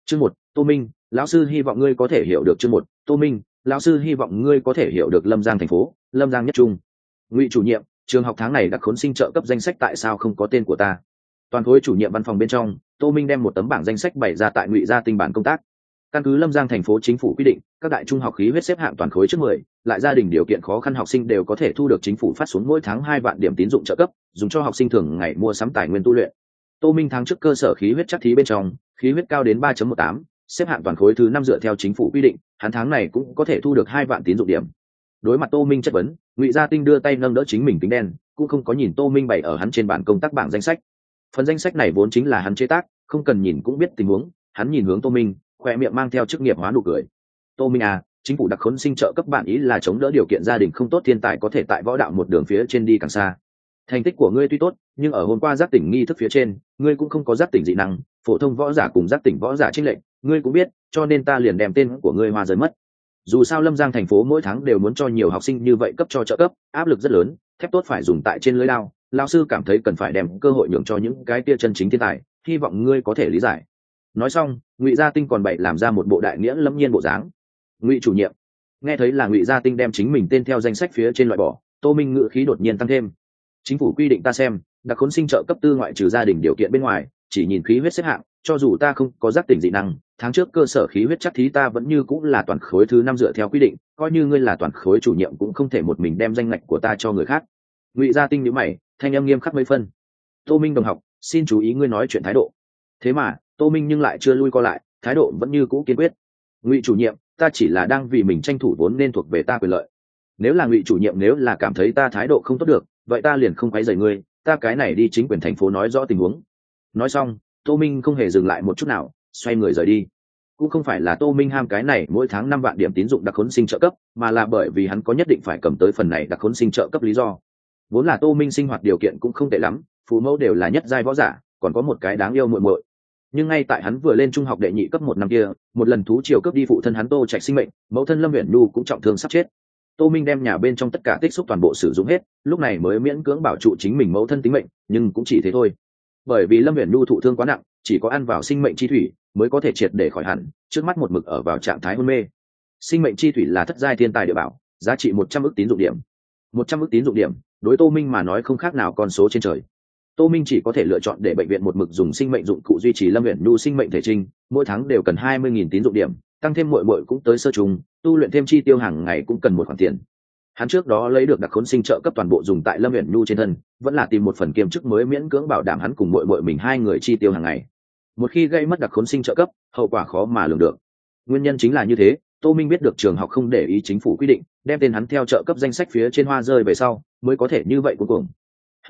Chương 1, Tô Minh, lão sư hy vọng ngươi có thể hiểu được. Chương 1, Tô Minh, lão sư hy vọng ngươi có thể hiểu được. Lâm Giang thành phố, Lâm Giang nhất trung. Ngụy chủ nhiệm, trường học tháng này đặc khốn sinh trợ cấp danh sách tại sao không có tên của ta? Toàn khối chủ nhiệm văn phòng bên trong, Tô Minh đem một tấm bảng danh sách bày ra tại Ngụy gia tinh bản công tác. Căn cứ Lâm Giang thành phố chính phủ quy định, các đại trung học khí huyết xếp hạng toàn khối trước 10, lại gia đình điều kiện khó khăn học sinh đều có thể thu được chính phủ phát xuống mỗi tháng 2 vạn điểm tín dụng trợ cấp, dùng cho học sinh thường ngày mua sắm tài nguyên tu luyện. Tô Minh tháng trước cơ sở khí huyết chắc thí bên trong, khí huyết cao đến 3.18, xếp hạng toàn khối thứ 5 dựa theo chính phủ quy định, hắn tháng này cũng có thể thu được 2 vạn tín dụng điểm. Đối mặt Tô Minh chất vấn, Ngụy Gia Tinh đưa tay nâng đỡ chính mình tính đen, cũng không có nhìn Tô Minh bày ở hắn trên bản công tác bảng danh sách. Phần danh sách này vốn chính là hắn chế tác, không cần nhìn cũng biết tình huống. Hắn nhìn hướng Tô Minh, khoe miệng mang theo chức nghiệp hóa nụ cười. Tô Minh à, chính phủ đặc khốn sinh trợ cấp bạn ý là chống đỡ điều kiện gia đình không tốt thiên tài có thể tại võ đạo một đường phía trên đi càng xa. Thành tích của ngươi tuy tốt, nhưng ở hôm qua giác tỉnh nghi thức phía trên, ngươi cũng không có giác tỉnh dị năng, phổ thông võ giả cùng giác tỉnh võ giả chênh lệch, ngươi cũng biết, cho nên ta liền đem tên của ngươi hoa rơi mất. Dù sao Lâm Giang thành phố mỗi tháng đều muốn cho nhiều học sinh như vậy cấp cho trợ cấp, áp lực rất lớn, thép tốt phải dùng tại trên lưới lao, lão sư cảm thấy cần phải đem cơ hội nhường cho những cái tia chân chính thiên tài, hy vọng ngươi có thể lý giải. Nói xong, Ngụy Gia Tinh còn bày làm ra một bộ đại nghĩa lâm nhiên bộ dáng. Ngụy chủ nhiệm, nghe thấy là Ngụy Gia Tinh đem chính mình tên theo danh sách phía trên loại bỏ, Tô Minh ngữ khí đột nhiên tăng thêm. Chính phủ quy định ta xem, đặc khốn sinh trợ cấp tư ngoại trừ gia đình điều kiện bên ngoài, chỉ nhìn khí huyết xếp hạng, cho dù ta không có giác tỉnh dị năng, tháng trước cơ sở khí huyết chắc thí ta vẫn như cũng là toàn khối thứ 5 dựa theo quy định, coi như ngươi là toàn khối chủ nhiệm cũng không thể một mình đem danh ngạch của ta cho người khác. Ngụy Gia Tinh nhíu mày, thanh âm nghiêm khắc mấy phân. Tô Minh đồng học, xin chú ý ngươi nói chuyện thái độ. Thế mà, Tô Minh nhưng lại chưa lui co lại, thái độ vẫn như cũ kiên quyết. Ngụy chủ nhiệm, ta chỉ là đang vì mình tranh thủ vốn nên thuộc về ta quyền lợi. Nếu là Ngụy chủ nhiệm nếu là cảm thấy ta thái độ không tốt được, vậy ta liền không quấy rầy ngươi, ta cái này đi chính quyền thành phố nói rõ tình huống. Nói xong, Tô Minh không hề dừng lại một chút nào, xoay người rời đi. Cũng không phải là Tô Minh ham cái này mỗi tháng 5 vạn điểm tín dụng đặc khốn sinh trợ cấp, mà là bởi vì hắn có nhất định phải cầm tới phần này đặc khốn sinh trợ cấp lý do. Vốn là Tô Minh sinh hoạt điều kiện cũng không tệ lắm, phụ mẫu đều là nhất giai võ giả, còn có một cái đáng yêu muội muội. Nhưng ngay tại hắn vừa lên trung học đệ nhị cấp 1 năm kia, một lần thú triều cướp đi phụ thân hắn Tô Trạch sinh mệnh, mẫu thân Lâm Uyển Nhu cũng trọng thương sắp chết. Tô Minh đem nhà bên trong tất cả tích xúc toàn bộ sử dụng hết, lúc này mới miễn cưỡng bảo trụ chính mình mẫu thân tính mệnh, nhưng cũng chỉ thế thôi. Bởi vì Lâm Uyển Nhu thụ thương quá nặng, chỉ có ăn vào sinh mệnh chi thủy mới có thể triệt để khỏi hẳn, trước mắt một mực ở vào trạng thái hôn mê. Sinh mệnh chi thủy là thất giai thiên tài địa bảo, giá trị 100 ức tín dụng điểm. 100 ức tín dụng điểm, đối Tô Minh mà nói không khác nào con số trên trời. Tô Minh chỉ có thể lựa chọn để bệnh viện một mực dùng sinh mệnh dụng cụ duy trì Lâm Uyển Nhu sinh mệnh thể trình, mỗi tháng đều cần 20.000 tín dụng điểm, tăng thêm muội cũng tới sơ trùng, tu luyện thêm chi tiêu hàng ngày cũng cần một khoản tiền. Hắn trước đó lấy được đặc khốn sinh trợ cấp toàn bộ dùng tại Lâm Uyển Nhu trên thân, vẫn là tìm một phần kiêm chức mới miễn cưỡng bảo đảm hắn cùng muội mình hai người chi tiêu hàng ngày. Một khi gây mất đặc khốn sinh trợ cấp, hậu quả khó mà lường được. Nguyên nhân chính là như thế, Tô Minh biết được trường học không để ý chính phủ quy định, đem tên hắn theo trợ cấp danh sách phía trên hoa rơi về sau, mới có thể như vậy cuối cùng.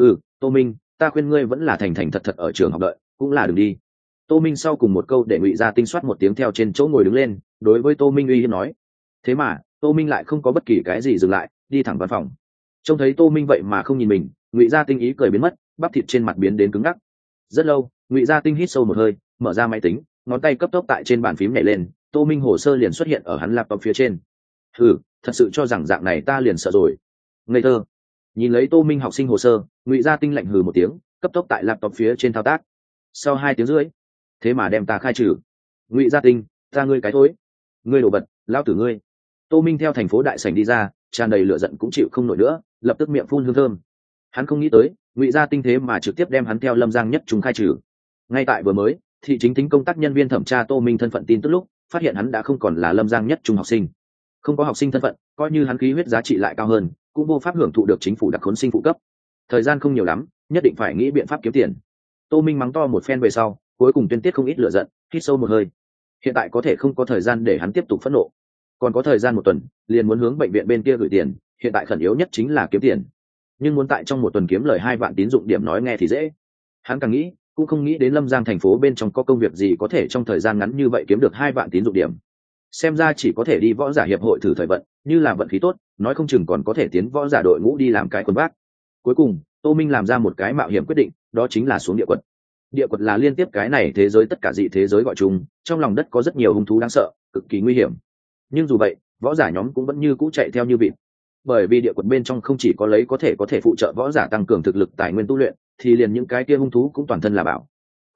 Tô Minh, ta khuyên ngươi vẫn là thành thành thật thật ở trường học đợi, cũng là đừng đi. Tô Minh sau cùng một câu để Ngụy Gia Tinh soát một tiếng theo trên chỗ ngồi đứng lên, đối với Tô Minh uy hiếp nói. Thế mà, Tô Minh lại không có bất kỳ cái gì dừng lại, đi thẳng văn phòng. Trông thấy Tô Minh vậy mà không nhìn mình, Ngụy Gia Tinh ý cười biến mất, bắp thịt trên mặt biến đến cứng ngắc. Rất lâu, Ngụy Gia Tinh hít sâu một hơi, mở ra máy tính, ngón tay cấp tốc tại trên bàn phím nhảy lên, Tô Minh hồ sơ liền xuất hiện ở hắn laptop phía trên. Thật sự cho rằng dạng này ta liền sợ rồi. Ngây thơ. Nhìn lấy Tô Minh học sinh hồ sơ, Ngụy Gia Tinh lạnh hừ một tiếng, cấp tốc tại laptop phía trên thao tác. Sau 2 tiếng rưỡi, thế mà đem ta khai trừ. Ngụy Gia Tinh, ta ngươi cái thối, ngươi đổ vật, lao tử ngươi. Tô Minh theo thành phố đại sảnh đi ra, tràn đầy lửa giận cũng chịu không nổi nữa, lập tức miệng phun hương thơm. Hắn không nghĩ tới, Ngụy Gia Tinh thế mà trực tiếp đem hắn theo Lâm Giang nhất trung khai trừ. Ngay tại vừa mới, thị chính tính công tác nhân viên thẩm tra Tô Minh thân phận tin tức lúc, phát hiện hắn đã không còn là Lâm Giang nhất trung học sinh. Không có học sinh thân phận, coi như hắn khí huyết giá trị lại cao hơn, cũng vô pháp hưởng thụ được chính phủ đặc khốn sinh phụ cấp. Thời gian không nhiều lắm, nhất định phải nghĩ biện pháp kiếm tiền. Tô Minh mắng to một phen về sau, cuối cùng tuyên tiết không ít lửa giận, hít sâu một hơi. Hiện tại có thể không có thời gian để hắn tiếp tục phẫn nộ, còn có thời gian 1 tuần, liền muốn hướng bệnh viện bên kia gửi tiền, hiện tại khẩn yếu nhất chính là kiếm tiền. Nhưng muốn tại trong 1 tuần kiếm lời 2 vạn tín dụng điểm nói nghe thì dễ. Hắn càng nghĩ, cũng không nghĩ đến Lâm Giang thành phố bên trong có công việc gì có thể trong thời gian ngắn như vậy kiếm được 2 vạn tín dụng điểm. Xem ra chỉ có thể đi võ giả hiệp hội thử thời vận, như là vận khí tốt, nói không chừng còn có thể tiến võ giả đội ngũ đi làm cái quân bác. Cuối cùng, Tô Minh làm ra một cái mạo hiểm quyết định, đó chính là xuống địa quật. Địa quật là liên tiếp cái này thế giới tất cả dị thế giới gọi chung, trong lòng đất có rất nhiều hung thú đáng sợ, cực kỳ nguy hiểm. Nhưng dù vậy, võ giả nhóm cũng vẫn như cũ chạy theo như vịt. Bởi vì địa quật bên trong không chỉ có lấy có thể phụ trợ võ giả tăng cường thực lực tài nguyên tu luyện, thì liền những cái kia hung thú cũng toàn thân là bảo.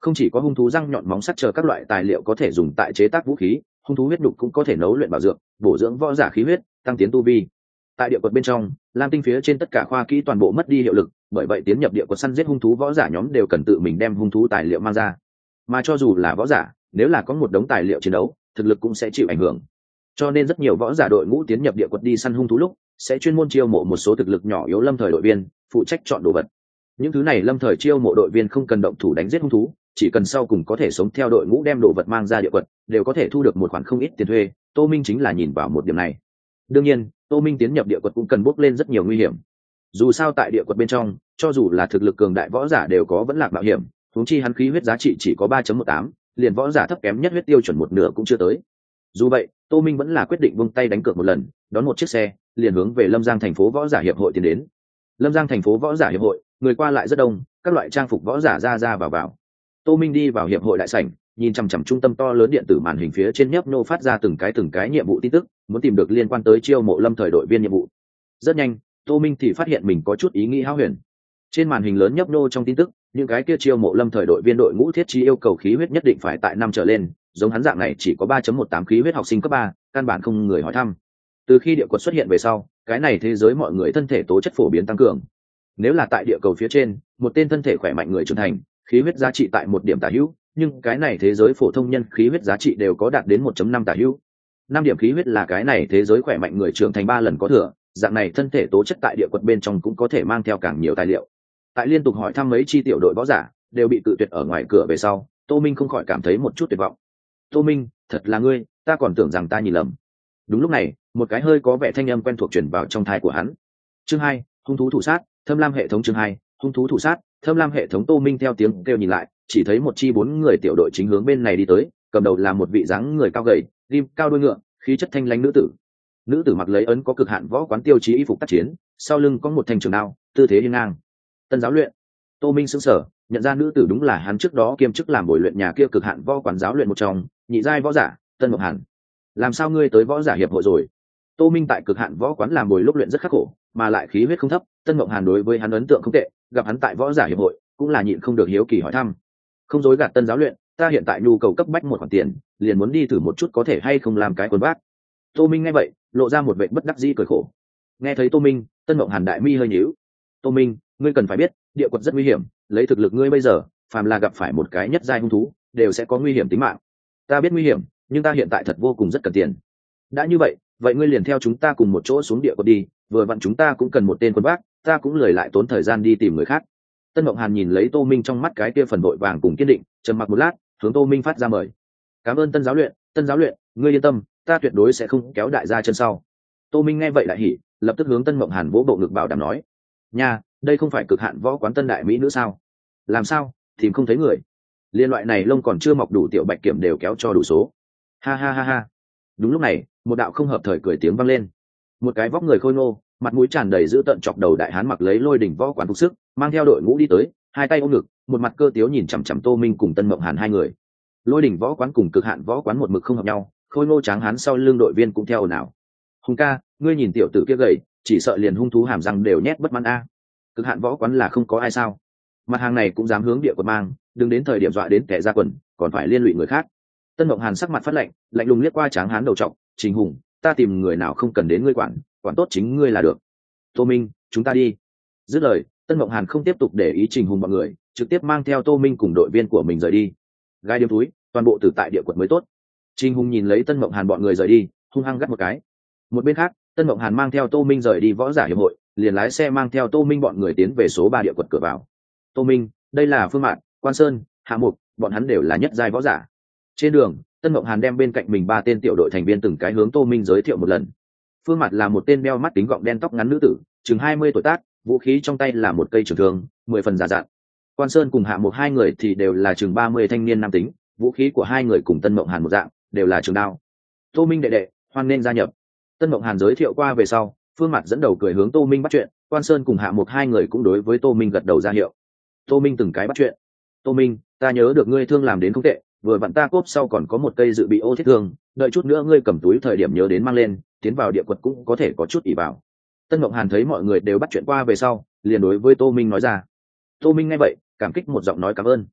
Không chỉ có hung thú răng nhọn móng sắc chờ các loại tài liệu có thể dùng tại chế tác vũ khí, hung thú huyết đục cũng có thể nấu luyện bảo dược, bổ dưỡng võ giả khí huyết, tăng tiến tu vi. Tại địa quật bên trong, lam tinh phía trên tất cả khoa kỹ toàn bộ mất đi hiệu lực, bởi vậy tiến nhập địa quật săn giết hung thú võ giả nhóm đều cần tự mình đem hung thú tài liệu mang ra. Mà cho dù là võ giả, nếu là có một đống tài liệu chiến đấu, thực lực cũng sẽ chịu ảnh hưởng. Cho nên rất nhiều võ giả đội ngũ tiến nhập địa quật đi săn hung thú lúc, sẽ chuyên môn chiêu mộ một số thực lực nhỏ yếu lâm thời đội viên, phụ trách chọn đồ vật. Những thứ này lâm thời chiêu mộ đội viên không cần động thủ đánh giết hung thú, chỉ cần sau cùng có thể sống theo đội ngũ đem đồ vật mang ra địa quật, đều có thể thu được một khoản không ít tiền thuê. Tô Minh chính là nhìn vào một điểm này. Đương nhiên, Tô Minh tiến nhập địa quật cũng cần bước lên rất nhiều nguy hiểm. Dù sao tại địa quật bên trong, cho dù là thực lực cường đại võ giả đều có vẫn lạc mạo hiểm, huống chi hắn khí huyết giá trị chỉ có 3.18, liền võ giả thấp kém nhất huyết tiêu chuẩn một nửa cũng chưa tới. Dù vậy, Tô Minh vẫn là quyết định vung tay đánh cược một lần, đón một chiếc xe, liền hướng về Lâm Giang thành phố võ giả hiệp hội tiến đến. Lâm Giang thành phố võ giả hiệp hội, người qua lại rất đông, các loại trang phục võ giả ra vào. Tô Minh đi vào hiệp hội đại sảnh, nhìn chằm chằm trung tâm to lớn điện tử màn hình phía trên nhấp nô phát ra từng cái nhiệm vụ tin tức, muốn tìm được liên quan tới chiêu mộ lâm thời đội viên nhiệm vụ. Rất nhanh, Tô Minh thì phát hiện mình có chút ý nghĩ hão huyền. Trên màn hình lớn nhấp nô trong tin tức, những cái kia chiêu mộ lâm thời đội viên đội ngũ thiết trí yêu cầu khí huyết nhất định phải tại 5 trở lên, giống hắn dạng này chỉ có 3.18 khí huyết học sinh cấp 3, căn bản không người hỏi thăm. Từ khi địa quật xuất hiện về sau, cái này thế giới mọi người thân thể tố chất phổ biến tăng cường. Nếu là tại địa cầu phía trên, một tên thân thể khỏe mạnh người trưởng thành, khí huyết giá trị tại 1 điểm tả hữu, nhưng cái này thế giới phổ thông nhân khí huyết giá trị đều có đạt đến 1.5 tả hữu. 5 điểm khí huyết là cái này thế giới khỏe mạnh người trưởng thành 3 lần có thừa, dạng này thân thể tố chất tại địa quật bên trong cũng có thể mang theo càng nhiều tài liệu. Tại liên tục hỏi thăm mấy chi tiểu đội võ giả, đều bị tự tuyệt ở ngoài cửa về sau, Tô Minh không khỏi cảm thấy một chút tuyệt vọng. Tô Minh, thật là ngươi, ta còn tưởng rằng ta nhìn lầm. Đúng lúc này, một cái hơi có vẻ thanh âm quen thuộc truyền vào trong tai của hắn. Chương 2, hung thú thủ sát, Thâm Lam hệ thống chương 2, hung thú thủ sát, Thâm Lam hệ thống. Tô Minh theo tiếng kêu nhìn lại, chỉ thấy một chi 4 người tiểu đội chính hướng bên này đi tới, cầm đầu là một vị dáng người cao gầy, rim cao đuôi ngựa, khí chất thanh lãnh nữ tử. Nữ tử mặc lấy ấn có cực hạn võ quán tiêu chí y phục tác chiến, sau lưng có một thanh trường đao, tư thế hiên ngang. Tân giáo luyện. Tô Minh sững sờ, nhận ra nữ tử đúng là hắn trước đó kiêm chức làm bồi luyện nhà kia cực hạn võ quán giáo luyện một trong, nhị giai võ giả, Tân Mộng Hàn. Làm sao ngươi tới võ giả hiệp hội rồi? Tô Minh tại cực hạn võ quán làm bồi lúc luyện rất khắc khổ, mà lại khí huyết không thấp, Tân Mộng Hàn đối với hắn ấn tượng không tệ, gặp hắn tại võ giả hiệp hội, cũng là nhịn không được hiếu kỳ hỏi thăm. Không dối gạt Tân giáo luyện, ta hiện tại nhu cầu cấp bách một khoản tiền, liền muốn đi thử một chút có thể hay không làm cái quần bác. Tô Minh nghe vậy, lộ ra một vẻ bất đắc dĩ cười khổ. Nghe thấy Tô Minh, Tân Mộng Hàn đại mi hơi nhíu. Tô Minh, ngươi cần phải biết, địa quật rất nguy hiểm, lấy thực lực ngươi bây giờ, phàm là gặp phải một cái nhất giai hung thú, đều sẽ có nguy hiểm tính mạng. Ta biết nguy hiểm, nhưng ta hiện tại thật vô cùng rất cần tiền. Đã như vậy, vậy ngươi liền theo chúng ta cùng một chỗ xuống địa quật đi, vừa vặn chúng ta cũng cần một tên quân bác, ta cũng lười lại tốn thời gian đi tìm người khác. Tân Mộng Hàn nhìn lấy Tô Minh trong mắt cái kia phần vội vàng cùng kiên định, trầm mặc một lát, hướng Tô Minh phát ra mời. Cảm ơn Tân giáo luyện, ngươi yên tâm, ta tuyệt đối sẽ không kéo đại gia chân sau. Tô Minh nghe vậy lại hỉ, lập tức hướng Tân Mộng Hàn vỗ bộ ngực bảo đảm nói: nha, đây không phải cực hạn võ quán Tân đại mỹ nữ sao? Làm sao tìm không thấy người? Liên loại này lông còn chưa mọc đủ tiểu bạch kiểm đều kéo cho đủ số. Ha ha ha ha. Đúng lúc này, một đạo không hợp thời cười tiếng vang lên. Một cái vóc người khôi ngô, mặt mũi tràn đầy dữ tợn chọc đầu đại hán mặc lấy Lôi Đỉnh võ quán phục sức, mang theo đội ngũ đi tới, hai tay ôm ngực, một mặt cơ tiếu nhìn chằm chằm Tô Minh cùng Tân Mộng Hàn hai người. Lôi Đỉnh võ quán cùng cực hạn võ quán một mực không hợp nhau, khôi ngô tráng hán sau lưng đội viên cũng theo ồn ào. Hùng ca, ngươi nhìn tiểu tử kia gầy, chỉ sợ liền hung thú hàm răng đều nhét bất mãn a. Cực hạn võ quán là không có ai sao? Mặt hàng này cũng dám hướng địa quật mang, đừng đến thời điểm dọa đến kẻ ra quần, còn phải liên lụy người khác. Tân Mộng Hàn sắc mặt phát lạnh, lạnh lùng liếc qua tráng hán đầu trọc, Trình Hùng, ta tìm người nào không cần đến ngươi quản tốt chính ngươi là được. Tô Minh, chúng ta đi. Dứt lời, Tân Mộng Hàn không tiếp tục để ý Trình Hùng bọn người, trực tiếp mang theo Tô Minh cùng đội viên của mình rời đi. Gai điếm túi, toàn bộ từ tại địa quật mới tốt. Trình Hùng nhìn lấy Tân Mộng Hàn bọn người rời đi, hung hăng gắt một cái. Một bên khác, Tân Mộng Hàn mang theo Tô Minh rời đi võ giả hiệp hội, liền lái xe mang theo Tô Minh bọn người tiến về số 3 địa quật cửa vào. Tô Minh, đây là Phương Mạn, Quan Sơn, Hạ Mục, bọn hắn đều là nhất giai võ giả. Trên đường, Tân Mộng Hàn đem bên cạnh mình 3 tên tiểu đội thành viên từng cái hướng Tô Minh giới thiệu một lần. Phương Mạn là một tên đeo mắt kính gọng đen tóc ngắn nữ tử, chừng 20 tuổi tác, vũ khí trong tay là một cây trường thương, 10 phần giả dạn. Quan Sơn cùng Hạ Mục hai người thì đều là chừng 30 thanh niên nam tính, vũ khí của hai người cùng Tân Mộng Hàn một dạng, đều là trường đao. Tô Minh đệ đệ, hoan nên gia nhập. Tân Mộng Hàn giới thiệu qua về sau, Phương Mạn dẫn đầu cười hướng Tô Minh bắt chuyện, Quan Sơn cùng Hạ Mục hai người cũng đối với Tô Minh gật đầu ra hiệu. Tô Minh từng cái bắt chuyện. Tô Minh, ta nhớ được ngươi thương làm đến không tệ, vừa vặn ta cốp sau còn có một cây dự bị ô thiết thương, đợi chút nữa ngươi cầm túi thời điểm nhớ đến mang lên, tiến vào địa quật cũng có thể có chút ỷ vào. Tân Mộng Hàn thấy mọi người đều bắt chuyện qua về sau, liền đối với Tô Minh nói ra. Tô Minh nghe vậy, cảm kích một giọng nói cảm ơn.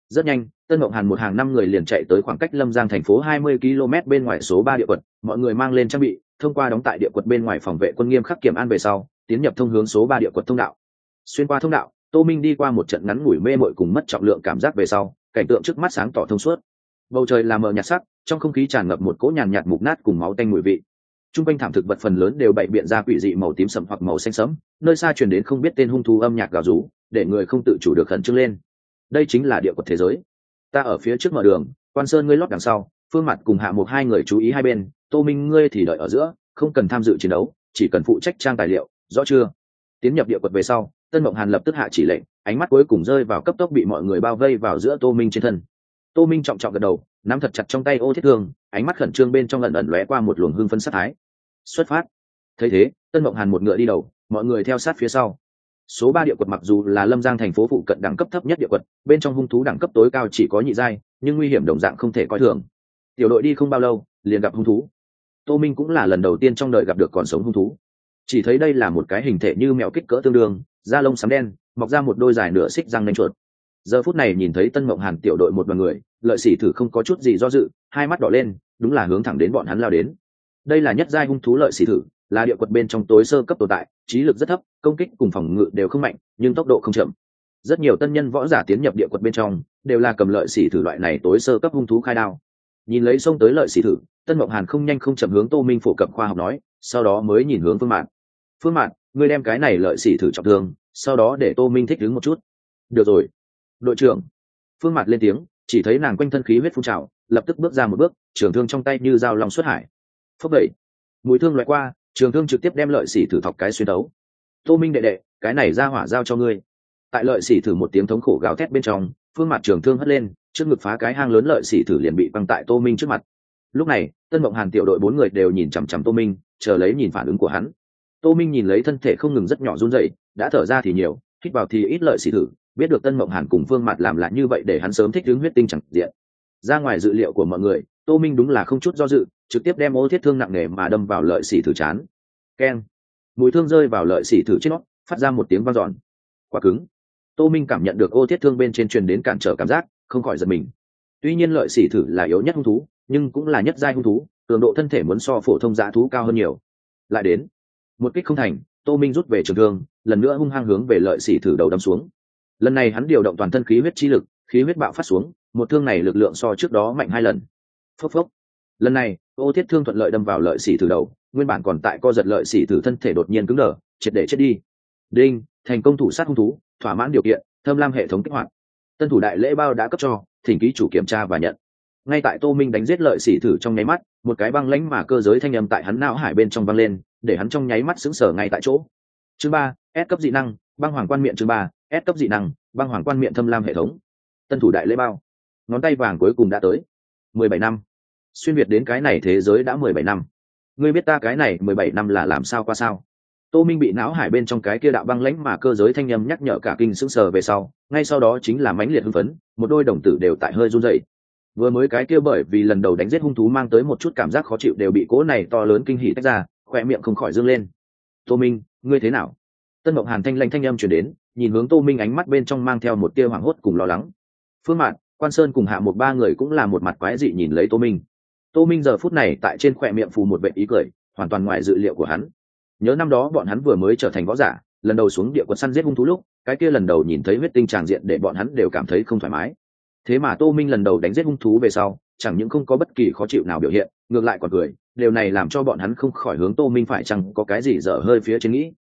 Rất nhanh, Tân Mộng Hàn một hàng 5 người liền chạy tới khoảng cách Lâm Giang thành phố 20 km bên ngoài số 3 địa quật, mọi người mang lên trang bị, thông qua đóng tại địa quật bên ngoài phòng vệ quân nghiêm khắc kiểm an về sau, tiến nhập thông hướng số 3 địa quật thông đạo. Xuyên qua thông đạo, Tô Minh đi qua một trận ngắn ngủi mê mội cùng mất trọng lượng cảm giác về sau, cảnh tượng trước mắt sáng tỏ thông suốt. Bầu trời là mờ nhạt sắc, trong không khí tràn ngập một cỗ nhàn nhạt mục nát cùng máu tanh mùi vị. Trung quanh thảm thực vật phần lớn đều bày biện ra quỷ dị màu tím sẫm hoặc màu xanh sẫm, nơi xa truyền đến không biết tên hung thú âm nhạc gào rú, để người không tự chủ được khẩn trương lên. Đây chính là địa quật thế giới. Ta ở phía trước mở đường, Quan Sơn ngươi lót đằng sau, Phương Mặt cùng Hạ Mục hai người chú ý hai bên, Tô Minh ngươi thì đợi ở giữa, không cần tham dự chiến đấu, chỉ cần phụ trách trang tài liệu, rõ chưa? Tiến nhập địa quật về sau, Tân Mộng Hàn lập tức hạ chỉ lệnh, ánh mắt cuối cùng rơi vào cấp tốc bị mọi người bao vây vào giữa Tô Minh trên thân. Tô Minh trọng trọng gật đầu, nắm thật chặt trong tay ô thiết thương, ánh mắt khẩn trương bên trong ẩn ẩn lóe qua một luồng hưng phấn sát thái. Xuất phát. Thấy thế, Tân Mộng Hàn một ngựa đi đầu, mọi người theo sát phía sau. Số 3 địa quật mặc dù là Lâm Giang thành phố phụ cận đẳng cấp thấp nhất địa quật, bên trong hung thú đẳng cấp tối cao chỉ có nhị giai, nhưng nguy hiểm đồng dạng không thể coi thường. Tiểu đội đi không bao lâu, liền gặp hung thú. Tô Minh cũng là lần đầu tiên trong đời gặp được còn sống hung thú. Chỉ thấy đây là một cái hình thể như mèo kích cỡ tương đương, da lông xám đen, mọc ra một đôi dài nửa xích răng nanh chuột. Giờ phút này nhìn thấy Tân Mộng Hàn tiểu đội một đoàn người, Lợi Sĩ Thử không có chút gì do dự, hai mắt đỏ lên, đúng là hướng thẳng đến bọn hắn lao đến. Đây là nhất giai hung thú Lợi Sĩ Thử, là địa quật bên trong tối sơ cấp tồn tại, trí lực rất thấp, công kích cùng phòng ngự đều không mạnh, nhưng tốc độ không chậm. Rất nhiều tân nhân võ giả tiến nhập địa quật bên trong, đều là cầm Lợi Sĩ Thử loại này tối sơ cấp hung thú khai đao. Nhìn lấy xông tới Lợi Sĩ Thử, Tân Mộng Hàn không nhanh không chậm hướng Tô Minh phổ cập khoa học nói, sau đó mới nhìn hướng Phương Mạn. Phương Mạn, ngươi đem cái này Lợi Sĩ Thử trọng thương, sau đó để Tô Minh thích ứng một chút. Được rồi. Đội trưởng. Phương Mạn lên tiếng, chỉ thấy nàng quanh thân khí huyết phun trào, lập tức bước ra một bước, trường thương trong tay như dao long xuất hải. Phốc đẩy. Mũi thương loại qua, trường thương trực tiếp đem Lợi Sĩ Thử thọc cái xuyên đấu. Tô Minh đệ đệ, cái này ra hỏa giao cho ngươi. Tại Lợi Sĩ Thử một tiếng thống khổ gào thét bên trong, Phương Mạn trường thương hất lên, trước ngực phá cái hang lớn Lợi Sĩ Thử liền bị băng tại Tô Minh trước mặt. Lúc này, Tân Mộng Hàn tiểu đội 4 người đều nhìn chằm chằm Tô Minh, chờ lấy nhìn phản ứng của hắn. Tô Minh nhìn lấy thân thể không ngừng rất nhỏ run rẩy, đã thở ra thì nhiều, hít vào thì ít Lợi Sĩ Thử, biết được Tân Mộng Hàn cùng Phương Mạn làm lại như vậy để hắn sớm thích ứng huyết tinh chẳng diện. Ra ngoài dự liệu của mọi người, Tô Minh đúng là không chút do dự, trực tiếp đem ô thiết thương nặng nề mà đâm vào Lợi Sĩ Thử trán. Keng. Mũi thương rơi vào Lợi Sĩ Thử trên nó, phát ra một tiếng vang dọn. Quá cứng. Tô Minh cảm nhận được ô thiết thương bên trên truyền đến cản trở cảm giác, không khỏi giật mình. Tuy nhiên Lợi Sĩ Thử là yếu nhất hung thú, nhưng cũng là nhất giai hung thú, cường độ thân thể muốn so phổ thông dã thú cao hơn nhiều. Lại đến, một kích không thành, Tô Minh rút về trường thương, lần nữa hung hăng hướng về Lợi Sĩ Thử đầu đâm xuống. Lần này hắn điều động toàn thân khí huyết chi lực, khí huyết bạo phát xuống, một thương này lực lượng so trước đó mạnh 2 lần. Phốc phốc. Lần này, ô thiết thương thuận lợi đâm vào Lợi Sĩ Thử đầu, nguyên bản còn tại co giật Lợi Sĩ Thử thân thể đột nhiên cứng đờ, triệt để chết đi. Đinh, thành công thủ sát hung thú, thỏa mãn điều kiện, Thâm Lam hệ thống kích hoạt. Tân thủ đại lễ bao đã cấp cho, thỉnh ký chủ kiểm tra và nhận. Ngay tại Tô Minh đánh giết Lợi Sĩ Thử trong nháy mắt, một cái băng lãnh mà cơ giới thanh âm tại hắn não hải bên trong vang lên, để hắn trong nháy mắt sững sờ ngay tại chỗ. Chương 3, S cấp dị năng, băng hoàng quan miệng chương 3, S cấp dị năng, băng hoàng quan miệng Thâm Lam hệ thống. Tân thủ đại lễ bao. Ngón tay vàng cuối cùng đã tới. 17 năm. Xuyên việt đến cái này thế giới đã 17 năm. Ngươi biết ta cái này 17 năm là làm sao qua sao? Tô Minh bị não hải bên trong cái kia đạo băng lãnh mà cơ giới thanh âm nhắc nhở cả kinh sững sờ về sau, ngay sau đó chính là mãnh liệt hưng phấn, một đôi đồng tử đều tại hơi run rẩy. Vừa mới cái kia bởi vì lần đầu đánh giết hung thú mang tới một chút cảm giác khó chịu đều bị cỗ này to lớn kinh hỉ tách ra, khóe miệng không khỏi dương lên. Tô Minh, ngươi thế nào? Tân Mộng Hàn thanh lãnh thanh âm truyền đến, nhìn hướng Tô Minh ánh mắt bên trong mang theo một tia hoảng hốt cùng lo lắng. Phương Mạn, Quan Sơn cùng Hạ Mục ba người cũng là một mặt quái dị nhìn lấy Tô Minh. Tô Minh giờ phút này tại trên khóe miệng phù một vệt ý cười, hoàn toàn ngoài dự liệu của hắn. Nhớ năm đó bọn hắn vừa mới trở thành võ giả, lần đầu xuống địa quật săn giết hung thú lúc, cái kia lần đầu nhìn thấy huyết tinh tràng diện để bọn hắn đều cảm thấy không thoải mái. Thế mà Tô Minh lần đầu đánh giết hung thú về sau, chẳng những không có bất kỳ khó chịu nào biểu hiện, ngược lại còn cười, điều này làm cho bọn hắn không khỏi hướng Tô Minh phải chăng có cái gì dở hơi phía trên nghĩ.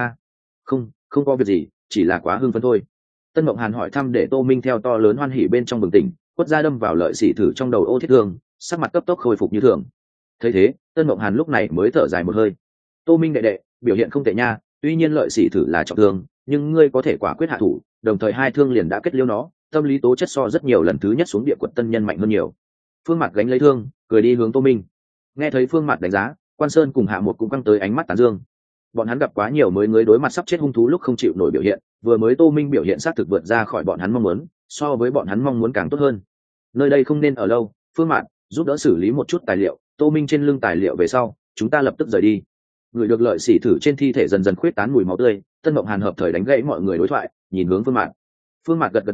Không có việc gì, chỉ là quá hưng phấn thôi. Tân Mộng Hàn hỏi thăm để Tô Minh theo to lớn hoan hỉ bên trong bừng tỉnh, quất ra đâm vào Lợi Sĩ Thử trong đầu ô thiết thương, sắc mặt cấp tốc khôi phục như thường. Thấy thế, Tân Mộng Hàn lúc này mới thở dài một hơi. Tô Minh đệ đệ, biểu hiện không tệ nha, tuy nhiên Lợi Sĩ Thử là trọng thương, nhưng ngươi có thể quả quyết hạ thủ, đồng thời hai thương liền đã kết liễu nó, tâm lý tố chất so rất nhiều lần thứ nhất xuống địa quật tân nhân mạnh hơn nhiều. Phương Mạt gánh lấy thương, cười đi hướng Tô Minh. Nghe thấy Phương Mạt đánh giá, Quan Sơn cùng Hạ Một cũng căng tới ánh mắt tán dương. Bọn hắn gặp quá nhiều mới đối mặt sắp chết hung thú lúc không chịu nổi biểu hiện, vừa mới Tô Minh biểu hiện xác thực vượt ra khỏi bọn hắn mong muốn, so với bọn hắn mong muốn càng tốt hơn. Nơi đây không nên ở lâu, Phương Mạt giúp đỡ xử lý một chút tài liệu, Tô Minh trên lưng tài liệu về sau, chúng ta lập tức rời đi. Người được Lợi Sĩ Thử trên thi thể dần dần khuyết tán mùi máu tươi, Tân Mộng Hàn hợp thời đánh gãy mọi người đối thoại, nhìn hướng Phương Mạt. Phương Mạt gật gật đầu,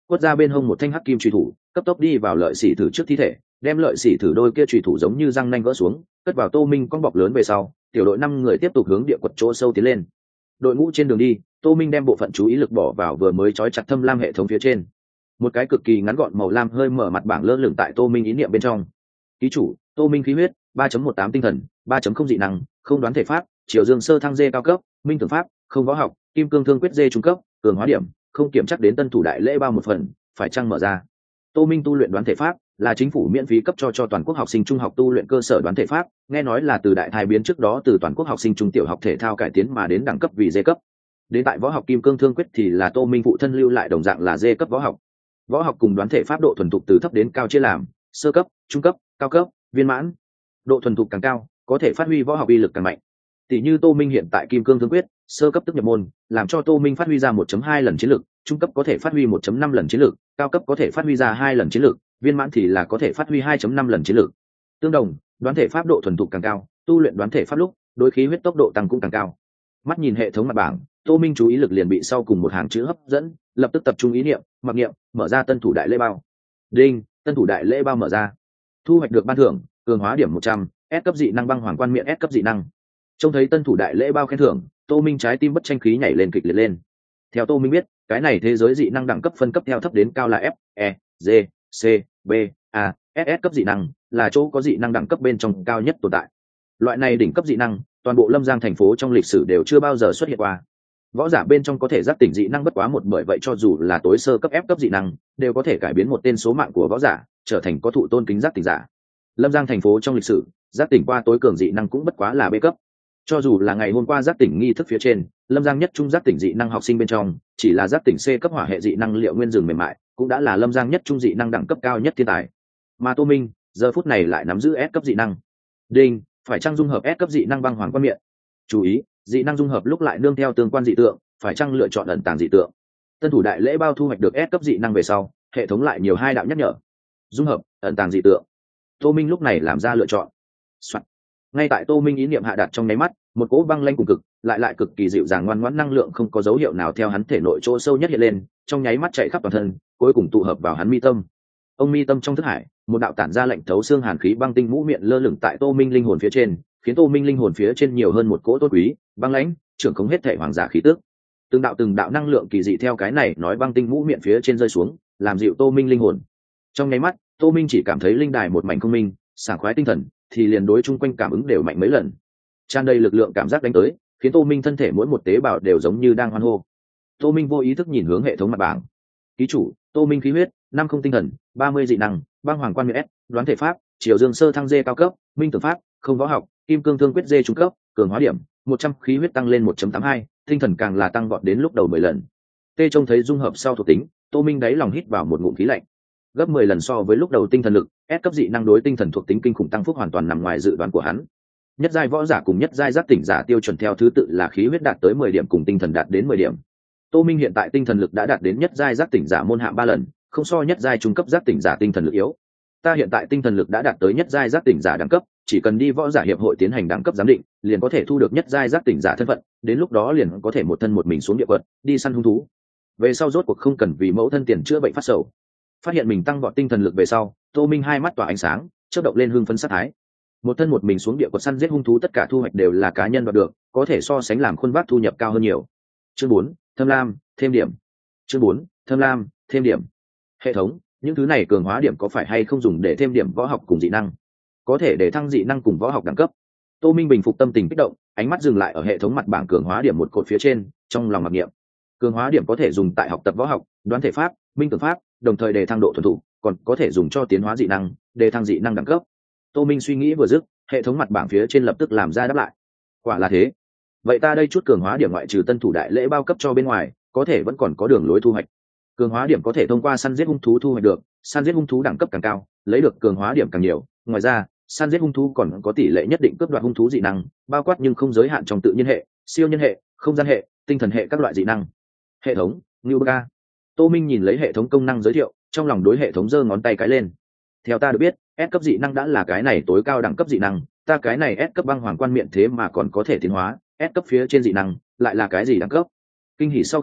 quất ra bên hông một thanh hắc kim truy thủ, cấp tốc đi vào lợi sĩ thử trước thi thể, đem lợi sĩ thử đôi kia truy thủ giống như răng nanh vỡ xuống, cất vào Tô Minh con bọc lớn về sau, tiểu đội 5 người tiếp tục hướng địa quật chỗ sâu tiến lên. Đội ngũ trên đường đi, Tô Minh đem bộ phận chú ý lực bỏ vào vừa mới trói chặt thâm lam hệ thống phía trên. Một cái cực kỳ ngắn gọn màu lam hơi mở mặt bảng lơ lửng tại Tô Minh ý niệm bên trong. Ký chủ: Tô Minh khí huyết 3.18 tinh thần, 3.0 dị năng, không đoán thể pháp, Triều Dương sơ thăng dê cao cấp, minh tưởng pháp, không võ học, kim cương thương quyết dê trung cấp, cường hóa điểm, không kiểm chắc đến tân thủ đại lễ bao một phần, phải chăng mở ra. Tô Minh tu luyện đoán thể pháp là chính phủ miễn phí cấp cho toàn quốc học sinh trung học tu luyện cơ sở đoán thể pháp, nghe nói là từ đại thai biến trước đó từ toàn quốc học sinh trung tiểu học thể thao cải tiến mà đến đẳng cấp vì D cấp. Đến tại võ học kim cương thương quyết thì là Tô Minh phụ thân lưu lại đồng dạng là D cấp võ học. Võ học cùng đoán thể pháp độ thuần thục từ thấp đến cao chia làm sơ cấp, trung cấp, cao cấp, viên mãn. Độ thuần thục càng cao, có thể phát huy võ học uy lực càng mạnh. Tỷ như Tô Minh hiện tại kim cương thương quyết, sơ cấp tức nhập môn, làm cho Tô Minh phát huy ra 1.2 lần chiến lực, trung cấp có thể phát huy 1.5 lần chiến lực, cao cấp có thể phát huy ra 2 lần chiến lực, viên mãn thì là có thể phát huy 2.5 lần chiến lực. Tương đồng, đoán thể pháp độ thuần thục càng cao, tu luyện đoán thể pháp lúc, đối khí huyết tốc độ tăng cũng càng cao. Mắt nhìn hệ thống mặt bảng, Tô Minh chú ý lực liền bị sau cùng một hàng chữ hấp dẫn, lập tức tập trung ý niệm, mặc niệm, mở ra tân thủ đại lễ bao. Đinh, tân thủ đại lễ bao mở ra. Thu hoạch được ban thưởng, cường hóa điểm 100, S cấp dị năng băng hoàng quan miệng S cấp dị năng. Trông thấy tân thủ đại lễ bao khen thưởng, Tô Minh trái tim bất tranh khí nhảy lên kịch liệt lên. Theo Tô Minh biết, cái này thế giới dị năng đẳng cấp phân cấp theo thấp đến cao là F, E, G, C, B, A, SS cấp dị năng, là chỗ có dị năng đẳng cấp bên trong cao nhất tồn tại. Loại này đỉnh cấp dị năng, toàn bộ Lâm Giang thành phố trong lịch sử đều chưa bao giờ xuất hiện qua. Võ giả bên trong có thể giác tỉnh dị năng bất quá một, bởi vậy cho dù là tối sơ cấp F cấp dị năng, đều có thể cải biến một tên số mạng của võ giả, trở thành có thụ tôn kính giác tỉnh giả. Lâm Giang thành phố trong lịch sử, giác tỉnh qua tối cường dị năng cũng bất quá là B cấp. Cho dù là ngày hôm qua giác tỉnh nghi thức phía trên, Lâm Giang nhất trung giác tỉnh dị năng học sinh bên trong, chỉ là giác tỉnh C cấp hỏa hệ dị năng liệu nguyên rừng mềm mại, cũng đã là Lâm Giang nhất trung dị năng đẳng cấp cao nhất thiên tài. Mà Tô Minh, giờ phút này lại nắm giữ S cấp dị năng. Đinh, phải chăng dung hợp S cấp dị năng băng hoàng quan miệng. Chú ý, dị năng dung hợp lúc lại nương theo tương quan dị tượng, phải chăng lựa chọn ẩn tàng dị tượng. Tân thủ đại lễ bao thu hoạch được S cấp dị năng về sau, hệ thống lại nhiều 2 đạo nhắc nhở. Dung hợp, ẩn tàng dị tượng. Tô Minh lúc này làm ra lựa chọn. Soạn. Ngay tại Tô Minh ý niệm hạ đặt trong nháy mắt, một cỗ băng lanh cùng cực, lại cực kỳ dịu dàng ngoan ngoãn năng lượng không có dấu hiệu nào theo hắn thể nội chỗ sâu nhất hiện lên, trong nháy mắt chạy khắp toàn thân, cuối cùng tụ hợp vào hắn mi tâm. Ông mi tâm trong thức hải, một đạo tản ra lạnh thấu xương hàn khí băng tinh mũ miệng lơ lửng tại Tô Minh linh hồn phía trên, khiến Tô Minh linh hồn phía trên nhiều hơn một cỗ tôn quý, băng lãnh, trưởng không hết thể hoàng giả khí tức. Từng đạo năng lượng kỳ dị theo cái này nói băng tinh mũ miệng phía trên rơi xuống, làm dịu Tô Minh linh hồn. Trong nháy mắt, Tô Minh chỉ cảm thấy linh đài một mảnh không minh, sảng khoái tinh thần, thì liền đối chung quanh cảm ứng đều mạnh mấy lần. Tràn đầy lực lượng cảm giác đánh tới, khiến Tô Minh thân thể mỗi một tế bào đều giống như đang hoan hô. Tô Minh vô ý thức nhìn hướng hệ thống mặt bảng. Ký chủ: Tô Minh khí huyết 50 tinh thần, 30 dị năng, băng hoàng quan miệng S, đoán thể pháp, Triều Dương sơ thăng D cao cấp, minh tưởng pháp, không võ học, kim cương thương quyết D trung cấp, cường hóa điểm 100, khí huyết tăng lên 1.82, tinh thần càng là tăng vọt đến lúc đầu 10 lần. Tê trông thấy dung hợp sau thuộc tính, Tô Minh đáy lòng hít vào một ngụm khí lạnh. Gấp 10 lần so với lúc đầu tinh thần lực, S cấp dị năng đối tinh thần thuộc tính kinh khủng tăng phúc hoàn toàn nằm ngoài dự đoán của hắn. Nhất giai võ giả cùng nhất giai giác tỉnh giả tiêu chuẩn theo thứ tự là khí huyết đạt tới 10 điểm cùng tinh thần đạt đến 10 điểm. Tô Minh hiện tại tinh thần lực đã đạt đến nhất giai giác tỉnh giả môn hạng 3 lần, không so nhất giai trung cấp giác tỉnh giả tinh thần lực yếu. Ta hiện tại tinh thần lực đã đạt tới nhất giai giác tỉnh giả đẳng cấp, chỉ cần đi võ giả hiệp hội tiến hành đẳng cấp giám định, liền có thể thu được nhất giai giác tỉnh giả thân phận, đến lúc đó liền có thể một thân một mình xuống địa quật, đi săn hung thú. Về sau rốt cuộc không cần vì mẫu thân tiền chữa bệnh phát sầu. Phát hiện mình tăng vọt tinh thần lực về sau, Tô Minh hai mắt tỏa ánh sáng, chớp động lên hưng phấn sát thái. Một thân một mình xuống địa quật săn giết hung thú, tất cả thu hoạch đều là cá nhân đoạt được, có thể so sánh làm khuôn vác thu nhập cao hơn nhiều. Chương 4, Thâm Lam, thêm điểm. Chương 4, Thâm Lam, thêm điểm. Hệ thống, những thứ này cường hóa điểm có phải hay không dùng để thêm điểm võ học cùng dị năng? Có thể để thăng dị năng cùng võ học đẳng cấp. Tô Minh bình phục tâm tình kích động, ánh mắt dừng lại ở hệ thống mặt bảng cường hóa điểm một cột phía trên, trong lòng mặc niệm. Cường hóa điểm có thể dùng tại học tập võ học, đoán thể pháp, minh tưởng pháp, đồng thời đề thăng độ thuần thục, còn có thể dùng cho tiến hóa dị năng, đề thăng dị năng đẳng cấp. Tô Minh suy nghĩ vừa dứt, hệ thống mặt bảng phía trên lập tức làm ra đáp lại. Quả là thế. Vậy ta đây chút cường hóa điểm ngoại trừ tân thủ đại lễ bao cấp cho bên ngoài, có thể vẫn còn có đường lối thu hoạch. Cường hóa điểm có thể thông qua săn giết hung thú thu hoạch được, săn giết hung thú đẳng cấp càng cao, lấy được cường hóa điểm càng nhiều. Ngoài ra, săn giết hung thú còn có tỷ lệ nhất định cướp đoạt hung thú dị năng, bao quát nhưng không giới hạn trong tự nhiên hệ, siêu nhân hệ, không gian hệ, tinh thần hệ các loại dị năng. Hệ thống, Ngưu Bca. Tô Minh nhìn lấy hệ thống công năng giới thiệu, trong lòng đối hệ thống giơ ngón tay cái lên. Theo ta được biết, S cấp dị năng đã là cái này tối cao đẳng cấp dị năng, ta cái này S cấp băng hoàng quan miệng thế mà còn có thể tiến hóa, S cấp phía trên dị năng lại là cái gì đẳng cấp? Kinh hỉ sau khi,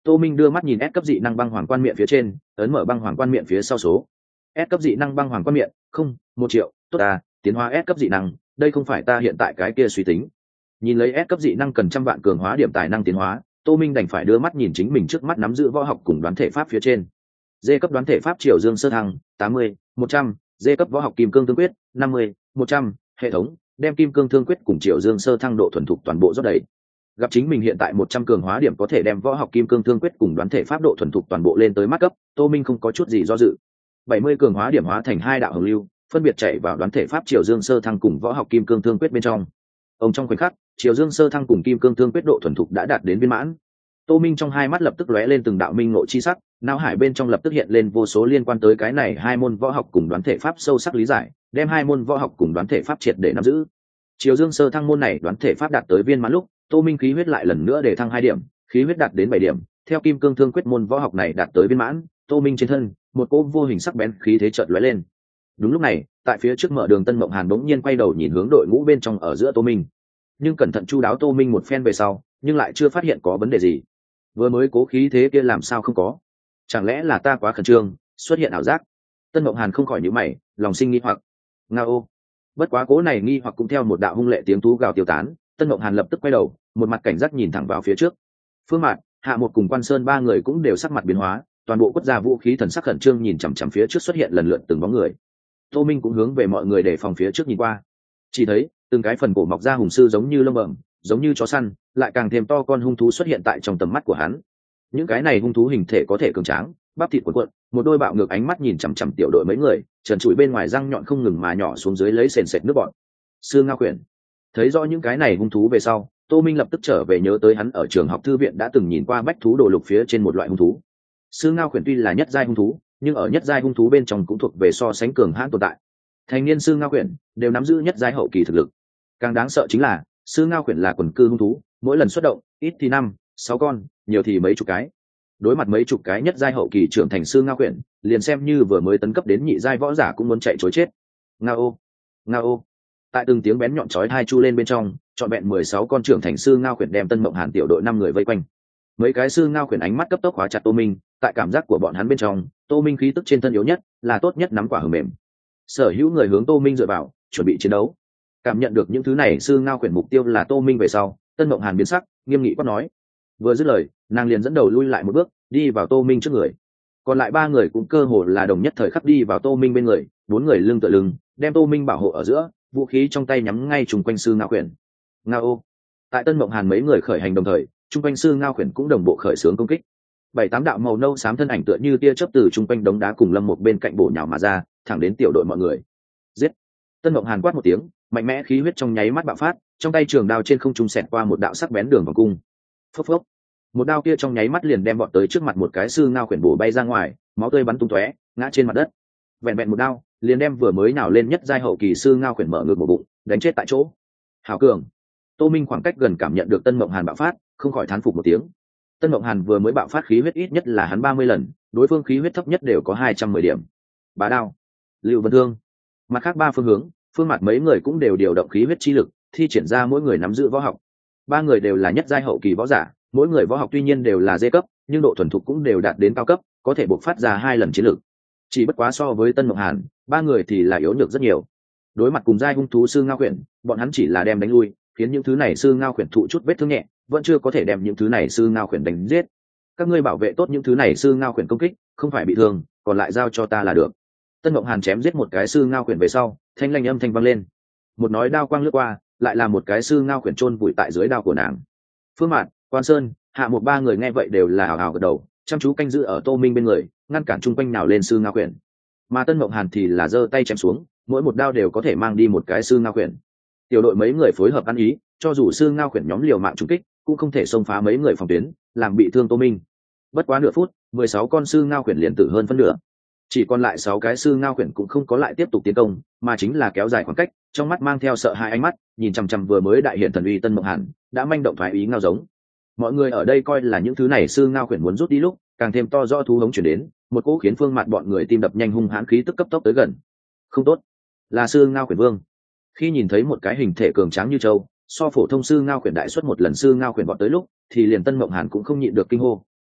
Tô Minh đưa mắt nhìn S cấp dị năng băng hoàng quan miệng phía trên, ấn mở băng hoàng quan miệng phía sau số. S cấp dị năng băng hoàng quan miệng, không, 1 triệu, tốt à, tiến hóa S cấp dị năng, đây không phải ta hiện tại cái kia suy tính. Nhìn lấy S cấp dị năng cần trăm vạn cường hóa điểm tài năng tiến hóa, Tô Minh đành phải đưa mắt nhìn chính mình trước mắt nắm giữ võ học cùng đoán thể pháp phía trên. D cấp đoán thể pháp Triều Dương sơ thăng, 80, 100, D cấp võ học kim cương thương quyết, 50, 100, hệ thống, đem kim cương thương quyết cùng Triều Dương sơ thăng độ thuần thục toàn bộ rót đầy. Gặp chính mình hiện tại 100 cường hóa điểm có thể đem võ học kim cương thương quyết cùng đoán thể pháp độ thuần thục toàn bộ lên tới mắt cấp, Tô Minh không có chút gì do dự. 70 cường hóa điểm hóa thành 2 đạo hồng lưu, phân biệt chạy vào đoán thể pháp Triều Dương sơ thăng cùng võ học kim cương thương quyết bên trong. Ông trong khoảnh khắc, Triều Dương sơ thăng cùng kim cương thương quyết độ thuần thục đã đạt đến viên mãn. Tô Minh trong hai mắt lập tức lóe lên từng đạo minh ngộ chi sắc, não hải bên trong lập tức hiện lên vô số liên quan tới cái này hai môn võ học cùng đoán thể pháp sâu sắc lý giải, đem hai môn võ học cùng đoán thể pháp triệt để nắm giữ. Triều Dương sơ thăng môn này đoán thể pháp đạt tới viên mãn lúc, Tô Minh khí huyết lại lần nữa để thăng 2 điểm, khí huyết đạt đến 7 điểm, theo kim cương thương quyết môn võ học này đạt tới viên mãn, Tô Minh trên thân, một cỗ vô hình sắc bén khí thế chợt lóe lên. Đúng lúc này, tại phía trước mở đường Tân Mộng Hàn bỗng nhiên quay đầu nhìn hướng đội ngũ bên trong ở giữa Tô Minh. Nhưng cẩn thận chu đáo Tô Minh một phen về sau, nhưng lại chưa phát hiện có vấn đề gì. Vừa mới cố khí thế kia làm sao không có? Chẳng lẽ là ta quá khẩn trương, xuất hiện ảo giác? Tân Mộng Hàn không khỏi nhíu mày, lòng sinh nghi hoặc. Ngao. Bất quá cố này nghi hoặc cũng theo một đạo hung lệ tiếng thú gào tiêu tán, Tân Mộng Hàn lập tức quay đầu, một mặt cảnh giác nhìn thẳng vào phía trước. Phương Mạn, Hạ Một cùng Quan Sơn ba người cũng đều sắc mặt biến hóa, toàn bộ quất ra vũ khí thần sắc khẩn trương nhìn chằm chằm phía trước xuất hiện lần lượt từng bóng người. Tô Minh cũng hướng về mọi người để phòng phía trước nhìn qua. Chỉ thấy, từng cái phần cổ mọc ra hùng sư giống như lông bẩm, giống như chó săn, lại càng thêm to con hung thú xuất hiện tại trong tầm mắt của hắn. Những cái này hung thú hình thể có thể cường tráng, bắp thịt cuộn cuộn, một đôi bạo ngược ánh mắt nhìn chằm chằm tiểu đội mấy người, trần trụi bên ngoài răng nhọn không ngừng mà nhỏ xuống dưới lấy sền sệt nước bọt. Sư Ngao Quyển. Thấy rõ những cái này hung thú về sau, Tô Minh lập tức trở về nhớ tới hắn ở trường học thư viện đã từng nhìn qua bách thú đồ lục phía trên một loại hung thú. Sư Ngao Quyển tuy là nhất giai hung thú, nhưng ở nhất giai hung thú bên trong cũng thuộc về so sánh cường hãn tồn tại. Thành niên Sư Ngao Quyển đều nắm giữ nhất giai hậu kỳ thực lực. Càng đáng sợ chính là, Sư Ngao Quyển là quần cư hung thú, mỗi lần xuất động, ít thì 5, 6 con, nhiều thì mấy chục cái. Đối mặt mấy chục cái nhất giai hậu kỳ trưởng thành Sư Ngao Quyển, liền xem như vừa mới tấn cấp đến nhị giai võ giả cũng muốn chạy trối chết. Ngao, ngao. Tại từng tiếng bén nhọn chói tai chu lên bên trong, trọn vẹn 16 con trưởng thành Sư Ngao Quyển đem Tân Mộng Hàn tiểu đội 5 người vây quanh. Mấy cái Sư Ngao Quyển ánh mắt cấp tốc khóa chặt Tô Minh, tại cảm giác của bọn hắn bên trong, Tô Minh khí tức trên thân yếu nhất, là tốt nhất nắm quả hờ mềm. Sở hữu người hướng Tô Minh dựa vào, chuẩn bị chiến đấu. Cảm nhận được những thứ này Sư Ngao Quyển mục tiêu là Tô Minh về sau, Tân Mộng Hàn biến sắc, nghiêm nghị quát nói. Vừa dứt lời, nàng liền dẫn đầu lui lại một bước, đi vào Tô Minh trước người. Còn lại 3 người cũng cơ hồ là đồng nhất thời khắc đi vào Tô Minh bên người, 4 người lưng tựa lưng, đem Tô Minh bảo hộ ở giữa, vũ khí trong tay nhắm ngay trùng quanh Sư Ngao Quyển. Ngao. Tại Tân Mộng Hàn mấy người khởi hành đồng thời, trùng quanh Sư Ngao Quyển cũng đồng bộ khởi xướng công kích. 7-8 đạo màu nâu xám thân ảnh tựa như tia chớp từ trùng quanh đống đá cùng lâm một bên cạnh bổ nhào mà ra, thẳng đến tiểu đội mọi người. Giết! Tân Mộng Hàn quát một tiếng, mạnh mẽ khí huyết trong nháy mắt bạo phát, trong tay trường đao trên không trung xẹt qua một đạo sắc bén đường vòng cung. Phốc phốc. Một đao kia trong nháy mắt liền đem bọn tới trước mặt một cái Sư Ngao Quyển bổ bay ra ngoài, máu tươi bắn tung tóe, ngã trên mặt đất. Vẹn vẹn một đao, liền đem vừa mới nào lên nhất giai hậu kỳ Sư Ngao Quyển mở ngược một bụng, đánh chết tại chỗ. Hảo cường. Tô Minh khoảng cách gần cảm nhận được Tân Mộng Hàn bạo phát, không khỏi thán phục một tiếng. Tân Mộng Hàn vừa mới bạo phát khí huyết ít nhất là hắn 30 lần, đối phương khí huyết thấp nhất đều có 210 điểm. Bá đao, Lưu Vân Thương. Mặt khác 3 phương hướng, phương mặt mấy người cũng đều điều động khí huyết chi lực, thi triển ra mỗi người nắm giữ võ học. 3 người đều là nhất giai hậu kỳ võ giả, mỗi người võ học tuy nhiên đều là D cấp, nhưng độ thuần thục cũng đều đạt đến cao cấp, có thể bộc phát ra 2 lần chiến lực. Chỉ bất quá so với Tân Mộng Hàn, 3 người thì là yếu nhược rất nhiều. Đối mặt cùng giai hung thú Sư Ngao Quyển, bọn hắn chỉ là đem đánh lui, khiến những thứ này Sư Ngao Quyển thụ chút vết thương nhẹ, vẫn chưa có thể đem những thứ này Sư Ngao Quyển đánh giết. Các ngươi bảo vệ tốt những thứ này Sư Ngao Quyển công kích, không phải bị thương, còn lại giao cho ta là được. Tân Mộng Hàn chém giết một cái Sư Ngao Quyển về sau, thanh lanh âm thanh vang lên. Một nói đao quang lướt qua, lại là một cái Sư Ngao Quyển chôn vùi tại dưới đao của nàng. Phương Mạn, Quan Sơn, Hạ Một 3 người nghe vậy đều là hào hào gật đầu, chăm chú canh giữ ở Tô Minh bên người, ngăn cản chung quanh nào lên Sư Ngao Quyển. Mà Tân Mộng Hàn thì là giơ tay chém xuống, mỗi một đao đều có thể mang đi một cái Sư Ngao Quyển. Tiểu đội mấy người phối hợp ăn ý, cho dù Sư Ngao Quyển nhóm liều mạng trúng kích, cũng không thể xông phá mấy người phòng tuyến, làm bị thương Tô Minh. Bất quá nửa phút, 16 con Sư Ngao Quyển liền tử hơn phân nửa. Chỉ còn lại 6 cái Sư Ngao Quyển cũng không có lại tiếp tục tiến công, mà chính là kéo dài khoảng cách, trong mắt mang theo sợ hãi ánh mắt, nhìn chằm chằm vừa mới đại hiện thần uy Tân Mộng Hàn, đã manh động thoái ý ngao giống. Mọi người ở đây coi là những thứ này Sư Ngao Quyển muốn rút đi lúc, càng thêm to rõ thú hống chuyển đến, một cỗ khiến phương mặt bọn người tim đập nhanh hung hãn khí tức cấp tốc tới gần. Không tốt, là Sư Ngao Quyển vương. Khi nhìn thấy một cái hình thể cường tráng như trâu, so phổ thông Sư Ngao Quyển đại xuất một lần Sư Ngao Quyển bọn tới lúc, thì liền Tân Mộng Hàn cũng không nhịn được kinh hô,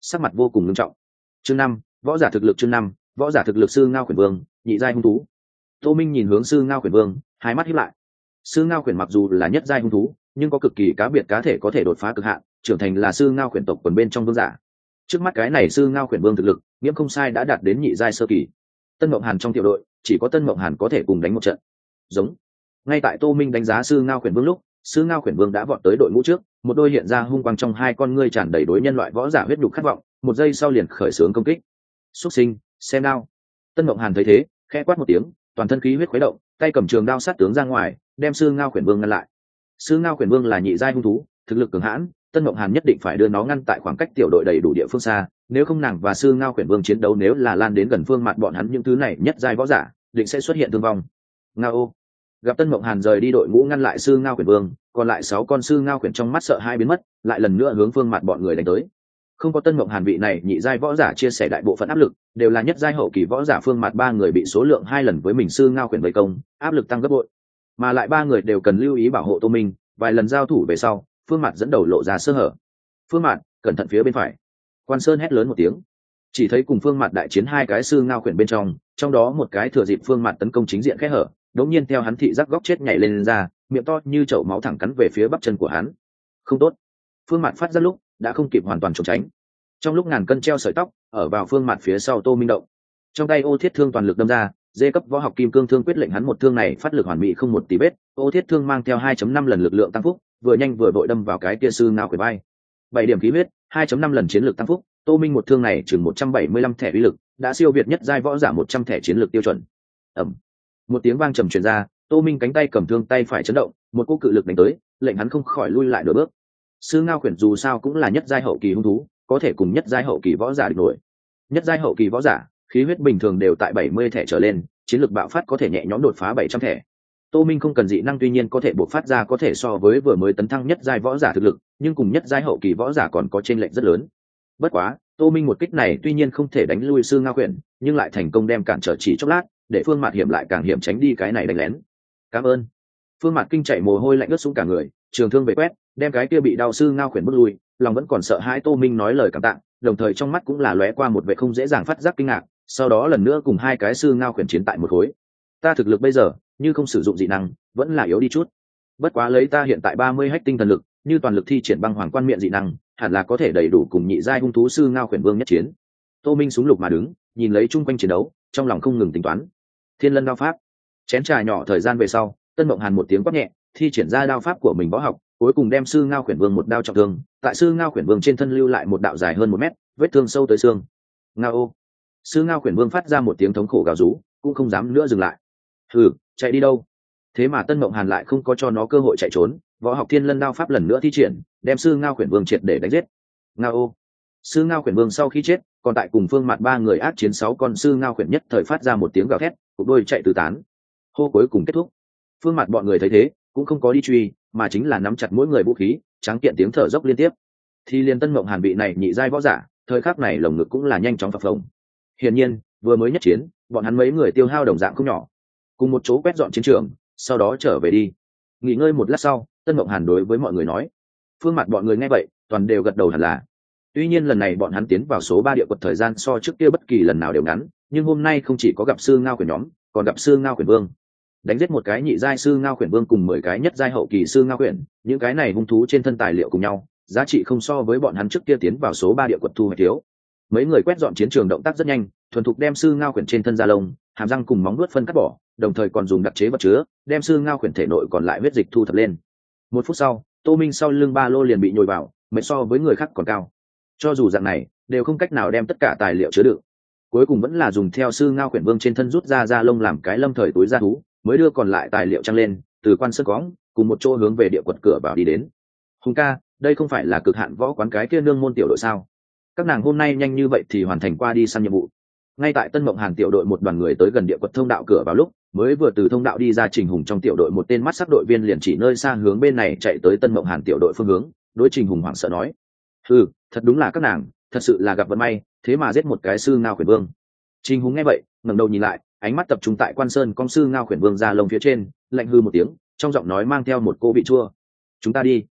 sắc mặt vô cùng nghiêm trọng. Chương 5, võ giả thực lực. Chương 5, võ giả thực lực. Sư Ngao Quyển Vương, nhị giai hung thú. Tô Minh nhìn hướng Sư Ngao Quyển Vương, hai mắt híp lại. Sư Ngao Quyển mặc dù là nhất giai hung thú, nhưng có cực kỳ cá biệt cá thể có thể đột phá cực hạn, trưởng thành là Sư Ngao Quyển tộc quần bên trong vương giả. Trước mắt cái này Sư Ngao Quyển Vương thực lực, nghiễm không sai đã đạt đến nhị giai sơ kỳ. Tân Mộng Hàn trong tiểu đội, chỉ có Tân Mộng Hàn có thể cùng đánh một trận. Giống. Ngay tại Tô Minh đánh giá Sư Ngao Quyển Vương lúc, Sư Ngao Quyển Vương đã vọt tới đội ngũ trước, một đôi hiện ra hung quang trong hai con ngươi tràn đầy đối nhân loại võ giả huyết nhục khát vọng, một giây sau liền khởi xướng công kích. Xuất sinh, xem đao. Tân Mộng Hàn thấy thế, khẽ quát một tiếng, toàn thân khí huyết khuấy động, tay cầm trường đao sát tướng ra ngoài, đem Sư Ngao Quyển Vương ngăn lại. Sư Ngao Quyển Vương là nhị giai hung thú, thực lực cường hãn, Tân Mộng Hàn nhất định phải đưa nó ngăn tại khoảng cách tiểu đội đầy đủ địa phương xa, nếu không nàng và Sư Ngao Quyển Vương chiến đấu nếu là lan đến gần phương mặt bọn hắn những thứ này nhất giai võ giả, định sẽ xuất hiện thương vong. Ngao. Gặp Tân Mộng Hàn rời đi đội ngũ ngăn lại Sư Ngao Quyển Vương, còn lại 6 con Sư Ngao Quyển trong mắt sợ hai biến mất, lại lần nữa hướng phương mặt bọn người đánh tới. Không có Tân Mộng Hàn vị này nhị giai võ giả chia sẻ đại bộ phận áp lực, đều là nhất giai hậu kỳ võ giả phương mặt 3 người bị số lượng 2 lần với mình Sư Ngao Quyển vây công, áp lực tăng gấp bội. Mà lại 3 người đều cần lưu ý bảo hộ Tô Minh, vài lần giao thủ về sau, phương mặt dẫn đầu lộ ra sơ hở. Phương mặt, cẩn thận phía bên phải. Quan Sơn hét lớn một tiếng. Chỉ thấy cùng phương mặt đại chiến 2 cái Sư Ngao Quyển bên trong đó một cái thừa dịp phương mặt tấn công chính diện khẽ hở, đột nhiên theo hắn thị giác góc chết nhảy lên ra, miệng to như chậu máu thẳng cắn về phía bắp chân của hắn. Không tốt. Phương mặt phát ra lúc đã không kịp hoàn toàn trốn tránh. Trong lúc ngàn cân treo sợi tóc, ở vào phương mặt phía sau Tô Minh động. Trong tay Ô Thiết Thương toàn lực đâm ra, dê cấp võ học kim cương thương quyết lệnh hắn một thương này phát lực hoàn mỹ không một tí vết, Ô Thiết Thương mang theo 2.5 lần lực lượng tăng phúc, vừa nhanh vừa vội đâm vào cái kia Sư Ngao Quyển vai. 7 điểm khí huyết, 2.5 lần chiến lược tăng phúc, Tô Minh một thương này chừng 175 thẻ uy lực, đã siêu việt nhất giai võ giả 100 thẻ chiến lược tiêu chuẩn. Ầm. Một tiếng vang trầm truyền ra, Tô Minh cánh tay cầm thương tay phải chấn động, một cú cự lực đánh tới, lệnh hắn không khỏi lui lại nửa bước. Sư Ngao Quyển dù sao cũng là nhất giai hậu kỳ hung thú, có thể cùng nhất giai hậu kỳ võ giả địch nổi. Nhất giai hậu kỳ võ giả, khí huyết bình thường đều tại 70 thẻ trở lên, chiến lược bạo phát có thể nhẹ nhõm đột phá 700 thẻ. Tô Minh không cần dị năng tuy nhiên có thể bộc phát ra có thể so với vừa mới tấn thăng nhất giai võ giả thực lực, nhưng cùng nhất giai hậu kỳ võ giả còn có chênh lệch rất lớn. Bất quá, Tô Minh một kích này tuy nhiên không thể đánh lui Sư Ngao Quyển, nhưng lại thành công đem cản trở chỉ chốc lát, để Phương Mạt hiểm lại càng hiểm tránh đi cái này đánh lén. Cảm ơn. Phương Mạt kinh chạy mồ hôi lạnh ướt sũng cả người, trường thương về quét, đem cái kia bị đau Sư Ngao Quyển bước lui, lòng vẫn còn sợ hãi Tô Minh nói lời cảm tạ, đồng thời trong mắt cũng là lóe qua một vẻ không dễ dàng phát giác kinh ngạc, sau đó lần nữa cùng 2 cái Sư Ngao Quyển chiến tại một khối. Ta thực lực bây giờ, như không sử dụng dị năng, vẫn là yếu đi chút. Bất quá lấy ta hiện tại 30 hách tinh thần lực, như toàn lực thi triển băng hoàng quan miệng dị năng, hẳn là có thể đầy đủ cùng nhị giai hung thú Sư Ngao Quyển Vương nhất chiến. Tô Minh súng lục mà đứng, nhìn lấy chung quanh chiến đấu, trong lòng không ngừng tính toán. Thiên Lân đao pháp. Chén trà nhỏ thời gian về sau, Tân Mộng Hàn một tiếng quát nhẹ, thi triển ra đao pháp của mình võ học, cuối cùng đem Sư Ngao Quyển Vương một đao trọng thương, tại Sư Ngao Quyển Vương trên thân lưu lại một đạo dài hơn 1 mét, vết thương sâu tới xương. Ngao. Sư Ngao Quyển Vương phát ra một tiếng thống khổ gào rú, cũng không dám nữa dừng lại. Hừ, chạy đi đâu? Thế mà Tân Mộng Hàn lại không có cho nó cơ hội chạy trốn, võ học Thiên Lân đao pháp lần nữa thi triển, đem Sư Ngao Quyển Vương triệt để đánh giết. Ngao. Sư Ngao Quyển Vương sau khi chết, còn tại cùng Phương Mạt 3 người ác chiến 6 con Sư Ngao Quyển nhất thời phát ra một tiếng gào thét, cục đôi chạy tứ tán. Hô cuối cùng kết thúc. Phương Mạt bọn người thấy thế, cũng không có đi truy, mà chính là nắm chặt mỗi người vũ khí, tráng kiện tiếng thở dốc liên tiếp. Thì liên Tân Mộng Hàn bị này nhị giai võ giả, thời khắc này lồng ngực cũng là nhanh chóng phập phồng. Hiển nhiên, vừa mới nhất chiến, bọn hắn mấy người tiêu hao đồng dạng không nhỏ. Cùng một chỗ quét dọn chiến trường, sau đó trở về đi. Nghỉ ngơi một lát sau, Tân Mộng Hàn đối với mọi người nói. Phương Mạt bọn người nghe vậy, toàn đều gật đầu hẳn là. Tuy nhiên lần này bọn hắn tiến vào số 3 địa quật thời gian so trước kia bất kỳ lần nào đều ngắn, nhưng hôm nay không chỉ có gặp Sư Ngao Quyển nhóm, còn gặp Sư Ngao Quyển Vương. Đánh giết một cái nhị giai Sư Ngao Quyển Vương cùng 10 cái nhất giai hậu kỳ Sư Ngao Quyển, những cái này hung thú trên thân tài liệu cùng nhau, giá trị không so với bọn hắn trước kia tiến vào số 3 địa quật thu hoạch thiếu. Mấy người quét dọn chiến trường động tác rất nhanh, thuần thục đem Sư Ngao Quyển trên thân da lông, hàm răng cùng móng vuốt phân cắt bỏ, đồng thời còn dùng đặc chế vật chứa, đem Sư Ngao Quyển thể nội còn lại huyết dịch thu thập lên. 1 phút sau, Tô Minh sau lưng ba lô liền bị nhồi vào, mệt so với người khác còn cao. Cho dù dạng này, đều không cách nào đem tất cả tài liệu chứa đựng. Cuối cùng vẫn là dùng theo Sư Ngao Quyển Vương trên thân rút ra da lông làm cái lâm thời túi da thú, mới đưa còn lại tài liệu trăng lên, từ quan sơn cõng, cùng một chỗ hướng về địa quật cửa vào đi đến. Hùng ca, đây không phải là cực hạn võ quán cái kia nương môn tiểu đội sao? Các nàng hôm nay nhanh như vậy thì hoàn thành qua đi săn nhiệm vụ. Ngay tại Tân Mộng Hàn tiểu đội một đoàn người tới gần địa quật thông đạo cửa vào lúc, mới vừa từ thông đạo đi ra Trình Hùng trong tiểu đội một tên mắt sắc đội viên liền chỉ nơi xa hướng bên này chạy tới Tân Mộng Hàn tiểu đội phương hướng, đối Trình Hùng hoảng sợ nói: "Ừ, thật đúng là các nàng, thật sự là gặp vận may, thế mà giết một cái Sư Ngao Quyển Vương." Trình Hùng nghe vậy, ngẩng đầu nhìn lại, ánh mắt tập trung tại quan sơn con Sư Ngao Quyển Vương ra lông phía trên, lạnh hư một tiếng, trong giọng nói mang theo một cô vị chua: "Chúng ta đi."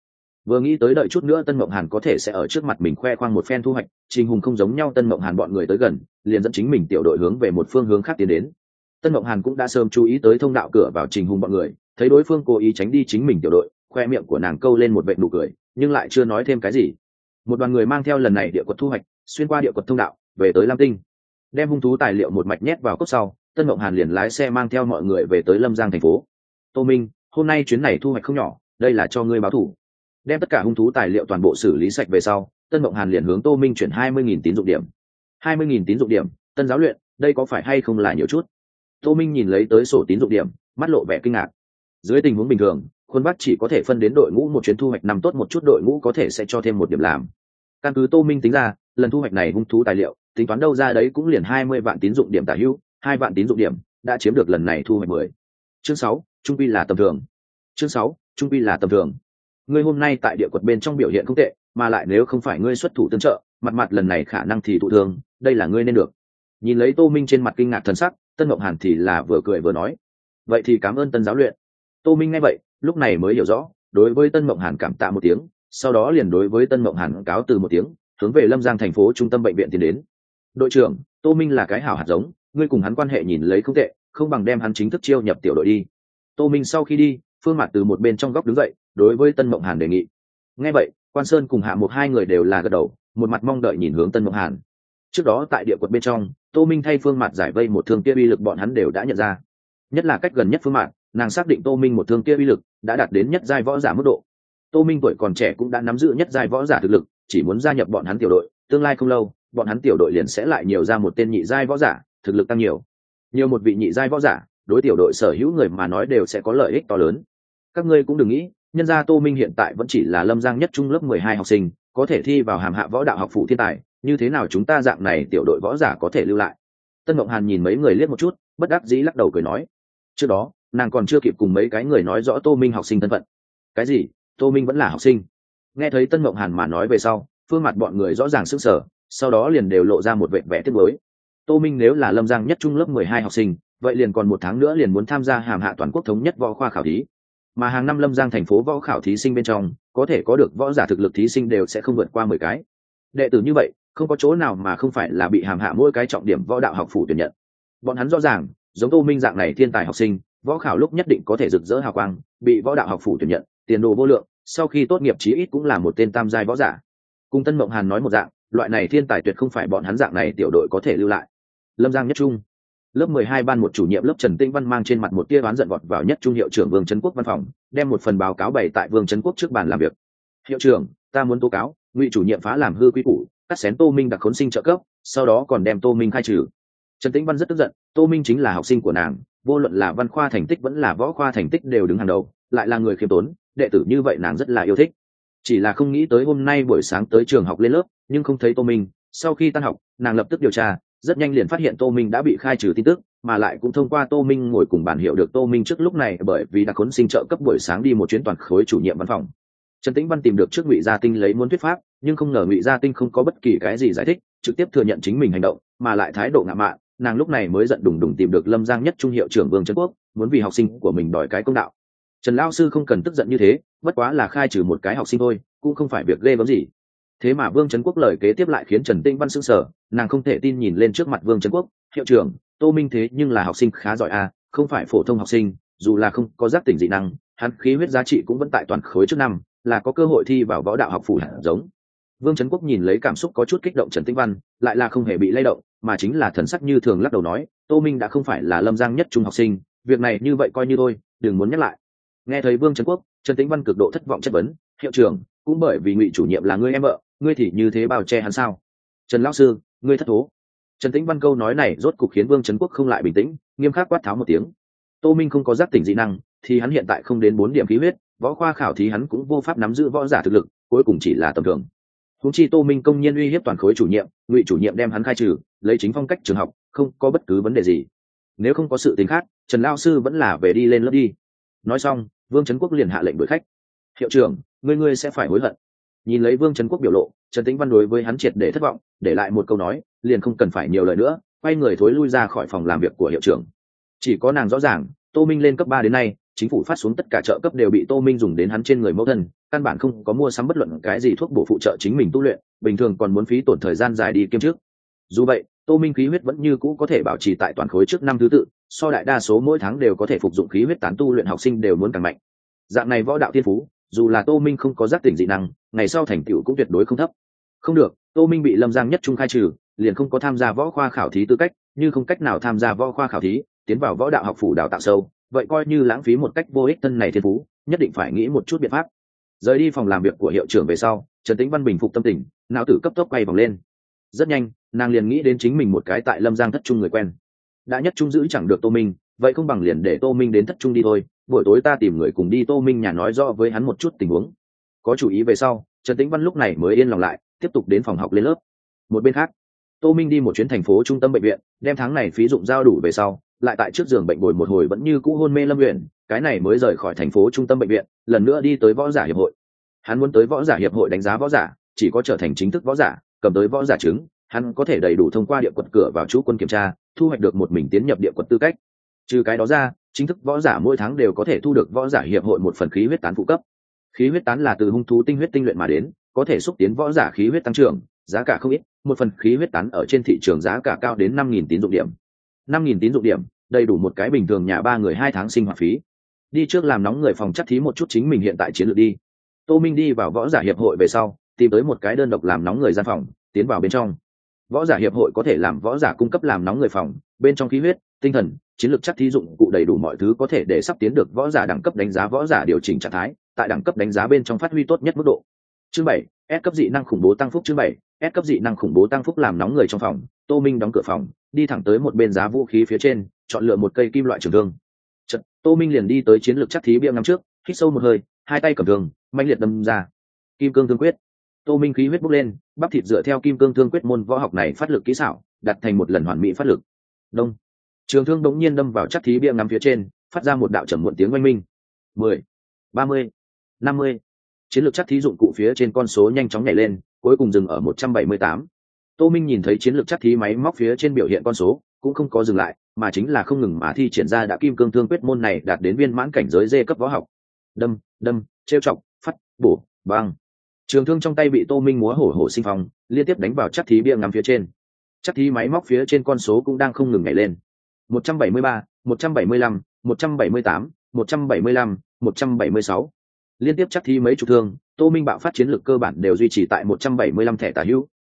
Vừa nghĩ tới đợi chút nữa Tân Mộng Hàn có thể sẽ ở trước mặt mình khoe khoang một phen thu hoạch, Trình Hùng không giống nhau Tân Mộng Hàn bọn người tới gần, liền dẫn chính mình tiểu đội hướng về một phương hướng khác tiến đến. Tân Mộng Hàn cũng đã sớm chú ý tới thông đạo cửa vào Trình Hùng bọn người, thấy đối phương cố ý tránh đi chính mình tiểu đội, khoe miệng của nàng câu lên một vệt nụ cười, nhưng lại chưa nói thêm cái gì. Một đoàn người mang theo lần này địa quật thu hoạch, xuyên qua địa quật thông đạo, về tới Lam Tinh. Đem hung thú tài liệu một mạch nhét vào cốc sau, Tân Mộng Hàn liền lái xe mang theo mọi người về tới Lâm Giang thành phố. Tô Minh, hôm nay chuyến này thu hoạch không nhỏ, đây là cho ngươi báo thù. Đem tất cả hung thú tài liệu toàn bộ xử lý sạch về sau, Tân Mộng Hàn liền hướng Tô Minh chuyển 20.000 tín dụng điểm. 20.000 tín dụng điểm, Tân giáo luyện, đây có phải hay không là nhiều chút? Tô Minh nhìn lấy tới sổ tín dụng điểm, mắt lộ vẻ kinh ngạc. Dưới tình huống bình thường, Khuôn Bắc chỉ có thể phân đến đội ngũ một chuyến thu hoạch năm tốt một chút, đội ngũ có thể sẽ cho thêm một điểm làm. Căn cứ Tô Minh tính ra, lần thu hoạch này hung thú tài liệu, tính toán đâu ra đấy cũng liền 20 vạn tín dụng điểm tả hữu, 2 vạn tín dụng điểm đã chiếm được lần này thu hoạch 10. Chương 6, trung quy là tầm thường. Chương 6, trung quy là tầm thường. Ngươi hôm nay tại địa quật bên trong biểu hiện không tệ, mà lại nếu không phải ngươi xuất thủ tương trợ, mặt lần này khả năng thì thụ thương, đây là ngươi nên được. Nhìn lấy Tô Minh trên mặt kinh ngạc thần sắc, Tân Mộng Hàn thì là vừa cười vừa nói, vậy thì cảm ơn Tân giáo luyện. Tô Minh nghe vậy, lúc này mới hiểu rõ, đối với Tân Mộng Hàn cảm tạ một tiếng, sau đó liền đối với Tân Mộng Hàn cáo từ một tiếng, hướng về Lâm Giang thành phố trung tâm bệnh viện tiến đến. Đội trưởng, Tô Minh là cái hảo hạt giống, ngươi cùng hắn quan hệ nhìn lấy không tệ, không bằng đem hắn chính thức chiêu nhập tiểu đội đi. Tô Minh sau khi đi, Phương Mạt từ một bên trong góc đứng dậy, đối với Tân Mộng Hàn đề nghị. Nghe vậy, Quan Sơn cùng Hạ Một hai người đều là gật đầu, một mặt mong đợi nhìn hướng Tân Mộng Hàn. Trước đó tại địa quật bên trong, Tô Minh thay Phương Mạt giải vây một thương kia uy lực bọn hắn đều đã nhận ra. Nhất là cách gần nhất Phương Mạt, nàng xác định Tô Minh một thương kia uy lực đã đạt đến nhất giai võ giả mức độ. Tô Minh tuổi còn trẻ cũng đã nắm giữ nhất giai võ giả thực lực, chỉ muốn gia nhập bọn hắn tiểu đội, tương lai không lâu, bọn hắn tiểu đội liền sẽ lại nhiều ra một tên nhị giai võ giả, thực lực tăng nhiều. Nhiều một vị nhị giai võ giả, đối tiểu đội sở hữu người mà nói đều sẽ có lợi ích to lớn. Các ngươi cũng đừng nghĩ, nhân gia Tô Minh hiện tại vẫn chỉ là Lâm Giang nhất trung lớp 12 học sinh, có thể thi vào hàm hạ võ đạo học phủ thiên tài, như thế nào chúng ta dạng này tiểu đội võ giả có thể lưu lại? Tân Mộng Hàn nhìn mấy người liếc một chút, bất đắc dĩ lắc đầu cười nói. Trước đó, nàng còn chưa kịp cùng mấy cái người nói rõ Tô Minh học sinh thân phận. Cái gì? Tô Minh vẫn là học sinh? Nghe thấy Tân Mộng Hàn mà nói về sau, phương mặt bọn người rõ ràng sững sờ, sau đó liền đều lộ ra một vẻ vẻ tiếc nuối. Tô Minh nếu là Lâm Giang nhất trung lớp 12 học sinh, vậy liền còn một tháng nữa liền muốn tham gia hàm hạ toàn quốc thống nhất võ khoa khảo thí. Mà hàng năm Lâm Giang thành phố võ khảo thí sinh bên trong, có thể có được võ giả thực lực thí sinh đều sẽ không vượt qua 10 cái. Đệ tử như vậy, không có chỗ nào mà không phải là bị hàm hạ mỗi cái trọng điểm võ đạo học phủ tuyển nhận. Bọn hắn rõ ràng, giống Tô Minh dạng này thiên tài học sinh, võ khảo lúc nhất định có thể rực rỡ hào quang, bị võ đạo học phủ tuyển nhận, tiền đồ vô lượng, sau khi tốt nghiệp chí ít cũng là một tên tam giai võ giả. Cùng Tân Mộng Hàn nói một dạng, loại này thiên tài tuyệt không phải bọn hắn dạng này tiểu đội có thể lưu lại. Lâm Giang nhất trung, lớp 12 ban một chủ nhiệm lớp Trần Tĩnh Văn mang trên mặt một tia oán giận vọt vào nhất trung hiệu trưởng Vương Trấn Quốc văn phòng, đem một phần báo cáo bày tại Vương Trấn Quốc trước bàn làm việc. Hiệu trưởng, ta muốn tố cáo Ngụy chủ nhiệm phá làm hư quy củ, cắt xén Tô Minh đặc khốn sinh trợ cấp, sau đó còn đem Tô Minh khai trừ. Trần Tĩnh Văn rất tức giận, Tô Minh chính là học sinh của nàng, vô luận là văn khoa thành tích vẫn là võ khoa thành tích đều đứng hàng đầu, lại là người khiêm tốn, đệ tử như vậy nàng rất là yêu thích. Chỉ là không nghĩ tới hôm nay buổi sáng tới trường học lên lớp, nhưng không thấy Tô Minh. Sau khi tan học, nàng lập tức điều tra, rất nhanh liền phát hiện Tô Minh đã bị khai trừ tin tức, mà lại cũng thông qua Tô Minh ngồi cùng bàn hiểu được Tô Minh trước lúc này bởi vì đặc khốn sinh trợ cấp buổi sáng đi một chuyến toàn khối chủ nhiệm văn phòng. Trần Tĩnh Văn tìm được trước Ngụy Gia Tinh lấy muốn thuyết pháp, nhưng không ngờ Ngụy Gia Tinh không có bất kỳ cái gì giải thích, trực tiếp thừa nhận chính mình hành động, mà lại thái độ ngạo mạn, nàng lúc này mới giận đùng đùng tìm được Lâm Giang nhất trung hiệu trưởng Vương Trấn Quốc, muốn vì học sinh của mình đòi cái công đạo. Trần lão sư không cần tức giận như thế, bất quá là khai trừ một cái học sinh thôi, cũng không phải việc ghê gớm gì. Thế mà Vương Trấn Quốc lời kế tiếp lại khiến Trần Tĩnh Văn sững sờ, nàng không thể tin nhìn lên trước mặt Vương Trấn Quốc, hiệu trưởng, Tô Minh thế nhưng là học sinh khá giỏi à, không phải phổ thông học sinh, dù là không có giác tỉnh dị năng, hắn khí huyết giá trị cũng vẫn tại toàn khối trước năm, là có cơ hội thi vào võ đạo học phủ hạt giống. Vương Trấn Quốc nhìn lấy cảm xúc có chút kích động Trần Tĩnh Văn, lại là không hề bị lay động, mà chính là thần sắc như thường lắc đầu nói, Tô Minh đã không phải là Lâm Giang nhất trung học sinh, việc này như vậy coi như thôi, đừng muốn nhắc lại. Nghe thấy Vương Trấn Quốc, Trần Tĩnh Văn cực độ thất vọng chất vấn, hiệu trưởng, cũng bởi vì Ngụy chủ nhiệm là ngươi em vợ, ngươi thì như thế bao che hắn sao? Trần lão sư, ngươi thất thố. Trần Tĩnh Văn câu nói này rốt cục khiến Vương Trấn Quốc không lại bình tĩnh, nghiêm khắc quát tháo một tiếng. Tô Minh không có giác tỉnh dị năng, thì hắn hiện tại không đến 4 điểm khí huyết, võ khoa khảo thí hắn cũng vô pháp nắm giữ võ giả thực lực, cuối cùng chỉ là tầm thường. Huống chi Tô Minh công nhiên uy hiếp toàn khối chủ nhiệm, Ngụy chủ nhiệm đem hắn khai trừ, lấy chính phong cách trường học, không có bất cứ vấn đề gì. Nếu không có sự tình khác, Trần lão sư vẫn là về đi lên lớp đi. Nói xong, Vương Trấn Quốc liền hạ lệnh đuổi khách. Hiệu trưởng, ngươi sẽ phải hối hận. Nhìn lấy Vương Trấn Quốc biểu lộ, Trần Tĩnh Văn đối với hắn triệt để thất vọng, để lại một câu nói, liền không cần phải nhiều lời nữa, quay người thối lui ra khỏi phòng làm việc của hiệu trưởng. Chỉ có nàng rõ ràng, Tô Minh lên cấp 3 đến nay, chính phủ phát xuống tất cả trợ cấp đều bị Tô Minh dùng đến hắn trên người mẫu thân, căn bản không có mua sắm bất luận cái gì thuốc bổ phụ trợ chính mình tu luyện, bình thường còn muốn phí tổn thời gian dài đi kiêm trước. Dù vậy, Tô Minh khí huyết vẫn như cũ có thể bảo trì tại toàn khối trước năm thứ tự, so đại đa số mỗi tháng đều có thể phục dụng khí huyết tán tu luyện học sinh đều muốn càng mạnh. Dạng này võ đạo thiên phú, dù là Tô Minh không có giác tỉnh dị năng, ngày sau thành tựu cũng tuyệt đối không thấp. Không được, Tô Minh bị Lâm Giang Nhất Trung khai trừ, liền không có tham gia võ khoa khảo thí tư cách, như không cách nào tham gia võ khoa khảo thí, tiến vào võ đạo học phủ đào tạo sâu, vậy coi như lãng phí một cách vô ích thân này thiên phú, nhất định phải nghĩ một chút biện pháp. Rời đi phòng làm việc của hiệu trưởng về sau, Trần Tĩnh Văn bình phục tâm tình, não tử cấp tốc quay vòng lên. Rất nhanh, nàng liền nghĩ đến chính mình một cái tại Lâm Giang Thất Trung người quen. Đã Nhất Trung giữ chẳng được Tô Minh, vậy không bằng liền để Tô Minh đến Thất Trung đi thôi, buổi tối ta tìm người cùng đi Tô Minh nhà nói rõ với hắn một chút tình huống. Có chủ ý về sau, Trần Tĩnh Văn lúc này mới yên lòng lại, tiếp tục đến phòng học lên lớp. Một bên khác, Tô Minh đi một chuyến thành phố trung tâm bệnh viện, đem tháng này phí dụng giao đủ về sau, lại tại trước giường bệnh bồi một hồi vẫn như cũ hôn mê Lâm Uyển, cái này mới rời khỏi thành phố trung tâm bệnh viện, lần nữa đi tới võ giả hiệp hội. Hắn muốn tới võ giả hiệp hội đánh giá võ giả, chỉ có trở thành chính thức võ giả, cầm tới võ giả chứng, hắn có thể đầy đủ thông qua địa quật cửa vào chú quân kiểm tra, thu hoạch được một mình tiến nhập địa quật tư cách. Trừ cái đó ra, chính thức võ giả mỗi tháng đều có thể thu được võ giả hiệp hội một phần khí huyết tán phụ cấp. Khí huyết tán là từ hung thú tinh huyết tinh luyện mà đến, có thể xúc tiến võ giả khí huyết tăng trưởng, giá cả không ít, một phần khí huyết tán ở trên thị trường giá cả cao đến 5.000 tín dụng điểm. 5.000 tín dụng điểm, đầy đủ một cái bình thường nhà 3 người 2 tháng sinh hoạt phí. Đi trước làm nóng người phòng chắc thí một chút chính mình hiện tại chiến lược đi. Tô Minh đi vào võ giả hiệp hội về sau, tìm tới một cái đơn độc làm nóng người gian phòng, tiến vào bên trong. Võ giả hiệp hội có thể làm võ giả cung cấp làm nóng người phòng, bên trong khí huyết, tinh thần, chiến lược chắc thí dụng cụ đầy đủ mọi thứ có thể để sắp tiến được võ giả đẳng cấp đánh giá võ giả điều chỉnh trạng thái, tại đẳng cấp đánh giá bên trong phát huy tốt nhất mức độ. Chương 7, S cấp dị năng khủng bố tăng phúc. Chương 7, S cấp dị năng khủng bố tăng phúc. Làm nóng người trong phòng, Tô Minh đóng cửa phòng, đi thẳng tới một bên giá vũ khí phía trên, chọn lựa một cây kim loại trường thương. Chợt, Tô Minh liền đi tới chiến lược chắc thí bia ngắm trước, hít sâu một hơi, hai tay cầm thương, mãnh liệt đâm ra. Kim cương thương quyết. Tô Minh khí huyết bốc lên, bắp thịt dựa theo kim cương thương quyết môn võ học này phát lực kỹ xảo, đặt thành một lần hoàn mỹ phát lực. Đông. Trường thương đống nhiên đâm vào chắc thí bia ngắm phía trên, phát ra một đạo trầm muộn tiếng oanh minh. 10, 30, 50. Chiến lược chắc thí dụng cụ phía trên con số nhanh chóng nhảy lên, cuối cùng dừng ở 178. Tô Minh nhìn thấy chiến lược chắc thí máy móc phía trên biểu hiện con số, cũng không có dừng lại, mà chính là không ngừng mà thi triển ra đã kim cương thương quyết môn này đạt đến viên mãn cảnh giới D cấp võ học. Đâm, đâm, trêu chọc, phát, bổ, băng. Trường thương trong tay bị Tô Minh múa hổ hổ sinh phong, liên tiếp đánh vào chắc thí bia ngắm phía trên. Chắc thí máy móc phía trên con số cũng đang không ngừng nhảy lên. 173, 175, 178, 175, 176. Liên tiếp chắc thí mấy chục thương, Tô Minh bạo phát chiến lược cơ bản đều duy trì tại 175 thẻ tả hữu.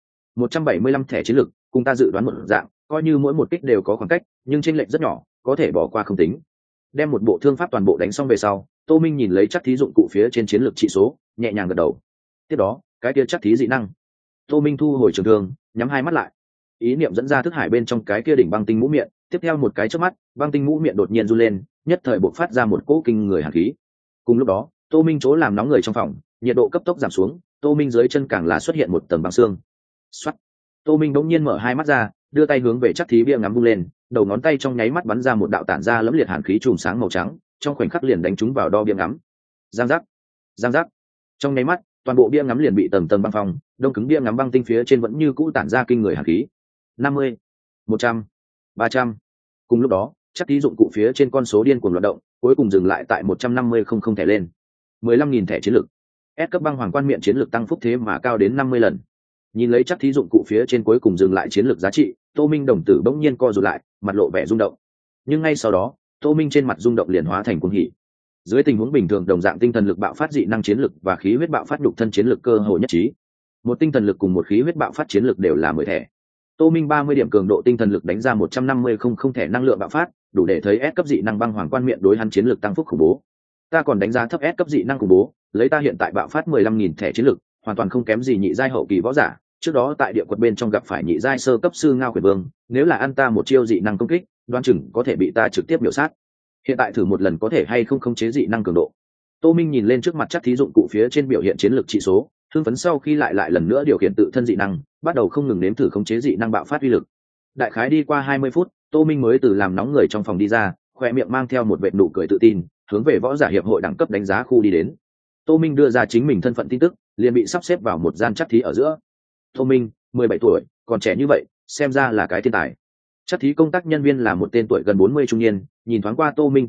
175 thẻ chiến lược, cùng ta dự đoán một dạng, coi như mỗi một kích đều có khoảng cách, nhưng chênh lệch rất nhỏ, có thể bỏ qua không tính. Đem một bộ thương pháp toàn bộ đánh xong về sau, Tô Minh nhìn lấy chắc thí dụng cụ phía trên chiến lược trị số, nhẹ nhàng gật đầu. Tiếp đó, cái kia chắc thí dị năng. Tô Minh thu hồi trường thương, nhắm hai mắt lại. Ý niệm dẫn ra thức hải bên trong cái kia đỉnh băng tinh mũ miệng, tiếp theo một cái chớp mắt, băng tinh mũ miệng đột nhiên run lên, nhất thời bộc phát ra một cỗ kinh người hàn khí. Cùng lúc đó, Tô Minh chỗ làm nóng người trong phòng, nhiệt độ cấp tốc giảm xuống, Tô Minh dưới chân càng là xuất hiện một tầng băng xương. Soát. Tô Minh bỗng nhiên mở hai mắt ra, đưa tay hướng về chắc thí bia ngắm vung lên, đầu ngón tay trong nháy mắt bắn ra một đạo tản ra lẫm liệt hàn khí chùm sáng màu trắng, trong khoảnh khắc liền đánh trúng vào đo bia ngắm. Giang giác, giang giác. Trong nháy mắt, toàn bộ bia ngắm liền bị tầng tầng băng phong, đông cứng bia ngắm băng tinh phía trên vẫn như cũ tản ra kinh người hàn khí. 50, 100, 300. Cùng lúc đó, chắc thí dụng cụ phía trên con số điên cuồng loạn động, cuối cùng dừng lại tại 150 không thẻ lên. 15.000 thẻ chiến lược. S cấp băng hoàng quan miệng chiến lược tăng phúc thế mà cao đến 50 lần. Nhìn lấy chắc thí dụng cụ phía trên cuối cùng dừng lại chiến lược giá trị, Tô Minh đồng tử bỗng nhiên co rụt lại, mặt lộ vẻ rung động. Nhưng ngay sau đó, Tô Minh trên mặt rung động liền hóa thành cuồng hỉ. Dưới tình huống bình thường đồng dạng tinh thần lực bạo phát dị năng chiến lực và khí huyết bạo phát đục thân chiến lực cơ hội nhất trí. Một tinh thần lực cùng một khí huyết bạo phát chiến lực đều là 10 thẻ. Tô Minh 30 điểm cường độ tinh thần lực đánh ra 150 không thẻ năng lượng bạo phát, đủ để thấy S cấp dị năng băng hoàng quan miệng đối hắn chiến lực tăng phúc khủng bố. Ta còn đánh giá thấp S cấp dị năng khủng bố, lấy ta hiện tại bạo phát 15.000 thẻ chiến lực, hoàn toàn không kém gì nhị giai hậu kỳ võ giả. Trước đó tại địa quật bên trong gặp phải nhị giai sơ cấp sư Ngao Quyền Vương, nếu là ăn ta một chiêu dị năng công kích, đoán chừng có thể bị ta trực tiếp miểu sát. Hiện tại thử một lần có thể hay không khống chế dị năng cường độ. Tô Minh nhìn lên trước mặt chắc thí dụng cụ phía trên biểu hiện chiến lược trị số, hưng phấn sau khi lại lần nữa điều khiển tự thân dị năng, bắt đầu không ngừng nếm thử khống chế dị năng bạo phát uy lực. Đại khái đi qua 20 phút, Tô Minh mới từ làm nóng người trong phòng đi ra, khoe miệng mang theo một vệt nụ cười tự tin, hướng về võ giả hiệp hội đẳng cấp đánh giá khu đi đến. Tô Minh đưa ra chính mình thân phận tin tức, liền bị sắp xếp vào một gian chắc thí ở giữa. Tô Minh, 17 tuổi, còn trẻ như vậy, xem ra là cái thiên tài. Chắc thí công tác nhân viên là một tên tuổi gần 40 trung niên, nhìn thoáng qua Tô Minh tư liệu,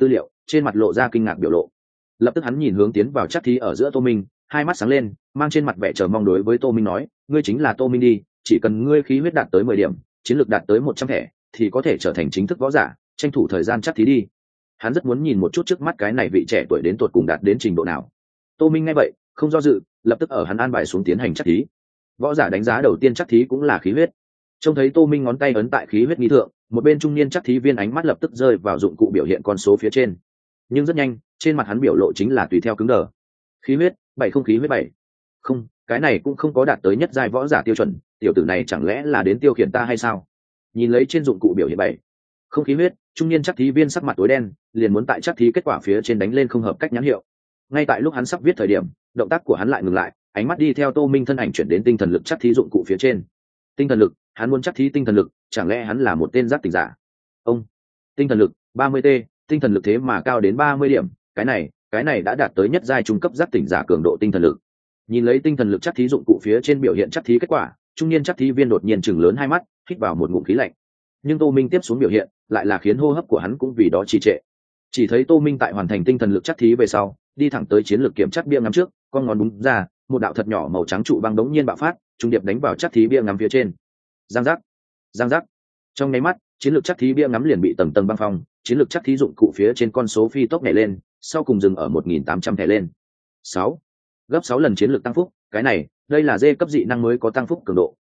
trên mặt lộ ra kinh ngạc biểu lộ. Lập tức hắn nhìn hướng tiến vào chắc thí ở giữa Tô Minh, hai mắt sáng lên, mang trên mặt vẻ chờ mong đối với Tô Minh nói, ngươi chính là Tô Minh đi, chỉ cần ngươi khí huyết đạt tới 10 điểm, chiến lược đạt tới 100 thẻ, thì có thể trở thành chính thức võ giả, tranh thủ thời gian chắc thí đi. Hắn rất muốn nhìn một chút trước mắt cái này vị trẻ tuổi đến tột cùng đạt đến trình độ nào. Tô Minh nghe vậy, không do dự, lập tức ở hắn an bài xuống tiến hành chắc thí. Võ giả đánh giá đầu tiên chắc thí cũng là khí huyết. Trông thấy Tô Minh ngón tay ấn tại khí huyết nghi thượng, một bên trung niên chắc thí viên ánh mắt lập tức rơi vào dụng cụ biểu hiện con số phía trên. Nhưng rất nhanh, trên mặt hắn biểu lộ chính là tùy theo cứng đờ. Khí huyết 7 không, khí huyết 7. Không, cái này cũng không có đạt tới nhất giai võ giả tiêu chuẩn, tiểu tử này chẳng lẽ là đến tiêu khiển ta hay sao? Nhìn lấy trên dụng cụ biểu hiện 7 không khí huyết, trung niên chắc thí viên sắc mặt tối đen, liền muốn tại chắc thí kết quả phía trên đánh lên không hợp cách nhãn hiệu. Ngay tại lúc hắn sắp viết thời điểm, động tác của hắn lại ngừng lại, ánh mắt đi theo Tô Minh thân ảnh chuyển đến tinh thần lực chắc thí dụng cụ phía trên. Tinh thần lực, hắn muốn chắc thí tinh thần lực, chẳng lẽ hắn là một tên giác tỉnh giả? Ông, tinh thần lực 30 t, tinh thần lực thế mà cao đến 30 điểm, cái này đã đạt tới nhất giai trung cấp giác tỉnh giả cường độ tinh thần lực. Nhìn lấy tinh thần lực chắc thí dụng cụ phía trên biểu hiện chắc thí kết quả, trung niên chắc thí viên đột nhiên chừng lớn hai mắt, hít vào một ngụm khí lạnh. Nhưng Tô Minh tiếp xuống biểu hiện lại là khiến hô hấp của hắn cũng vì đó trì trệ. Chỉ thấy Tô Minh tại hoàn thành tinh thần lực chắc thí về sau, đi thẳng tới chiến lược kiểm chắc bia ngắm trước, con ngón búng ra, một đạo thật nhỏ màu trắng trụ băng đống nhiên bạo phát, trung điệp đánh vào chắc thí bia ngắm phía trên. Giang giác, giang giác. Trong nháy mắt, chiến lược chắc thí bia ngắm liền bị tầng tầng băng phong, chiến lược chắc thí dụng cụ phía trên con số phi tốc nhảy lên, sau cùng dừng ở 1.800 thẻ lên. 6. Gấp 6 lần chiến lược tăng phúc, đây là dê cấp dị năng mới có tăng phúc cường độ,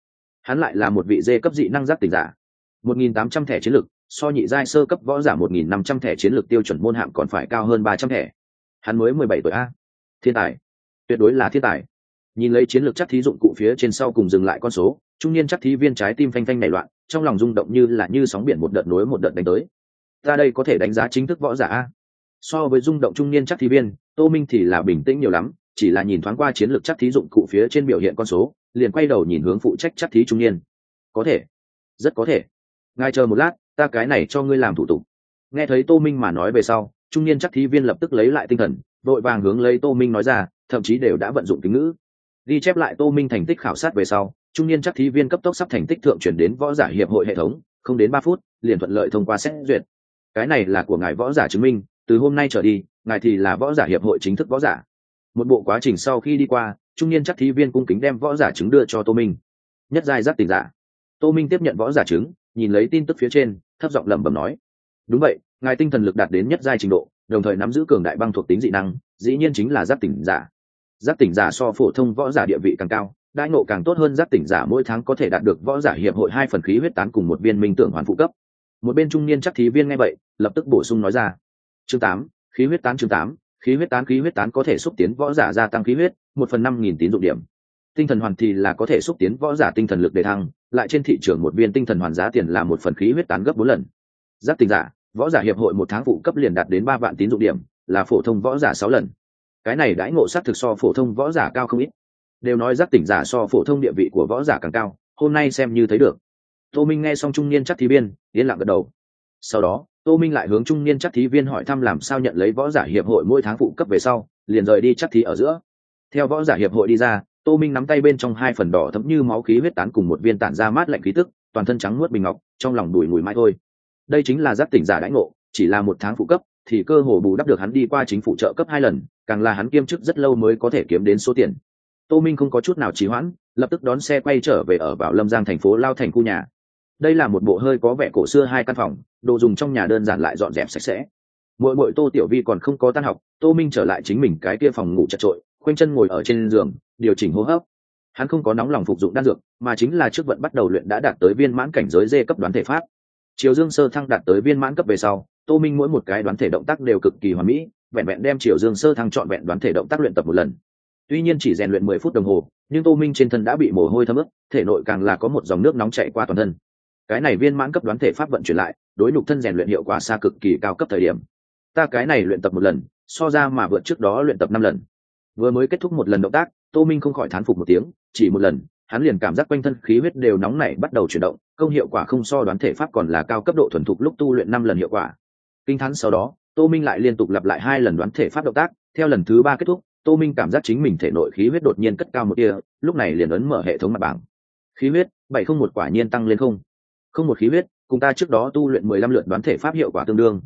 hắn lại là một vị dê cấp dị năng giác tỉnh giả. 1.800 thẻ chiến lược, so nhị giai sơ cấp võ giả 1.500 thẻ chiến lược tiêu chuẩn môn hạng còn phải cao hơn 300 thẻ. Hắn mới 17 tuổi a. Thiên tài, tuyệt đối là thiên tài. Nhìn lấy chiến lược chắc thí dụng cụ phía trên sau cùng dừng lại con số, trung niên chắc thí viên trái tim phanh phanh nảy loạn, trong lòng rung động như sóng biển một đợt nối một đợt đánh tới. Ta đây có thể đánh giá chính thức võ giả a. So với rung động trung niên chắc thí viên, Tô Minh thì là bình tĩnh nhiều lắm, chỉ là nhìn thoáng qua chiến lược chắc thí dụng cụ phía trên biểu hiện con số, liền quay đầu nhìn hướng phụ trách chắc thí trung niên. Có thể, rất có thể. Ngài chờ một lát, ta cái này cho ngươi làm thủ tục. Nghe thấy Tô Minh mà nói về sau, trung niên chắc thí viên lập tức lấy lại tinh thần, vội vàng hướng lấy Tô Minh nói ra, thậm chí đều đã vận dụng kính ngữ. Ghi chép lại Tô Minh thành tích khảo sát về sau, trung niên chắc thí viên cấp tốc sắp thành tích thượng chuyển đến võ giả hiệp hội hệ thống, không đến 3 phút, liền thuận lợi thông qua xét duyệt. Cái này là của ngài võ giả chứng minh, từ hôm nay trở đi, ngài thì là võ giả hiệp hội chính thức võ giả. Một bộ quá trình sau khi đi qua, trung niên chắc thí viên cung kính đem võ giả chứng đưa cho Tô Minh. Nhất giai giác tỉnh giả. Tô Minh tiếp nhận võ giả chứng, nhìn lấy tin tức phía trên, thấp giọng lẩm bẩm nói: đúng vậy, ngài tinh thần lực đạt đến nhất giai trình độ, đồng thời nắm giữ cường đại băng thuộc tính dị năng, dĩ nhiên chính là giác tỉnh giả. Giác tỉnh giả so phổ thông võ giả địa vị càng cao, đãi ngộ càng tốt hơn, giác tỉnh giả mỗi tháng có thể đạt được võ giả hiệp hội 2 phần khí huyết tán cùng một viên minh tưởng hoàn phụ cấp. Một bên trung niên chắc thí viên nghe vậy, lập tức bổ sung nói ra: chương 8, khí huyết tán. Chương 8, khí huyết tán có thể xúc tiến võ giả gia tăng khí huyết 1/5000 tín dụng điểm. Tinh thần hoàn thì là có thể xúc tiến võ giả tinh thần lực đề thăng, lại trên thị trường một viên tinh thần hoàn giá tiền là 1 phần khí huyết tán gấp 4 lần. Giác tỉnh giả, võ giả hiệp hội 1 tháng phụ cấp liền đạt đến 3 vạn tín dụng điểm, là phổ thông võ giả 6 lần. Cái này đãi ngộ sát thực so phổ thông võ giả cao không ít. Đều nói giác tỉnh giả so phổ thông địa vị của võ giả càng cao, hôm nay xem như thấy được. Tô Minh nghe xong trung niên chắc thí viên, yên lặng gật đầu. Sau đó, Tô Minh lại hướng trung niên chắc thí viên hỏi thăm làm sao nhận lấy võ giả hiệp hội mỗi tháng phụ cấp về sau, liền rời đi chắc thí ở giữa. Theo võ giả hiệp hội đi ra, Tô Minh nắm tay bên trong 2 phần đỏ thẫm như máu khí huyết tán cùng một viên tản ra mát lạnh khí tức, toàn thân trắng muốt bình ngọc, trong lòng đùi mùi mãi thôi. Đây chính là giác tỉnh giả đãi ngộ, chỉ là 1 tháng phụ cấp, thì cơ hồ bù đắp được hắn đi qua chính phủ trợ cấp 2 lần, càng là hắn kiêm chức rất lâu mới có thể kiếm đến số tiền. Tô Minh không có chút nào trì hoãn, lập tức đón xe quay trở về ở vào Lâm Giang thành phố Lao Thành khu nhà. Đây là một bộ hơi có vẻ cổ xưa 2 căn phòng, đồ dùng trong nhà đơn giản lại dọn dẹp sạch sẽ. Muội Tô Tiểu Vi còn không có tan học, Tô Minh trở lại chính mình cái kia phòng ngủ chật chội, khoanh chân ngồi ở trên giường, điều chỉnh hô hấp. Hắn không có nóng lòng phục dụng đan dược, mà chính là trước vận bắt đầu luyện đã đạt tới viên mãn cảnh giới dê cấp đoán thể pháp. Triều Dương sơ thăng đạt tới viên mãn cấp về sau, Tô Minh mỗi một cái đoán thể động tác đều cực kỳ hoàn mỹ, vẹn vẹn đem Triều Dương sơ thăng trọn vẹn đoán thể động tác luyện tập một lần. Tuy nhiên chỉ rèn luyện 10 phút đồng hồ, nhưng Tô Minh trên thân đã bị mồ hôi thấm ướt, thể nội càng là có một dòng nước nóng chảy qua toàn thân. Cái này viên mãn cấp đoán thể pháp vận chuyển lại, đối nhục thân rèn luyện hiệu quả xa cực kỳ cao cấp thời điểm. Ta cái này luyện tập một lần, so ra mà vượt trước đó luyện tập 5 lần. Vừa mới kết thúc một lần động tác, Tô Minh không khỏi thán phục một tiếng, chỉ một lần, hắn liền cảm giác quanh thân khí huyết đều nóng nảy bắt đầu chuyển động, công hiệu quả không so đoán thể pháp còn là cao cấp độ thuần thục lúc tu luyện 5 lần hiệu quả. Kinh thán sau đó, Tô Minh lại liên tục lặp lại 2 lần đoán thể pháp động tác, theo lần thứ 3 kết thúc, Tô Minh cảm giác chính mình thể nội khí huyết đột nhiên cất cao một tia, lúc này liền ấn mở hệ thống mặt bảng. Khí huyết 701 quả nhiên tăng lên không một khí huyết, cùng ta trước đó tu luyện 15 lượt đoán thể pháp hiệu quả tương đương.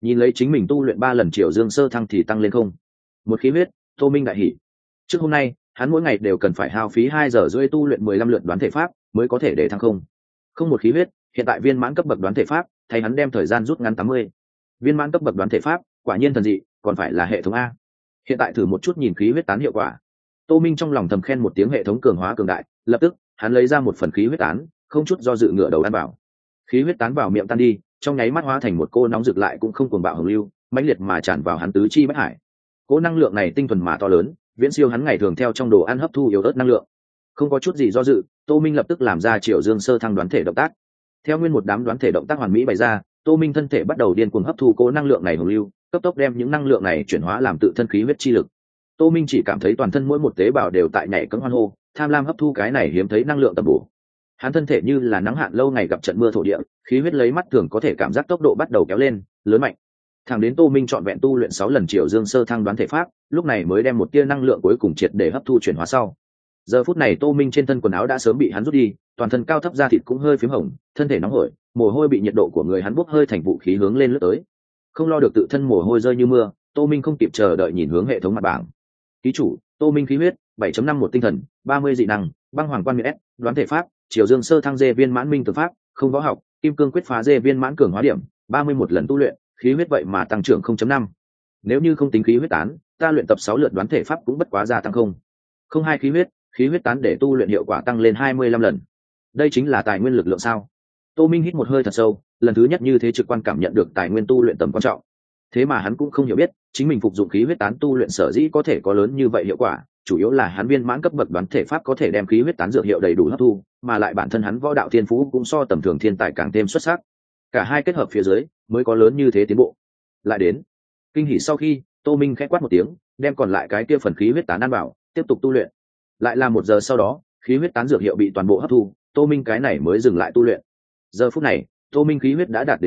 Nhìn lấy chính mình tu luyện 3 lần Triều Dương sơ thăng thì tăng lên không một khí huyết, Tô Minh đại hỉ. Trước hôm nay hắn mỗi ngày đều cần phải hao phí 2 giờ rưỡi tu luyện 15 lượt đoán thể pháp mới có thể để thăng không một khí huyết. Hiện tại viên mãn cấp bậc đoán thể pháp thay hắn đem thời gian rút ngắn 80. Viên mãn cấp bậc đoán thể pháp quả nhiên thần dị, còn phải là hệ thống A. Hiện tại thử một chút nhìn khí huyết tán hiệu quả. Tô Minh trong lòng thầm khen một tiếng, hệ thống cường hóa cường đại. Lập tức hắn lấy ra một phần khí huyết tán, không chút do dự ngửa đầu ăn vào. Khí huyết tán vào miệng tan đi, trong nháy mắt hóa thành một cô nóng rực lại cũng không cuồng bạo hồng lưu, mãnh liệt mà tràn vào hắn tứ chi bách hải. Cỗ năng lượng này tinh thuần mà to lớn, viễn siêu hắn ngày thường theo trong đồ ăn hấp thu yếu ớt năng lượng. Không có chút gì do dự, Tô Minh lập tức làm ra Triệu Dương sơ thăng đoán thể động tác. Theo nguyên một đám đoán thể động tác hoàn mỹ bày ra, Tô Minh thân thể bắt đầu điên cuồng hấp thu cỗ năng lượng này hồng lưu, cấp tốc đem những năng lượng này chuyển hóa làm tự thân khí huyết chi lực. Tô Minh chỉ cảm thấy toàn thân mỗi một tế bào đều tại nhảy cẫng hoan hô, tham lam hấp thu cái này hiếm thấy năng lượng tầm bổ. Hắn thân thể như là nắng hạn lâu ngày gặp trận mưa thổ địa, khí huyết lấy mắt thường có thể cảm giác tốc độ bắt đầu kéo lên, lớn mạnh. Thẳng đến Tô Minh trọn vẹn tu luyện 6 lần Triệu Dương sơ thăng đoán thể pháp, lúc này mới đem một tia năng lượng cuối cùng triệt để hấp thu chuyển hóa sau. Giờ phút này Tô Minh trên thân quần áo đã sớm bị hắn rút đi, toàn thân cao thấp da thịt cũng hơi phím hồng, thân thể nóng hổi, mồ hôi bị nhiệt độ của người hắn bốc hơi thành vũ khí hướng lên lướt tới. Không lo được tự thân mồ hôi rơi như mưa, Tô Minh không kịp chờ đợi nhìn hướng hệ thống mặt bảng. Ký chủ: Tô Minh khí huyết 7.5 một tinh thần, 30 dị năng, băng hoàng quan miễn S, đoán thể pháp, Triều Dương sơ thăng dê viên mãn minh tử pháp, không võ học, kim cương quyết phá dê viên mãn cường hóa điểm, 31 lần tu luyện, khí huyết vậy mà tăng trưởng 0.5. Nếu như không tính khí huyết tán, ta luyện tập 6 lượt đoán thể pháp cũng bất quá gia tăng không hai khí huyết tán để tu luyện hiệu quả tăng lên 25 lần. Đây chính là tài nguyên lực lượng sao? Tô Minh hít một hơi thật sâu, lần thứ nhất như thế trực quan cảm nhận được tài nguyên tu luyện tầm quan trọng. Thế mà hắn cũng không hiểu biết, chính mình phục dụng khí huyết tán tu luyện sở dĩ có thể có lớn như vậy hiệu quả, chủ yếu là hắn viên mãn cấp bậc đoán thể pháp có thể đem khí huyết tán dược hiệu đầy đủ hấp thu, mà lại bản thân hắn võ đạo thiên phú cũng so tầm thường thiên tài càng thêm xuất sắc. Cả hai kết hợp phía dưới mới có lớn như thế tiến bộ. Lại đến kinh hỉ sau khi, Tô Minh khẽ quát một tiếng, đem còn lại cái kia phần khí huyết tán ăn vào, tiếp tục tu luyện. Lại là 1 giờ sau đó, khí huyết tán dược hiệu bị toàn bộ hấp thu, Tô Minh cái này mới dừng lại tu luyện. Giờ phút này, Tô Minh khí huyết đã đạt đến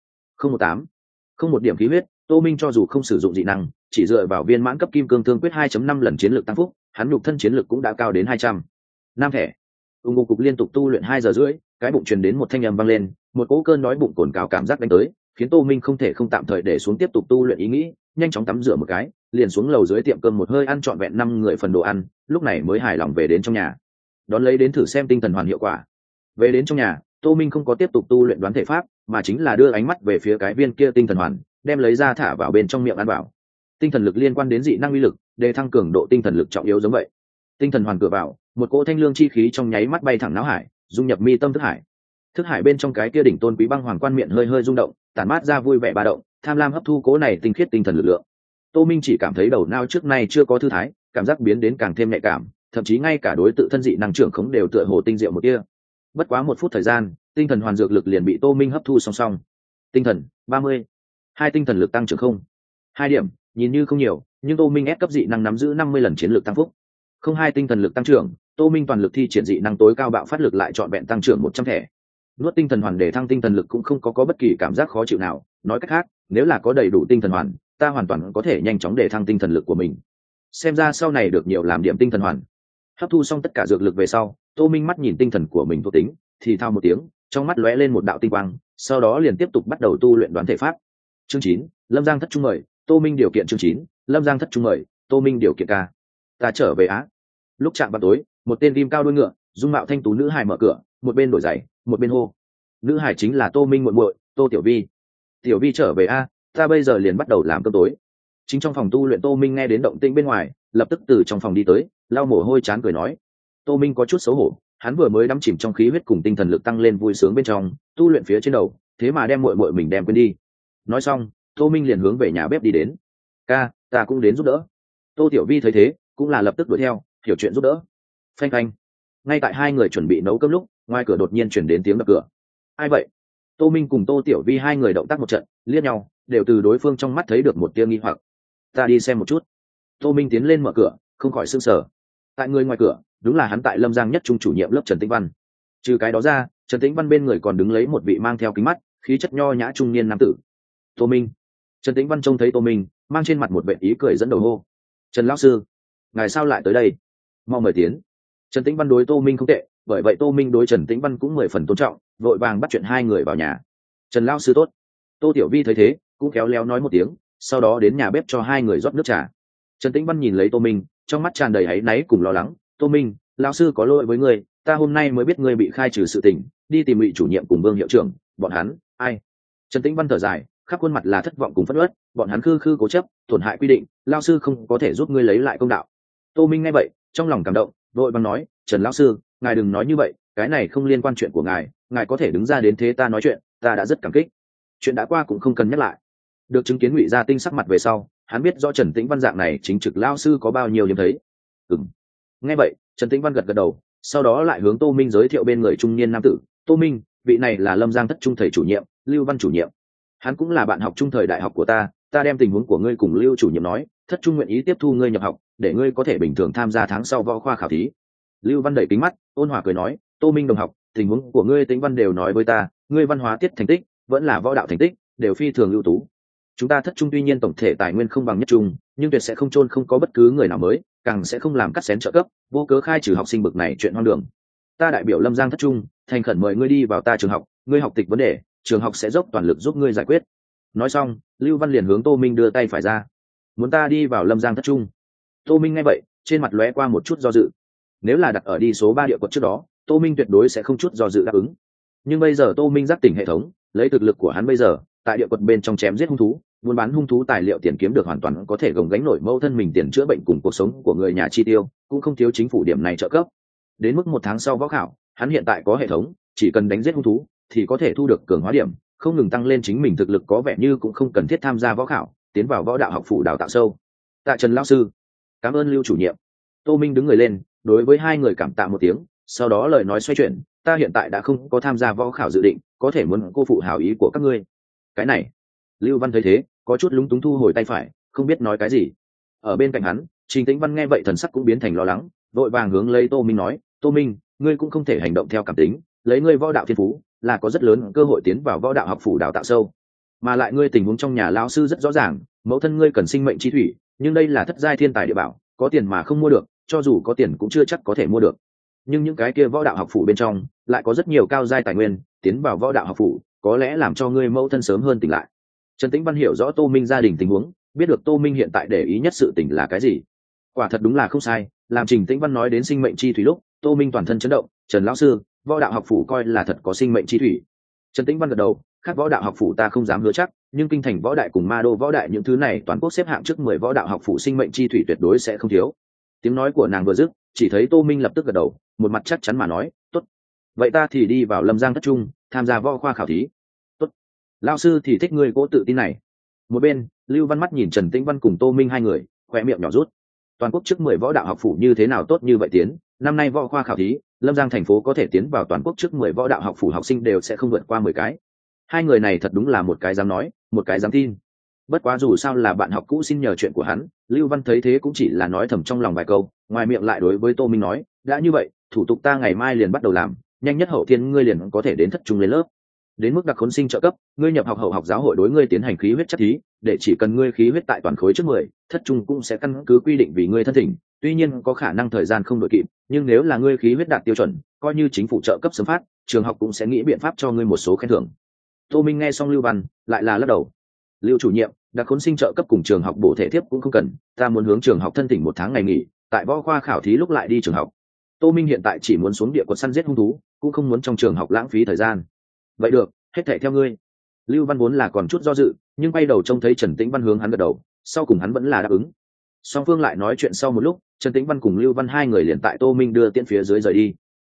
8.018 điểm khí huyết. Tô Minh cho dù không sử dụng dị năng, chỉ dựa vào viên mãn cấp kim cương thương quyết 2.5 lần chiến lược tăng phúc, hắn nhục thân chiến lược cũng đã cao đến 200. Nam thẻ. Ung cục liên tục tu luyện 2 giờ rưỡi, cái bụng truyền đến một thanh âm vang lên, một cỗ cơn đói bụng cồn cào cảm giác đánh tới, khiến Tô Minh không thể không tạm thời để xuống tiếp tục tu luyện ý nghĩ, nhanh chóng tắm rửa một cái, liền xuống lầu dưới tiệm cơm một hơi ăn trọn vẹn 5 người phần đồ ăn, lúc này mới hài lòng về đến trong nhà. Đón lấy đến thử xem tinh thần hoàn hiệu quả. Về đến trong nhà, Tô Minh không có tiếp tục tu luyện đoán thể pháp, mà chính là đưa ánh mắt về phía cái viên kia tinh thần hoàn, đem lấy ra thả vào bên trong miệng ăn vào. Tinh thần lực liên quan đến dị năng uy lực, để thăng cường độ tinh thần lực trọng yếu giống vậy. Tinh thần hoàn cửa vào, một cỗ thanh lương chi khí trong nháy mắt bay thẳng não hải, dung nhập mi tâm thức hải. Thức hải bên trong cái kia đỉnh tôn quý băng hoàng quan miệng hơi hơi rung động, tản mát ra vui vẻ ba động, tham lam hấp thu cỗ này tinh khiết tinh thần lực lượng. Tô Minh chỉ cảm thấy đầu não trước nay chưa có thư thái, cảm giác biến đến càng thêm nhạy cảm, thậm chí ngay cả đối tự thân dị năng trưởng khống đều tựa hồ tinh diệu một kia. Bất quá 1 phút thời gian, tinh thần hoàn dược lực liền bị Tô Minh hấp thu song song. Tinh thần 30, 2 tinh thần lực tăng trưởng 2 điểm, nhìn như không nhiều, nhưng Tô Minh ép cấp dị năng nắm giữ 50 lần chiến lược tăng phúc. 2 tinh thần lực tăng trưởng, Tô Minh toàn lực thi triển dị năng tối cao bạo phát lực lại trọn vẹn tăng trưởng 100 thẻ. Nuốt tinh thần hoàn để thăng tinh thần lực cũng không có bất kỳ cảm giác khó chịu nào, nói cách khác, nếu là có đầy đủ tinh thần hoàn, ta hoàn toàn có thể nhanh chóng để thăng tinh thần lực của mình. Xem ra sau này được nhiều làm điểm tinh thần hoàn. Hấp thu xong tất cả dược lực về sau, Tô Minh mắt nhìn tinh thần của mình thuộc tính, thì thao một tiếng, trong mắt lóe lên một đạo tinh quang, sau đó liền tiếp tục bắt đầu tu luyện đoán thể pháp. Chương 9, Lâm Giang thất trung mời, Tô Minh điều kiện chương 9, Lâm Giang thất trung mời, Tô Minh điều kiện ca. Ta trở về Á. Lúc chạm vào tối, một tên rim cao đuôi ngựa, dung mạo thanh tú nữ hài mở cửa, một bên đổi giày, một bên hô. Nữ hài chính là Tô Minh muội muội, Tô Tiểu Vi. Tiểu Vi trở về a, ta bây giờ liền bắt đầu làm cơm tối. Chính trong phòng tu luyện Tô Minh nghe đến động tĩnh bên ngoài, lập tức từ trong phòng đi tới, lau mồ hôi chán cười nói. Tô Minh có chút xấu hổ, hắn vừa mới đắm chìm trong khí huyết cùng tinh thần lực tăng lên vui sướng bên trong, tu luyện phía trên đầu, thế mà đem muội muội mình đem quên đi. Nói xong, Tô Minh liền hướng về nhà bếp đi đến. Ca, ta cũng đến giúp đỡ. Tô Tiểu Vi thấy thế, cũng là lập tức đuổi theo, hiểu chuyện giúp đỡ. Phanh phanh. Ngay tại hai người chuẩn bị nấu cơm lúc, ngoài cửa đột nhiên chuyển đến tiếng đập cửa. Ai vậy? Tô Minh cùng Tô Tiểu Vi hai người động tác một trận, liếc nhau, đều từ đối phương trong mắt thấy được một tia nghi hoặc. Ta đi xem một chút. Tô Minh tiến lên mở cửa, không khỏi sửng sở. Tại người ngoài cửa, đúng là hắn tại Lâm Giang nhất trung chủ nhiệm lớp Trần Tĩnh Văn. Trừ cái đó ra, Trần Tĩnh Văn bên người còn đứng lấy một vị mang theo kính mắt, khí chất nho nhã trung niên nam tử. Tô Minh. Trần Tĩnh Văn trông thấy Tô Minh, mang trên mặt một vẻ ý cười dẫn đầu hô. Trần lão sư, ngài sao lại tới đây? Mau mời tiến. Trần Tĩnh Văn đối Tô Minh không tệ, bởi vậy Tô Minh đối Trần Tĩnh Văn cũng 10 phần tôn trọng, vội vàng bắt chuyện hai người vào nhà. Trần lão sư tốt. Tô Tiểu Vi thấy thế, cũng khéo léo nói một tiếng, sau đó đến nhà bếp cho hai người rót nước trà. Trần Tĩnh Văn nhìn lấy Tô Minh, trong mắt tràn đầy áy náy cùng lo lắng. Tô Minh, lão sư có lỗi với ngươi, ta hôm nay mới biết ngươi bị khai trừ sự tình, đi tìm Ngụy chủ nhiệm cùng Vương hiệu trưởng, bọn hắn ai? Trần Tĩnh Văn thở dài, khắp khuôn mặt là thất vọng cùng phẫn uất, bọn hắn khư khư cố chấp, tổn hại quy định, lão sư không có thể giúp ngươi lấy lại công đạo. Tô Minh nghe vậy, trong lòng cảm động, vội vàng nói, Trần lão sư, ngài đừng nói như vậy, cái này không liên quan chuyện của ngài có thể đứng ra đến thế ta nói chuyện, ta đã rất cảm kích. Chuyện đã qua cũng không cần nhắc lại. Được chứng kiến Ngụy Gia Tinh sắc mặt về sau, hắn biết rõ Trần Tĩnh Văn dạng này chính trực lão sư có bao nhiêu hiếm thấy. Nghe vậy, Trần Tĩnh Văn gật gật đầu, sau đó lại hướng Tô Minh giới thiệu bên người trung niên nam tử. Tô Minh, vị này là Lâm Giang thất trung thầy chủ nhiệm, Lưu Văn chủ nhiệm. Hắn cũng là bạn học trung thời đại học của ta đem tình huống của ngươi cùng Lưu chủ nhiệm nói, thất trung nguyện ý tiếp thu ngươi nhập học, để ngươi có thể bình thường tham gia tháng sau võ khoa khảo thí. Lưu Văn đẩy kính mắt, ôn hòa cười nói, Tô Minh đồng học, tình huống của ngươi Tĩnh Văn đều nói với ta, ngươi văn hóa tiết thành tích, vẫn là võ đạo thành tích, đều phi thường ưu tú. Chúng ta thất trung tuy nhiên tổng thể tài nguyên không bằng nhất trung, nhưng tuyệt sẽ không chôn không có bất cứ người nào mới, càng sẽ không làm cắt xén trợ cấp, vô cớ khai trừ học sinh bực này chuyện hoang đường. Ta đại biểu Lâm Giang thất trung, thành khẩn mời ngươi đi vào ta trường học, ngươi học tịch vấn đề, trường học sẽ dốc toàn lực giúp ngươi giải quyết. Nói xong, Lưu Văn liền hướng Tô Minh đưa tay phải ra. Muốn ta đi vào Lâm Giang thất trung? Tô Minh nghe vậy, trên mặt lóe qua một chút do dự. Nếu là đặt ở đi số 3 địa quận trước đó, Tô Minh tuyệt đối sẽ không chút do dự đáp ứng. Nhưng bây giờ Tô Minh giác tỉnh hệ thống, lấy thực lực của hắn bây giờ, tại địa quận bên trong chém giết hung thú, buôn bán hung thú tài liệu tiền kiếm được hoàn toàn có thể gồng gánh nổi mâu thân mình tiền chữa bệnh cùng cuộc sống của người nhà chi tiêu, cũng không thiếu chính phủ điểm này trợ cấp. Đến mức 1 tháng sau võ khảo, hắn hiện tại có hệ thống, chỉ cần đánh giết hung thú thì có thể thu được cường hóa điểm, không ngừng tăng lên chính mình thực lực, có vẻ như cũng không cần thiết tham gia võ khảo, tiến vào võ đạo học phủ đào tạo sâu. Tạ Trần lão sư, cảm ơn Lưu chủ nhiệm. Tô Minh đứng người lên, đối với hai người cảm tạ một tiếng, sau đó lời nói xoay chuyển, ta hiện tại đã không có tham gia võ khảo dự định, có thể muốn cô phụ hảo ý của các ngươi. Cái này, Lưu Văn thấy thế, có chút lúng túng thu hồi tay phải, không biết nói cái gì. Ở bên cạnh hắn, Trình Tĩnh Văn nghe vậy thần sắc cũng biến thành lo lắng, vội vàng hướng lấy Tô Minh nói, Tô Minh, ngươi cũng không thể hành động theo cảm tính, lấy ngươi võ đạo thiên phú là có rất lớn cơ hội tiến vào võ đạo học phủ đào tạo sâu, mà lại ngươi tình huống trong nhà lão sư rất rõ ràng, mẫu thân ngươi cần sinh mệnh chi thủy, nhưng đây là thất giai thiên tài địa bảo, có tiền mà không mua được, cho dù có tiền cũng chưa chắc có thể mua được. Nhưng những cái kia võ đạo học phủ bên trong lại có rất nhiều cao giai tài nguyên, tiến vào võ đạo học phủ có lẽ làm cho ngươi mẫu thân sớm hơn tỉnh lại. Trần Tĩnh Văn hiểu rõ Tô Minh gia đình tình huống, biết được Tô Minh hiện tại để ý nhất sự tình là cái gì. Quả thật đúng là không sai, làm Trình Tĩnh Văn nói đến sinh mệnh chi thủy lúc, Tô Minh toàn thân chấn động. Trần lão sư, võ đạo học phủ coi là thật có sinh mệnh chi thủy? Trần Tĩnh Văn gật đầu, khác võ đạo học phủ ta không dám hứa chắc, nhưng kinh thành võ đại cùng ma đô võ đại những thứ này toàn quốc xếp hạng trước 10 võ đạo học phủ sinh mệnh chi thủy tuyệt đối sẽ không thiếu. Tiếng nói của nàng vừa dứt, chỉ thấy Tô Minh lập tức gật đầu, một mặt chắc chắn mà nói, tốt, vậy ta thì đi vào Lâm Giang thất trung, tham gia võ khoa khảo thí. Tốt, lão sư thì thích ngươi cố tự tin này. Một bên, Lưu Văn mắt nhìn Trần Tĩnh Văn cùng Tô Minh hai người, khóe miệng nhỏ rút. Toàn quốc trước 10 võ đạo học phủ như thế nào tốt như vậy tiến, năm nay võ khoa khảo thí, Lâm Giang thành phố có thể tiến vào toàn quốc trước 10 võ đạo học phủ học sinh đều sẽ không vượt qua 10 cái. Hai người này thật đúng là một cái dám nói, một cái dám tin. Bất quá dù sao là bạn học cũ xin nhờ chuyện của hắn, Lưu Văn thấy thế cũng chỉ là nói thầm trong lòng vài câu, ngoài miệng lại đối với Tô Minh nói, đã như vậy, thủ tục ta ngày mai liền bắt đầu làm, nhanh nhất hậu thiên ngươi liền có thể đến thất trung lên lớp. Đến mức đặc khốn sinh trợ cấp, ngươi nhập học hậu học giáo hội đối ngươi tiến hành khí huyết chất thí, để chỉ cần ngươi khí huyết tại toàn khối trước 10, thất trung cũng sẽ căn cứ quy định vì ngươi thân thỉnh, tuy nhiên có khả năng thời gian không đội kịp, nhưng nếu là ngươi khí huyết đạt tiêu chuẩn, coi như chính phủ trợ cấp sớm phát, trường học cũng sẽ nghĩ biện pháp cho ngươi một số khen thưởng. Tô Minh nghe xong Lưu Văn, lại là lắc đầu. Lưu chủ nhiệm, đặc khốn sinh trợ cấp cùng trường học bổ thể thiếp cũng không cần, ta muốn hướng trường học thân thỉnh 1 tháng ngày nghỉ, tại võ khoa khảo thí lúc lại đi trường học. Tô Minh hiện tại chỉ muốn xuống địa quật săn giết hung thú, cũng không muốn trong trường học lãng phí thời gian. Vậy được, hết thảy theo ngươi. Lưu Văn vốn là còn chút do dự, nhưng quay đầu trông thấy Trần Tĩnh Văn hướng hắn gật đầu, sau cùng hắn vẫn là đáp ứng. Song phương lại nói chuyện sau một lúc, Trần Tĩnh Văn cùng Lưu Văn hai người liền tại Tô Minh đưa tiễn phía dưới rời đi.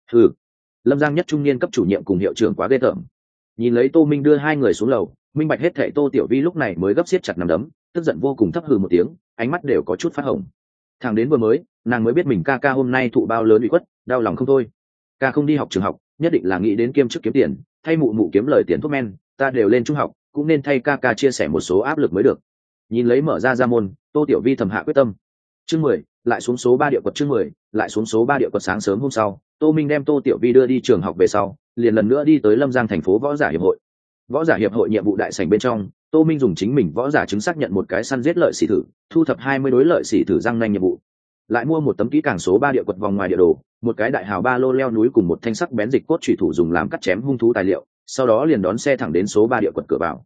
Lâm Giang nhất trung niên cấp chủ nhiệm cùng hiệu trưởng quá ghê tởm. Nhìn lấy Tô Minh đưa hai người xuống lầu, minh bạch hết thảy Tô Tiểu Vi lúc này mới gấp siết chặt nắm đấm, tức giận vô cùng thấp hừ một tiếng, ánh mắt đều có chút phát hồng. Thằng đến vừa mới, nàng mới biết mình ca ca hôm nay thụ bao lớn ủy khuất, đau lòng không thôi. Ca không đi học trường học, nhất định là nghĩ đến kiêm chức kiếm tiền, thay mụ mụ kiếm lời tiền thuốc men, ta đều lên trung học, cũng nên thay ca ca chia sẻ một số áp lực mới được. Nhìn lấy mở ra môn, Tô Tiểu Vi thầm hạ quyết tâm. Chương 10, lại xuống số 3 địa quật. Chương 10, lại xuống số 3 địa quật. Sáng sớm hôm sau, Tô Minh đem Tô Tiểu Vi đưa đi trường học về sau, liền lần nữa đi tới Lâm Giang thành phố võ giả hiệp hội. Võ giả hiệp hội nhiệm vụ đại sảnh bên trong, Tô Minh dùng chính mình võ giả chứng xác nhận một cái săn giết lợi sĩ thử, thu thập 20 đối lợi sĩ thử răng nanh nhiệm vụ. Lại mua một tấm kỹ càng số 3 địa quật vòng ngoài địa đồ, một cái đại hào ba lô leo núi cùng một thanh sắc bén dịch cốt chủy thủ dùng làm cắt chém hung thú tài liệu, sau đó liền đón xe thẳng đến số 3 địa quật cửa vào.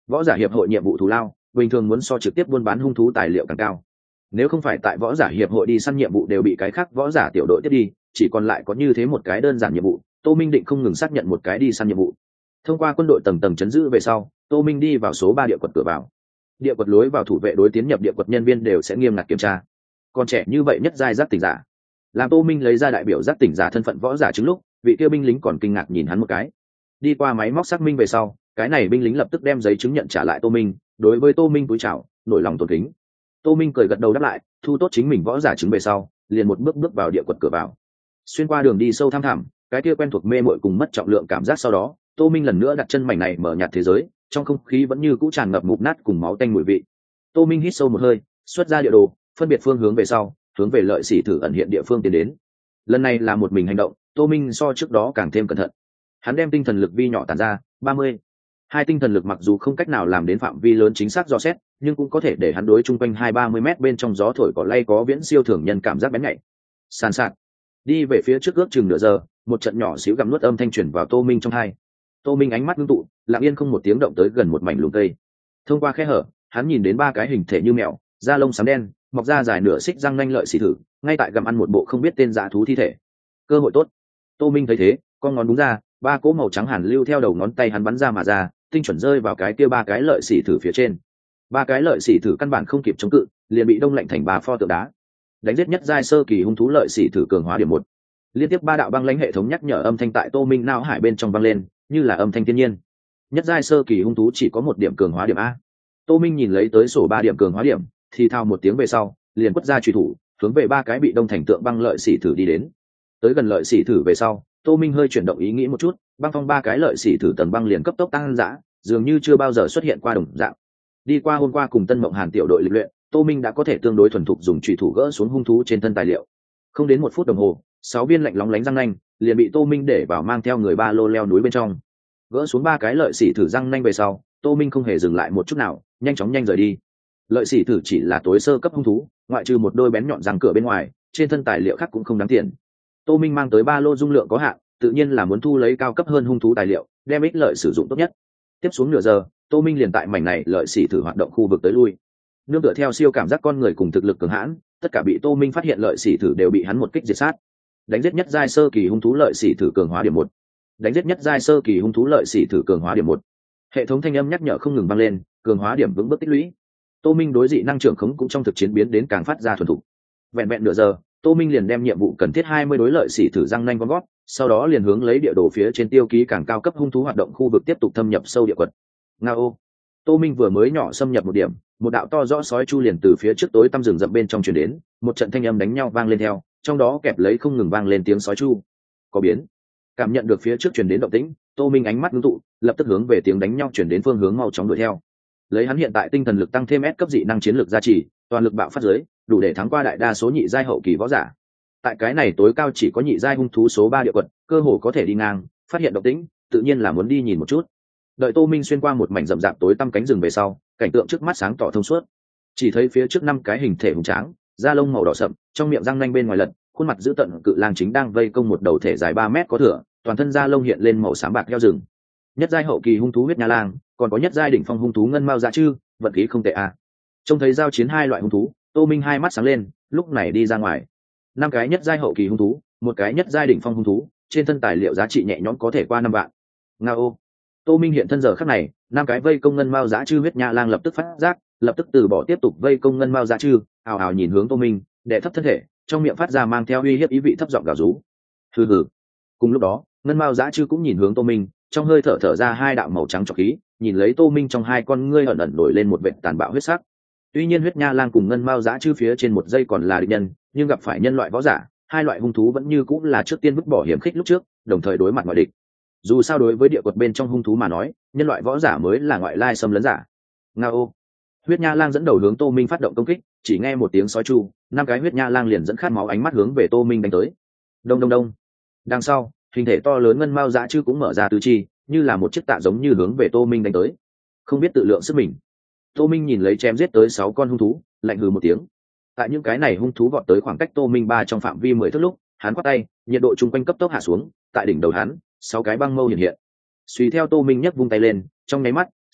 võ giả hiệp hội nhiệm vụ thù lao bình thường muốn so trực tiếp buôn bán hung thú tài liệu càng cao. Nếu không phải tại võ giả hiệp hội đi săn nhiệm vụ đều bị cái khác võ giả tiểu đội tiếp đi, chỉ còn lại có như thế một cái đơn giản nhiệm vụ, Tô Minh định không ngừng xác nhận một cái đi săn nhiệm vụ. Thông qua quân đội tầng tầng chấn giữ về sau, Tô Minh đi vào số 3 địa quật cửa vào. Địa quật lối vào thủ vệ đối tiến nhập địa quật nhân viên đều sẽ nghiêm ngặt kiểm tra. Còn trẻ như vậy nhất giai giác tỉnh giả, làm Tô Minh lấy ra đại biểu giác tỉnh giả thân phận võ giả chứng lúc, vị kia binh lính còn kinh ngạc nhìn hắn một cái. Đi qua máy móc xác minh về sau, cái này binh lính lập tức đem giấy chứng nhận trả lại Tô Minh, đối với Tô Minh cúi chào, nổi lòng tôn kính. Tô Minh cười gật đầu đáp lại, thu tốt chính mình võ giả chứng về sau, liền một bước bước vào địa quật cửa vào. Xuyên qua đường đi sâu thăm thẳm, cái kia quen thuộc mê muội cùng mất trọng lượng cảm giác sau đó, Tô Minh lần nữa đặt chân mảnh này mở nhạt thế giới, trong không khí vẫn như cũ tràn ngập mục nát cùng máu tanh mùi vị. Tô Minh hít sâu một hơi, xuất ra địa đồ, phân biệt phương hướng về sau, hướng về lợi sĩ thử ẩn hiện địa phương tiến đến. Lần này là một mình hành động, Tô Minh so trước đó càng thêm cẩn thận. Hắn đem tinh thần lực vi nhỏ tản ra, 30. Hai tinh thần lực mặc dù không cách nào làm đến phạm vi lớn chính xác dò xét, nhưng cũng có thể để hắn đối chung quanh 2-30 mét bên trong gió thổi cỏ lay có viễn siêu thường nhân cảm giác bén nhạy. Sàn sạt. Đi về phía trước ước chừng nửa giờ, một trận nhỏ xíu gặm nuốt âm thanh truyền vào Tô Minh trong tai. Tô Minh ánh mắt ngưng tụ, lặng yên không một tiếng động tới gần một mảnh lùm cây. Thông qua khe hở, hắn nhìn đến ba cái hình thể như mèo, da lông xám đen, mọc ra dài nửa xích răng nanh lợi xỉ thử, ngay tại gặm ăn một bộ không biết tên dã thú thi thể. Cơ hội tốt. Tô Minh thấy thế, con ngón đúng ra, ba cỗ màu trắng hàn lưu theo đầu ngón tay hắn bắn ra mà ra, tinh chuẩn rơi vào cái kia ba cái lợi xỉ thử phía trên. Ba cái lợi xỉ thử căn bản không kịp chống cự, liền bị đông lạnh thành ba pho tượng đá. Đánh giết nhất giai sơ kỳ hung thú lợi xỉ thử cường hóa điểm 1. Liên tiếp ba đạo băng lãnh hệ thống nhắc nhở âm thanh tại Tô Minh não hải bên trong vang lên, như là âm thanh thiên nhiên. Nhất giai sơ kỳ hung thú chỉ có một điểm cường hóa điểm a. Tô Minh nhìn lấy tới sổ 3 điểm cường hóa điểm, thì thao một tiếng về sau, liền quất ra truy thủ, hướng về ba cái bị đông thành tượng băng lợi xỉ thử đi đến. Tới gần lợi xỉ thử về sau, Tô Minh hơi chuyển động ý nghĩ một chút, băng phong ba cái lợi xỉ thử tầng băng liền cấp tốc tăng dã, dường như chưa bao giờ xuất hiện qua đồng dạng. Đi qua hôm qua cùng Tân Mộng Hàn tiểu đội lịch luyện, Tô Minh đã có thể tương đối thuần thục dùng truy thủ gỡ xuống hung thú trên thân tài liệu. Không đến 1 phút đồng hồ, 6 viên lạnh lóng lánh răng nanh liền bị Tô Minh để vào mang theo người ba lô leo núi bên trong. Gỡ xuống ba cái lợi xỉ thử răng nanh về sau, Tô Minh không hề dừng lại một chút nào, nhanh chóng rời đi. Lợi xỉ thử chỉ là tối sơ cấp hung thú, ngoại trừ một đôi bén nhọn răng cửa bên ngoài, trên thân tài liệu khác cũng không đáng tiền. Tô Minh mang tới ba lô dung lượng có hạn, tự nhiên là muốn thu lấy cao cấp hơn hung thú tài liệu, đem ích lợi sử dụng tốt nhất. Tiếp xuống nửa giờ, Tô Minh liền tại mảnh này lợi xỉ thử hoạt động khu vực tới lui. Nương tựa theo siêu cảm giác con người cùng thực lực cường hãn, tất cả bị Tô Minh phát hiện lợi xỉ thử đều bị hắn một kích diệt sát. Đánh giết nhất giai sơ kỳ hung thú lợi xỉ thử cường hóa điểm 1. Đánh giết nhất giai sơ kỳ hung thú lợi xỉ thử cường hóa điểm 1. Hệ thống thanh âm nhắc nhở không ngừng vang lên, cường hóa điểm vững bước tích lũy. Tô Minh đối dị năng trưởng khống cũng trong thực chiến biến đến càng phát ra thuần thục. Vẹn vẹn nửa giờ, Tô Minh liền đem nhiệm vụ cần thiết 20 đối lợi xỉ thử răng nanh con gót, sau đó liền hướng lấy địa đồ phía trên tiêu ký càng cao cấp hung thú hoạt động khu vực tiếp tục thâm nhập sâu địa quật. Ngao. Tô Minh vừa mới nhỏ xâm nhập một điểm, một đạo to rõ sói chu liền từ phía trước tối tăm rừng rậm bên trong truyền đến, một trận thanh âm đánh nhau vang lên theo, trong đó kẹp lấy không ngừng vang lên tiếng sói chu. Có biến. Cảm nhận được phía trước truyền đến động tĩnh, Tô Minh ánh mắt ngưng tụ, lập tức hướng về tiếng đánh nhau truyền đến phương hướng mau chóng đuổi theo. Lấy hắn hiện tại tinh thần lực tăng thêm S cấp dị năng chiến lược gia trì, toàn lực bạo phát dưới, đủ để thắng qua đại đa số nhị giai hậu kỳ võ giả. Tại cái này tối cao chỉ có nhị giai hung thú số 3 địa quật, cơ hồ có thể đi ngang, phát hiện động tĩnh, tự nhiên là muốn đi nhìn một chút. Đợi Tô Minh xuyên qua một mảnh rậm rạp tối tăm cánh rừng về sau, cảnh tượng trước mắt sáng tỏ thông suốt. Chỉ thấy phía trước 5 cái hình thể hùng tráng, da lông màu đỏ sậm, trong miệng răng nanh bên ngoài lật, khuôn mặt dữ tợn cự lang chính đang vây công một đầu thể dài 3 mét có thửa, toàn thân da lông hiện lên màu xám bạc heo rừng. Nhất giai hậu kỳ hung thú huyết nha lang, còn có nhất giai đỉnh phong hung thú ngân mao dã chư, vận khí không tệ a. Trông thấy giao chiến hai loại hung thú, Tô Minh hai mắt sáng lên, lúc này đi ra ngoài. 5 cái nhất giai hậu kỳ hung thú, một cái nhất giai đỉnh phong hung thú, trên thân tài liệu giá trị nhẹ nhõm có thể qua 5 vạn. Ngao. Tô Minh hiện thân giờ khắc này, 5 cái vây công ngân mao dã chư huyết nha lang lập tức phát giác, lập tức từ bỏ tiếp tục vây công ngân mao dã chư, ào ào nhìn hướng Tô Minh, đè thấp thân thể, trong miệng phát ra mang theo uy hiếp ý vị thấp giọng gào rú. Hừ hừ. Cùng lúc đó, ngân mao dã chư cũng nhìn hướng Tô Minh, trong hơi thở ra hai đạo màu trắng trọc khí, nhìn lấy Tô Minh trong hai con ngươi ẩn ẩn nổi lên một vệt tàn bạo huyết sắc. Tuy nhiên huyết nha lang cùng ngân mao dã chư phía trên một giây còn là địch nhân, nhưng gặp phải nhân loại võ giả, hai loại hung thú vẫn như cũng là trước tiên vứt bỏ hiểm khích lúc trước, đồng thời đối mặt ngoại địch. Dù sao đối với địa quật bên trong hung thú mà nói, nhân loại võ giả mới là ngoại lai xâm lấn giả. Ngao. Huyết nha lang dẫn đầu hướng Tô Minh phát động công kích, chỉ nghe một tiếng sói chu, 5 cái huyết nha lang liền dẫn khát máu ánh mắt hướng về Tô Minh đánh tới. Đông đông đông. Đằng sau, hình thể to lớn ngân mao dã chư cũng mở ra tứ chi, như là một chiếc tạ giống như hướng về Tô Minh đánh tới. Không biết tự lượng sức mình. Tô Minh nhìn lấy chém giết tới 6 con hung thú, lạnh hừ một tiếng. Tại những cái này hung thú vọt tới khoảng cách Tô Minh 3 trong phạm vi 10 thước lúc, hắn quát tay, nhiệt độ chung quanh cấp tốc hạ xuống, tại đỉnh đầu hắn, 6 cái băng mâu hiện hiện. Suy theo Tô Minh nhấc vung tay lên, trong nháy mắt,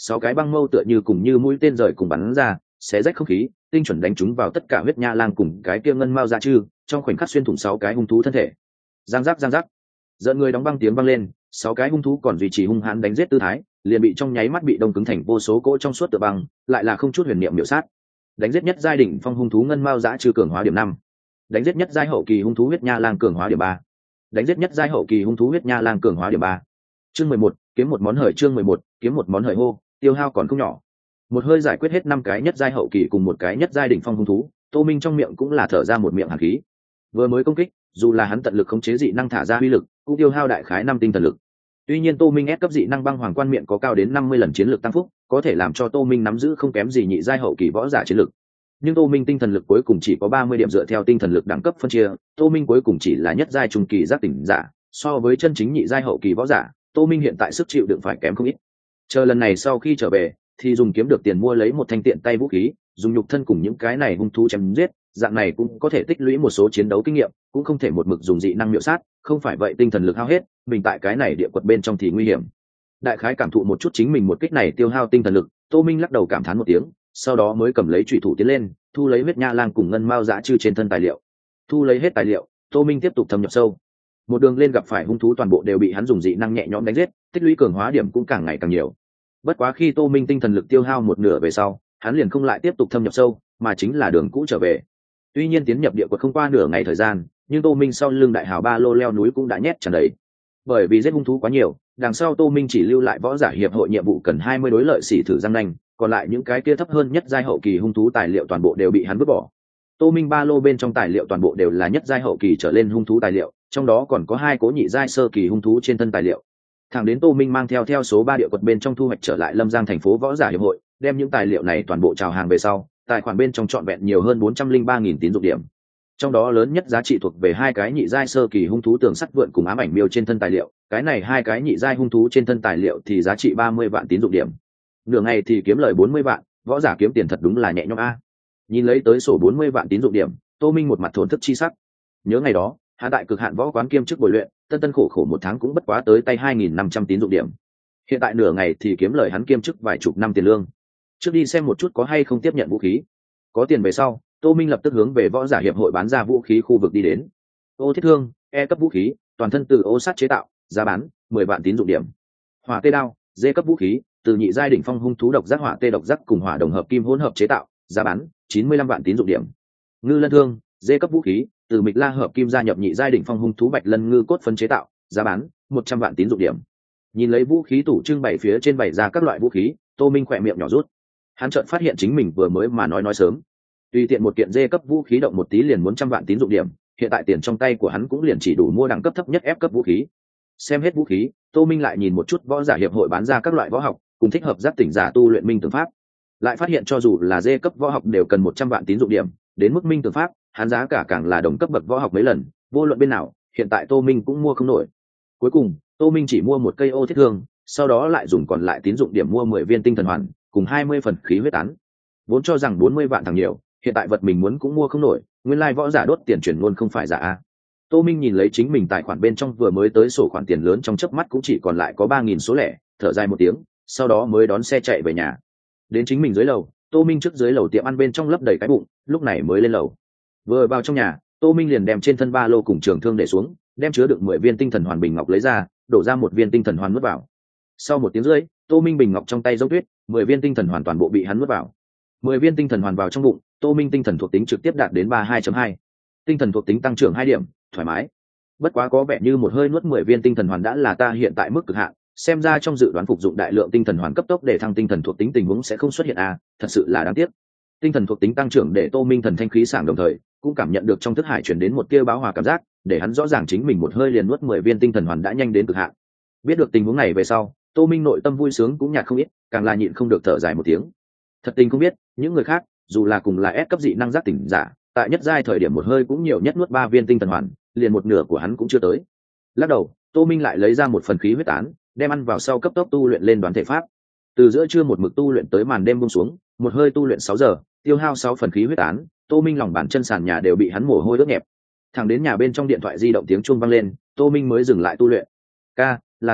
6 cái băng mâu tựa như cùng như mũi tên rời cùng bắn ra, xé rách không khí, tinh chuẩn đánh trúng vào tất cả huyết nha lang cùng cái kia ngân mao dã chư, trong khoảnh khắc xuyên thủng 6 cái hung thú thân thể. Giang giác giang giác, giận người đóng băng tiếng vang lên, 6 cái hung thú còn duy trì hung hãn đánh giết tư thái, liền bị trong nháy mắt bị đông cứng thành vô số cỗ trong suốt tựa băng, lại là không chút huyền niệm miểu sát. Đánh giết nhất giai đỉnh phong hung thú ngân mao dã chư cường hóa điểm 5. Đánh giết nhất giai hậu kỳ hung thú huyết nha lang cường hóa điểm 3. Đánh giết nhất giai hậu kỳ hung thú huyết nha lang cường hóa điểm 3. Chương 11, kiếm một món hời. Chương 11, kiếm một món hời hô, tiêu hao còn không nhỏ. Một hơi giải quyết hết 5 cái nhất giai hậu kỳ cùng một cái nhất giai đỉnh phong hung thú, Tô Minh trong miệng cũng là thở ra một miệng hàn khí. Vừa mới công kích, dù là hắn tận lực khống chế dị năng thả ra uy lực, cũng tiêu hao đại khái 5 tinh thần lực. Tuy nhiên Tô Minh ép cấp dị năng băng hoàng quan miệng có cao đến 50 lần chiến lược tăng phúc, có thể làm cho Tô Minh nắm giữ không kém gì nhị giai hậu kỳ võ giả chiến lực. Nhưng Tô Minh tinh thần lực cuối cùng chỉ có 30 điểm, dựa theo tinh thần lực đẳng cấp phân chia, Tô Minh cuối cùng chỉ là nhất giai trung kỳ giác tỉnh giả, so với chân chính nhị giai hậu kỳ võ giả, Tô Minh hiện tại sức chịu đựng phải kém không ít. Chờ lần này sau khi trở về, thì dùng kiếm được tiền mua lấy một thanh tiện tay vũ khí, dùng nhục thân cùng những cái này hung thú chém giết, dạng này cũng có thể tích lũy một số chiến đấu kinh nghiệm, cũng không thể một mực dùng dị năng miểu sát, không phải vậy tinh thần lực hao hết, mình tại cái này địa quật bên trong thì nguy hiểm. Đại khái cảm thụ một chút chính mình một kích này tiêu hao tinh thần lực, Tô Minh lắc đầu cảm thán một tiếng, sau đó mới cầm lấy chủy thủ tiến lên, thu lấy huyết nha lang cùng ngân mao dã chư trên thân tài liệu. Thu lấy hết tài liệu, Tô Minh tiếp tục thâm nhập sâu. Một đường lên gặp phải hung thú toàn bộ đều bị hắn dùng dị năng nhẹ nhõm đánh giết, tích lũy cường hóa điểm cũng càng ngày càng nhiều. Bất quá khi Tô Minh tinh thần lực tiêu hao một nửa về sau, hắn liền không lại tiếp tục thâm nhập sâu, mà chính là đường cũ trở về. Tuy nhiên tiến nhập địa quật không qua nửa ngày thời gian, nhưng Tô Minh sau lưng đại hào ba lô leo núi cũng đã nhét tràn đầy. Bởi vì giết hung thú quá nhiều, đằng sau Tô Minh chỉ lưu lại võ giả hiệp hội nhiệm vụ cần 20 đối lợi xỉ thử răng nanh, còn lại những cái kia thấp hơn nhất giai hậu kỳ hung thú tài liệu toàn bộ đều bị hắn vứt bỏ. Tô Minh ba lô bên trong tài liệu toàn bộ đều là nhất giai hậu kỳ trở lên hung thú tài liệu, trong đó còn có 2 cố nhị giai sơ kỳ hung thú trên thân tài liệu. Thẳng đến Tô Minh mang theo số 3 địa quật bên trong thu hoạch trở lại Lâm Giang thành phố võ giả hiệp hội, đem những tài liệu này toàn bộ chào hàng về sau, tài khoản bên trong trọn vẹn nhiều hơn 403.000 tín dụng điểm. Trong đó lớn nhất giá trị thuộc về 2 cái nhị giai sơ kỳ hung thú tường sắt vượn cùng ám ảnh miêu trên thân tài liệu, cái này 2 cái nhị giai hung thú trên thân tài liệu thì giá trị 30 vạn tín dụng điểm. Nửa ngày thì kiếm lời 40 vạn, võ giả kiếm tiền thật đúng là nhẹ nhõm a. Nhìn lấy tới sổ 40 vạn tín dụng điểm, Tô Minh một mặt thổn thức chi sắc. Nhớ ngày đó, hắn tại cực hạn võ quán kiêm chức bồi luyện, tân khổ khổ một tháng cũng bất quá tới tay 2.500 tín dụng điểm. Hiện tại nửa ngày thì kiếm lời hắn kiêm chức vài chục năm tiền lương. Trước đi xem một chút có hay không tiếp nhận vũ khí. Có tiền về sau, Tô Minh lập tức hướng về võ giả hiệp hội bán ra vũ khí khu vực đi đến. Ô thiết thương, E cấp vũ khí, toàn thân từ ô sắt chế tạo, giá bán 10 vạn tín dụng điểm. Hỏa tê đao, D cấp vũ khí, từ nhị giai đỉnh phong hung thú độc giác hỏa tê độc giác cùng hỏa đồng hợp kim hỗn hợp chế tạo, giá bán 95 vạn tín dụng điểm. Ngư lân thương, D cấp vũ khí, từ mịch la hợp kim gia nhập nhị giai đỉnh phong hung thú bạch lân ngư cốt phân chế tạo, giá bán 100 vạn tín dụng điểm. Nhìn lấy vũ khí tủ trưng bày phía trên bày ra các loại vũ khí, Tô Minh khỏe miệng nhỏ rút. Hắn chợt phát hiện chính mình vừa mới mà nói sớm, tùy tiện một kiện D cấp vũ khí động một tí liền muốn 100 vạn tín dụng điểm, hiện tại tiền trong tay của hắn cũng liền chỉ đủ mua đẳng cấp thấp nhất F cấp vũ khí. Xem hết vũ khí, Tô Minh lại nhìn một chút võ giả hiệp hội bán ra các loại võ học, cùng thích hợp giác tỉnh giả tu luyện minh tưởng pháp. Lại phát hiện cho dù là D cấp võ học đều cần 100 vạn tín dụng điểm, đến mức minh tưởng pháp, hắn giá cả càng là đồng cấp bậc võ học mấy lần, vô luận bên nào, hiện tại Tô Minh cũng mua không nổi. Cuối cùng, Tô Minh chỉ mua một cây ô thiết thương, sau đó lại dùng còn lại tín dụng điểm mua 10 viên tinh thần hoàn, cùng 20 phần khí huyết tán. Vốn cho rằng 40 vạn thằng nhiều, hiện tại vật mình muốn cũng mua không nổi, nguyên lai võ giả đốt tiền chuyển luôn không phải giả a. Tô Minh nhìn lấy chính mình tài khoản bên trong vừa mới tới sổ khoản tiền lớn trong chớp mắt cũng chỉ còn lại có 3.000 số lẻ, thở dài một tiếng, sau đó mới đón xe chạy về nhà. Đến chính mình dưới lầu, Tô Minh trước dưới lầu tiệm ăn bên trong lấp đầy cái bụng, lúc này mới lên lầu. Vừa vào trong nhà, Tô Minh liền đem trên thân ba lô cùng trường thương để xuống, đem chứa đựng 10 viên tinh thần hoàn bình ngọc lấy ra, đổ ra một viên tinh thần hoàn nuốt vào. Sau 1 tiếng rưỡi, Tô Minh bình ngọc trong tay giống tuyết, 10 viên tinh thần hoàn toàn bộ bị hắn nuốt vào. 10 viên tinh thần hoàn vào trong bụng, Tô Minh tinh thần thuộc tính trực tiếp đạt đến 32.2. Tinh thần thuộc tính tăng trưởng 2 điểm, thoải mái. Bất quá có vẻ như một hơi nuốt 10 viên tinh thần hoàn đã là ta hiện tại mức cực hạn, xem ra trong dự đoán phục dụng đại lượng tinh thần hoàn cấp tốc để thăng tinh thần thuộc tính tình huống sẽ không xuất hiện thật sự là đáng tiếc. Tinh thần thuộc tính tăng trưởng để Tô Minh thần thanh khí sảng, đồng thời cũng cảm nhận được trong thức hải truyền đến một tia báo hòa cảm giác, để hắn rõ ràng chính mình một hơi liền nuốt 10 viên tinh thần hoàn đã nhanh đến cực hạn. Biết được tình huống này về sau, Tô Minh nội tâm vui sướng cũng nhạt không ít, càng là nhịn không được thở dài một tiếng. Thật tình không biết, những người khác, dù là cùng là S cấp dị năng giác tỉnh giả, tại nhất giai thời điểm một hơi cũng nhiều nhất nuốt 3 viên tinh thần hoàn, liền một nửa của hắn cũng chưa tới. Lắc đầu, Tô Minh lại lấy ra một phần khí huyết tán, đem ăn vào sau cấp tốc tu luyện lên đoán thể pháp. Từ giữa trưa một mực tu luyện tới màn đêm buông xuống, một hơi tu luyện 6 giờ, tiêu hao 6 phần khí huyết tán, Tô Minh lòng bàn chân sàn nhà đều bị hắn mồ hôi ướt nhẹp. Thẳng đến nhà bên trong điện thoại di động tiếng chuông vang lên, Tô Minh mới dừng lại tu luyện. "Ca, là ta,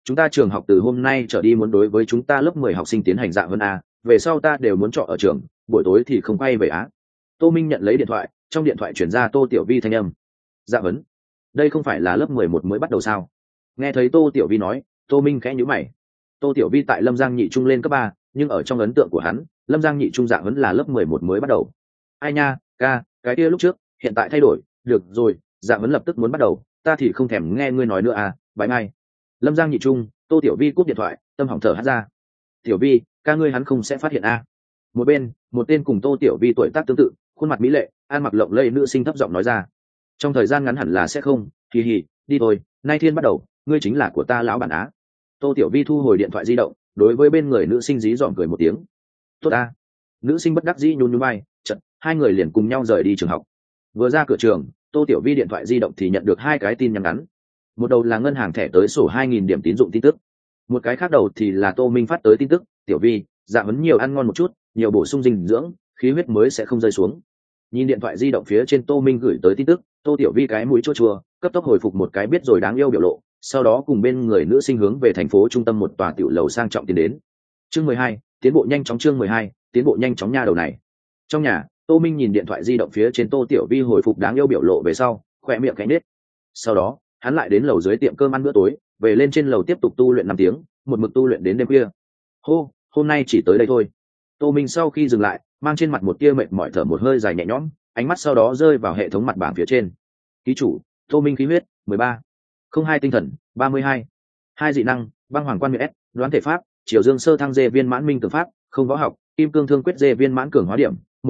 chúng ta trường học từ hôm nay trở đi muốn đối với chúng ta lớp 10 học sinh tiến hành dạ vấn a, về sau ta đều muốn trọ ở trường, buổi tối thì không quay về á. Tô Minh nhận lấy điện thoại, trong điện thoại chuyển ra Tô Tiểu Vi thanh âm. Dạ vấn, đây không phải là lớp 11 mới bắt đầu sao? Nghe thấy Tô Tiểu Vi nói, Tô Minh khẽ nhíu mày. Tô Tiểu Vi tại Lâm Giang nhị trung lên cấp 3, nhưng ở trong ấn tượng của hắn, Lâm Giang nhị trung dạ vấn là lớp 11 mới bắt đầu. Ai nha, ca, cái kia lúc trước, hiện tại thay đổi, được rồi, dạ vấn lập tức muốn bắt đầu, ta thì không thèm nghe ngươi nói nữa à, bye ngay. Lâm Giang nhị trung, Tô Tiểu Vi cúp điện thoại, tâm hỏng thở hắt ra. Tiểu Vi, ca ngươi hắn không sẽ phát hiện a. Một bên, một tên cùng Tô Tiểu Vi tuổi tác tương tự, khuôn mặt mỹ lệ, ăn mặc lộng lẫy nữ sinh thấp giọng nói ra. Trong thời gian ngắn hẳn là sẽ không, kỳ hì, đi thôi, nay thiên bắt đầu, ngươi chính là của ta lão bản á. Tô Tiểu Vi thu hồi điện thoại di động, đối với bên người nữ sinh dí dỏm cười một tiếng. Tốt ta. Nữ sinh bất đắc dĩ nhún nhún vai, chợt hai người liền cùng nhau rời đi trường học. Vừa ra cửa trường, Tô Tiểu Vi điện thoại di động thì nhận được hai cái tin nhắn ngắn. Một đầu là ngân hàng thẻ tới sổ 2.000 điểm tín dụng tin tức, một cái khác đầu thì là Tô Minh phát tới tin tức. Tiểu Vi, dạ vấn nhiều ăn ngon một chút, nhiều bổ sung dinh dưỡng, khí huyết mới sẽ không rơi xuống. Nhìn điện thoại di động phía trên Tô Minh gửi tới tin tức, Tô Tiểu Vi cái mũi chua chua, cấp tốc hồi phục một cái biết rồi đáng yêu biểu lộ, sau đó cùng bên người nữ sinh hướng về thành phố trung tâm một tòa tiểu lầu sang trọng tiến đến. Chương 12, tiến bộ nhanh chóng. Chương 12, tiến bộ nhanh chóng nha đầu này. Trong nhà, Tô Minh nhìn điện thoại di động phía trên Tô Tiểu Vi hồi phục đáng yêu biểu lộ về sau, khỏe miệng khẽ nết. Sau đó, hắn lại đến lầu dưới tiệm cơm ăn bữa tối, về lên trên lầu tiếp tục tu luyện 5 tiếng, một mực tu luyện đến đêm khuya. Hôm nay chỉ tới đây thôi. Tô Minh sau khi dừng lại, mang trên mặt một tia mệt mỏi, thở một hơi dài nhẹ nhõm, ánh mắt sau đó rơi vào hệ thống mặt bảng phía trên. Ký chủ: Tô Minh khí huyết 13, 02 tinh thần 32, 2 dị năng, băng hoàng quan nguyệt S, đoán thể pháp, triều dương sơ thăng dê viên mãn minh cường pháp, không võ học, kim cương thương quyết dê viên mãn cường hóa điểm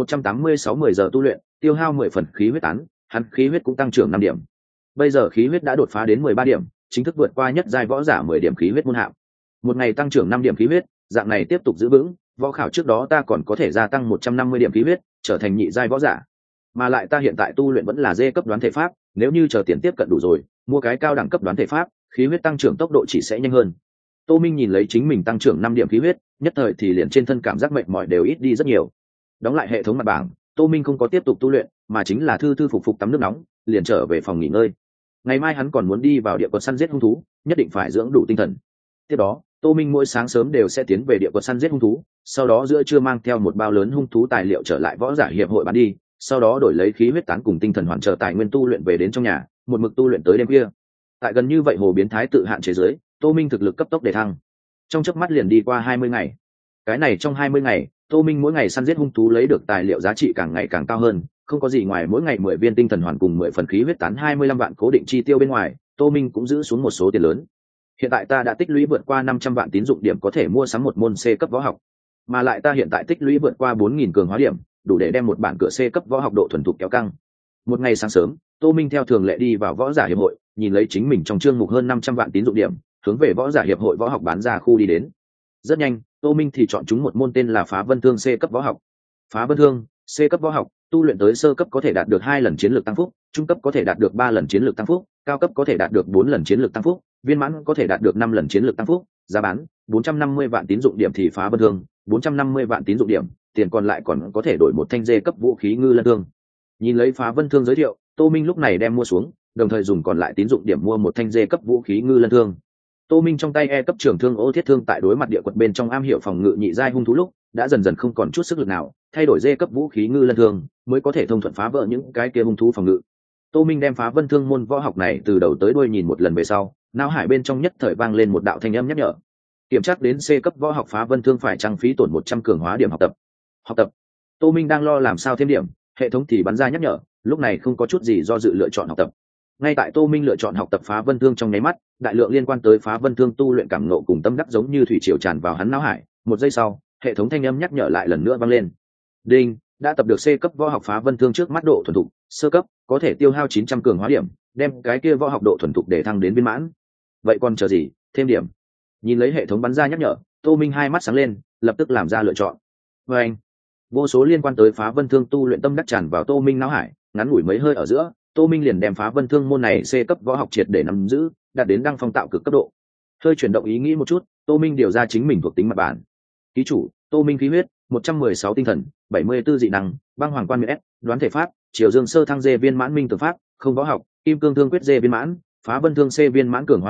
186 10 giờ tu luyện, tiêu hao 10 phần khí huyết tán, hắn khí huyết cũng tăng trưởng 5 điểm. Bây giờ khí huyết đã đột phá đến 13 điểm, chính thức vượt qua nhất giai võ giả 10 điểm khí huyết môn hạng. Một ngày tăng trưởng 5 điểm khí huyết, dạng này tiếp tục giữ vững, võ khảo trước đó ta còn có thể gia tăng 150 điểm khí huyết, trở thành nhị giai võ giả. Mà lại ta hiện tại tu luyện vẫn là dê cấp đoán thể pháp, nếu như chờ tiền tiếp cận đủ rồi, mua cái cao đẳng cấp đoán thể pháp, khí huyết tăng trưởng tốc độ chỉ sẽ nhanh hơn. Tô Minh nhìn lấy chính mình tăng trưởng 5 điểm khí huyết, nhất thời thì liền trên thân cảm giác mệt mỏi đều ít đi rất nhiều. Đóng lại hệ thống mặt bảng, Tô Minh không có tiếp tục tu luyện, mà chính là thư thư phục phục tắm nước nóng, liền trở về phòng nghỉ ngơi. Ngày mai hắn còn muốn đi vào địa quật săn giết hung thú, nhất định phải dưỡng đủ tinh thần. Tiếp đó, Tô Minh mỗi sáng sớm đều sẽ tiến về địa quật săn giết hung thú, sau đó giữa trưa mang theo một bao lớn hung thú tài liệu trở lại võ giả hiệp hội bán đi, sau đó đổi lấy khí huyết tán cùng tinh thần hoàn trợ tài nguyên tu luyện về đến trong nhà, một mực tu luyện tới đêm khuya. Tại gần như vậy hồ biến thái tự hạn chế giới, Tô Minh thực lực cấp tốc đề thăng. Trong chớp mắt liền đi qua 20 ngày. Cái này trong 20 ngày, Tô Minh mỗi ngày săn giết hung thú lấy được tài liệu giá trị càng ngày càng cao hơn, không có gì ngoài mỗi ngày 10 viên tinh thần hoàn cùng 10 phần khí huyết tán 25 vạn cố định chi tiêu bên ngoài, Tô Minh cũng giữ xuống một số tiền lớn. Hiện tại ta đã tích lũy vượt qua 500 vạn tín dụng điểm có thể mua sắm một môn C cấp võ học, mà lại ta hiện tại tích lũy vượt qua 4.000 cường hóa điểm, đủ để đem một bản cửa C cấp võ học độ thuần thục kéo căng. Một ngày sáng sớm, Tô Minh theo thường lệ đi vào võ giả hiệp hội, nhìn lấy chính mình trong chương mục hơn 500 vạn tín dụng điểm, hướng về võ giả hiệp hội võ học bán ra khu đi đến. Rất nhanh, Tô Minh thì chọn chúng một môn tên là Phá Vân Thương C cấp võ học. Phá Vân Thương C cấp võ học, tu luyện tới sơ cấp có thể đạt được 2 lần chiến lược tăng phúc, trung cấp có thể đạt được 3 lần chiến lược tăng phúc, cao cấp có thể đạt được 4 lần chiến lược tăng phúc, viên mãn có thể đạt được 5 lần chiến lược tăng phúc. Giá bán 450 vạn tín dụng điểm thì Phá Vân Thương, 450 vạn tín dụng điểm, tiền còn lại còn có thể đổi một thanh dê cấp vũ khí ngư lân thương. Nhìn lấy Phá Vân Thương giới thiệu, Tô Minh lúc này đem mua xuống, đồng thời dùng còn lại tín dụng điểm mua một thanh dê cấp vũ khí ngư lân thương. Tô Minh trong tay E cấp trường thương ô thiết thương tại đối mặt địa quật bên trong am hiểu phòng ngự nhị giai hung thú lúc, đã dần dần không còn chút sức lực nào, thay đổi dê cấp vũ khí ngư lân thương, mới có thể thông thuận phá vỡ những cái kia hung thú phòng ngự. Tô Minh đem Phá Vân Thương môn võ học này từ đầu tới đuôi nhìn một lần về sau, não hải bên trong nhất thời vang lên một đạo thanh âm nhắc nhở. Kiểm tra đến C cấp võ học Phá Vân Thương phải trang phí tổn 100 cường hóa điểm học tập. Học tập. Tô Minh đang lo làm sao thêm điểm, hệ thống thì bắn ra nhắc nhở, lúc này không có chút gì do dự lựa chọn học tập. Ngay tại Tô Minh lựa chọn học tập Phá Vân Thương trong nháy mắt, đại lượng liên quan tới Phá Vân Thương tu luyện cảm ngộ cùng tâm đắc giống như thủy triều tràn vào hắn não hải. Một giây sau, hệ thống thanh âm nhắc nhở lại lần nữa vang lên. Đinh, đã tập được C cấp võ học Phá Vân Thương trước mắt độ thuần thục, sơ cấp, có thể tiêu hao 900 cường hóa điểm, đem cái kia võ học độ thuần thục để thăng đến viên mãn. Vậy còn chờ gì, thêm điểm. Nhìn lấy hệ thống bắn ra nhắc nhở, Tô Minh hai mắt sáng lên, lập tức làm ra lựa chọn. Và anh, vô số liên quan tới Phá Vân Thương tu luyện tâm đắc tràn vào Tô Minh não hải, ngắn ngủi mấy hơi ở giữa, Tô Minh liền đem Phá Vân Thương môn này C cấp võ học triệt để nắm giữ, đạt đến đăng phong tạo cực cấp độ. Hơi chuyển động ý nghĩ một chút, Tô Minh điều ra chính mình thuộc tính mặt bản. Ký chủ: Tô Minh khí huyết 116 tinh thần, 74 dị năng, băng hoàng quan nguyệt S, đoán thể pháp, triều dương sơ thăng dê viên mãn minh tưởng pháp, không võ học, kim cương thương quyết dê viên mãn, Phá Vân Thương C viên mãn cường hóa điểm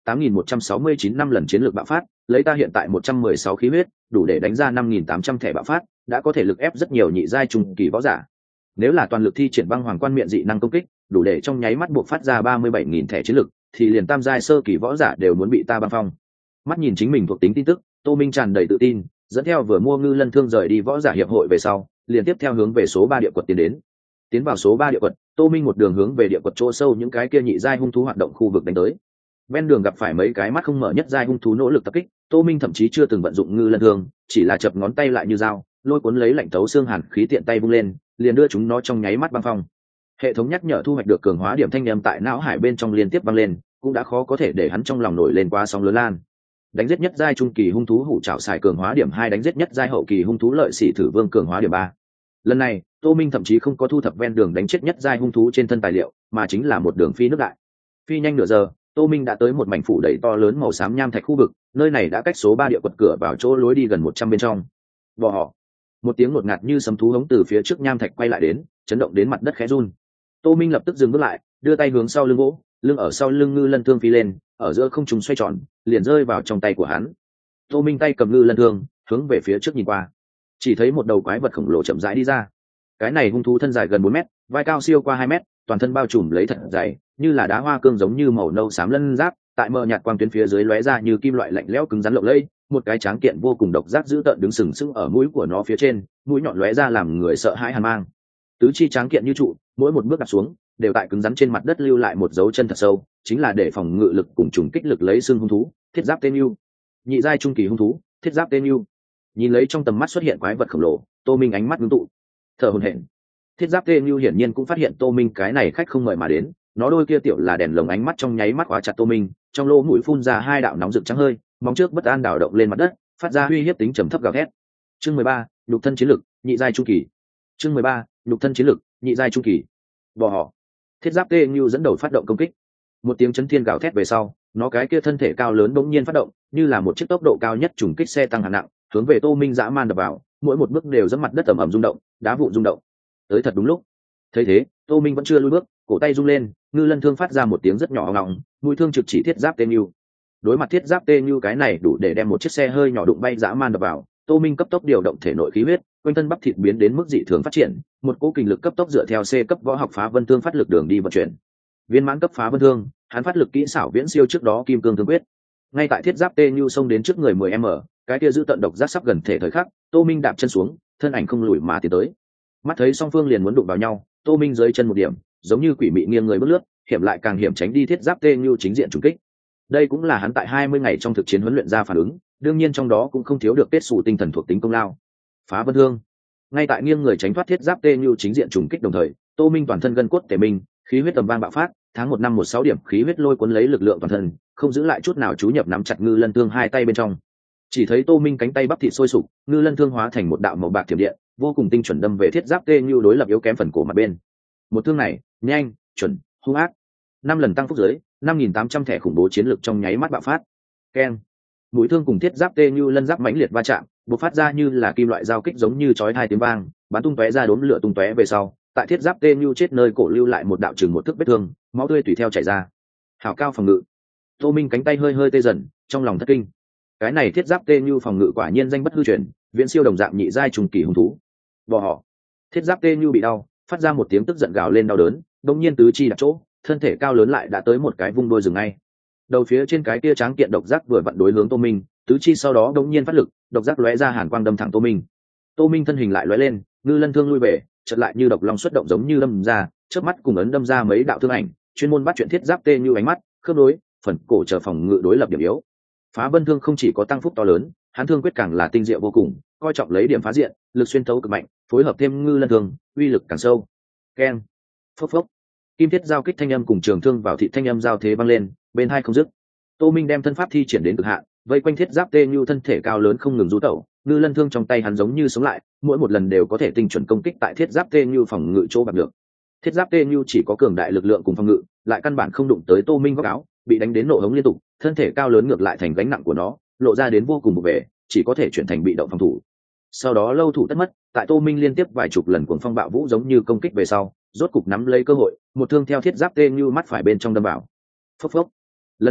8.169 năm lần chiến lược bạo phát, lấy ta hiện tại 116 khí huyết, đủ để đánh ra 5.800 thẻ bạo phát, đã có thể lực ép rất nhiều nhị giai trung kỳ võ giả. Nếu là toàn lực thi triển băng hoàng quan miệng dị năng công kích, đủ để trong nháy mắt buộc phát ra 37.000 thẻ chiến lực, thì liền tam giai sơ kỳ võ giả đều muốn bị ta băng phong. Mắt nhìn chính mình thuộc tính tin tức, Tô Minh tràn đầy tự tin, dẫn theo vừa mua ngư lân thương rời đi võ giả hiệp hội về sau, liền tiếp theo hướng về số 3 địa quật tiến vào số 3 địa quật, Tô Minh một đường hướng về địa quật chỗ sâu những cái kia nhị giai hung thú hoạt động khu vực đánh tới. Ven đường gặp phải mấy cái mắt không mở nhất giai hung thú nỗ lực tập kích, Tô Minh thậm chí chưa từng vận dụng ngư lân thương, chỉ là chập ngón tay lại như dao, lôi cuốn lấy lạnh tấu xương hàn khí tiện tay vung lên, liền đưa chúng nó trong nháy mắt băng phong. Hệ thống nhắc nhở thu hoạch được cường hóa điểm thanh âm tại não hải bên trong liên tiếp vang lên, cũng đã khó có thể để hắn trong lòng nổi lên quá sóng lớn lan. Đánh giết nhất giai trung kỳ hung thú hủ trảo xài cường hóa điểm 2, đánh giết nhất giai hậu kỳ hung thú lợi sĩ thử vương cường hóa điểm 3. Lần này, Tô Minh thậm chí không có thu thập ven đường đánh chết nhất giai hung thú trên thân tài liệu, mà chính là một đường phi nước đại. Phi nhanh nửa giờ, Tô Minh đã tới một mảnh phủ đầy to lớn màu xám nham thạch khu vực, nơi này đã cách số 3 địa quật cửa vào chỗ lối đi gần 100 bên trong. Bò họ. Một tiếng ngột ngạt như sấm thú hống từ phía trước nham thạch quay lại đến, chấn động đến mặt đất khẽ run. Tô Minh lập tức dừng bước lại, đưa tay hướng sau lưng gỗ, lưng ở sau lưng ngư lân thương phi lên, ở giữa không trung xoay tròn, liền rơi vào trong tay của hắn. Tô Minh tay cầm ngư lân thương, hướng về phía trước nhìn qua, chỉ thấy một đầu quái vật khổng lồ chậm rãi đi ra. Cái này hung thú thân dài gần 4 mét, vai cao siêu qua 2 mét, toàn thân bao trùm lấy thật dày, như là đá hoa cương giống như màu nâu xám lân giáp, tại mờ nhạt quang tuyến phía dưới lóe ra như kim loại lạnh lẽo cứng rắn lộng lẫy, một cái tráng kiện vô cùng độc giác dữ tợn đứng sừng sững ở mũi của nó phía trên, mũi nhọn lóe ra làm người sợ hãi hàn mang. Tứ chi tráng kiện như trụ, mỗi một bước đặt xuống đều tại cứng rắn trên mặt đất lưu lại một dấu chân thật sâu, chính là để phòng ngự lực cùng trùng kích lực lấy xương hung thú, thiết giáp tên yêu. Nhị giai trung kỳ hung thú, thiết giáp tên yêu. Nhìn lấy trong tầm mắt xuất hiện quái vật khổng lồ, Tô Minh ánh mắt ngưng tụ, thở hổn hển. Thiết giáp tên yêu hiển nhiên cũng phát hiện Tô Minh cái này khách không mời mà đến, nó đôi kia tiểu là đèn lồng ánh mắt trong nháy mắt khóa chặt Tô Minh, trong lỗ mũi phun ra 2 đạo nóng rực trắng hơi, móng trước bất an đảo động lên mặt đất, phát ra uy hiếp tính trầm thấp gào thét. Chương 13, nhục thân chiến lực, nhị giai trung kỳ. Chương 13, nhục thân chiến lực, nhị giai trung kỳ. Bò họ. Thiết giáp tê như dẫn đầu phát động công kích. Một tiếng chấn thiên gào thét về sau, nó cái kia thân thể cao lớn bỗng nhiên phát động, như là một chiếc tốc độ cao nhất trùng kích xe tăng hạng nặng, hướng về Tô Minh dã man đập vào, mỗi một bước đều dẫm mặt đất ầm ầm rung động, đá vụn rung động. Tới thật đúng lúc. Thấy thế, Tô Minh vẫn chưa lùi bước, cổ tay rung lên, ngư lân thương phát ra một tiếng rất nhỏ ngọng, mũi thương trực chỉ thiết giáp tê như. Đối mặt thiết giáp tê như cái này đủ để đem một chiếc xe hơi nhỏ đụng bay dã man đập vào, Tô Minh cấp tốc điều động thể nội khí huyết, quanh thân bắp thịt biến đến mức dị thường phát triển, một cỗ kinh lực cấp tốc dựa theo C cấp võ học phá vân thương phát lực đường đi vận chuyển. Viên mãn cấp phá vân thương, hắn phát lực kỹ xảo viễn siêu trước đó kim cương thương quyết. Ngay tại thiết giáp tê như xông đến trước người 10m, cái kia giữ tận độc giác sắp gần thể thời khắc, Tô Minh đạp chân xuống, thân ảnh không lùi mà tiến tới. Mắt thấy song phương liền muốn đụng vào nhau, Tô Minh dưới chân một điểm, giống như quỷ mị nghiêng người bước lướt, hiểm lại càng hiểm tránh đi thiết giáp tê như chính diện trùng kích. Đây cũng là hắn tại 20 ngày trong thực chiến huấn luyện ra phản ứng, đương nhiên trong đó cũng không thiếu được kết xù tinh thần thuộc tính công lao. Phá vân thương. Ngay tại nghiêng người tránh thoát thiết giáp tê như chính diện trùng kích đồng thời, Tô Minh toàn thân gân cốt tề minh, khí huyết tầm vang bạo phát, tháng 1 năm 16 điểm khí huyết lôi cuốn lấy lực lượng toàn thân, không giữ lại chút nào chú nhập nắm chặt ngư lân thương hai tay bên trong. Chỉ thấy Tô Minh cánh tay bắp thịt sôi sục, ngư lân thương hóa thành một đạo màu bạc thiểm điện, vô cùng tinh chuẩn đâm về thiết giáp tê như đối lập yếu kém phần cổ mặt bên. Một thương này, nhanh, chuẩn, hung ác. 5 lần tăng phúc dưới, 5.800 thẻ khủng bố chiến lực trong nháy mắt bạo phát. Keng. Mũi thương cùng thiết giáp tê như lân giáp mãnh liệt va chạm, bộc phát ra như là kim loại giao kích giống như chói tai tiếng vang, bắn tung tóe ra đốm lửa tung tóe về sau, tại thiết giáp tê như chết nơi cổ lưu lại một đạo chừng một thước vết thương, máu tươi tùy theo chảy ra. Hảo cao phòng ngự. Tô Minh cánh tay hơi hơi tê dần, trong lòng thất kinh. Cái này thiết giáp tê như phòng ngự quả nhiên danh bất hư truyền, viễn siêu đồng dạng nhị giai trùng kỳ hung thú. Bò họ. Thiết giáp tê như bị đau, phát ra một tiếng tức giận gào lên đau đớn, đột nhiên tứ chi đặt chỗ, thân thể cao lớn lại đã tới một cái vung đôi dừng ngay. Đầu phía trên cái kia tráng kiện độc giác vừa vặn đối hướng Tô Minh, tứ chi sau đó đột nhiên phát lực, độc giác lóe ra hàn quang đâm thẳng Tô Minh. Tô Minh thân hình lại lóe lên, ngư lân thương lui về, chợt lại như độc long xuất động giống như đâm ra, chớp mắt cùng ấn đâm ra mấy đạo thương ảnh, chuyên môn bắt chuyện thiết giáp tê như ánh mắt, khớp nối, phần cổ chờ phòng ngự đối lập điểm yếu. Phá vân thương không chỉ có tăng phúc to lớn, hắn thương quyết càng là tinh diệu vô cùng, coi trọng lấy điểm phá diện, lực xuyên thấu cực mạnh, phối hợp thêm ngư lân thương, uy lực càng sâu. Keng. Phốc phốc. Kim thiết giao kích thanh âm cùng trường thương vào thị thanh âm giao thế vang lên, bên hai không dứt. Tô Minh đem thân pháp thi triển đến cực hạn, vây quanh thiết giáp tê như thân thể cao lớn không ngừng rú tẩu, ngư lân thương trong tay hắn giống như sống lại, mỗi một lần đều có thể tinh chuẩn công kích tại thiết giáp tê như phòng ngự chỗ bạc được. Thiết giáp tê như chỉ có cường đại lực lượng cùng phòng ngự, lại căn bản không đụng tới Tô Minh góc áo, bị đánh đến nổ hống liên tục, thân thể cao lớn ngược lại thành gánh nặng của nó, lộ ra đến vô cùng bục bề, chỉ có thể chuyển thành bị động phòng thủ. Sau đó lâu thủ tất mất, tại Tô Minh liên tiếp vài chục lần cuồng phong bạo vũ giống như công kích về sau, rốt cục nắm lấy cơ hội, một thương theo thiết giáp tê như mắt phải bên trong đâm vào. Phốc phốc. Lần này,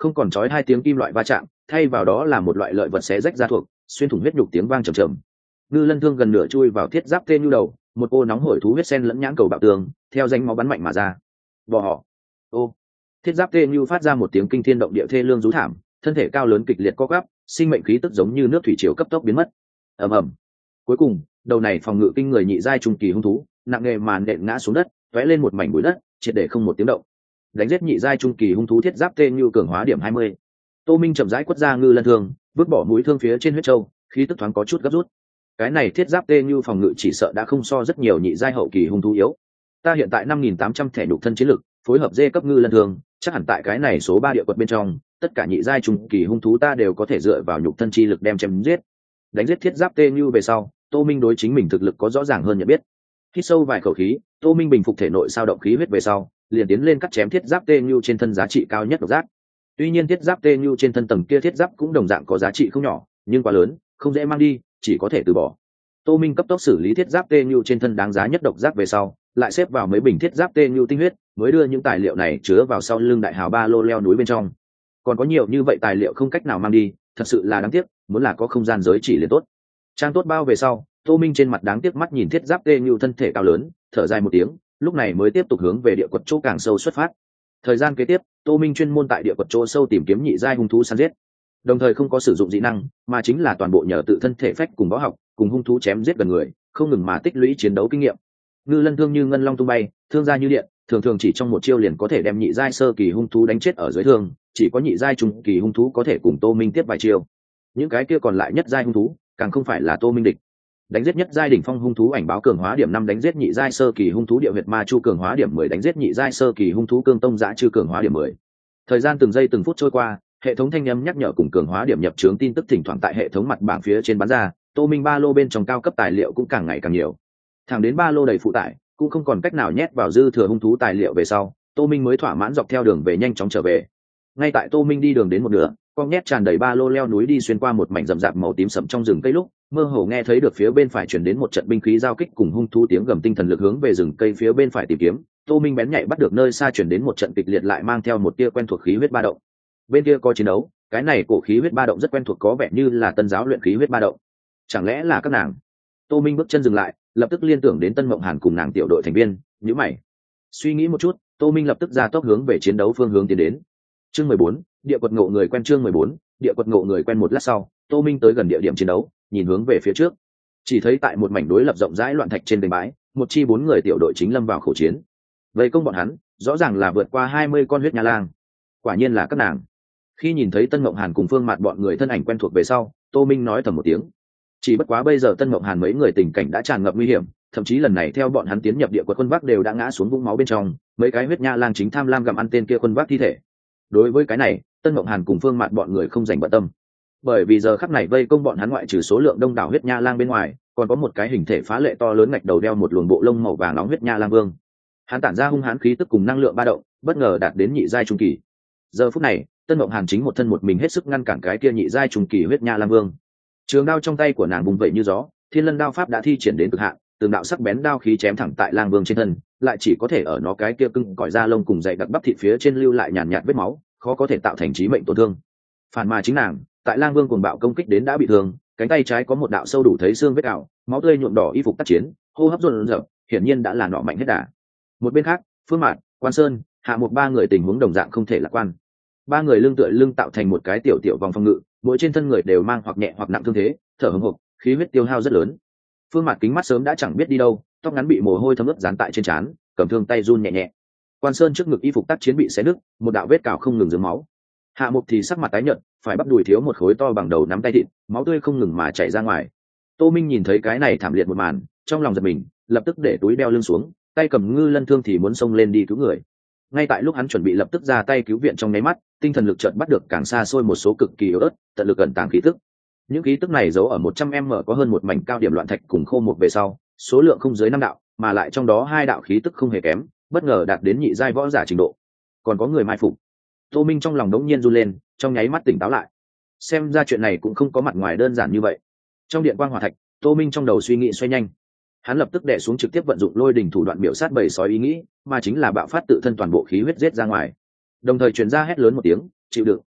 không còn trói hai tiếng kim loại va chạm, thay vào đó là một loại lợi vật xé rách ra thuộc, xuyên thủng huyết nhục tiếng vang trầm trầm. Ngư lân thương gần nửa chui vào thiết giáp tên nhu đầu, một cô nóng hổi thú huyết sen lẫn nhãn cầu bạo tường, theo danh máu bắn mạnh mà ra. Bò họ. Ô. Thiết giáp tên nhu phát ra một tiếng kinh thiên động địa thê lương rú thảm, thân thể cao lớn kịch liệt co quắp, sinh mệnh khí tức giống như nước thủy triều cấp tốc biến mất. Ầm ầm. Cuối cùng, đầu này phòng ngự kinh người nhị giai trung kỳ hung thú, nặng nề màn nện ngã xuống đất, tóe lên một mảnh bụi đất, triệt để không một tiếng động. Đánh giết nhị giai trung kỳ hung thú thiết giáp tên nhu cường hóa điểm 20. Tô Minh chậm rãi quất ra ngư lân thương, vứt bỏ mũi thương phía trên huyết châu, khí tức thoáng có chút gấp rút. Cái này thiết giáp tên nhu phòng ngự chỉ sợ đã không so rất nhiều nhị giai hậu kỳ hung thú yếu. Ta hiện tại 5.800 thẻ nhục thân chiến lực, phối hợp dê cấp ngư lân thương, chắc hẳn tại cái này số 3 địa quật bên trong, tất cả nhị giai trung kỳ hung thú ta đều có thể dựa vào nhục thân chi lực đem chém giết. Đánh giết thiết giáp tên nhu về sau, Tô Minh đối chính mình thực lực có rõ ràng hơn nhận biết. Hít sâu vài khẩu khí, Tô Minh bình phục thể nội sao động khí huyết về sau, liền tiến lên cắt chém thiết giáp tên nhu trên thân giá trị cao nhất độc giác. Tuy nhiên thiết giáp tên nhu trên thân tầng kia thiết giáp cũng đồng dạng có giá trị không nhỏ, nhưng quá lớn, không dễ mang đi, chỉ có thể từ bỏ. Tô Minh cấp tốc xử lý thiết giáp tên nhu trên thân đáng giá nhất độc giác về sau, lại xếp vào mấy bình thiết giáp tên nhu tinh huyết, mới đưa những tài liệu này chứa vào sau lưng đại hào ba lô leo núi bên trong. Còn có nhiều như vậy tài liệu không cách nào mang đi, thật sự là đáng tiếc, muốn là có không gian giới chỉ liền tốt. Trang tốt bao về sau, Tô Minh trên mặt đáng tiếc mắt nhìn thiết giáp tên nhu thân thể cao lớn, thở dài một tiếng, lúc này mới tiếp tục hướng về địa quật chỗ càng sâu xuất phát. Thời gian kế tiếp, Tô Minh chuyên môn tại địa quật chỗ sâu tìm kiếm nhị giai hung thú săn giết, đồng thời không có sử dụng dị năng, mà chính là toàn bộ nhờ tự thân thể phách cùng võ học, cùng hung thú chém giết gần người, không ngừng mà tích lũy chiến đấu kinh nghiệm. Ngư lân thương như ngân long tung bay, thương ra như điện, thường thường chỉ trong một chiêu liền có thể đem nhị giai sơ kỳ hung thú đánh chết ở dưới thương, chỉ có nhị giai trung kỳ hung thú có thể cùng Tô Minh tiếp vài chiêu. Những cái kia còn lại nhất giai hung thú, càng không phải là Tô Minh địch. Đánh giết nhất giai đỉnh phong hung thú ảnh báo cường hóa điểm 5, đánh giết nhị giai sơ kỳ hung thú địa huyệt ma chu cường hóa điểm 10, đánh giết nhị giai sơ kỳ hung thú cương tông dã chư cường hóa điểm 10. Thời gian từng giây từng phút trôi qua, hệ thống thanh âm nhắc nhở cùng cường hóa điểm nhập trướng tin tức thỉnh thoảng tại hệ thống mặt bảng phía trên bắn ra, Tô Minh ba lô bên trong cao cấp tài liệu cũng càng ngày càng nhiều. Thẳng đến ba lô đầy phụ tải, cũng không còn cách nào nhét vào dư thừa hung thú tài liệu về sau, Tô Minh mới thỏa mãn dọc theo đường về nhanh chóng trở về. Ngay tại Tô Minh đi đường đến một nửa, con nhét tràn đầy ba lô leo núi đi xuyên qua một mảnh rậm rạp màu tím sẫm trong rừng cây lúc, mơ hồ nghe thấy được phía bên phải truyền đến một trận binh khí giao kích cùng hung thú tiếng gầm tinh thần lực hướng về rừng cây phía bên phải tìm kiếm. Tô Minh bén nhạy bắt được nơi xa truyền đến một trận kịch liệt lại mang theo một tia quen thuộc khí huyết ba động. Bên kia có chiến đấu, cái này cổ khí huyết ba động rất quen thuộc, có vẻ như là tân giáo luyện khí huyết ba động. Chẳng lẽ là các nàng? Tô Minh bước chân dừng lại, lập tức liên tưởng đến Tân Mộng Hàn cùng nàng tiểu đội thành viên, nhíu mày. Suy nghĩ một chút, Tô Minh lập tức ra tốc hướng về chiến đấu phương hướng tiến đến. Chương 14, địa quật ngộ người quen. Chương 14, địa quật ngộ người quen. Một lát sau, Tô Minh tới gần địa điểm chiến đấu, nhìn hướng về phía trước, chỉ thấy tại một mảnh đối lập rộng rãi loạn thạch trên đỉnh bãi, một chi 4 người tiểu đội chính lâm vào khẩu chiến. Vây công bọn hắn, rõ ràng là vượt qua 20 con huyết nha lang. Quả nhiên là các nàng. Khi nhìn thấy Tân Mộng Hàn cùng Phương Mạt bọn người thân ảnh quen thuộc về sau, Tô Minh nói thầm một tiếng. Chỉ bất quá bây giờ Tân Mộng Hàn mấy người tình cảnh đã tràn ngập nguy hiểm, thậm chí lần này theo bọn hắn tiến nhập địa quật quân vác đều đã ngã xuống vũng máu bên trong, mấy cái huyết nha lang chính tham lam gặm ăn tên kia quân vác thi thể. Đối với cái này, Tân Mộng Hàn cùng Phương Mạt bọn người không dành bận tâm, bởi vì giờ khắc này vây công bọn hắn ngoại trừ số lượng đông đảo huyết nha lang bên ngoài, còn có một cái hình thể phá lệ to lớn ngạch đầu đeo một luồng bộ lông màu vàng nóng huyết nha lang vương. Hắn tản ra hung hãn khí tức cùng năng lượng ba động, bất ngờ đạt đến nhị giai trung kỳ. Giờ phút này, Tân Mộng Hàn chính một thân một mình hết sức ngăn cản cái kia nhị giai trung kỳ huyết nha lang vương. Trường đao trong tay của nàng bùng vẩy như gió, Thiên Lân đao pháp đã thi triển đến cực hạn, từng đạo sắc bén đao khí chém thẳng tại lang vương trên thân, lại chỉ có thể ở nó cái kia cứng cỏi da lông cùng dày đặc bắp thịt phía trên lưu lại nhàn nhạt vết máu, khó có thể tạo thành chí mệnh tổn thương. Phản mà chính nàng, tại lang vương cuồng bạo công kích đến đã bị thương, cánh tay trái có một đạo sâu đủ thấy xương vết ảo, máu tươi nhuộm đỏ y phục tác chiến, hô hấp dồn dập, hiển nhiên đã là nọ mạnh hết đà. Một bên khác, Phương Mạt, Quan Sơn, Hạ một ba người tình huống đồng dạng không thể lạc quan. Ba người lưng tựa lưng tạo thành một cái tiểu tiểu vòng phòng ngự, mỗi trên thân người đều mang hoặc nhẹ hoặc nặng thương thế, thở hổn hộc, khí huyết tiêu hao rất lớn. Phương Mạt kính mắt sớm đã chẳng biết đi đâu, tóc ngắn bị mồ hôi thấm ướt dán tại trên trán, cầm thương tay run nhẹ nhẹ. Quan Sơn trước ngực y phục tác chiến bị xé nứt, một đạo vết cào không ngừng rớm máu. Hạ Mục thì sắc mặt tái nhợt, phải bắp đùi thiếu một khối to bằng đầu nắm tay thịt, máu tươi không ngừng mà chảy ra ngoài. Tô Minh nhìn thấy cái này thảm liệt một màn, trong lòng giật mình, lập tức để túi đeo lưng xuống, tay cầm ngư lân thương thì muốn xông lên đi cứu người. Ngay tại lúc hắn chuẩn bị lập tức ra tay cứu viện trong nháy mắt, tinh thần lực chợt bắt được càng xa xôi một số cực kỳ yếu ớt, tận lực ẩn tàng khí tức. Những khí tức này giấu ở 100m có hơn một mảnh cao điểm loạn thạch cùng khô một về sau, số lượng không dưới 5 đạo, mà lại trong đó 2 đạo khí tức không hề kém, bất ngờ đạt đến nhị giai võ giả trình độ. Còn có người mai phục. Tô Minh trong lòng đống nhiên run lên, trong nháy mắt tỉnh táo lại. Xem ra chuyện này cũng không có mặt ngoài đơn giản như vậy. Trong điện quang hỏa thạch, Tô Minh trong đầu suy nghĩ xoay nhanh. Hắn lập tức đè xuống trực tiếp vận dụng lôi đình thủ đoạn biểu sát bầy sói ý nghĩ, mà chính là bạo phát tự thân toàn bộ khí huyết giết ra ngoài. Đồng thời truyền ra hét lớn một tiếng, chịu đựng,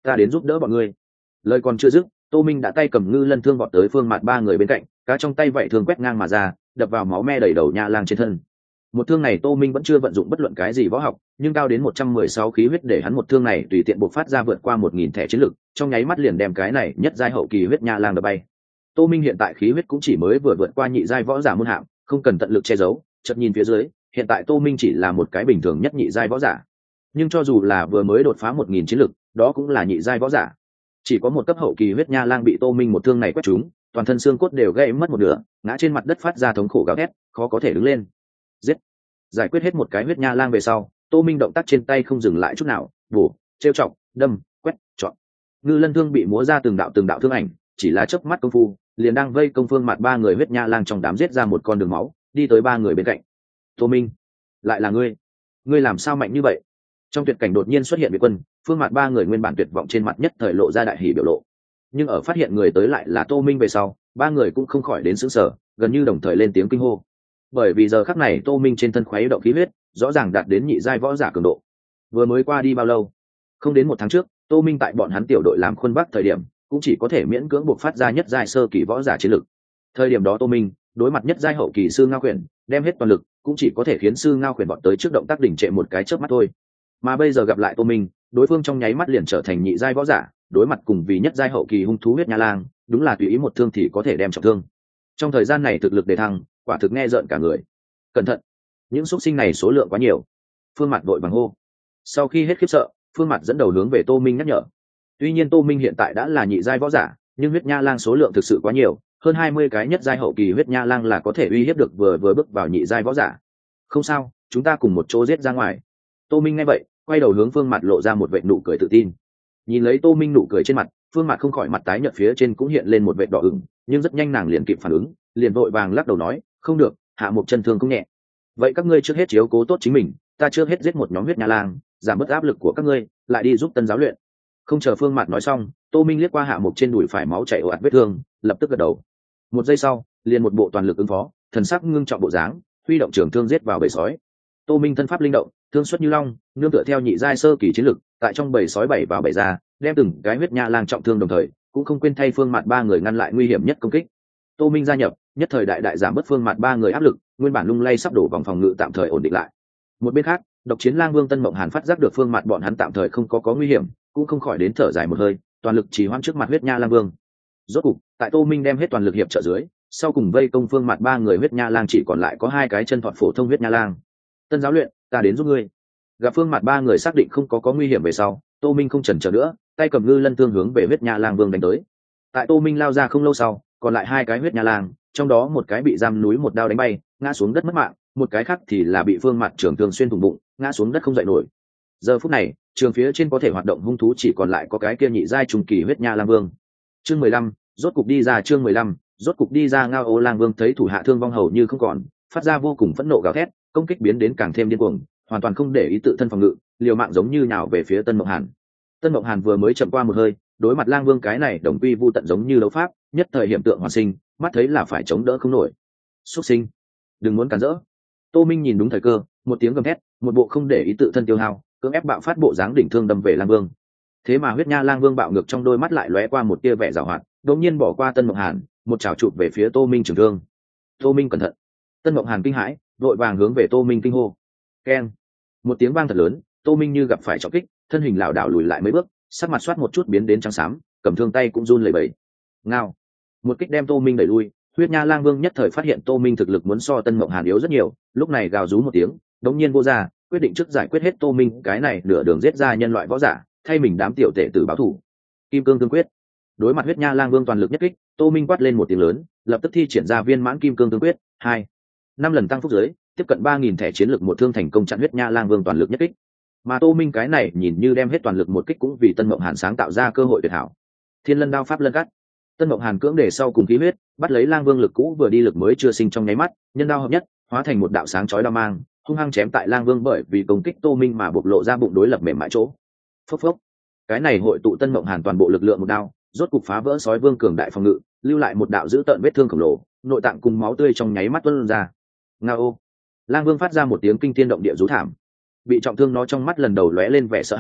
ta đến giúp đỡ bọn ngươi. Lời còn chưa dứt, Tô Minh đã tay cầm ngư lân thương vọt tới Phương Mạt ba người bên cạnh, cá trong tay vậy thương quét ngang mà ra, đập vào máu me đầy đầu Nha Lang trên thân. Một thương này Tô Minh vẫn chưa vận dụng bất luận cái gì võ học, nhưng cao đến 116 khí huyết để hắn một thương này tùy tiện bộc phát ra vượt qua 1000 thẻ chiến lực, trong nháy mắt liền đem cái này nhất giai hậu kỳ huyết Nha Lang đập bay. Tô Minh hiện tại khí huyết cũng chỉ mới vừa vượt qua nhị giai võ giả môn hạng, không cần tận lực che giấu, chợt nhìn phía dưới, hiện tại Tô Minh chỉ là một cái bình thường nhất nhị giai võ giả. Nhưng cho dù là vừa mới đột phá 1000 chiến lực, đó cũng là nhị giai võ giả. Chỉ có một cấp hậu kỳ huyết Nha Lang bị Tô Minh một thương này quét trúng, toàn thân xương cốt đều gãy mất một nửa, ngã trên mặt đất phát ra thống khổ gào thét, khó có thể đứng lên. Giết! Giải quyết hết một cái huyết Nha Lang về sau, Tô Minh động tác trên tay không dừng lại chút nào, bổ, trêu chọc, đâm, quét, chọn. Ngư lân thương bị múa ra từng đạo thương ảnh, chỉ là chớp mắt công phu, liền đang vây công Phương Mạt ba người huyết Nha Lang trong đám giết ra một con đường máu, đi tới ba người bên cạnh. Tô Minh, lại là ngươi làm sao mạnh như vậy? Trong tuyệt cảnh đột nhiên xuất hiện vị quân, Phương Mạt ba người nguyên bản tuyệt vọng trên mặt nhất thời lộ ra đại hỉ biểu lộ. Nhưng ở phát hiện người tới lại là Tô Minh về sau, ba người cũng không khỏi đến sững sờ, gần như đồng thời lên tiếng kinh hô. Bởi vì giờ khắc này Tô Minh trên thân khuấy động khí huyết, rõ ràng đạt đến nhị giai võ giả cường độ. Vừa mới qua đi bao lâu? Không đến một tháng trước, Tô Minh tại bọn hắn tiểu đội làm khuôn bắc thời điểm, cũng chỉ có thể miễn cưỡng buộc phát ra nhất giai sơ kỳ võ giả chiến lực. Thời điểm đó Tô Minh đối mặt nhất giai hậu kỳ sư Ngao Quyền, đem hết toàn lực, cũng chỉ có thể khiến sư Ngao Quyền vọt tới trước động tác đỉnh trệ một cái chớp mắt thôi. Mà bây giờ gặp lại Tô Minh, đối phương trong nháy mắt liền trở thành nhị giai võ giả, đối mặt cùng vì nhất giai hậu kỳ hung thú huyết Nha Lang, đúng là tùy ý một thương thì có thể đem trọng thương. Trong thời gian này thực lực đề thăng, quả thực nghe rợn cả người. Cẩn thận, những xuất sinh này số lượng quá nhiều. Phương Mạt vội vàng hô. Sau khi hết khiếp sợ, Phương Mạt dẫn đầu hướng về Tô Minh nhắc nhở. Tuy nhiên Tô Minh hiện tại đã là nhị giai võ giả, nhưng huyết Nha Lang số lượng thực sự quá nhiều, hơn 20 cái nhất giai hậu kỳ huyết Nha Lang là có thể uy hiếp được vừa bước vào nhị giai võ giả. Không sao, chúng ta cùng một chỗ giết ra ngoài. Tô Minh nghe vậy, quay đầu hướng Phương Mạt lộ ra một vệt nụ cười tự tin. Nhìn lấy Tô Minh nụ cười trên mặt, Phương Mạt không khỏi mặt tái nhợt, phía trên cũng hiện lên một vệt đỏ ửng, nhưng rất nhanh nàng liền kịp phản ứng, liền vội vàng lắc đầu nói, không được, hạ một chân thương không nhẹ. Vậy các ngươi trước hết chiếu cố tốt chính mình, ta trước hết giết một nhóm huyết Nha Lang, giảm bớt áp lực của các ngươi, lại đi giúp Tân giáo luyện. Không chờ Phương Mạt nói xong, Tô Minh liếc qua hạ mục trên đùi phải máu chảy ồ ạt vết thương, lập tức gật đầu. Một giây sau, liền một bộ toàn lực ứng phó, thần sắc ngưng trọng bộ dáng, huy động trường thương giết vào bầy sói. Tô Minh thân pháp linh động, thương xuất như long, nương tựa theo nhị giai sơ kỳ chiến lực, tại trong bầy sói bảy vào bảy ra, đem từng cái huyết Nha Lang trọng thương đồng thời, cũng không quên thay Phương Mạt ba người ngăn lại nguy hiểm nhất công kích. Tô Minh gia nhập, nhất thời đại giảm bớt Phương Mạt ba người áp lực, nguyên bản lung lay sắp đổ vòng phòng ngự tạm thời ổn định lại. Một bên khác, Độc Chiến Lang Vương Tân Mộng Hàn phát giác được Phương Mạt bọn hắn tạm thời không có nguy hiểm, cũng không khỏi đến thở dài một hơi, toàn lực trì hoãn trước mặt huyết Nha Lang Vương. Rốt cục, tại Tô Minh đem hết toàn lực hiệp trợ dưới, sau cùng vây công Phương Mạt ba người huyết Nha Lang chỉ còn lại có 2 cái chân thọt phổ thông huyết Nha Lang. Tân giáo luyện, ta đến giúp ngươi. Gặp Phương Mạt ba người xác định không có nguy hiểm về sau, Tô Minh không chần chờ nữa, tay cầm ngư lân thương hướng về huyết Nha Lang Vương đánh tới. Tại Tô Minh lao ra không lâu sau, còn lại 2 cái huyết Nha Lang, trong đó một cái bị giam núi một đao đánh bay, ngã xuống đất mất mạng, một cái khác thì là bị Phương Mạt trường thương xuyên thủng bụng, ngã xuống đất không dậy nổi. Giờ phút này, trường phía trên có thể hoạt động hung thú chỉ còn lại có cái kia nhị giai trung kỳ huyết Nha Lang Vương. Chương 15, rốt cục đi ra. Chương 15, rốt cục đi ra. Ngao Ô Lang Vương thấy thủ hạ thương vong hầu như không còn, phát ra vô cùng phẫn nộ gào thét, công kích biến đến càng thêm điên cuồng, hoàn toàn không để ý tự thân phòng ngự, liều mạng giống như nào về phía Tân Mộng Hàn. Tân Mộng Hàn vừa mới chậm qua một hơi, đối mặt Lang Vương cái này đồng quy vu tận giống như đấu pháp, nhất thời hiểm tượng hoàn sinh, mắt thấy là phải chống đỡ không nổi. Xuất sinh, đừng muốn cản rỡ. Tô Minh nhìn đúng thời cơ, một tiếng gầm thét, một bộ không để ý tự thân tiêu hao, cưỡng ép bạo phát bộ dáng đỉnh thương đâm về Lang Vương. Thế mà huyết Nha Lang Vương bạo ngược trong đôi mắt lại lóe qua một tia vẻ giảo hoạt, đột nhiên bỏ qua Tân Mộng Hàn, một chảo chụp về phía Tô Minh trường thương. Tô Minh cẩn thận. Tân Mộng Hàn kinh hãi, vội vàng hướng về Tô Minh kinh hô. Keng! Một tiếng vang thật lớn, Tô Minh như gặp phải trọng kích, thân hình lảo đảo lùi lại mấy bước, sắc mặt xoát một chút biến đến trắng xám, cầm thương tay cũng run lẩy bẩy. Ngao! Một kích đem Tô Minh đẩy lui, huyết Nha Lang Vương nhất thời phát hiện Tô Minh thực lực muốn so Tân Mộng Hàn yếu rất nhiều, lúc này gào rú một tiếng, đống nhiên vô ra, quyết định trước giải quyết hết Tô Minh cái này nửa đường giết ra nhân loại võ giả, thay mình đám tiểu tệ tử báo thù. Kim cương tương quyết. Đối mặt huyết Nha Lang Vương toàn lực nhất kích, Tô Minh quát lên một tiếng lớn, lập tức thi triển ra viên mãn kim cương tương quyết 2. 5 lần tăng phúc giới, tiếp cận 3000 thẻ chiến lực một thương thành công chặn huyết Nha Lang Vương toàn lực nhất kích. Mà Tô Minh cái này nhìn như đem hết toàn lực một kích cũng vì Tân Mộng Hàn sáng tạo ra cơ hội tuyệt hảo. Thiên Lân đao pháp lân cắt. Tân Mộng Hàn cưỡng để sau cùng khí huyết, bắt lấy Lang Vương lực cũ vừa đi lực mới chưa sinh trong nháy mắt, nhân đao hợp nhất, hóa thành một đạo sáng chói đao mang, hung hăng chém tại Lang Vương bởi vì công kích Tô Minh mà bộc lộ ra bụng đối lập mềm mại chỗ. Phốc phốc. Cái này hội tụ Tân Mộng Hàn toàn bộ lực lượng một đao, rốt cục phá vỡ sói vương cường đại phòng ngự, lưu lại một đạo dữ tợn vết thương khổng lồ, nội tạng cùng máu tươi trong nháy mắt tuôn ra. Ngao! Lang Vương phát ra một tiếng kinh thiên động địa rú thảm. Bị trọng thương nó trong mắt lần đầu lóe lên vẻ sợ hãi,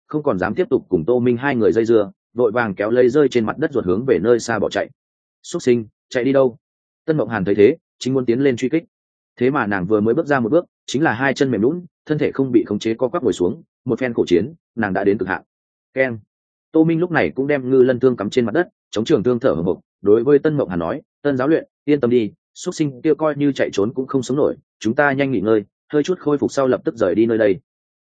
không còn dám tiếp tục cùng Tô Minh hai người dây dưa, vội vàng kéo lấy rơi trên mặt đất ruột hướng về nơi xa bỏ chạy. Xuất sinh, chạy đi đâu? Tân Mộng Hàn thấy thế, chính muốn tiến lên truy kích. Thế mà nàng vừa mới bước ra một bước, chính là hai chân mềm lún, thân thể không bị khống chế co quắp ngồi xuống, một phen khổ chiến, nàng đã đến cực hạn. Keng. Tô Minh lúc này cũng đem ngư lân thương cắm trên mặt đất, chống trường thương thở hổn hộc, đối với Tân Mộng Hàn nói, "Tân giáo luyện, yên tâm đi, xuất sinh kia coi như chạy trốn cũng không sống nổi, chúng ta nhanh nghỉ ngơi, hơi chút khôi phục sau lập tức rời đi nơi đây."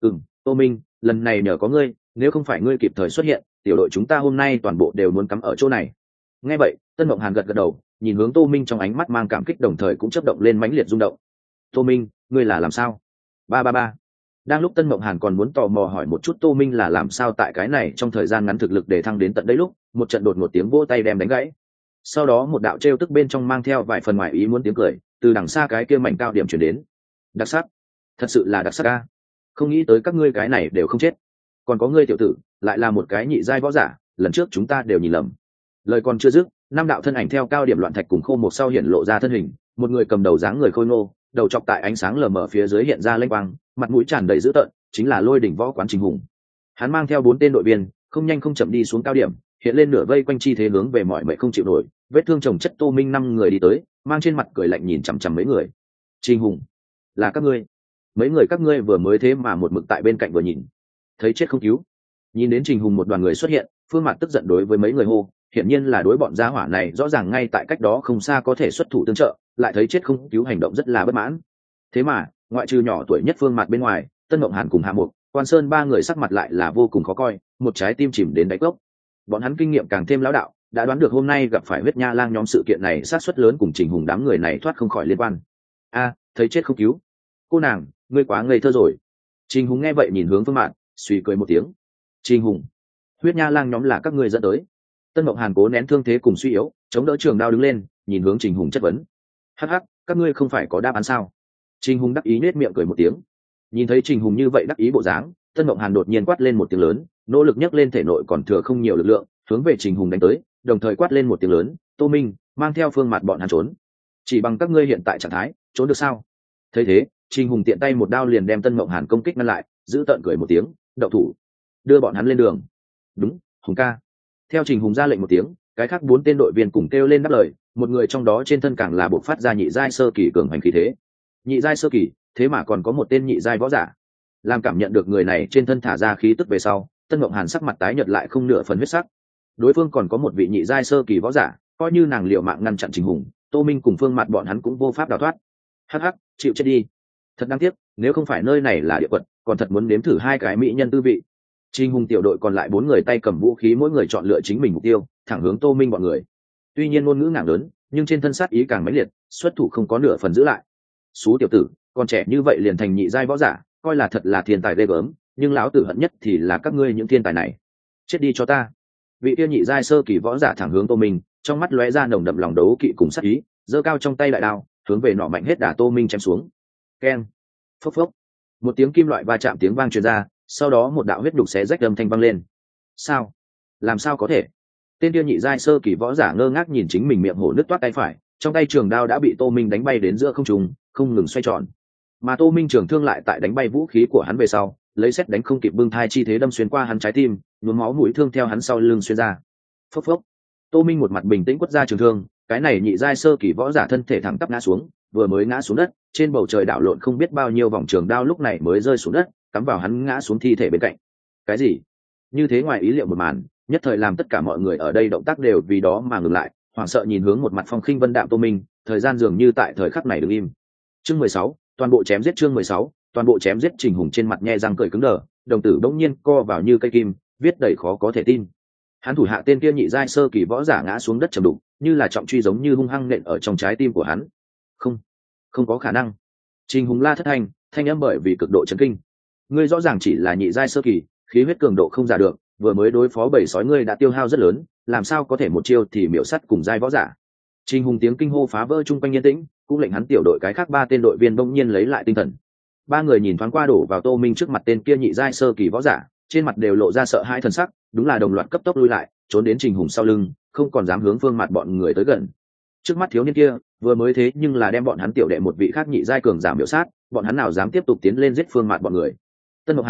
Tô Minh, lần này nhờ có ngươi, nếu không phải ngươi kịp thời xuất hiện, tiểu đội chúng ta hôm nay toàn bộ đều muốn cắm ở chỗ này. Nghe vậy, Tân Mộng Hàn gật gật đầu, nhìn hướng Tô Minh trong ánh mắt mang cảm kích đồng thời cũng chớp động lên mãnh liệt rung động. "Tô Minh, ngươi là làm sao?" Ba ba ba. Đang lúc Tân Mộng Hàn còn muốn tò mò hỏi một chút Tô Minh là làm sao tại cái này trong thời gian ngắn thực lực để thăng đến tận đây lúc, một trận đột ngột tiếng vỗ tay đem đánh gãy. Sau đó một đạo trêu tức bên trong mang theo vài phần ngoài ý muốn tiếng cười, từ đằng xa cái kia mảnh cao điểm truyền đến. Đặc sắc, thật sự là đặc sắc a. Không nghĩ tới các ngươi cái này đều không chết. Còn có ngươi tiểu tử, lại là một cái nhị giai võ giả, lần trước chúng ta đều nhìn lầm. Lời còn chưa dứt, năm đạo thân ảnh theo cao điểm loạn thạch cùng khô một sau hiện lộ ra thân hình, một người cầm đầu dáng người khôi ngô, đầu chọc tại ánh sáng lờ mờ phía dưới hiện ra lênh quang, mặt mũi tràn đầy dữ tợn, chính là Lôi Đỉnh Võ quán Trình Hùng. Hắn mang theo 4 tên đội viên, không nhanh không chậm đi xuống cao điểm, hiện lên nửa vây quanh chi thế hướng về mọi mệnh không chịu nổi, vết thương chồng chất Tô Minh 5 người đi tới, mang trên mặt cười lạnh nhìn chằm chằm mấy người. Trình Hùng, là các ngươi? Mấy người các ngươi vừa mới thế mà một mực tại bên cạnh vừa nhìn, thấy chết không cứu. Nhìn đến Trình Hùng một đoàn người xuất hiện, Phương Mạt tức giận đối với mấy người hô, hiển nhiên là đối bọn gia hỏa này rõ ràng ngay tại cách đó không xa có thể xuất thủ tương trợ, lại thấy chết không cứu hành động rất là bất mãn. Thế mà, ngoại trừ nhỏ tuổi nhất Phương Mạt bên ngoài, Tân Mộng Hàn cùng Hạ Mục, Quan Sơn ba người sắc mặt lại là vô cùng khó coi, một trái tim chìm đến đáy cốc. Bọn hắn kinh nghiệm càng thêm lão đạo, đã đoán được hôm nay gặp phải huyết nha lang nhóm sự kiện này sát suất lớn cùng Trình Hùng đám người này thoát không khỏi liên quan. A, thấy chết không cứu. Cô nàng, ngươi quá ngây thơ rồi. Trình Hùng nghe vậy nhìn hướng Phương Mạt, suy cười một tiếng. Trình Hùng, huyết nha lang nhóm là các ngươi dẫn tới. Tân Mộng Hàn cố nén thương thế cùng suy yếu, chống đỡ trường đao đứng lên, nhìn hướng Trình Hùng chất vấn. Hắc hắc, các ngươi không phải có đáp án sao? Trình Hùng đắc ý nết miệng cười một tiếng. Nhìn thấy Trình Hùng như vậy đắc ý bộ dáng, Tân Mộng Hàn đột nhiên quát lên một tiếng lớn, nỗ lực nhấc lên thể nội còn thừa không nhiều lực lượng, hướng về Trình Hùng đánh tới, đồng thời quát lên một tiếng lớn, "Tô Minh, mang theo Phương Mạt bọn hắn trốn. Chỉ bằng các ngươi hiện tại trạng thái, trốn được sao?" Thấy thế, Trình Hùng tiện tay một đao liền đem Tân Mộng Hàn công kích ngăn lại, giữ tợn cười một tiếng, "Đậu thủ, đưa bọn hắn lên đường." "Đúng, Hùng ca." Theo Trình Hùng ra lệnh một tiếng, cái khác 4 tên đội viên cùng kêu lên đáp lời, một người trong đó trên thân càng là bộc phát ra nhị giai sơ kỳ cường hành khí thế. Nhị giai sơ kỳ, thế mà còn có một tên nhị giai võ giả. Làm cảm nhận được người này trên thân thả ra khí tức về sau, Tân Mộng Hàn sắc mặt tái nhợt lại không nửa phần huyết sắc. Đối phương còn có một vị nhị giai sơ kỳ võ giả, coi như nàng liều mạng ngăn chặn Trình Hùng, Tô Minh cùng Phương Mạt bọn hắn cũng vô pháp đào thoát. Hắc hắc, chịu chết đi. Thật đáng tiếc, nếu không phải nơi này là địa quật, còn thật muốn nếm thử hai cái mỹ nhân tư vị. Trình Hùng tiểu đội còn lại 4 người tay cầm vũ khí, mỗi người chọn lựa chính mình mục tiêu, thẳng hướng Tô Minh bọn người. Tuy nhiên ngôn ngữ ngạng lớn, nhưng trên thân sát ý càng mãnh liệt, xuất thủ không có nửa phần giữ lại. Sú tiểu tử, còn trẻ như vậy liền thành nhị giai võ giả, coi là thật là thiên tài ghê gớm, nhưng lão tử hận nhất thì là các ngươi những thiên tài này. Chết đi cho ta. Vị tiêu nhị giai sơ kỳ võ giả thẳng hướng Tô Minh, trong mắt lóe ra nồng đậm lòng đấu kỵ cùng sát ý, giơ cao trong tay đại đao, hướng về nọ mạnh hết đả Tô Minh chém xuống. Keng. Phốc phốc. Một tiếng kim loại va chạm tiếng vang truyền ra, sau đó một đạo huyết đục xé rách âm thanh vang lên. Sao? Làm sao có thể? Tên kia nhị giai sơ kỳ võ giả ngơ ngác nhìn chính mình miệng hổ nứt toát tay phải, trong tay trường đao đã bị Tô Minh đánh bay đến giữa không trung, không ngừng xoay tròn. Mà Tô Minh trường thương lại tại đánh bay vũ khí của hắn về sau, lấy xét đánh không kịp bưng thai chi thế đâm xuyên qua hắn trái tim, nhuốm máu mũi thương theo hắn sau lưng xuyên ra. Phốc phốc. Tô Minh một mặt bình tĩnh quất ra trường thương, cái này nhị giai sơ kỳ võ giả thân thể thẳng tắp ngã xuống, vừa mới ngã xuống đất, trên bầu trời đảo lộn không biết bao nhiêu vòng trường đao lúc này mới rơi xuống đất, cắm vào hắn ngã xuống thi thể bên cạnh. Cái gì? Như thế ngoài ý liệu một màn, nhất thời làm tất cả mọi người ở đây động tác đều vì đó mà ngừng lại, hoảng sợ nhìn hướng một mặt phong khinh vân đạm Tô Minh, thời gian dường như tại thời khắc này đứng im. Chương 16, toàn bộ chém giết. Chương 16, toàn bộ chém giết. Trình Hùng trên mặt nhe răng cười cứng đờ, đồng tử bỗng nhiên co vào như cây kim, viết đầy khó có thể tin. Hắn thủ hạ tên kia nhị giai sơ kỳ võ giả ngã xuống đất trầm đục, như là trọng truy giống như hung hăng nện ở trong trái tim của hắn. Không có khả năng. Trình Hùng la thất thanh âm bởi vì cực độ chấn kinh. Ngươi rõ ràng chỉ là nhị giai sơ kỳ, khí huyết cường độ không giả được, vừa mới đối phó bầy sói ngươi đã tiêu hao rất lớn, làm sao có thể một chiêu thì miểu sát cùng giai võ giả? Trình Hùng tiếng kinh hô phá vỡ chung quanh yên tĩnh, cũng lệnh hắn tiểu đội cái khác 3 tên đội viên bỗng nhiên lấy lại tinh thần. 3 người nhìn thoáng qua đổ vào Tô Minh trước mặt tên kia nhị giai sơ kỳ võ giả, trên mặt đều lộ ra sợ hãi thần sắc, đúng là đồng loạt cấp tốc lui lại, trốn đến Trình Hùng sau lưng, không còn dám hướng Phương Mạt bọn người tới gần. Trước mắt thiếu niên kia, vừa mới thế nhưng là đem bọn hắn tiểu đệ một vị khác nhị giai cường giảm miểu sát, bọn hắn nào dám tiếp tục tiến lên giết Phương Mạt bọn người. Tân Mộng Hàn,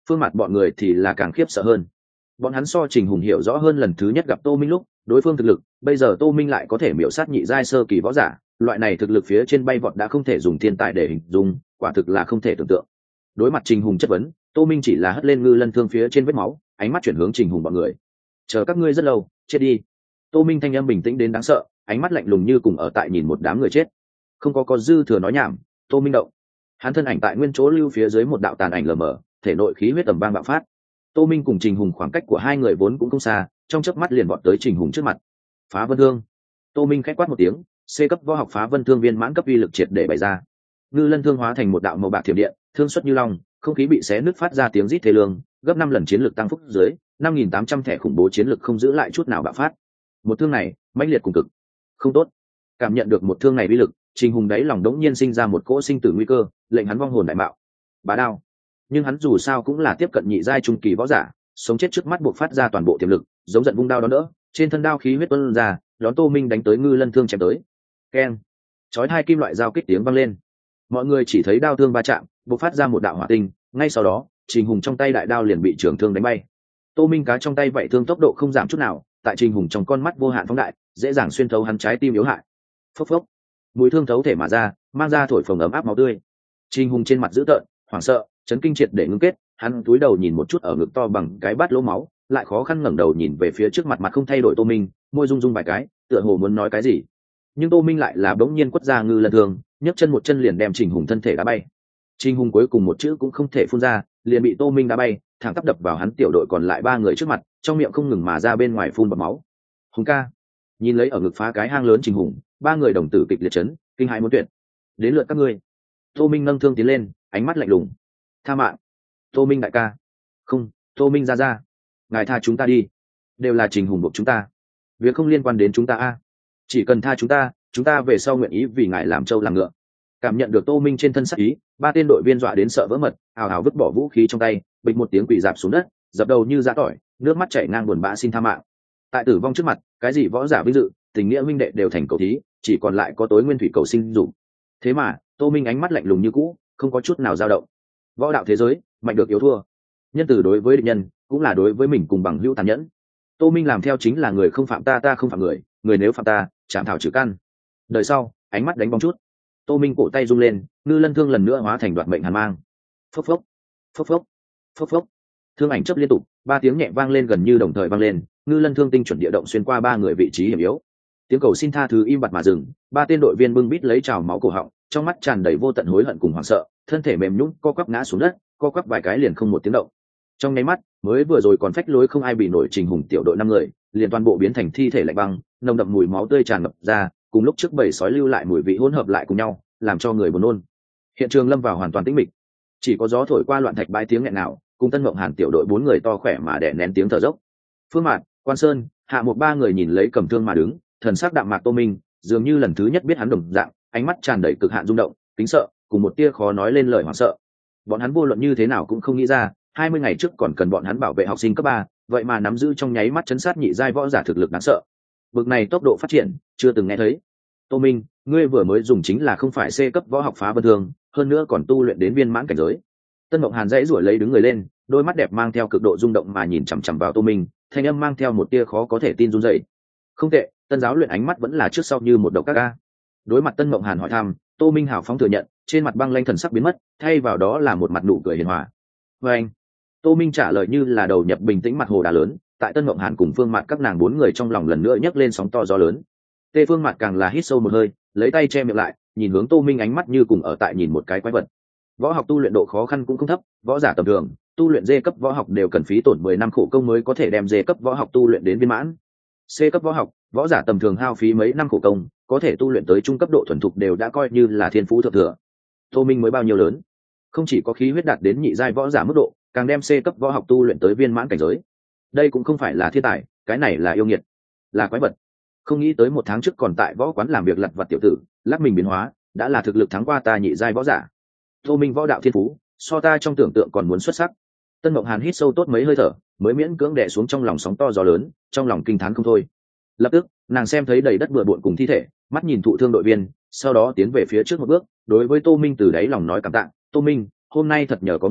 Phương Mạt bọn người thì là càng khiếp sợ hơn. Bọn hắn so Trình Hùng hiểu rõ hơn lần thứ nhất gặp Tô Minh lúc, đối phương thực lực, bây giờ Tô Minh lại có thể miểu sát nhị giai sơ kỳ võ giả, loại này thực lực phía trên bay vọt đã không thể dùng thiên tài để hình dung, quả thực là không thể tưởng tượng. Đối mặt Trình Hùng chất vấn, Tô Minh chỉ là hất lên ngư lân thương phía trên vết máu, ánh mắt chuyển hướng Trình Hùng bọn người. Chờ các ngươi rất lâu, chết đi. Tô Minh thanh âm bình tĩnh đến đáng sợ, ánh mắt lạnh lùng như cùng ở tại nhìn một đám người chết. Không có dư thừa nói nhảm, Tô Minh động. Hắn thân ảnh tại nguyên chỗ lưu phía dưới một đạo tàn ảnh lờ mờ, thể nội khí huyết tầm vang bạo phát. Tô Minh cùng Trình Hùng khoảng cách của hai người vốn cũng không xa, trong chớp mắt liền vọt tới Trình Hùng trước mặt. Phá Vân Thương. Tô Minh khẽ quát một tiếng, C cấp võ học Phá Vân Thương viên mãn cấp uy lực triệt để bày ra. Ngư lân thương hóa thành một đạo màu bạc thiểm điện, thương xuất như long, không khí bị xé nứt phát ra tiếng rít thê lương, gấp 5 lần chiến lực tăng phúc dưới, 5.800 thẻ khủng bố chiến lực không giữ lại chút nào bạo phát. Một thương này, mãnh liệt cùng cực. Không tốt. Cảm nhận được một thương này uy lực, Trình Hùng đáy lòng đống nhiên sinh ra một cỗ sinh tử nguy cơ, lệnh hắn vong hồn đại mạo. Bá đao. Nhưng hắn dù sao cũng là tiếp cận nhị giai trung kỳ võ giả, sống chết trước mắt buộc phát ra toàn bộ tiềm lực, giống giận vung đao đón đỡ, trên thân đao khí huyết tuôn ra, đón Tô Minh đánh tới ngư lân thương chém tới. Keng. Chói hai kim loại giao kích tiếng vang lên. Mọi người chỉ thấy đao thương va chạm, bộc phát ra một đạo hỏa tinh, ngay sau đó, Trình Hùng trong tay đại đao liền bị trường thương đánh bay. Tô Minh cá trong tay vậy thương tốc độ không giảm chút nào, tại Trình Hùng trong con mắt vô hạn phóng đại, dễ dàng xuyên thấu hắn trái tim yếu hại. Phốc phốc. Mũi thương thấu thể mà ra, mang ra thổi phồng ấm áp máu tươi. Trình Hùng trên mặt dữ tợn, hoảng sợ, chấn kinh triệt để ngưng kết, hắn cúi đầu nhìn một chút ở ngực to bằng cái bát lỗ máu, lại khó khăn ngẩng đầu nhìn về phía trước mặt mặt không thay đổi Tô Minh, môi rung rung vài cái, tựa hồ muốn nói cái gì. Nhưng Tô Minh lại là bỗng nhiên quất ra ngư lân thương, nhấc chân một chân liền đem Trình Hùng thân thể đá bay. Trình Hùng cuối cùng một chữ cũng không thể phun ra, liền bị Tô Minh đá bay, thẳng tắp đập vào hắn tiểu đội còn lại ba người trước mặt, trong miệng không ngừng mà ra bên ngoài phun bọt máu. Hùng ca. Nhìn lấy ở ngực phá cái hang lớn Trình Hùng, ba người đồng tử kịch liệt chấn, kinh hãi muốn tuyệt. Đến lượt các ngươi. Tô Minh nâng thương tiến lên, ánh mắt lạnh lùng. Tha mạng. Tô Minh đại ca. Không, Tô Minh ra. Ngài tha chúng ta đi. Đều là Trình Hùng buộc chúng ta. Việc không liên quan đến chúng ta a. Chỉ cần tha chúng ta về sau nguyện ý vì ngài làm trâu làm ngựa. Cảm nhận được Tô Minh trên thân sắc ý, ba tên đội viên dọa đến sợ vỡ mật, ào ào vứt bỏ vũ khí trong tay, bịch một tiếng quỳ dạp xuống đất, dập đầu như giã tỏi, nước mắt chảy ngang buồn bã xin tha mạng. Tại tử vong trước mặt, cái gì võ giả vinh dự, tình nghĩa huynh đệ đều thành cầu thí, chỉ còn lại có tối nguyên thủy cầu sinh dục. Thế mà, Tô Minh ánh mắt lạnh lùng như cũ, không có chút nào dao động. Võ đạo thế giới, mạnh được yếu thua. Nhân từ đối với địch nhân, cũng là đối với mình cùng bằng hữu tàn nhẫn. Tô Minh làm theo chính là người không phạm ta không phạm người, người nếu phạm ta, chạm thảo trừ căn. Đời sau, ánh mắt đánh bóng chút. Tô Minh cổ tay rung lên, ngư lân thương lần nữa hóa thành đoạt mệnh hàn mang. Phốc phốc, phốc phốc, phốc phốc. Thương ảnh chớp liên tục, ba tiếng nhẹ vang lên gần như đồng thời vang lên, ngư lân thương tinh chuẩn địa động xuyên qua ba người vị trí hiểm yếu. Tiếng cầu xin tha thứ im bặt mà dừng, ba tên đội viên bưng bít lấy trào máu cổ họng, trong mắt tràn đầy vô tận hối hận cùng hoảng sợ, thân thể mềm nhũn co quắp ngã xuống đất, co quắp vài cái liền không một tiếng động. Trong nháy mắt, mới vừa rồi còn phách lối không ai bị nổi Trình Hùng tiểu đội 5 người, liền toàn bộ biến thành thi thể lạnh băng, nồng đậm mùi máu tươi tràn ngập ra, cùng lúc trước bầy sói lưu lại mùi vị hỗn hợp lại cùng nhau, làm cho người buồn nôn. Hiện trường lâm vào hoàn toàn tĩnh mịch, chỉ có gió thổi qua loạn thạch bãi tiếng nghẹn nào, cùng Tân Mộng Hàn tiểu đội 4 người to khỏe mà đè nén tiếng thở dốc. Phương Mạn, Quan Sơn, Hạ một ba người nhìn lấy cầm thương mà đứng, thần sắc đạm mạc Tô Minh, dường như lần thứ nhất biết hắn đồng dạng, ánh mắt tràn đầy cực hạn rung động, kính sợ, cùng một tia khó nói lên lời hoảng sợ. Bọn hắn vô luận như thế nào cũng không nghĩ ra, 20 ngày trước còn cần bọn hắn bảo vệ học sinh cấp 3, vậy mà nắm giữ trong nháy mắt chấn sát nhị giai võ giả thực lực đáng sợ. Bực này tốc độ phát triển, chưa từng nghe thấy. Tô Minh, ngươi vừa mới dùng chính là không phải C cấp võ học Phá Vân Thương, hơn nữa còn tu luyện đến viên mãn cảnh giới. Tân Mộng Hàn dãy rủi lấy đứng người lên, đôi mắt đẹp mang theo cực độ rung động mà nhìn chằm chằm vào Tô Minh, thanh âm mang theo một tia khó có thể tin run rẩy. Không tệ, Tân giáo luyện ánh mắt vẫn là trước sau như một độc các ca. Đối mặt Tân Mộng Hàn hỏi thăm, Tô Minh hào phóng thừa nhận, trên mặt băng lanh thần sắc biến mất, thay vào đó là một mặt nụ cười hiền hòa. Và anh, Tô Minh trả lời như là đầu nhập bình tĩnh mặt hồ đá lớn, tại Tân Mộng Hàn cùng Phương Mạn các nàng 4 người trong lòng lần nữa nhấc lên sóng to gió lớn. Tê Phương Mạn càng là hít sâu một hơi, lấy tay che miệng lại, nhìn hướng Tô Minh ánh mắt như cùng ở tại nhìn một cái quái vật. Võ học tu luyện độ khó khăn cũng không thấp, võ giả tầm thường, tu luyện D cấp võ học đều cần phí tổn 10 năm khổ công mới có thể đem D cấp võ học tu luyện đến viên mãn. C cấp võ học, võ giả tầm thường hao phí mấy năm khổ công, có thể tu luyện tới trung cấp độ thuần thục đều đã coi như là thiên phú thượng thừa. Tô Minh mới bao nhiêu lớn, không chỉ có khí huyết đạt đến nhị giai võ giả mức độ, càng đem C cấp võ học tu luyện tới viên mãn cảnh giới. Đây cũng không phải là thiên tài, cái này là yêu nghiệt, là quái vật. Không nghĩ tới 1 tháng trước còn tại võ quán làm việc lặt vặt tiểu tử, lắc mình biến hóa, đã là thực lực thắng qua ta nhị giai võ giả. Tô Minh võ đạo thiên phú, so ta trong tưởng tượng còn muốn xuất sắc. Tân Mộng Hàn hít sâu tốt mấy hơi thở, mới miễn cưỡng đè xuống trong lòng sóng to gió lớn, trong lòng kinh thán không thôi. Lập tức, nàng xem thấy đầy đất bừa bộn cùng thi thể, mắt nhìn thụ thương đội viên, sau đó tiến về phía trước một bước, đối với Tô Minh từ đáy lòng nói cảm tạ. Tô Minh, hôm nay thật nhờ có ngươi,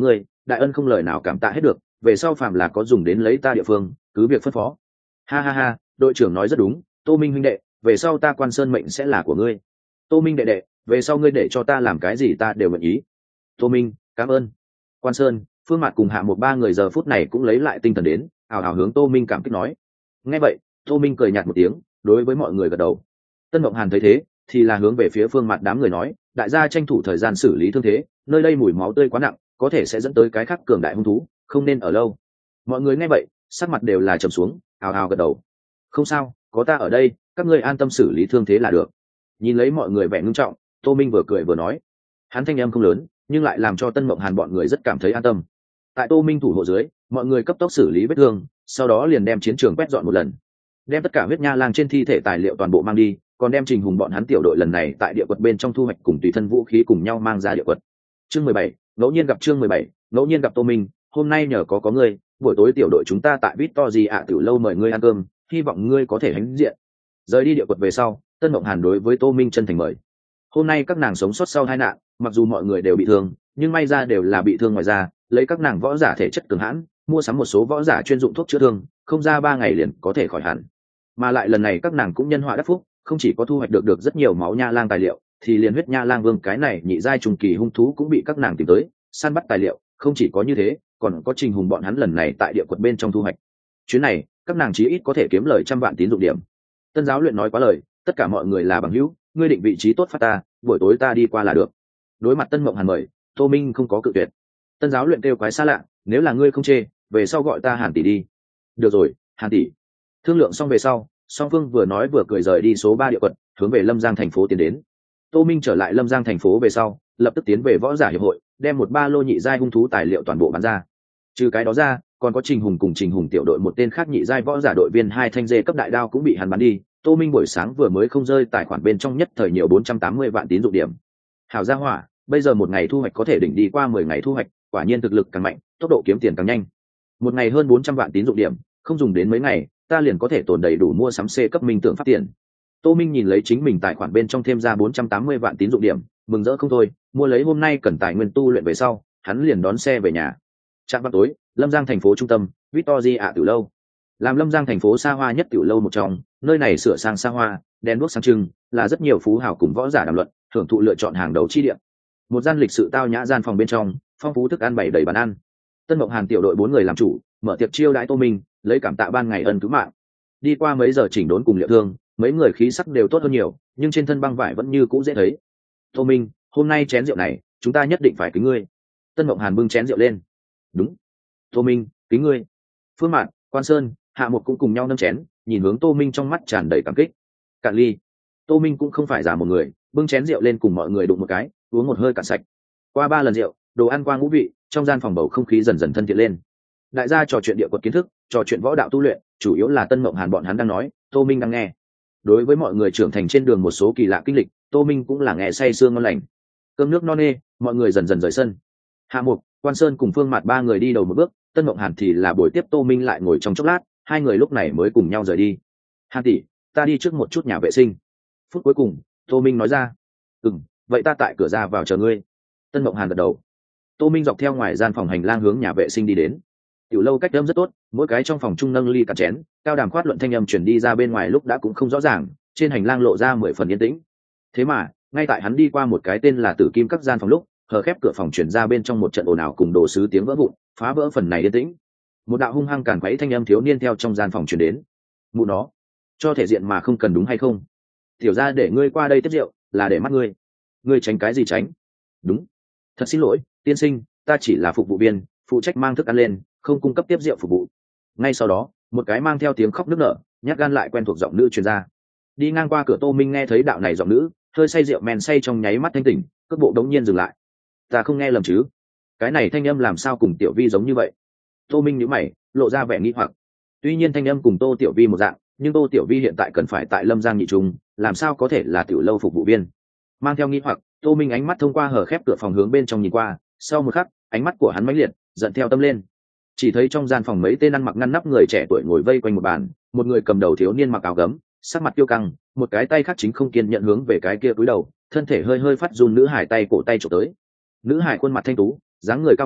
đại ân không lời nào cảm tạ hết được, về sau phàm là có dùng đến lấy ta địa phương cứ việc phân phó. Ha ha ha, đội trưởng nói rất đúng, Tô Minh huynh đệ, về sau ta Quan Sơn mệnh sẽ là của ngươi. Tô Minh đệ đệ, về sau ngươi để cho ta làm cái gì ta đều nguyện ý. Tô Minh, cảm ơn. Quan Sơn, Phương Mạt cùng Hạ một ba người giờ phút này cũng lấy lại tinh thần đến, hào hào hướng Tô Minh cảm kích nói. Nghe vậy, Tô Minh cười nhạt một tiếng, đối với mọi người gật đầu. Tân Mộng Hàn thấy thế, thì là hướng về phía Phương Mạt đám người nói, đại gia tranh thủ thời gian xử lý thương thế, nơi đây mùi máu tươi quá nặng, có thể sẽ dẫn tới cái khác cường đại hung thú, không nên ở lâu. Mọi người nghe vậy, sắc mặt đều là trầm xuống, hào hào gật đầu. Không sao, có ta ở đây, các ngươi an tâm xử lý thương thế là được. Nhìn lấy mọi người vẻ ngưng trọng, Tô Minh vừa cười vừa nói. Hắn thanh âm không lớn, nhưng lại làm cho Tân Mộng Hàn bọn người rất cảm thấy an tâm. Tại Tô Minh thủ hộ dưới, mọi người cấp tốc xử lý vết thương, sau đó liền đem chiến trường quét dọn một lần, đem tất cả huyết nha lang trên thi thể tài liệu toàn bộ mang đi, còn đem Trình Hùng bọn hắn tiểu đội lần này tại địa quật bên trong thu hoạch cùng tùy thân vũ khí cùng nhau mang ra địa quật. Chương 17, ngẫu nhiên gặp chương 17, ngẫu nhiên gặp Tô Minh, hôm nay nhờ có ngươi, buổi tối tiểu đội chúng ta tại Victory ạ tiểu lâu mời ngươi ăn cơm, hy vọng ngươi có thể hãnh diện. Rời đi địa quật về sau, Tân Mộng Hàn đối với Tô Minh chân thành mời. Hôm nay các nàng sống sót sau tai nạn, mặc dù mọi người đều bị thương, nhưng may ra đều là bị thương ngoài da, lấy các nàng võ giả thể chất cường hãn, mua sắm một số võ giả chuyên dụng thuốc chữa thương, không ra 3 ngày liền có thể khỏi hẳn. Mà lại lần này các nàng cũng nhân họa đắc phúc, không chỉ có thu hoạch được rất nhiều máu nha lang tài liệu, thì liền huyết nha lang vương cái này nhị giai trùng kỳ hung thú cũng bị các nàng tìm tới, săn bắt tài liệu, không chỉ có như thế, còn có Trình Hùng bọn hắn lần này tại địa quật bên trong thu hoạch. Chuyến này, các nàng chí ít có thể kiếm lời 100 vạn tín dụng điểm. Tân giáo luyện nói quá lời, tất cả mọi người là bằng hữu, ngươi định vị trí tốt phát ta, buổi tối ta đi qua là được. Đối mặt Tân Mộng Hàn mời, Tô Minh không có cự tuyệt. Tân giáo luyện kêu quái xa lạ, nếu là ngươi không chê, về sau gọi ta Hàn tỷ đi. Được rồi, Hàn tỷ. Thương lượng xong về sau, song phương vừa nói vừa cười rời đi số 3 địa quật, hướng về Lâm Giang thành phố tiến đến. Tô Minh trở lại Lâm Giang thành phố về sau, lập tức tiến về võ giả hiệp hội, đem một ba lô nhị giai hung thú tài liệu toàn bộ bán ra. Trừ cái đó ra, còn có Trình Hùng cùng Trình Hùng tiểu đội một tên khác nhị giai võ giả đội viên 2 thanh dê cấp đại đao cũng bị hắn bán đi. Tô Minh buổi sáng vừa mới không rơi tài khoản bên trong nhất thời nhiều 480 vạn tín dụng điểm. Hảo gia hỏa, bây giờ một ngày thu hoạch có thể đỉnh đi qua 10 ngày thu hoạch, quả nhiên thực lực càng mạnh, tốc độ kiếm tiền càng nhanh. Một ngày hơn 400 vạn tín dụng điểm, không dùng đến mấy ngày, ta liền có thể tồn đầy đủ mua sắm C cấp minh tưởng phát tiền. Tô Minh nhìn lấy chính mình tài khoản bên trong thêm ra 480 vạn tín dụng điểm, mừng rỡ không thôi, mua lấy hôm nay cần tài nguyên tu luyện về sau, hắn liền đón xe về nhà. Trạm vào tối, Lâm Giang thành phố trung tâm, Victory ạ tiểu lâu. Làm Lâm Giang thành phố xa hoa nhất tiểu lâu một trong, nơi này sửa sang xa hoa, đèn đuốc sáng trưng, là rất nhiều phú hào cùng võ giả đàm luận, thưởng thụ lựa chọn hàng đầu chi địa. Một gian lịch sự tao nhã gian phòng bên trong, phong phú thức ăn bày đầy bàn ăn. Tân Mộng Hàn tiểu đội 4 người làm chủ, mở tiệc chiêu đãi Tô Minh, lấy cảm tạ ban ngày ân cứu mạng. Đi qua mấy giờ chỉnh đốn cùng liệu thương, mấy người khí sắc đều tốt hơn nhiều, nhưng trên thân băng vải vẫn như cũ dễ thấy. Tô Minh, hôm nay chén rượu này, chúng ta nhất định phải kính ngươi. Tân Mộng Hàn bưng chén rượu lên. Đúng. Tô Minh, kính ngươi. Phương Mạn, Quan Sơn, Hạ một cũng cùng nhau nâng chén, nhìn hướng Tô Minh trong mắt tràn đầy cảm kích. Cạn ly. Tô Minh cũng không phải giả một người, bưng chén rượu lên cùng mọi người đụng một cái, uống một hơi cạn sạch. Qua 3 lần rượu, đồ ăn qua ngũ vị, trong gian phòng bầu không khí dần dần thân thiện lên. Đại gia trò chuyện địa quật kiến thức, trò chuyện võ đạo tu luyện, chủ yếu là Tân Mộng Hàn bọn hắn đang nói, Tô Minh đang nghe. Đối với mọi người trưởng thành trên đường một số kỳ lạ kinh lịch, Tô Minh cũng là nghe say sưa ngon lành. Cơm nước no nê, mọi người dần dần rời sân. Hạ Mục, Quan Sơn cùng Phương Mạt 3 người đi đầu một bước, Tân Mộng Hàn thì là buổi tiếp Tô Minh lại ngồi trong chốc lát, hai người lúc này mới cùng nhau rời đi. Hàn tỷ, ta đi trước một chút nhà vệ sinh. Phút cuối cùng, Tô Minh nói ra. Vậy ta tại cửa ra vào chờ ngươi. Tân Mộng Hàn gật đầu. Tô Minh dọc theo ngoài gian phòng hành lang hướng nhà vệ sinh đi đến. Tiểu lâu cách âm rất tốt, mỗi cái trong phòng chung nâng ly cả chén, cao đàm khoát luận thanh âm truyền đi ra bên ngoài lúc đã cũng không rõ ràng, trên hành lang lộ ra 10 phần yên tĩnh. Thế mà, ngay tại hắn đi qua một cái tên là Tử Kim các gian phòng lúc, hờ khép cửa phòng truyền ra bên trong một trận ồn ào cùng đồ sứ tiếng vỡ vụn, phá vỡ phần này yên tĩnh. Một đạo hung hăng càn quấy thanh âm thiếu niên theo trong gian phòng truyền đến. Mụ nó, cho thể diện mà không cần đúng hay không? Tiểu gia để ngươi qua đây tiếp rượu, là để mắt ngươi. Ngươi tránh cái gì tránh? Đúng. Thật xin lỗi, tiên sinh, ta chỉ là phục vụ viên, phụ trách mang thức ăn lên, không cung cấp tiếp rượu phục vụ. Ngay sau đó, một cái mang theo tiếng khóc nức nở, nhát gan lại quen thuộc giọng nữ truyền ra. Đi ngang qua cửa Tô Minh nghe thấy đạo này giọng nữ, hơi say rượu men say trong nháy mắt thanh tỉnh, cước bộ đống nhiên dừng lại. Ta không nghe lầm chứ? Cái này thanh âm làm sao cùng Tiểu Vi giống như vậy? Tô Minh nhíu mày, lộ ra vẻ nghi hoặc. Tuy nhiên thanh âm cùng Tô Tiểu Vi một dạng, nhưng Tô Tiểu Vi hiện tại cần phải tại Lâm Giang nhị trung, làm sao có thể là tiểu lâu phục vụ viên? Mang theo nghi hoặc, Tô Minh ánh mắt thông qua hở khép cửa phòng hướng bên trong nhìn qua, sau một khắc, ánh mắt của hắn mãnh liệt, giận theo tâm lên. Chỉ thấy trong gian phòng mấy tên ăn mặc ngăn nắp người trẻ tuổi ngồi vây quanh một bàn, một người cầm đầu thiếu niên mặc áo gấm, sắc mặt kiêu căng, một cái tay khác chính không kiên nhận hướng về cái kia cúi đầu, thân thể hơi hơi phát run nữ hải tay cổ tay chụp tới. Nữ hải khuôn mặt thanh tú, dáng người cao gầy,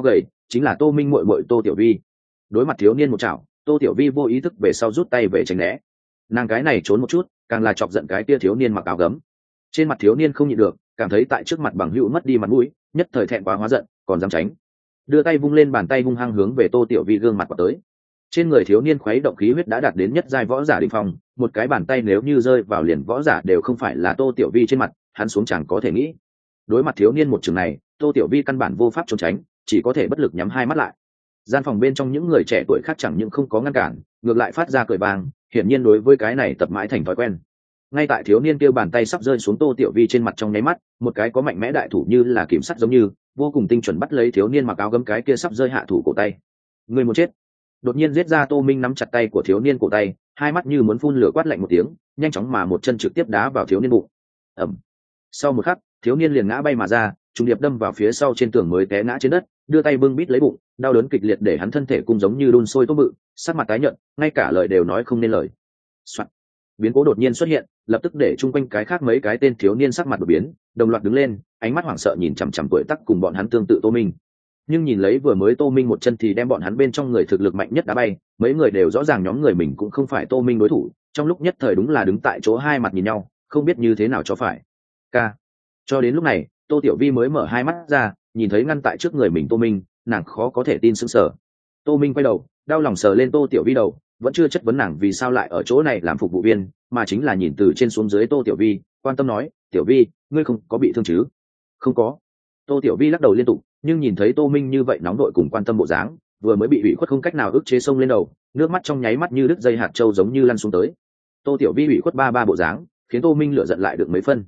chính là Tô Minh muội muội Tô Tiểu Vi. Đối mặt thiếu niên một chảo, Tô Tiểu Vi vô ý thức về sau rút tay về tránh né. Nàng cái này trốn một chút, càng là chọc giận cái kia thiếu niên mặc áo gấm. Trên mặt thiếu niên không nhịn được, cảm thấy tại trước mặt bằng hữu mất đi mặt mũi, nhất thời thẹn quá hóa giận, còn dám tránh. Đưa tay vung lên bàn tay hung hăng hướng về Tô Tiểu Vi gương mặt quạt tới. Trên người thiếu niên khuấy động khí huyết đã đạt đến nhất giai võ giả đỉnh phong, một cái bàn tay nếu như rơi vào liền võ giả đều không phải là Tô Tiểu Vi trên mặt, hắn xuống chẳng có thể nghĩ. Đối mặt thiếu niên một trường này, Tô Tiểu Vi căn bản vô pháp trốn tránh, chỉ có thể bất lực nhắm hai mắt lại. Gian phòng bên trong những người trẻ tuổi khác chẳng những không có ngăn cản, ngược lại phát ra cười vang, hiển nhiên đối với cái này tập mãi thành thói quen. Ngay tại thiếu niên kêu bàn tay sắp rơi xuống Tô Tiểu Vi trên mặt trong nháy mắt, một cái có mạnh mẽ đại thủ như là kiểm sắt giống như vô cùng tinh chuẩn bắt lấy thiếu niên mặc áo gấm cái kia sắp rơi hạ thủ cổ tay. Người muốn chết. Đột nhiên giết ra, Tô Minh nắm chặt tay của thiếu niên cổ tay, hai mắt như muốn phun lửa quát lạnh một tiếng, nhanh chóng mà một chân trực tiếp đá vào thiếu niên bụng. Ầm. Sau một khắc, thiếu niên liền ngã bay mà ra, trùng điệp đâm vào phía sau trên tường mới té ngã trên đất, đưa tay bưng bít lấy bụng, đau đớn kịch liệt để hắn thân thể cung giống như đun sôi tôm bự, sắc mặt tái nhợt, ngay cả lời đều nói không nên lời. Soạn. Biến cố đột nhiên xuất hiện, lập tức để chung quanh cái khác mấy cái tên thiếu niên sắc mặt đột biến, đồng loạt đứng lên, ánh mắt hoảng sợ nhìn chằm chằm tuổi tác cùng bọn hắn tương tự Tô Minh. Nhưng nhìn lấy vừa mới Tô Minh một chân thì đem bọn hắn bên trong người thực lực mạnh nhất đá bay, mấy người đều rõ ràng nhóm người mình cũng không phải Tô Minh đối thủ, trong lúc nhất thời đúng là đứng tại chỗ hai mặt nhìn nhau, không biết như thế nào cho phải. Ca. Cho đến lúc này, Tô Tiểu Vi mới mở hai mắt ra, nhìn thấy ngăn tại trước người mình Tô Minh, nàng khó có thể tin sững sờ. Tô Minh quay đầu, đau lòng sờ lên Tô Tiểu Vi đầu, vẫn chưa chất vấn nàng vì sao lại ở chỗ này làm phục vụ viên, mà chính là nhìn từ trên xuống dưới Tô Tiểu Vi, quan tâm nói, Tiểu Vi, ngươi không có bị thương chứ? Không có. Tô Tiểu Vi lắc đầu liên tục, nhưng nhìn thấy Tô Minh như vậy nóng đội cùng quan tâm bộ dáng, vừa mới bị ủy khuất không cách nào ức chế sông lên đầu, nước mắt trong nháy mắt như đứt dây hạt châu giống như lăn xuống tới. Tô Tiểu Vi ủy khuất ba ba bộ dáng, khiến Tô Minh lửa giận lại được mấy phân.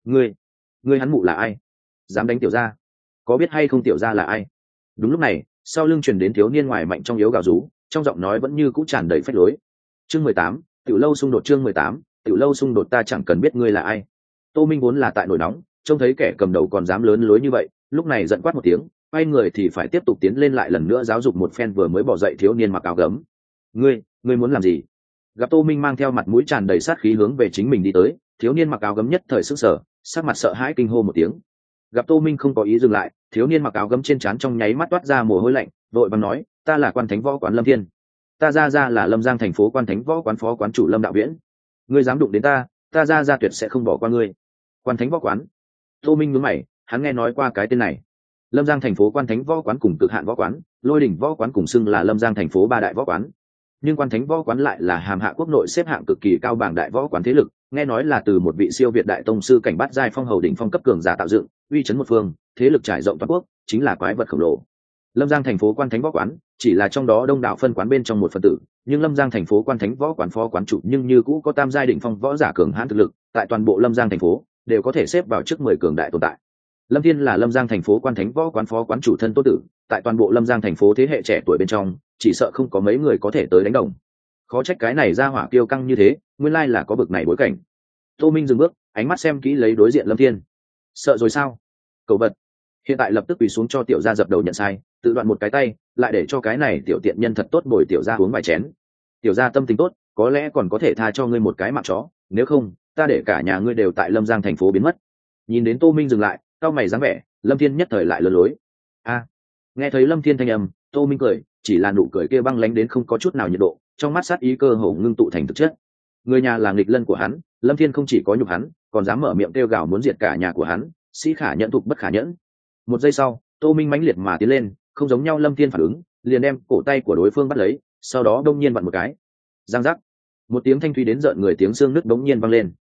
Ngươi hắn mụ là ai? Dám đánh tiểu gia? Có biết hay không tiểu gia là ai? Đúng lúc này, sau lưng truyền đến thiếu niên ngoài mạnh trong yếu gào rú, trong giọng nói vẫn như cũ tràn đầy phách lối. Chương 18, tiểu lâu xung đột. Chương 18, tiểu lâu xung đột. Ta chẳng cần biết ngươi là ai. Tô Minh vốn là tại nổi nóng, trông thấy kẻ cầm đầu còn dám lớn lối như vậy, lúc này giận quát một tiếng, quay người thì phải tiếp tục tiến lên lại lần nữa giáo dục một phen vừa mới bỏ dậy thiếu niên mặc áo gấm. Ngươi muốn làm gì? Gặp Tô Minh mang theo mặt mũi tràn đầy sát khí hướng về chính mình đi tới, thiếu niên mặc áo gấm nhất thời sững sờ, sắc mặt sợ hãi kinh hô một tiếng. Gặp Tô Minh không có ý dừng lại, thiếu niên mặc áo gấm trên trán trong nháy mắt toát ra mồ hôi lạnh, vội vàng nói, ta là Quan Thánh Võ Quán Lâm Thiên, ta ra là Lâm Giang thành phố Quan Thánh Võ Quán phó quán chủ Lâm Đạo Viễn, ngươi dám đụng đến ta ra tuyệt sẽ không bỏ qua ngươi. Quan Thánh Võ Quán? Tô Minh nhướng mày, hắn nghe nói qua cái tên này. Lâm Giang thành phố Quan Thánh Võ Quán cùng Cực Hạn Võ Quán, Lôi Đỉnh Võ Quán cùng xưng là Lâm Giang thành phố ba đại võ quán, nhưng Quan Thánh Võ Quán lại là hàm hạ quốc nội xếp hạng cực kỳ cao bảng đại võ quán thế lực, nghe nói là từ một vị siêu việt đại tông sư cảnh bát giai phong hầu đỉnh phong cấp cường giả tạo dựng, uy chấn một phương, thế lực trải rộng toàn quốc, chính là quái vật khổng lồ. Lâm Giang thành phố Quan Thánh Võ Quán chỉ là trong đó đông đảo phân quán bên trong một phần tử, nhưng Lâm Giang thành phố Quan Thánh Võ Quán phó quán chủ nhưng như cũ có tam giai đỉnh phong võ giả cường hãn thực lực, tại toàn bộ Lâm Giang thành phố đều có thể xếp vào trước 10 cường đại tồn tại. Lâm Thiên là Lâm Giang thành phố Quan Thánh Võ Quán phó quán chủ thân tốt tử, tại toàn bộ Lâm Giang thành phố thế hệ trẻ tuổi bên trong, chỉ sợ không có mấy người có thể tới đánh đồng. Khó trách cái này ra hỏa kiêu căng như thế, nguyên lai là có bực này bối cảnh. Tô Minh dừng bước, ánh mắt xem kỹ lấy đối diện Lâm Thiên. Sợ rồi sao? Cầu vật. Hiện tại lập tức quỳ xuống cho tiểu gia dập đầu nhận sai, tự đoạn một cái tay, lại để cho cái này tiểu tiện nhân thật tốt bồi tiểu gia uống vài chén. Tiểu gia tâm tính tốt, có lẽ còn có thể tha cho ngươi một cái mạng chó, nếu không, ta để cả nhà ngươi đều tại Lâm Giang thành phố biến mất. Nhìn đến Tô Minh dừng lại, cau mày dáng vẻ, Lâm Thiên nhất thời lại lừa lối. A. Nghe thấy Lâm Thiên thanh âm, Tô Minh cười, chỉ là nụ cười kia băng lãnh đến không có chút nào nhiệt độ, trong mắt sát ý cơ hồ ngưng tụ thành thực chất. Người nhà là nghịch lân của hắn, Lâm Thiên không chỉ có nhục hắn, còn dám mở miệng kêu gào muốn diệt cả nhà của hắn, sĩ khả nhẫn thục bất khả nhẫn. Một giây sau, Tô Minh mãnh liệt mà tiến lên, không giống nhau Lâm Thiên phản ứng, liền đem cổ tay của đối phương bắt lấy, sau đó đông nhiên vặn một cái. Giang giác. Một tiếng thanh thúy đến rợn người tiếng xương nứt bỗng nhiên vang lên.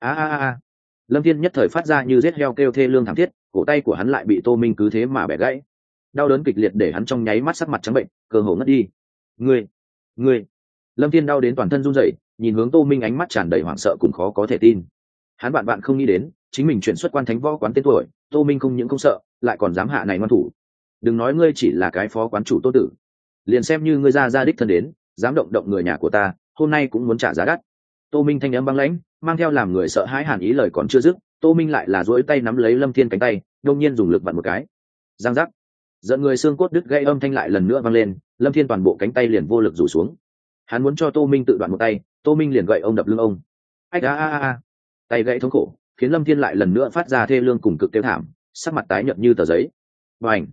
A. Lâm Thiên nhất thời phát ra như giết heo kêu thê lương thảm thiết, cổ tay của hắn lại bị Tô Minh cứ thế mà bẻ gãy. Đau đớn kịch liệt để hắn trong nháy mắt sắc mặt trắng bệnh, cơ hồ ngất đi. Ngươi. Lâm Thiên đau đến toàn thân run rẩy, nhìn hướng Tô Minh ánh mắt tràn đầy hoảng sợ cùng khó có thể tin. Hắn bạn không nghĩ đến, chính mình chuyển xuất Quan Thánh Võ Quán tên tuổi, Tô Minh không những không sợ, lại còn dám hạ này ngoan thủ. Đừng nói ngươi chỉ là cái phó quán chủ Tô tử, liền xem như ngươi ra đích thân đến, dám động người nhà của ta, hôm nay cũng muốn trả giá đắt. Tô Minh thanh âm băng lãnh, mang theo làm người sợ hãi hàn ý, lời còn chưa dứt, Tô Minh lại là duỗi tay nắm lấy Lâm Thiên cánh tay, đột nhiên dùng lực vặn một cái. Giang giác. Giận người xương cốt đứt gãy âm thanh lại lần nữa vang lên, Lâm Thiên toàn bộ cánh tay liền vô lực rủ xuống. Hắn muốn cho Tô Minh tự đoạn một tay, Tô Minh liền gậy ông đập lưng ông. Ách a. Tay gãy thống khổ, khiến Lâm Thiên lại lần nữa phát ra thê lương cùng cực tiêu thảm, sắc mặt tái nhợt như tờ giấy. Bành.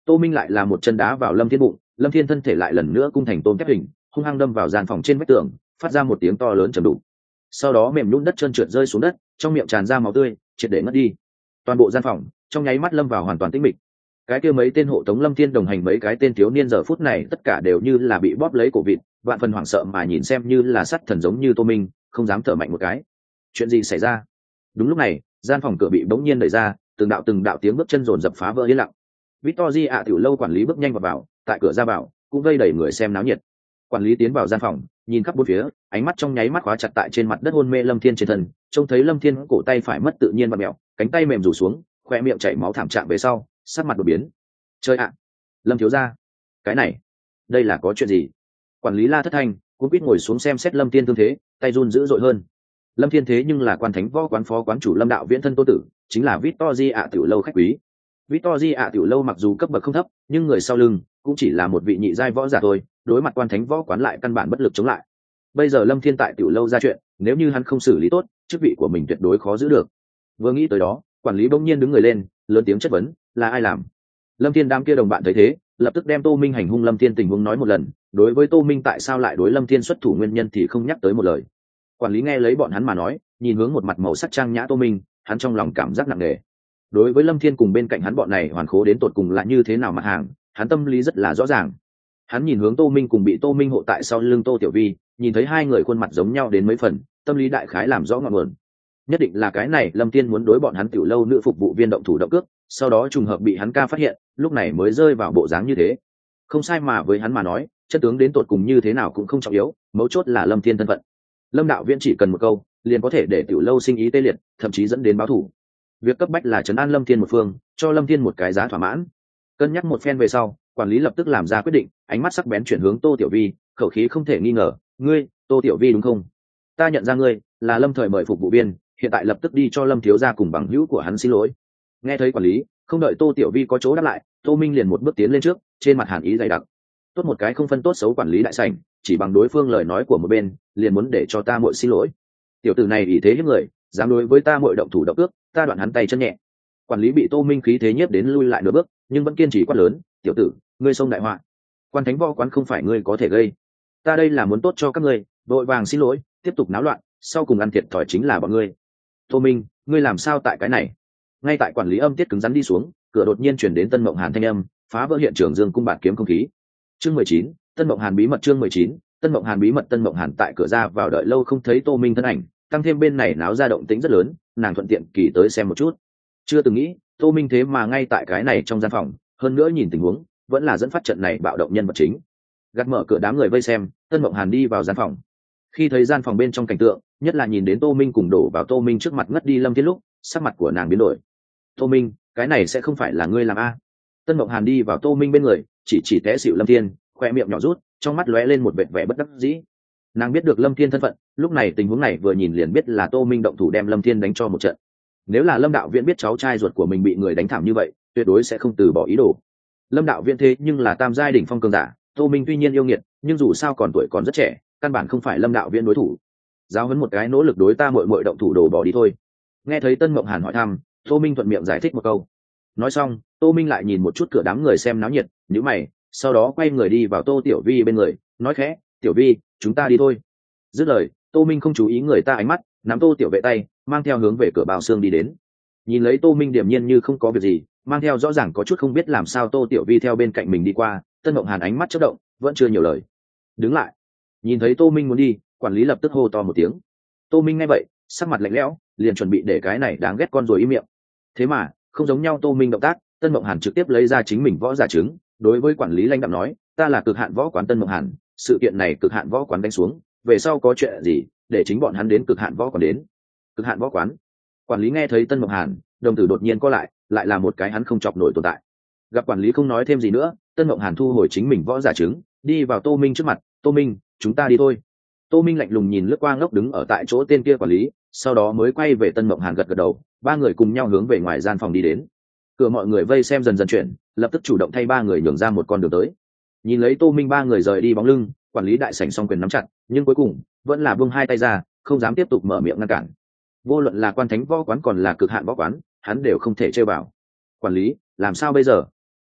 Tô Minh lại là một chân đá vào Lâm Thiên bụng, Lâm Thiên thân thể lại lần nữa cung thành tôm kép hình, hung hăng đâm vào gian phòng trên vách tường, phát ra một tiếng to lớn trầm đục. Sau đó mềm nhũn đất trơn trượt rơi xuống đất, trong miệng tràn ra máu tươi, triệt để ngất đi. Toàn bộ gian phòng trong nháy mắt lâm vào hoàn toàn tĩnh mịch. Cái kia mấy tên hộ tống Lâm Thiên đồng hành mấy cái tên thiếu niên giờ phút này tất cả đều như là bị bóp lấy cổ vịt, vạn phần hoảng sợ mà nhìn xem như là sắt thần giống như Tô Minh, không dám thở mạnh một cái. Chuyện gì xảy ra? Đúng lúc này, gian phòng cửa bị bỗng nhiên đẩy ra, từng đạo tiếng bước chân rồn rập phá vỡ yên lặng. Victory tiểu lâu quản lý bước nhanh vào, tại cửa ra vào cũng vây đầy người xem náo nhiệt. Quản lý tiến vào gian phòng, nhìn khắp bốn phía, ánh mắt trong nháy mắt khóa chặt tại trên mặt đất hôn mê Lâm Thiên trên thân, trông thấy Lâm Thiên cổ tay phải mất tự nhiên vặn mèo, cánh tay mềm rủ xuống, khoe miệng chảy máu thảm trạng về sau, sắc mặt đột biến. Chơi ạ! Lâm thiếu gia, cái này, đây là có chuyện gì? Quản lý la thất thanh, cũng biết ngồi xuống xem xét Lâm Thiên thương thế, tay run dữ dội hơn. Lâm Thiên thế nhưng là quan thánh võ quán phó quán chủ Lâm đạo viễn thân tô tử, chính là Victory tiểu lâu khách quý. Victory tiểu lâu mặc dù cấp bậc không thấp, nhưng người sau lưng cũng chỉ là một vị nhị giai võ giả thôi, đối mặt quan thánh võ quán lại căn bản bất lực chống lại. Bây giờ Lâm Thiên tại tiểu lâu ra chuyện, nếu như hắn không xử lý tốt, chức vị của mình tuyệt đối khó giữ được. Vừa nghĩ tới đó, quản lý bỗng nhiên đứng người lên, lớn tiếng chất vấn, là ai làm? Lâm Thiên đám kia đồng bạn thấy thế, lập tức đem Tô Minh hành hung Lâm Thiên tình huống nói một lần, đối với Tô Minh tại sao lại đối Lâm Thiên xuất thủ nguyên nhân thì không nhắc tới một lời. Quản lý nghe lấy bọn hắn mà nói, nhìn hướng một mặt màu sắc trang nhã Tô Minh, hắn trong lòng cảm giác nặng nề. Đối với Lâm Thiên cùng bên cạnh hắn bọn này hoàn khố đến tột cùng là như thế nào mặt hàng, hắn tâm lý rất là rõ ràng. Hắn nhìn hướng Tô Minh cùng bị Tô Minh hộ tại sau lưng Tô Tiểu Vi, nhìn thấy hai người khuôn mặt giống nhau đến mấy phần, tâm lý đại khái làm rõ ngọn nguồn. Nhất định là cái này Lâm Thiên muốn đối bọn hắn tiểu lâu nữ phục vụ viên động thủ động cước, sau đó trùng hợp bị hắn ca phát hiện, lúc này mới rơi vào bộ dáng như thế. Không sai, mà với hắn mà nói, chân tướng đến tột cùng như thế nào cũng không trọng yếu, mấu chốt là Lâm Thiên thân phận. Lâm đạo viên chỉ cần một câu, liền có thể để tiểu lâu sinh ý tê liệt, thậm chí dẫn đến báo thù. Việc cấp bách là trấn an Lâm Thiên một phương, cho Lâm Thiên một cái giá thỏa mãn. Cân nhắc một phen về sau, quản lý lập tức làm ra quyết định, ánh mắt sắc bén chuyển hướng Tô Tiểu Vi, khẩu khí không thể nghi ngờ, ngươi, Tô Tiểu Vi đúng không? Ta nhận ra ngươi là Lâm Thời mời phục vụ viên, hiện tại lập tức đi cho Lâm thiếu gia cùng bằng hữu của hắn xin lỗi. Nghe thấy quản lý, không đợi Tô Tiểu Vi có chỗ đáp lại, Tô Minh liền một bước tiến lên trước, trên mặt hàn ý dày đặc. Tốt một cái không phân tốt xấu quản lý đại sảnh, chỉ bằng đối phương lời nói của một bên, liền muốn để cho ta muội xin lỗi. Tiểu tử này ý thế hiếp người, dám đối với ta muội động thủ động ước, ta đoạn hắn tay chân nhẹ. Quản lý bị Tô Minh khí thế nhiếp đến lui lại nửa bước, nhưng vẫn kiên trì quát lớn, tiểu tử, ngươi xông đại họa. Quan thánh võ quán không phải ngươi có thể gây. Ta đây là muốn tốt cho các ngươi, đội vàng xin lỗi, tiếp tục náo loạn, sau cùng ăn thiệt thòi chính là bọn ngươi. Tô Minh, ngươi làm sao tại cái này? Ngay tại quản lý âm tiết cứng rắn đi xuống, cửa đột nhiên chuyển đến Tân Mộng Hàn thanh âm, phá vỡ hiện trường dương cung bạt kiếm không khí. Chương 19, Tân Mộng Hàn bí mật. Chương 19, Tân Mộng Hàn bí mật. Tân Mộng Hàn tại cửa ra vào đợi lâu không thấy Tô Minh thân ảnh, tăng thêm bên này náo ra động tĩnh rất lớn, nàng thuận tiện kỳ tới xem một chút. Chưa từng nghĩ Tô Minh thế mà ngay tại cái này trong gian phòng, hơn nữa nhìn tình huống vẫn là dẫn phát trận này bạo động nhân vật chính. Gạt mở cửa, đám người vây xem, Tân Mộng Hàn đi vào gian phòng. Khi thấy gian phòng bên trong cảnh tượng, nhất là nhìn đến Tô Minh cùng đổ vào Tô Minh trước mặt ngất đi Lâm Thiên lúc, sắc mặt của nàng biến đổi. Tô Minh, cái này sẽ không phải là ngươi làm a? Tân Mộng Hàn đi vào Tô Minh bên người, chỉ té xỉu Lâm Thiên, khoe miệng nhỏ rút, trong mắt lóe lên một vệt vẻ bất đắc dĩ. Nàng biết được Lâm Thiên thân phận, lúc này tình huống này vừa nhìn liền biết là Tô Minh động thủ đem Lâm Thiên đánh cho một trận. Nếu là Lâm đạo viễn biết cháu trai ruột của mình bị người đánh thảm như vậy, tuyệt đối sẽ không từ bỏ ý đồ. Lâm đạo viễn thế nhưng là tam giai đỉnh phong cường giả, Tô Minh tuy nhiên yêu nghiệt, nhưng dù sao còn tuổi còn rất trẻ, căn bản không phải Lâm đạo viễn đối thủ. Giáo huấn một cái nỗ lực đối ta muội muội động thủ đồ bỏ đi thôi. Nghe thấy Tân Mộng Hàn hỏi thăm, Tô Minh thuận miệng giải thích một câu. Nói xong, Tô Minh lại nhìn một chút cửa đám người xem náo nhiệt, nhíu mày, sau đó quay người đi vào Tô Tiểu Vi bên người, nói khẽ, Tiểu Vi, chúng ta đi thôi. Dứt lời, Tô Minh không chú ý người ta ánh mắt, nắm Tô Tiểu Vệ tay, mang theo hướng về cửa bao xương đi đến. Nhìn lấy Tô Minh điềm nhiên như không có việc gì, mang theo rõ ràng có chút không biết làm sao Tô Tiểu Vi theo bên cạnh mình đi qua, Tân Mộng Hàn ánh mắt chớp động, vẫn chưa nhiều lời. Đứng lại. Nhìn thấy Tô Minh muốn đi, quản lý lập tức hô to một tiếng. Tô Minh nghe vậy, sắc mặt lạnh lẽo, liền chuẩn bị để cái này đáng ghét con rồi im miệng. Thế mà, không giống nhau Tô Minh động tác, Tân Mộng Hàn trực tiếp lấy ra chính mình võ giả chứng, đối với quản lý lãnh đạm nói, ta là cực hạn võ quán Tân Mộng Hàn, sự kiện này cực hạn võ quán đánh xuống, về sau có chuyện gì, để chính bọn hắn đến cực hạn võ quán đến. Cực hạn võ quán. Quản lý nghe thấy Tân Mộng Hàn, đồng tử đột nhiên co lại là một cái hắn không chọc nổi tồn tại. Gặp quản lý không nói thêm gì nữa, Tân Mộng Hàn thu hồi chính mình võ giả chứng, đi vào Tô Minh trước mặt, Tô Minh, chúng ta đi thôi. Tô Minh lạnh lùng nhìn lướt qua ngốc đứng ở tại chỗ tên kia quản lý, sau đó mới quay về Tân Mộng Hàn gật gật đầu, ba người cùng nhau hướng về ngoài gian phòng đi đến. Cửa mọi người vây xem dần dần chuyển, lập tức chủ động thay ba người nhường ra một con đường tới. Nhìn lấy Tô Minh ba người rời đi bóng lưng, quản lý đại sảnh song quyền nắm chặt, nhưng cuối cùng vẫn là buông hai tay ra, không dám tiếp tục mở miệng ngăn cản. Vô luận là quan thánh võ quán còn là cực hạn võ quán, hắn đều không thể chơi vào. Quản lý, làm sao bây giờ?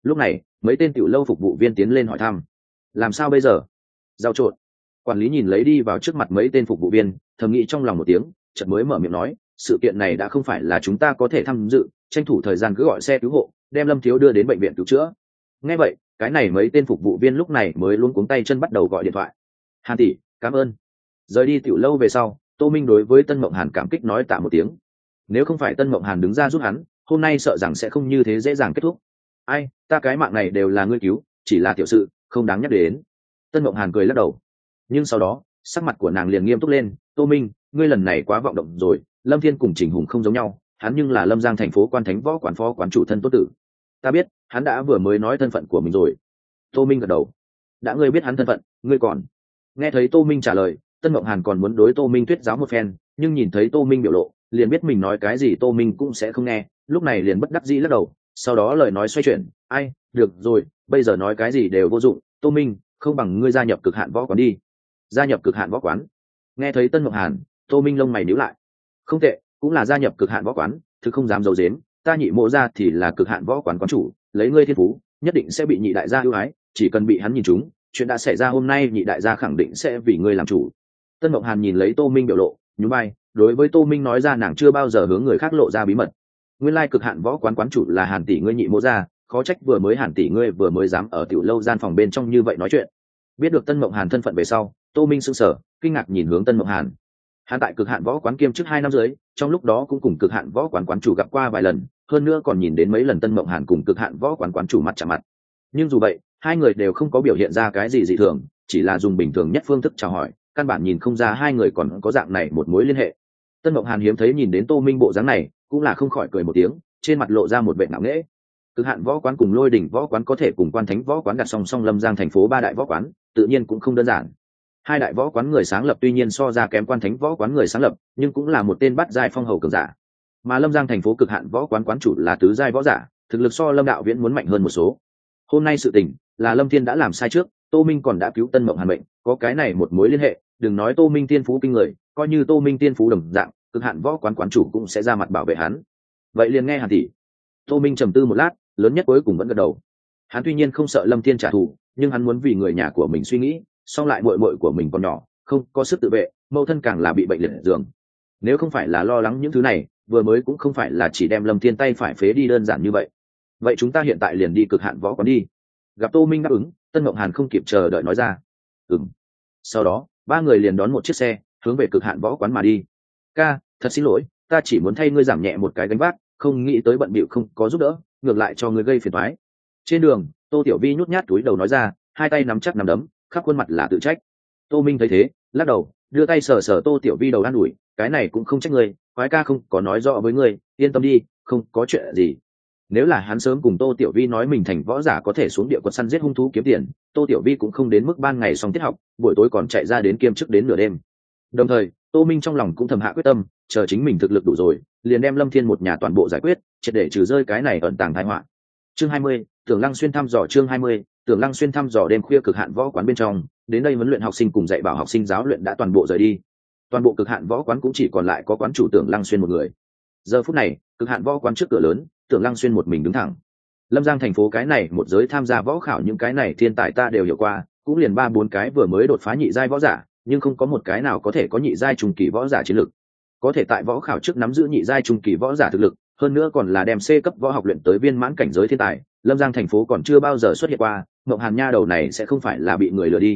Lúc này mấy tên tiểu lâu phục vụ viên tiến lên hỏi thăm. Làm sao bây giờ? Giao trộn. Quản lý nhìn lấy đi vào trước mặt mấy tên phục vụ viên, thầm nghĩ trong lòng một tiếng, chợt mới mở miệng nói, sự kiện này đã không phải là chúng ta có thể tham dự, tranh thủ thời gian cứ gọi xe cứu hộ đem Lâm thiếu đưa đến bệnh viện cứu chữa. Nghe vậy cái này mấy tên phục vụ viên lúc này mới luống cuống tay chân bắt đầu gọi điện thoại. Hàn tỷ, cảm ơn. Rời đi tiểu lâu về sau, Tô Minh đối với Tân Mộng Hàn cảm kích nói tạ một tiếng. Nếu không phải Tân Mộng Hàn đứng ra giúp hắn, hôm nay sợ rằng sẽ không như thế dễ dàng kết thúc. Ai, ta cái mạng này đều là ngươi cứu, chỉ là tiểu sự, không đáng nhắc đến. Tân Mộng Hàn cười lắc đầu. Nhưng sau đó sắc mặt của nàng liền nghiêm túc lên. Tô Minh, ngươi lần này quá vọng động rồi. Lâm Thiên cùng Trình Hùng không giống nhau, hắn nhưng là Lâm Giang thành phố quan thánh võ quán phó quán chủ thân tốt tử. Ta biết, hắn đã vừa mới nói thân phận của mình rồi. Tô Minh gật đầu. Đã ngươi biết hắn thân phận, ngươi còn. Nghe thấy Tô Minh trả lời, Tân Mộng Hàn còn muốn đối Tô Minh thuyết giáo một phen, nhưng nhìn thấy Tô Minh biểu lộ, liền biết mình nói cái gì Tô Minh cũng sẽ không nghe, lúc này liền bất đắc dĩ lắc đầu. Sau đó lời nói xoay chuyển, ai, được rồi, bây giờ nói cái gì đều vô dụng. Tô Minh, không bằng ngươi gia nhập Cực Hạn Võ Quán đi. Gia nhập Cực Hạn Võ Quán. Nghe thấy Tân Mộng Hàn, Tô Minh lông mày nhíu lại. Không tệ, cũng là gia nhập Cực Hạn Võ Quán, thực không dám giấu giếm, ta Nhị Mộ gia thì là Cực Hạn Võ Quán quán chủ, lấy ngươi thiên phú, nhất định sẽ bị Nhị đại gia ưu ái, chỉ cần bị hắn nhìn trúng, chuyện đã xảy ra hôm nay Nhị đại gia khẳng định sẽ vì ngươi làm chủ. Tân Mộng Hàn nhìn lấy Tô Minh biểu lộ, nhún vai, đối với Tô Minh nói ra nàng chưa bao giờ hướng người khác lộ ra bí mật. Nguyên lai Cực Hạn Võ Quán quán chủ là Hàn tỷ ngươi Nhị Mộ gia, khó trách vừa mới Hàn tỷ ngươi vừa mới dám ở tiểu lâu gian phòng bên trong như vậy nói chuyện. Biết được Tân Mộng Hàn thân phận về sau, Tô Minh sững sờ, kinh ngạc nhìn hướng Tân Mộng Hàn. Hắn tại Cực Hạn Võ Quán kiêm chức 2 năm dưới, trong lúc đó cũng cùng Cực Hạn Võ Quán quán chủ gặp qua vài lần, hơn nữa còn nhìn đến mấy lần Tân Mộng Hàn cùng Cực Hạn Võ Quán quán chủ mặt chạm mặt. Nhưng dù vậy, hai người đều không có biểu hiện ra cái gì dị thường, chỉ là dùng bình thường nhất phương thức chào hỏi, căn bản nhìn không ra hai người còn có dạng này một mối liên hệ. Tân Mộng Hàn hiếm thấy nhìn đến Tô Minh bộ dáng này, cũng là không khỏi cười một tiếng, trên mặt lộ ra một vẻ ngạo nghễ. Cực Hạn Võ Quán cùng Lôi Đỉnh Võ Quán có thể cùng Quan Thánh Võ Quán đặt song song Lâm Giang thành phố 3 đại võ quán, tự nhiên cũng không đơn giản. Hai đại võ quán người sáng lập tuy nhiên so ra kém Quan Thánh Võ Quán người sáng lập, nhưng cũng là một tên bát giai phong hầu cường giả. Mà Lâm Giang thành phố Cực Hạn Võ Quán quán chủ là tứ giai võ giả, thực lực so Lâm đạo viễn muốn mạnh hơn một số. Hôm nay sự tình là Lâm Thiên đã làm sai trước, Tô Minh còn đã cứu Tân Mộng Hàn mệnh, có cái này một mối liên hệ, đừng nói Tô Minh tiên phú kinh người, coi như Tô Minh tiên phú đồng dạng, Cực Hạn Võ Quán quán chủ cũng sẽ ra mặt bảo vệ hắn. Vậy liền nghe Hàn tỷ. Tô Minh trầm tư một lát, lớn nhất cuối cùng vẫn gật đầu. Hắn tuy nhiên không sợ Lâm Thiên trả thù, nhưng hắn muốn vì người nhà của mình suy nghĩ, song lại muội muội của mình còn nhỏ, không có sức tự vệ, mẫu thân càng là bị bệnh liệt giường. Nếu không phải là lo lắng những thứ này, vừa mới cũng không phải là chỉ đem Lâm Thiên tay phải phế đi đơn giản như vậy. Vậy chúng ta hiện tại liền đi Cực Hạn Võ Quán đi. Gặp Tô Minh đáp ứng, Tân Mộng Hàn không kịp chờ đợi nói ra. Ừm. Sau đó, ba người liền đón một chiếc xe, hướng về Cực Hạn Võ Quán mà đi. Ca, thật xin lỗi, ta chỉ muốn thay ngươi giảm nhẹ một cái gánh vác, không nghĩ tới bận bịu không có giúp đỡ, ngược lại cho ngươi gây phiền toái. Trên đường, Tô Tiểu Vi nhút nhát túi đầu nói ra, hai tay nắm chắc nắm đấm, khắp khuôn mặt là tự trách. Tô Minh thấy thế, lắc đầu, đưa tay sờ sờ Tô Tiểu Vi đầu an ủi, cái này cũng không trách ngươi, quái ca không có nói rõ với ngươi, yên tâm đi, không có chuyện gì. Nếu là hắn sớm cùng Tô Tiểu Vi nói mình thành võ giả có thể xuống địa quật săn giết hung thú kiếm tiền, Tô Tiểu Vi cũng không đến mức ban ngày xong tiết học, buổi tối còn chạy ra đến kiêm chức đến nửa đêm. Đồng thời, Tô Minh trong lòng cũng thầm hạ quyết tâm, chờ chính mình thực lực đủ rồi, liền đem Lâm Thiên một nhà toàn bộ giải quyết, triệt để trừ rơi cái này ẩn tàng tai họa. Chương 20, Tưởng Lăng Xuyên thăm dò chương 20, Tưởng Lăng Xuyên thăm dò đêm khuya Cực Hạn Võ Quán bên trong, đến đây huấn luyện học sinh cùng dạy bảo học sinh giáo luyện đã toàn bộ rời đi. Toàn bộ Cực Hạn Võ Quán cũng chỉ còn lại có quán chủ Tưởng Lăng Xuyên một người. Giờ phút này, Cực Hạn Võ Quán trước cửa lớn, Tưởng Lăng Xuyên một mình đứng thẳng. Lâm Giang thành phố cái này một giới tham gia võ khảo những cái này thiên tài ta đều hiểu qua, cũng liền 3-4 cái vừa mới đột phá nhị giai võ giả, nhưng không có một cái nào có thể có nhị giai trung kỳ võ giả chiến lực. Có thể tại võ khảo trước nắm giữ nhị giai trung kỳ võ giả thực lực, hơn nữa còn là đem C cấp võ học luyện tới viên mãn cảnh giới thiên tài, Lâm Giang thành phố còn chưa bao giờ xuất hiện qua, Mộng Hàn nha đầu này sẽ không phải là bị người lừa đi.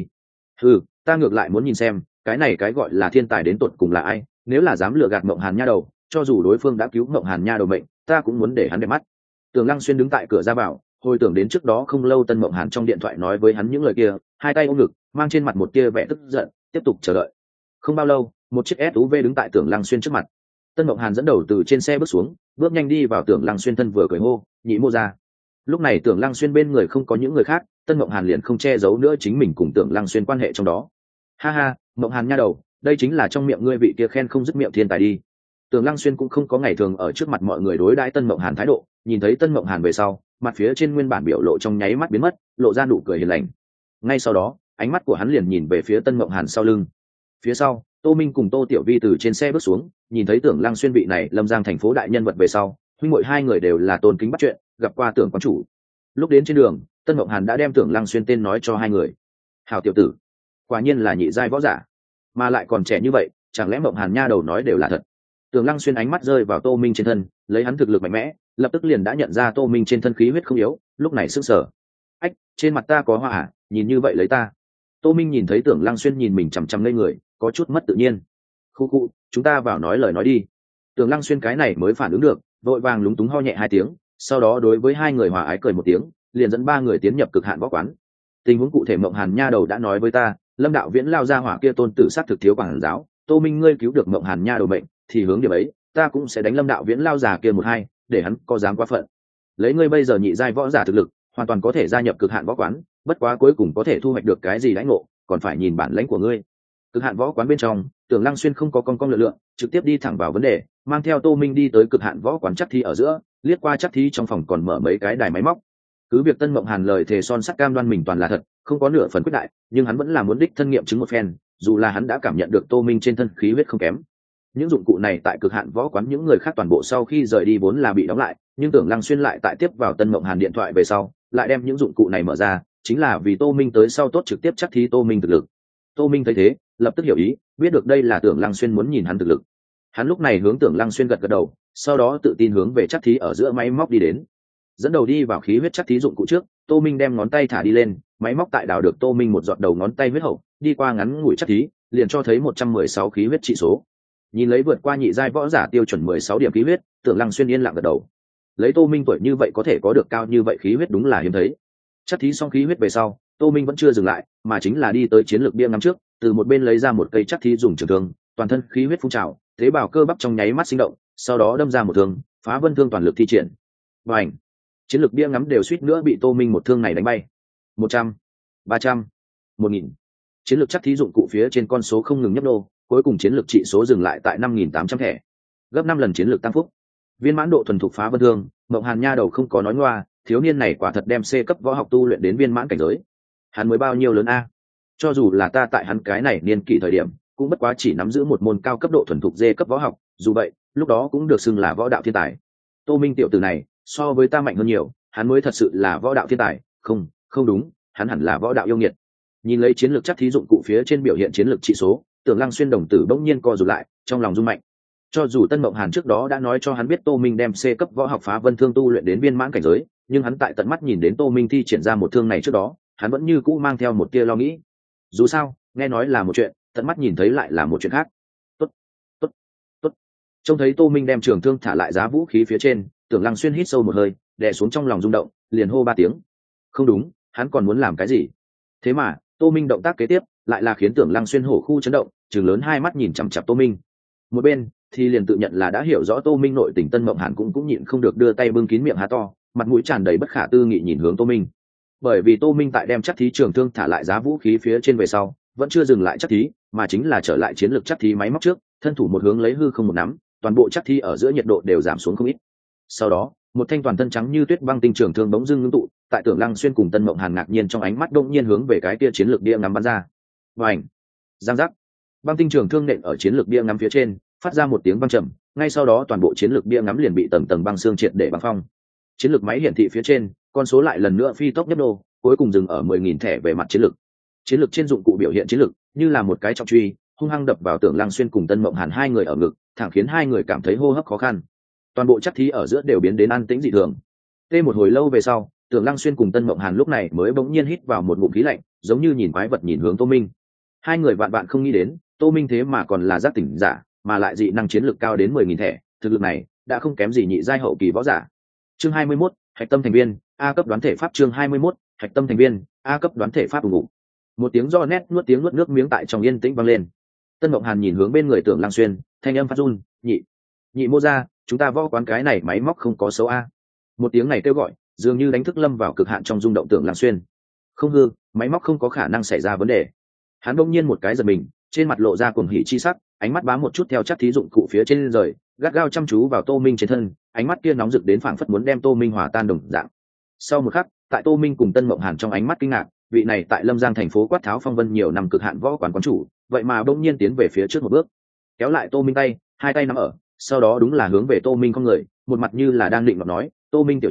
Ta ngược lại muốn nhìn xem, cái này cái gọi là thiên tài đến tột cùng là ai, nếu là dám lừa gạt Mộng Hàn nha đầu, cho dù đối phương đã cứu Mộng Hàn nha đầu mệnh, ta cũng muốn để hắn đẹp mắt. Tưởng Lăng Xuyên đứng tại cửa ra vào, hồi tưởng đến trước đó không lâu Tân Mộng Hàn trong điện thoại nói với hắn những lời kia, hai tay ôm ngực, mang trên mặt một tia vẻ tức giận, tiếp tục chờ đợi. Không bao lâu, một chiếc SUV đứng tại Tưởng Lăng Xuyên trước mặt. Tân Mộng Hàn dẫn đầu từ trên xe bước xuống, bước nhanh đi vào Tưởng Lăng Xuyên thân vừa cười hô, Nhị Mô gia. Lúc này Tưởng Lăng Xuyên bên người không có những người khác, Tân Mộng Hàn liền không che giấu nữa chính mình cùng Tưởng Lăng Xuyên quan hệ trong đó. Ha ha, Mộng Hàn nha đầu, đây chính là trong miệng ngươi vị kia khen không dứt miệng thiên tài đi. Tưởng Lăng Xuyên cũng không có ngày thường ở trước mặt mọi người đối đãi Tân Mộng Hàn thái độ, nhìn thấy Tân Mộng Hàn về sau, mặt phía trên nguyên bản biểu lộ trong nháy mắt biến mất, lộ ra nụ cười hiền lành. Ngay sau đó, ánh mắt của hắn liền nhìn về phía Tân Mộng Hàn sau lưng. Phía sau, Tô Minh cùng Tô Tiểu Vi từ trên xe bước xuống, nhìn thấy Tưởng Lăng Xuyên vị này Lâm Giang thành phố đại nhân vật về sau, huynh muội hai người đều là tôn kính bắt chuyện, gặp qua Tưởng quán chủ. Lúc đến trên đường, Tân Mộng Hàn đã đem Tưởng Lăng Xuyên tên nói cho hai người. Hảo tiểu tử, quả nhiên là nhị giai võ giả, mà lại còn trẻ như vậy, chẳng lẽ Mộng Hàn nha đầu nói đều là thật? Tưởng Lăng Xuyên ánh mắt rơi vào Tô Minh trên thân, lấy hắn thực lực mạnh mẽ, lập tức liền đã nhận ra Tô Minh trên thân khí huyết không yếu, lúc này sững sờ. Ách, trên mặt ta có hoa à, nhìn như vậy lấy ta. Tô Minh nhìn thấy Tưởng Lăng Xuyên nhìn mình chằm chằm lên người, có chút mất tự nhiên. Khu khu, chúng ta vào nói lời nói đi. Tưởng Lăng Xuyên cái này mới phản ứng được, vội vàng lúng túng ho nhẹ hai tiếng, sau đó đối với hai người hòa ái cười một tiếng, liền dẫn ba người tiến nhập cực hạn võ quán. Tình huống cụ thể Mộng Hàn nha đầu đã nói với ta, Lâm đạo viễn lao ra hỏa kia tôn tử sát thực thiếu quảng giáo, Tô Minh ngươi cứu được Mộng Hàn nha đầu bệnh, thì hướng điểm ấy, ta cũng sẽ đánh Lâm đạo viễn lao già kia một hai, để hắn có dám quá phận. Lấy ngươi bây giờ nhị giai võ giả thực lực, hoàn toàn có thể gia nhập cực hạn võ quán, bất quá cuối cùng có thể thu hoạch được cái gì đãi ngộ, còn phải nhìn bản lãnh của ngươi. Cực hạn võ quán bên trong, Tưởng Lăng Xuyên không có cong cong lượn lượn, trực tiếp đi thẳng vào vấn đề, mang theo Tô Minh đi tới cực hạn võ quán chắc thi ở giữa, liếc qua chắc thi trong phòng còn mở mấy cái đài máy móc. Cứ việc Tân Mộng Hàn lời thề son sắt cam đoan mình toàn là thật, không có nửa phần quyết đại, nhưng hắn vẫn là muốn đích thân nghiệm chứng một phen, dù là hắn đã cảm nhận được Tô Minh trên thân khí huyết không kém. Những dụng cụ này tại cực hạn võ quán những người khác toàn bộ sau khi rời đi vốn là bị đóng lại, nhưng Tưởng Lăng Xuyên lại tại tiếp vào Tân Mộng Hàn điện thoại về sau, lại đem những dụng cụ này mở ra, chính là vì Tô Minh tới sau tốt trực tiếp chắc thí Tô Minh thực lực. Tô Minh thấy thế, lập tức hiểu ý, biết được đây là Tưởng Lăng Xuyên muốn nhìn hắn thực lực. Hắn lúc này hướng Tưởng Lăng Xuyên gật gật đầu, sau đó tự tin hướng về chắc thí ở giữa máy móc đi đến. Dẫn đầu đi vào khí huyết chắc thí dụng cụ trước, Tô Minh đem ngón tay thả đi lên, máy móc tại đào được Tô Minh một giọt đầu ngón tay huyết hậu, đi qua ngắn ngủi chắc thí, liền cho thấy 116 khí huyết trị số. Nhìn lấy vượt qua nhị giai võ giả tiêu chuẩn 16 điểm khí huyết, Tưởng Lăng Xuyên yên lặng gật đầu. Lấy Tô Minh tuổi như vậy có thể có được cao như vậy khí huyết đúng là hiếm thấy. Chắc thí xong khí huyết về sau, Tô Minh vẫn chưa dừng lại, mà chính là đi tới chiến lược bia ngắm trước, từ một bên lấy ra một cây chắc thí dùng trường thương, toàn thân khí huyết phun trào, tế bào cơ bắp trong nháy mắt sinh động, sau đó đâm ra một thương, phá vân thương toàn lực thi triển. Bành! Chiến lược bia ngắm đều suýt nữa bị Tô Minh một thương này đánh bay. 100, 300, 1000. Chiến lược chắc thí dụng cụ phía trên con số không ngừng nhấp đô, cuối cùng chiến lược trị số dừng lại tại 5800 thẻ, gấp 5 lần chiến lược tăng phúc. Viên mãn độ thuần thục phá vân thương, Mộng Hàn nha đầu không có nói ngoa, thiếu niên này quả thật đem C cấp võ học tu luyện đến viên mãn cảnh giới. Hắn mới bao nhiêu lớn a? Cho dù là ta tại hắn cái này niên kỷ thời điểm, cũng bất quá chỉ nắm giữ một môn cao cấp độ thuần thục D cấp võ học, dù vậy, lúc đó cũng được xưng là võ đạo thiên tài. Tô Minh tiểu tử này, so với ta mạnh hơn nhiều, hắn mới thật sự là võ đạo thiên tài, không đúng, hắn hẳn là võ đạo yêu nghiệt. Nhìn lấy chiến lược chắc thí dụng cụ phía trên biểu hiện chiến lược trị số, Tưởng Lăng Xuyên đồng tử bỗng nhiên co rụt lại, trong lòng rung mạnh. Cho dù Tân Mộng Hàn trước đó đã nói cho hắn biết Tô Minh đem C cấp võ học phá vân thương tu luyện đến viên mãn cảnh giới, nhưng hắn tại tận mắt nhìn đến Tô Minh thi triển ra một thương này trước đó, hắn vẫn như cũ mang theo một tia lo nghĩ. Dù sao, nghe nói là một chuyện, tận mắt nhìn thấy lại là một chuyện khác. Tốt, tốt, tốt. Trông thấy Tô Minh đem trường thương thả lại giá vũ khí phía trên, Tưởng Lăng Xuyên hít sâu một hơi, đè xuống trong lòng rung động, liền hô 3 tiếng. Không đúng, hắn còn muốn làm cái gì? Thế mà, Tô Minh động tác kế tiếp, lại là khiến Tưởng Lăng Xuyên hổ khu chấn động, trừng lớn hai mắt nhìn chằm chằm Tô Minh. Một bên thì liền tự nhận là đã hiểu rõ Tô Minh nội tình Tân Mộng Hàn cũng nhịn không được đưa tay bưng kín miệng há to, mặt mũi tràn đầy bất khả tư nghị nhìn hướng Tô Minh. Bởi vì Tô Minh tại đem chắc thí trường thương thả lại giá vũ khí phía trên về sau, vẫn chưa dừng lại chắc thí, mà chính là trở lại chiến lược chắc thí máy móc trước, thân thủ một hướng lấy hư không một nắm, toàn bộ chắc thí ở giữa nhiệt độ đều giảm xuống không ít. Sau đó, một thanh toàn thân trắng như tuyết băng tinh trường thương bỗng dưng ngưng tụ, tại Tưởng Lăng Xuyên cùng Tân Mộng Hàn ngạc nhiên trong ánh mắt đông nhiên hướng về cái kia chiến lược bia ngắm bắn ra. Vành, giang giác, băng tinh trường thương nện ở chiến lược bia ngắm phía trên, phát ra một tiếng băng trầm, ngay sau đó toàn bộ chiến lược bia ngắm liền bị tầng tầng băng xương triệt để băng phong. Chiến lược máy hiển thị phía trên, con số lại lần nữa phi tốc nhấp đô, cuối cùng dừng ở 10.000 thẻ về mặt chiến lược. Chiến lược trên dụng cụ biểu hiện chiến lược, như là một cái trọng truy, hung hăng đập vào Tưởng Lăng Xuyên cùng Tân Mộng Hàn hai người ở ngực, thẳng khiến hai người cảm thấy hô hấp khó khăn. Toàn bộ chắc thí ở giữa đều biến đến an tĩnh dị thường. Tê một hồi lâu về sau, Tưởng Lăng Xuyên cùng Tân Mộng Hàn lúc này mới bỗng nhiên hít vào một ngụm khí lạnh, giống như nhìn quái vật nhìn hướng Tô Minh. Hai người vạn vạn không nghĩ đến, Tô Minh thế mà còn là giác tỉnh giả, mà lại dị năng chiến lược cao đến 10.000 thẻ, thực lực này đã không kém gì nhị giai hậu kỳ võ giả. Chương 21, hạch tâm thành viên, A cấp đoán thể pháp. Chương 21, hạch tâm thành viên, A cấp đoán thể pháp. ủng hộ. Một tiếng do nét nuốt tiếng nuốt nước miếng tại trong yên tĩnh vang lên. Tân Mộng Hàn nhìn hướng bên người Tưởng Lăng Xuyên, thanh âm phát run, nhị mô ra, chúng ta võ quán cái này máy móc không có xấu a. Một tiếng này kêu gọi, dường như đánh thức lâm vào cực hạn trong rung động Tưởng Lăng Xuyên. Không hư, máy móc không có khả năng xảy ra vấn đề. Hắn bỗng nhiên một cái giật mình, trên mặt lộ ra cuồng hỉ chi sắc, ánh mắt bám một chút theo chắc thí dụng cụ phía trên rời, gắt gao chăm chú vào Tô Minh trên thân, ánh mắt kia nóng rực đến phảng phất muốn đem Tô Minh hòa tan đồng dạng. Sau một khắc, tại Tô Minh cùng Tân Mộng Hàn trong ánh mắt kinh ngạc, vị này tại Lâm Giang thành phố quát tháo phong vân nhiều năm cực hạn võ quán quán chủ, vậy mà bỗng nhiên tiến về phía trước một bước, kéo lại Tô Minh tay, hai tay nắm ở, sau đó đúng là hướng về Tô Minh không người, một mặt như là đang định mà nói, Tô Minh tiểu hữu,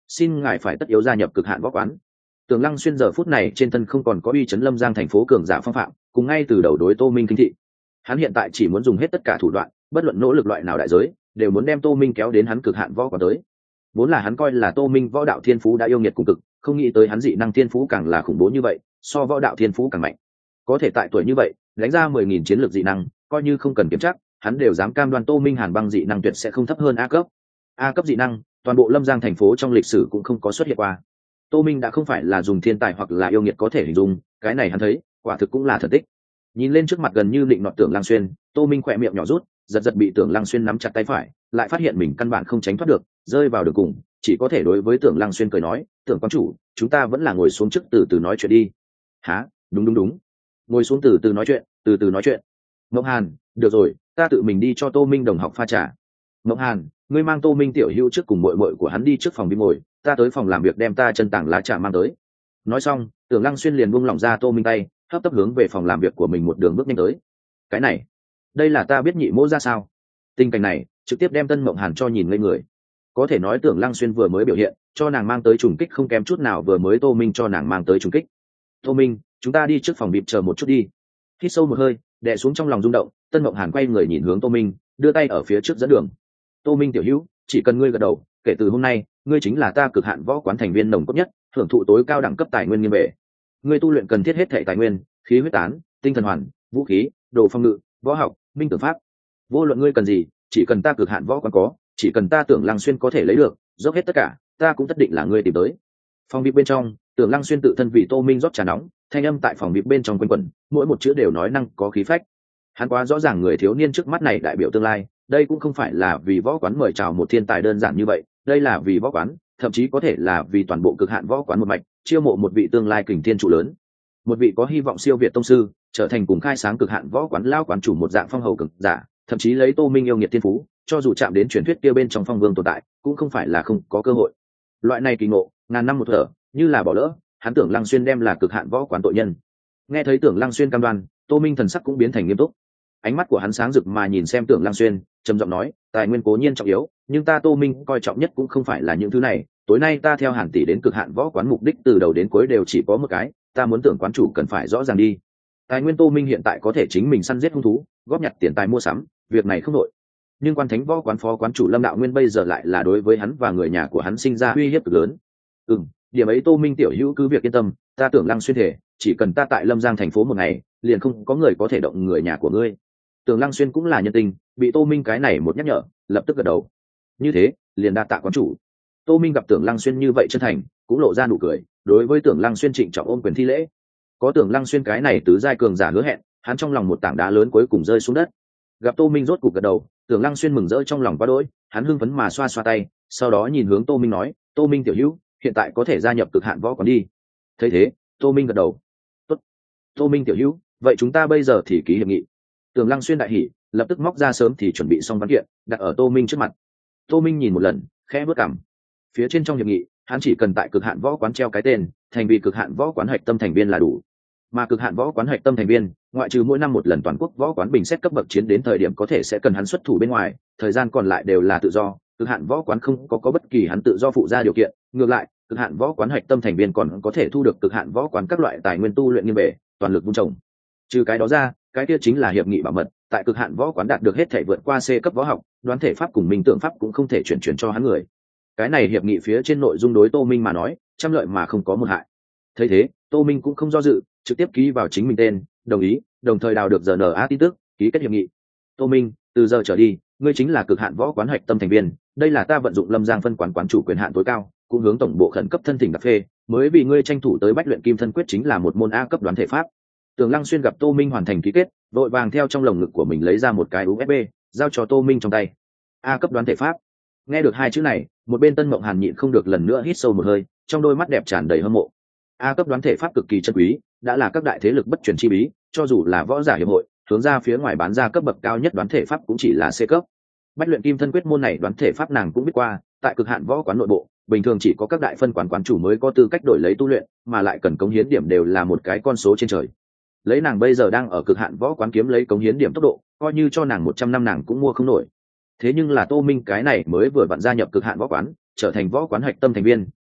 xin ngài phải tất yếu gia nhập cực hạn võ quán. Tưởng Lăng Xuyên giờ phút này trên thân không còn có uy chấn Lâm Giang thành phố cường giả phong phạm, cùng ngay từ đầu đối Tô Minh kinh thị. Hắn hiện tại chỉ muốn dùng hết tất cả thủ đoạn, bất luận nỗ lực loại nào đại giới, đều muốn đem Tô Minh kéo đến hắn cực hạn võ quán tới. Vốn là hắn coi là Tô Minh võ đạo thiên phú đã yêu nghiệt cùng cực, không nghĩ tới hắn dị năng thiên phú càng là khủng bố như vậy, so võ đạo thiên phú càng mạnh. Có thể tại tuổi như vậy, đánh ra 10.000 chiến lược dị năng, coi như không cần kiểm tra, hắn đều dám cam đoan Tô Minh Hàn băng dị năng tuyệt sẽ không thấp hơn A cấp. A cấp dị năng, toàn bộ Lâm Giang thành phố trong lịch sử cũng không có xuất hiện qua. Tô Minh đã không phải là dùng thiên tài hoặc là yêu nghiệt có thể hình dung, cái này hắn thấy, quả thực cũng là thần tích. Nhìn lên trước mặt gần như định nọt Tưởng Lăng Xuyên, Tô Minh khỏe miệng nhỏ rút, giật giật bị Tưởng Lăng Xuyên nắm chặt tay phải, lại phát hiện mình căn bản không tránh thoát được, rơi vào đường cùng, chỉ có thể đối với Tưởng Lăng Xuyên cười nói, "Tưởng quán chủ, chúng ta vẫn là ngồi xuống trước từ từ nói chuyện đi." "Hả? Đúng. Ngồi xuống từ từ nói chuyện, từ từ nói chuyện." "Ngộng Hàn, được rồi, ta tự mình đi cho Tô Minh đồng học pha trà." "Ngộng Hàn, ngươi mang Tô Minh tiểu hữu trước cùng muội muội của hắn đi trước phòng đi ngồi, ta tới phòng làm việc đem ta chân tảng lá trà mang tới." Nói xong, Tưởng Lăng Xuyên liền buông lỏng ra Tô Minh tay, hấp tấp hướng về phòng làm việc của mình một đường bước nhanh tới. Cái này, đây là ta biết nhị mỗ ra sao? Tình cảnh này trực tiếp đem Tân Mộng Hàn cho nhìn ngây người. Có thể nói Tưởng Lăng Xuyên vừa mới biểu hiện, cho nàng mang tới trùng kích không kém chút nào vừa mới Tô Minh cho nàng mang tới trùng kích. "Tô Minh, chúng ta đi trước phòng bịp chờ một chút đi." Hít sâu một hơi, đè xuống trong lòng rung động, Tân Mộng Hàn quay người nhìn hướng Tô Minh, đưa tay ở phía trước dẫn đường. "Tô Minh tiểu hữu, chỉ cần ngươi gật đầu, kể từ hôm nay, ngươi chính là ta cực hạn võ quán thành viên nồng cốt nhất, hưởng thụ tối cao đẳng cấp tài nguyên nghiêm bệ. Ngươi tu luyện cần thiết hết thảy tài nguyên, khí huyết tán, tinh thần hoàn, vũ khí, đồ phong ngự, võ học, minh tưởng pháp. Vô luận ngươi cần gì, chỉ cần ta cực hạn võ quán có, chỉ cần ta Tưởng Lăng Xuyên có thể lấy được, dốc hết tất cả, ta cũng tất định là ngươi tìm tới." Phòng bếp bên trong, Tưởng Lăng Xuyên tự thân vì Tô Minh rót trà nóng, thanh âm tại phòng bếp bên trong quanh quẩn, mỗi một chữ đều nói năng có khí phách. Hắn quá rõ ràng người thiếu niên trước mắt này đại biểu tương lai, đây cũng không phải là vì võ quán mời chào một thiên tài đơn giản như vậy, đây là vì võ quán, thậm chí có thể là vì toàn bộ cực hạn võ quán một mạch, chiêu mộ một vị tương lai kình thiên trụ lớn, một vị có hy vọng siêu việt tông sư, trở thành cùng khai sáng cực hạn võ quán lao quán chủ một dạng phong hầu cực giả, thậm chí lấy Tô Minh yêu nghiệt thiên phú, cho dù chạm đến truyền thuyết kia bên trong phong vương tồn tại, cũng không phải là không có cơ hội. Loại này kỳ ngộ, ngàn năm một thở, như là bỏ lỡ, hắn Tưởng Lăng Xuyên đem là cực hạn võ quán tội nhân. Nghe thấy Tưởng Lăng Xuyên cam đoan, Tô Minh thần sắc cũng biến thành nghiêm túc. Ánh mắt của hắn sáng rực mà nhìn xem Tưởng Lăng Xuyên, trầm giọng nói, "Tài nguyên cố nhiên trọng yếu, nhưng ta Tô Minh coi trọng nhất cũng không phải là những thứ này, tối nay ta theo Hàn tỷ đến cực hạn võ quán mục đích từ đầu đến cuối đều chỉ có một cái, ta muốn Tưởng quán chủ cần phải rõ ràng đi. Tài nguyên Tô Minh hiện tại có thể chính mình săn giết hung thú, góp nhặt tiền tài mua sắm, việc này không nội. Nhưng Quan Thánh võ quán phó quán chủ Lâm Đạo Nguyên bây giờ lại là đối với hắn và người nhà của hắn sinh ra uy hiếp cực lớn. Điểm ấy Tô Minh tiểu hữu cứ việc yên tâm, ta Tưởng Lăng Xuyên thể, chỉ cần ta tại Lâm Giang thành phố một ngày, liền không có người có thể động người nhà của ngươi." Tưởng Lăng Xuyên cũng là nhân tình, bị Tô Minh cái này một nhắc nhở, lập tức gật đầu. "Như thế, liền đa tạ quán chủ." Tô Minh gặp Tưởng Lăng Xuyên như vậy chân thành, cũng lộ ra nụ cười, đối với Tưởng Lăng Xuyên trịnh trọng ôm quyền thi lễ. Có Tưởng Lăng Xuyên cái này tứ giai cường giả hứa hẹn, hắn trong lòng một tảng đá lớn cuối cùng rơi xuống đất. Gặp Tô Minh rốt cục gật đầu, Tưởng Lăng Xuyên mừng rỡ trong lòng quá đỗi, hắn hưng phấn mà xoa xoa tay, sau đó nhìn hướng Tô Minh nói, "Tô Minh tiểu hữu, hiện tại có thể gia nhập cực hạn võ quán đi." Thấy thế, Tô Minh gật đầu. "Tốt. Tô Minh tiểu hữu, vậy chúng ta bây giờ thì ký hiệp nghị." Tưởng Lăng Xuyên đại hỉ, lập tức móc ra sớm thì chuẩn bị xong văn kiện, đặt ở Tô Minh trước mặt. Tô Minh nhìn một lần, khẽ bước cằm. Phía trên trong hiệp nghị, hắn chỉ cần tại cực hạn võ quán treo cái tên, thành vì cực hạn võ quán hạch tâm thành viên là đủ. Mà cực hạn võ quán hạch tâm thành viên, ngoại trừ mỗi năm một lần toàn quốc võ quán bình xét cấp bậc chiến đến thời điểm có thể sẽ cần hắn xuất thủ bên ngoài, thời gian còn lại đều là tự do. Cực hạn võ quán không có bất kỳ hắn tự do phụ ra điều kiện, ngược lại, cực hạn võ quán hạch tâm thành viên còn có thể thu được cực hạn võ quán các loại tài nguyên tu luyện nghiêm bể, toàn lực vun trồng. Trừ cái đó ra, cái kia chính là hiệp nghị bảo mật, tại cực hạn võ quán đạt được hết thể vượt qua C cấp võ học, đoán thể pháp cùng minh tượng pháp cũng không thể chuyển cho hắn người. Cái này hiệp nghị phía trên nội dung đối Tô Minh mà nói, trăm lợi mà không có một hại. Thấy thế, Tô Minh cũng không do dự, trực tiếp ký vào chính mình tên, đồng ý, đồng thời đào được RNA tin tức, ký kết hiệp nghị. "Tô Minh, từ giờ trở đi, ngươi chính là cực hạn võ quán hạch tâm thành viên, đây là ta vận dụng Lâm Giang phân quán quán chủ quyền hạn tối cao, cũng hướng tổng bộ khẩn cấp thân thỉnh đặc phê, mới vì ngươi tranh thủ tới Bách luyện kim thân quyết chính là một môn A cấp đoán thể pháp." Tưởng Lăng Xuyên gặp Tô Minh hoàn thành ký kết, vội vàng theo trong lồng ngực của mình lấy ra một cái USB, giao cho Tô Minh trong tay. A cấp đoán thể pháp. Nghe được hai chữ này, một bên Tân Mộng Hàn nhịn không được lần nữa hít sâu một hơi, trong đôi mắt đẹp tràn đầy hâm mộ. A cấp đoán thể pháp cực kỳ chân quý, đã là các đại thế lực bất truyền chi bí, cho dù là võ giả hiệp hội, hướng ra phía ngoài bán ra cấp bậc cao nhất đoán thể pháp cũng chỉ là C cấp. Bách luyện kim thân quyết môn này đoán thể pháp nàng cũng biết qua, tại cực hạn võ quán nội bộ, bình thường chỉ có các đại phân quán quán chủ mới có tư cách đổi lấy tu luyện, mà lại cần cống hiến điểm đều là một cái con số trên trời. Lấy nàng bây giờ đang ở cực hạn võ quán kiếm lấy cống hiến điểm tốc độ, coi như cho nàng 100 năm nàng cũng mua không nổi. Thế nhưng là Tô Minh cái này mới vừa vặn gia nhập cực hạn võ quán, trở thành võ quán hạch tâm thành viên,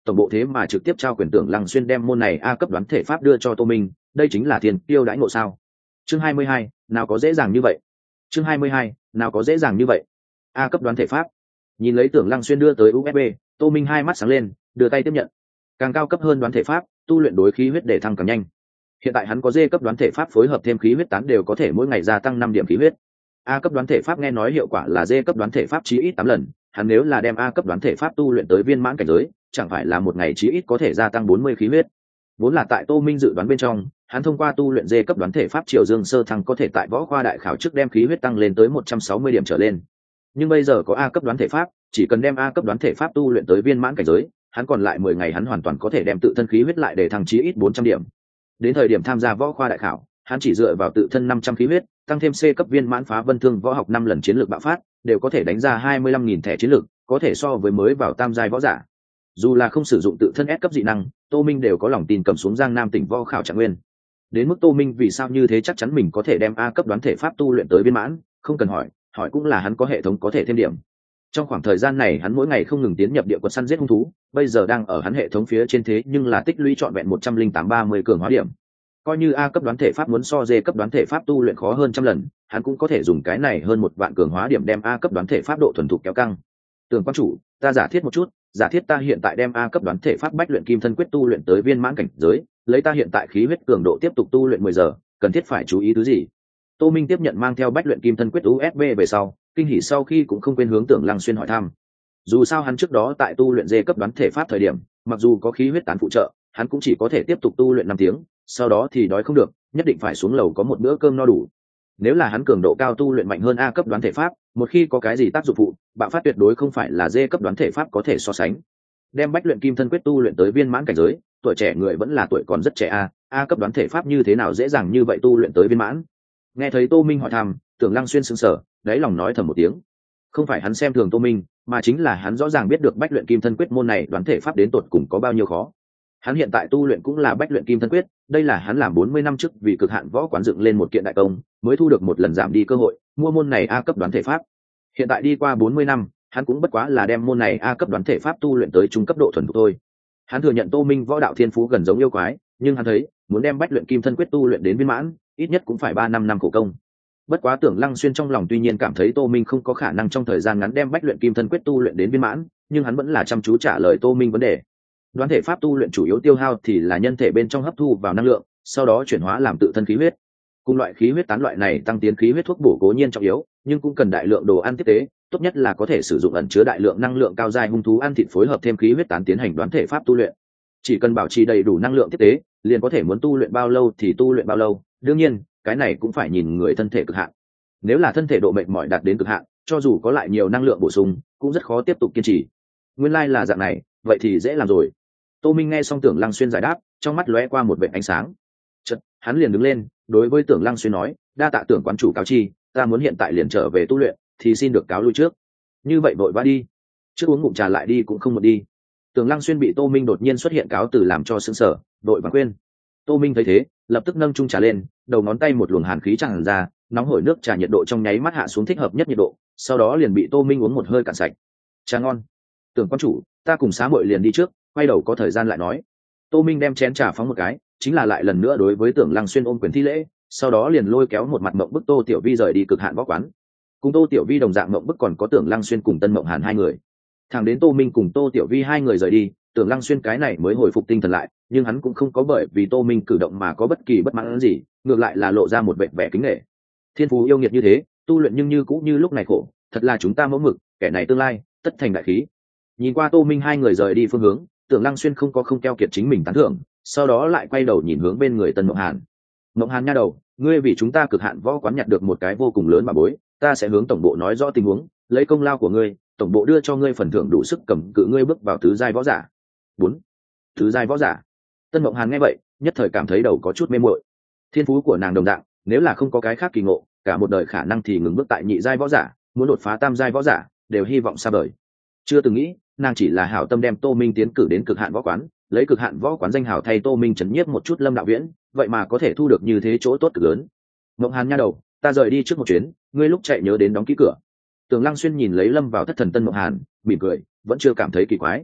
tổng bộ thế mà trực tiếp trao quyền Tưởng Lăng Xuyên đem môn này A cấp đoán thể pháp đưa cho Tô Minh, đây chính là tiền tiêu đãi ngộ sao? Chương 22, nào có dễ dàng như vậy. Chương 22, nào có dễ dàng như vậy. A cấp đoán thể pháp. Nhìn lấy Tưởng Lăng Xuyên đưa tới USB, Tô Minh hai mắt sáng lên, đưa tay tiếp nhận. Càng cao cấp hơn đoán thể pháp, tu luyện đối khí huyết để thăng càng nhanh. Hiện tại hắn có D cấp đoán thể pháp phối hợp thêm khí huyết tán đều có thể mỗi ngày gia tăng 5 điểm khí huyết. A cấp đoán thể pháp nghe nói hiệu quả là D cấp đoán thể pháp chí ít 8 lần, hắn nếu là đem A cấp đoán thể pháp tu luyện tới viên mãn cảnh giới, chẳng phải là một ngày chí ít có thể gia tăng 40 khí huyết. Vốn là tại Tô Minh dự đoán bên trong, hắn thông qua tu luyện D cấp đoán thể pháp Triều Dương sơ thăng có thể tại võ khoa đại khảo trước đem khí huyết tăng lên tới 160 điểm trở lên. Nhưng bây giờ có A cấp đoán thể pháp, chỉ cần đem A cấp đoán thể pháp tu luyện tới viên mãn cảnh giới, hắn còn lại 10 ngày hắn hoàn toàn có thể đem tự thân khí huyết lại để thăng chí ít 400 điểm. Đến thời điểm tham gia võ khoa đại khảo, hắn chỉ dựa vào tự thân 500 khí huyết, tăng thêm C cấp viên mãn phá vân thương võ học 5 lần chiến lược bạo phát, đều có thể đánh ra 25.000 thẻ chiến lược, có thể so với mới vào tam giai võ giả. Dù là không sử dụng tự thân S cấp dị năng, Tô Minh đều có lòng tin cầm xuống Giang Nam tỉnh võ khảo trạng nguyên. Đến mức Tô Minh vì sao như thế chắc chắn mình có thể đem A cấp đoán thể pháp tu luyện tới viên mãn, không cần hỏi cũng là hắn có hệ thống có thể thêm điểm. Trong khoảng thời gian này hắn mỗi ngày không ngừng tiến nhập địa quật săn giết hung thú, bây giờ đang ở hắn hệ thống phía trên thế nhưng là tích lũy trọn vẹn 108-30 cường hóa điểm. Coi như A cấp đoán thể pháp muốn so D cấp đoán thể pháp tu luyện khó hơn trăm lần, hắn cũng có thể dùng cái này hơn 1 vạn cường hóa điểm đem A cấp đoán thể pháp độ thuần thục kéo căng. Tưởng quan chủ, ta giả thiết một chút, giả thiết ta hiện tại đem A cấp đoán thể pháp bách luyện kim thân quyết tu luyện tới viên mãn cảnh giới, lấy ta hiện tại khí huyết cường độ tiếp tục tu luyện 10 giờ, cần thiết phải chú ý thứ gì? Tô Minh tiếp nhận mang theo bách luyện kim thân quyết USB về sau, kinh hỉ sau khi cũng không quên hướng Tưởng Lăng Xuyên hỏi thăm. Dù sao hắn trước đó tại tu luyện D cấp đoán thể pháp thời điểm, mặc dù có khí huyết tán phụ trợ, hắn cũng chỉ có thể tiếp tục tu luyện 5 tiếng, sau đó thì đói không được, nhất định phải xuống lầu có một bữa cơm no đủ. Nếu là hắn cường độ cao tu luyện mạnh hơn A cấp đoán thể pháp, một khi có cái gì tác dụng phụ, bạo phát tuyệt đối không phải là D cấp đoán thể pháp có thể so sánh. Đem bách luyện kim thân quyết tu luyện tới viên mãn cảnh giới, tuổi trẻ người vẫn là tuổi còn rất trẻ A cấp đoán thể pháp như thế nào dễ dàng như vậy tu luyện tới viên mãn? Nghe thấy Tô Minh hỏi thăm, Tưởng Lăng Xuyên sững sờ, đáy lòng nói thầm một tiếng. Không phải hắn xem thường Tô Minh, mà chính là hắn rõ ràng biết được bách luyện kim thân quyết môn này đoán thể pháp đến tột cùng có bao nhiêu khó. Hắn hiện tại tu luyện cũng là bách luyện kim thân quyết, đây là hắn làm 40 năm trước vì cực hạn võ quán dựng lên một kiện đại công, mới thu được một lần giảm đi cơ hội, mua môn này A cấp đoán thể pháp. Hiện tại đi qua 40 năm, hắn cũng bất quá là đem môn này A cấp đoán thể pháp tu luyện tới trung cấp độ thuần thục thôi. Hắn thừa nhận Tô Minh võ đạo thiên phú gần giống yêu quái, nhưng hắn thấy, muốn đem bách luyện kim thân quyết tu luyện đến viên mãn, ít nhất cũng phải 3-5 năm khổ công. Bất quá Tưởng Lăng Xuyên trong lòng tuy nhiên cảm thấy Tô Minh không có khả năng trong thời gian ngắn đem bách luyện kim thân quyết tu luyện đến viên mãn, nhưng hắn vẫn là chăm chú trả lời Tô Minh vấn đề. Đoán thể pháp tu luyện chủ yếu tiêu hao thì là nhân thể bên trong hấp thu vào năng lượng, sau đó chuyển hóa làm tự thân khí huyết. Cùng loại khí huyết tán loại này tăng tiến khí huyết thuốc bổ cố nhiên trọng yếu, nhưng cũng cần đại lượng đồ ăn tiếp tế, tốt nhất là có thể sử dụng ẩn chứa đại lượng năng lượng cao giai hung thú ăn thịt phối hợp thêm khí huyết tán tiến hành đoán thể pháp tu luyện. Chỉ cần bảo trì đầy đủ năng lượng tiếp tế, liền có thể muốn tu luyện bao lâu thì tu luyện bao lâu, đương nhiên, cái này cũng phải nhìn người thân thể cực hạn. Nếu là thân thể độ mệt mỏi đạt đến cực hạn, cho dù có lại nhiều năng lượng bổ sung, cũng rất khó tiếp tục kiên trì. Nguyên lai là dạng này, vậy thì dễ làm rồi. Tô Minh nghe xong Tưởng Lăng Xuyên giải đáp, trong mắt lóe qua một vệt ánh sáng. Chợt, hắn liền đứng lên, đối với Tưởng Lăng Xuyên nói, đa tạ Tưởng quán chủ cáo chi, ta muốn hiện tại liền trở về tu luyện, thì xin được cáo lui trước. Như vậy vội vã đi, trước uống ngụm trà lại đi cũng không một đi. Tưởng Lăng Xuyên bị Tô Minh đột nhiên xuất hiện cáo từ làm cho sững sờ, đội vàng khuyên. Tô Minh thấy thế, lập tức nâng chung trà lên, đầu ngón tay một luồng hàn khí tràn ra, nóng hổi nước trà nhiệt độ trong nháy mắt hạ xuống thích hợp nhất nhiệt độ, sau đó liền bị Tô Minh uống một hơi cạn sạch. Trà ngon. Tưởng quán chủ, ta cùng xá muội liền đi trước, quay đầu có thời gian lại nói. Tô Minh đem chén trà phóng một cái, chính là lại lần nữa đối với Tưởng Lăng Xuyên ôm quyền thi lễ, sau đó liền lôi kéo một mặt mộng bức Tô Tiểu Vi rời đi cực hạn võ quán. Cùng Tô Tiểu Vi đồng dạng mộng bức còn có Tưởng Lăng Xuyên cùng Tân Mộng Hàn hai người. Thẳng đến Tô Minh cùng Tô Tiểu Vi hai người rời đi, Tưởng Lăng Xuyên cái này mới hồi phục tinh thần lại, nhưng hắn cũng không có bởi vì Tô Minh cử động mà có bất kỳ bất mãn gì, ngược lại là lộ ra một vẻ vẻ kính nể. Thiên phú yêu nghiệt như thế, tu luyện nhưng như cũng như lúc này khổ, thật là chúng ta mẫu mực, kẻ này tương lai tất thành đại khí. Nhìn qua Tô Minh hai người rời đi phương hướng, Tưởng Lăng Xuyên không keo kiệt chính mình tán thưởng, sau đó lại quay đầu nhìn hướng bên người Tân Mộng Hàn. Mộng Hàn nha đầu, ngươi vì chúng ta cực hạn võ quán nhặt được một cái vô cùng lớn bà bối, ta sẽ hướng tổng bộ nói rõ tình huống, lấy công lao của ngươi, tổng bộ đưa cho ngươi phần thưởng đủ sức cầm cự ngươi bước vào tứ giai võ giả. 4. Tứ giai võ giả. Tân Mộng Hàn nghe vậy, nhất thời cảm thấy đầu có chút mê muội. Thiên phú của nàng đồng dạng, nếu là không có cái khác kỳ ngộ, cả một đời khả năng thì ngừng bước tại nhị giai võ giả, muốn đột phá tam giai võ giả, đều hy vọng xa vời. Chưa từng nghĩ, nàng chỉ là hảo tâm đem Tô Minh tiến cử đến cực hạn võ quán, lấy cực hạn võ quán danh hào thay Tô Minh trấn nhiếp một chút Lâm Đạo Viễn, vậy mà có thể thu được như thế chỗ tốt cực lớn. Mộng Hàn nha đầu, ta rời đi trước một chuyến, ngươi lúc chạy nhớ đến đóng kỹ cửa. Tưởng Lăng Xuyên nhìn lấy lâm vào thất thần Tân Mộng Hàn, mỉm cười, vẫn chưa cảm thấy kỳ quái.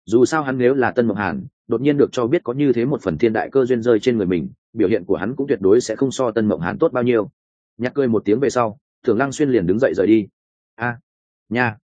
Dù sao hắn nếu là Tân Mộng Hàn, đột nhiên được cho biết có như thế một phần thiên đại cơ duyên rơi trên người mình, biểu hiện của hắn cũng tuyệt đối sẽ không so Tân Mộng Hàn tốt bao nhiêu. Nhạc cười một tiếng về sau, Tưởng Lăng Xuyên liền đứng dậy rời đi. A, nha,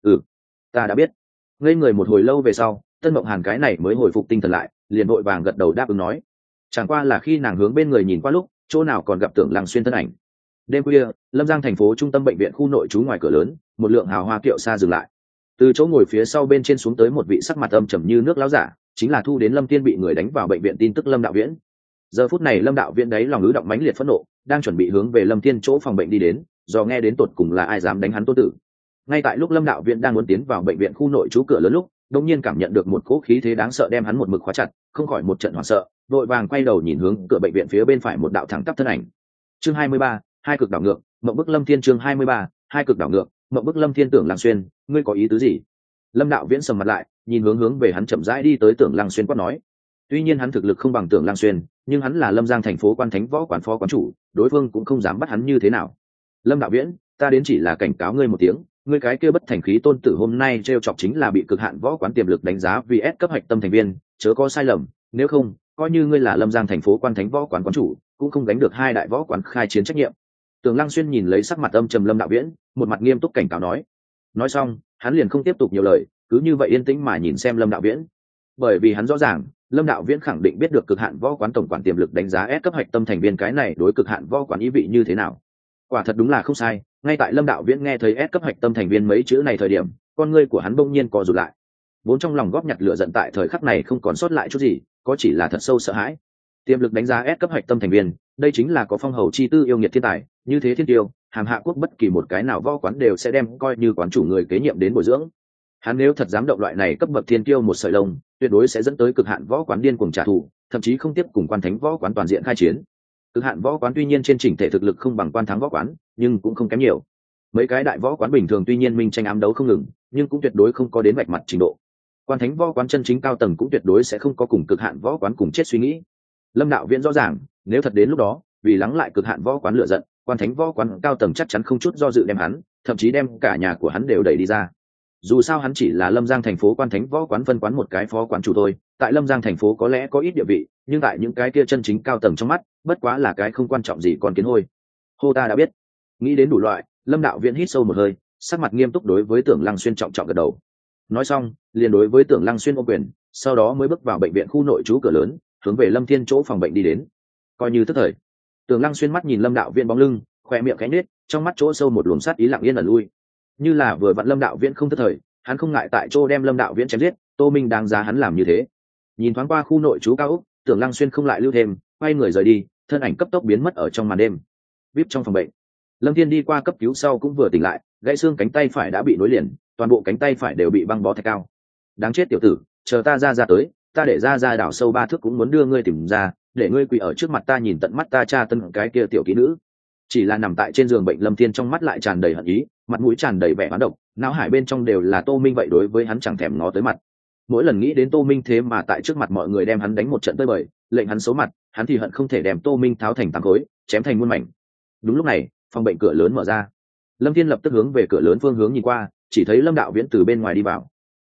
ta đã biết. Ngây người một hồi lâu về sau, Tân Mộng Hàn cái này mới hồi phục tinh thần lại, liền vội vàng gật đầu đáp ứng nói. Chẳng qua là khi nàng hướng bên người nhìn qua lúc, chỗ nào còn gặp Tưởng Lăng Xuyên thân ảnh. Đêm khuya, Lâm Giang thành phố trung tâm bệnh viện khu nội trú ngoài cửa lớn, một lượng hào hoa kiệu xa dừng lại. Từ chỗ ngồi phía sau bên trên xuống tới một vị sắc mặt âm trầm như nước láo giả, chính là thu đến Lâm Tiên bị người đánh vào bệnh viện tin tức Lâm Đạo Viễn. Giờ phút này Lâm Đạo Viễn đấy lòng ứ động mãnh liệt phẫn nộ, đang chuẩn bị hướng về Lâm Tiên chỗ phòng bệnh đi đến, do nghe đến tột cùng là ai dám đánh hắn tô tử. Ngay tại lúc Lâm Đạo Viễn đang muốn tiến vào bệnh viện khu nội trú cửa lớn lúc, đột nhiên cảm nhận được một cỗ khí thế đáng sợ đem hắn một mực khóa chặt, không khỏi một trận hoảng sợ, vội vàng quay đầu nhìn hướng cửa bệnh viện phía bên phải một đạo thẳng tắp thân ảnh. Chương 23, hai cực đảo ngược, mộng bức Lâm Thiên. Chương 23, hai cực đảo ngược, mộng bức Lâm Thiên. Tưởng Lăng Xuyên, ngươi có ý tứ gì? Lâm Đạo Viễn sầm mặt lại, nhìn hướng về hắn chậm rãi đi tới Tưởng Lăng Xuyên quát nói. Tuy nhiên hắn thực lực không bằng Tưởng Lăng Xuyên, nhưng hắn là Lâm Giang thành phố Quan Thánh Võ quán phó quán chủ, đối phương cũng không dám bắt hắn như thế nào. Lâm Đạo Viễn, ta đến chỉ là cảnh cáo ngươi một tiếng, ngươi cái kia bất thành khí tôn tử hôm nay trêu chọc chính là bị cực hạn võ quán tiềm lực đánh giá vì S cấp hạch tâm thành viên, chớ có sai lầm, nếu không, coi như ngươi là Lâm Giang thành phố Quan Thánh Võ quán quán chủ, cũng không gánh được hai đại võ quán khai chiến trách nhiệm. Tưởng Lăng Xuyên nhìn lấy sắc mặt âm trầm Lâm Đạo Viễn, một mặt nghiêm túc cảnh cáo nói. Nói xong, hắn liền không tiếp tục nhiều lời, cứ như vậy yên tĩnh mà nhìn xem Lâm Đạo Viễn. Bởi vì hắn rõ ràng, Lâm Đạo Viễn khẳng định biết được cực hạn võ quán tổng quản tiềm lực đánh giá S cấp hạch tâm thành viên cái này đối cực hạn võ quán ý vị như thế nào. Quả thật đúng là không sai, ngay tại Lâm Đạo Viễn nghe thấy S cấp hạch tâm thành viên mấy chữ này thời điểm, con ngươi của hắn bỗng nhiên co rụt lại. Vốn trong lòng góp nhặt lửa giận tại thời khắc này không còn sót lại chút gì, có chỉ là thật sâu sợ hãi. Tiềm lực đánh giá S cấp hạch tâm thành viên, đây chính là có phong hầu chi tư yêu nghiệt thiên tài, như thế thiên tiêu, hàm hạ quốc bất kỳ một cái nào võ quán đều sẽ đem coi như quán chủ người kế nhiệm đến bồi dưỡng. Hắn nếu thật dám động loại này cấp bậc thiên tiêu một sợi lông, tuyệt đối sẽ dẫn tới cực hạn võ quán điên cuồng trả thù, thậm chí không tiếp cùng Quan Thánh Võ quán toàn diện khai chiến. Cực hạn võ quán tuy nhiên trên chỉnh thể thực lực không bằng Quan Thắng Võ quán, nhưng cũng không kém nhiều. Mấy cái đại võ quán bình thường tuy nhiên minh tranh ám đấu không ngừng, nhưng cũng tuyệt đối không có đến vạch mặt trình độ. Quan Thánh Võ quán chân chính cao tầng cũng tuyệt đối sẽ không có cùng cực hạn võ quán cùng chết suy nghĩ. Lâm Đạo Viễn rõ ràng, nếu thật đến lúc đó, vì lắng lại cực hạn võ quán lựa giận, Quan Thánh Võ quán cao tầng chắc chắn không chút do dự đem hắn, thậm chí đem cả nhà của hắn đều đẩy đi ra. Dù sao hắn chỉ là Lâm Giang thành phố Quan Thánh Võ quán phân quán một cái phó quán chủ thôi, tại Lâm Giang thành phố có lẽ có ít địa vị, nhưng tại những cái kia chân chính cao tầng trong mắt, bất quá là cái không quan trọng gì còn kiến hôi. Hô, ta đã biết. Nghĩ đến đủ loại, Lâm Đạo Viễn hít sâu một hơi, sắc mặt nghiêm túc đối với Tưởng Lăng Xuyên trọng trọng gật đầu. Nói xong, liền đối với Tưởng Lăng Xuyên ôm quyền, sau đó mới bước vào bệnh viện khu nội trú cửa lớn, hướng về Lâm Thiên chỗ phòng bệnh đi đến. Coi như tức thời. Tưởng Lăng Xuyên mắt nhìn Lâm Đạo Viễn bóng lưng, khóe miệng khẽ nhếch, trong mắt chỗ sâu một luồng sát ý lặng yên ẩn lui. Như là vừa vặn Lâm Đạo Viễn không tức thời, hắn không ngại tại chỗ đem Lâm Đạo Viễn chém giết, Tô Minh đáng giá hắn làm như thế. Nhìn thoáng qua khu nội trú cao ốc, Tưởng Lăng Xuyên không lại lưu thêm, quay người rời đi, thân ảnh cấp tốc biến mất ở trong màn đêm. VIP trong phòng bệnh, Lâm Thiên đi qua cấp cứu sau cũng vừa tỉnh lại, gãy xương cánh tay phải đã bị nối liền, toàn bộ cánh tay phải đều bị băng bó thạch cao. Đáng chết tiểu tử, chờ ta ra tới, ta để ra đảo sâu 3 thước cũng muốn đưa ngươi tìm ra, để ngươi quỳ ở trước mặt ta nhìn tận mắt ta tra tân cái kia tiểu kỹ nữ. Chỉ là nằm tại trên giường bệnh Lâm Thiên trong mắt lại tràn đầy hận ý, mặt mũi tràn đầy vẻ oán độc, não hải bên trong đều là Tô Minh vậy đối với hắn chẳng thèm ngó tới mặt. Mỗi lần nghĩ đến Tô Minh thế mà tại trước mặt mọi người đem hắn đánh một trận tơi bời, lệnh hắn xấu mặt, hắn thì hận không thể đem Tô Minh tháo thành 8 khối, chém thành muôn mảnh. Đúng lúc này, phòng bệnh cửa lớn mở ra. Lâm Thiên lập tức hướng về cửa lớn phương hướng nhìn qua, chỉ thấy Lâm Đạo Viễn từ bên ngoài đi vào.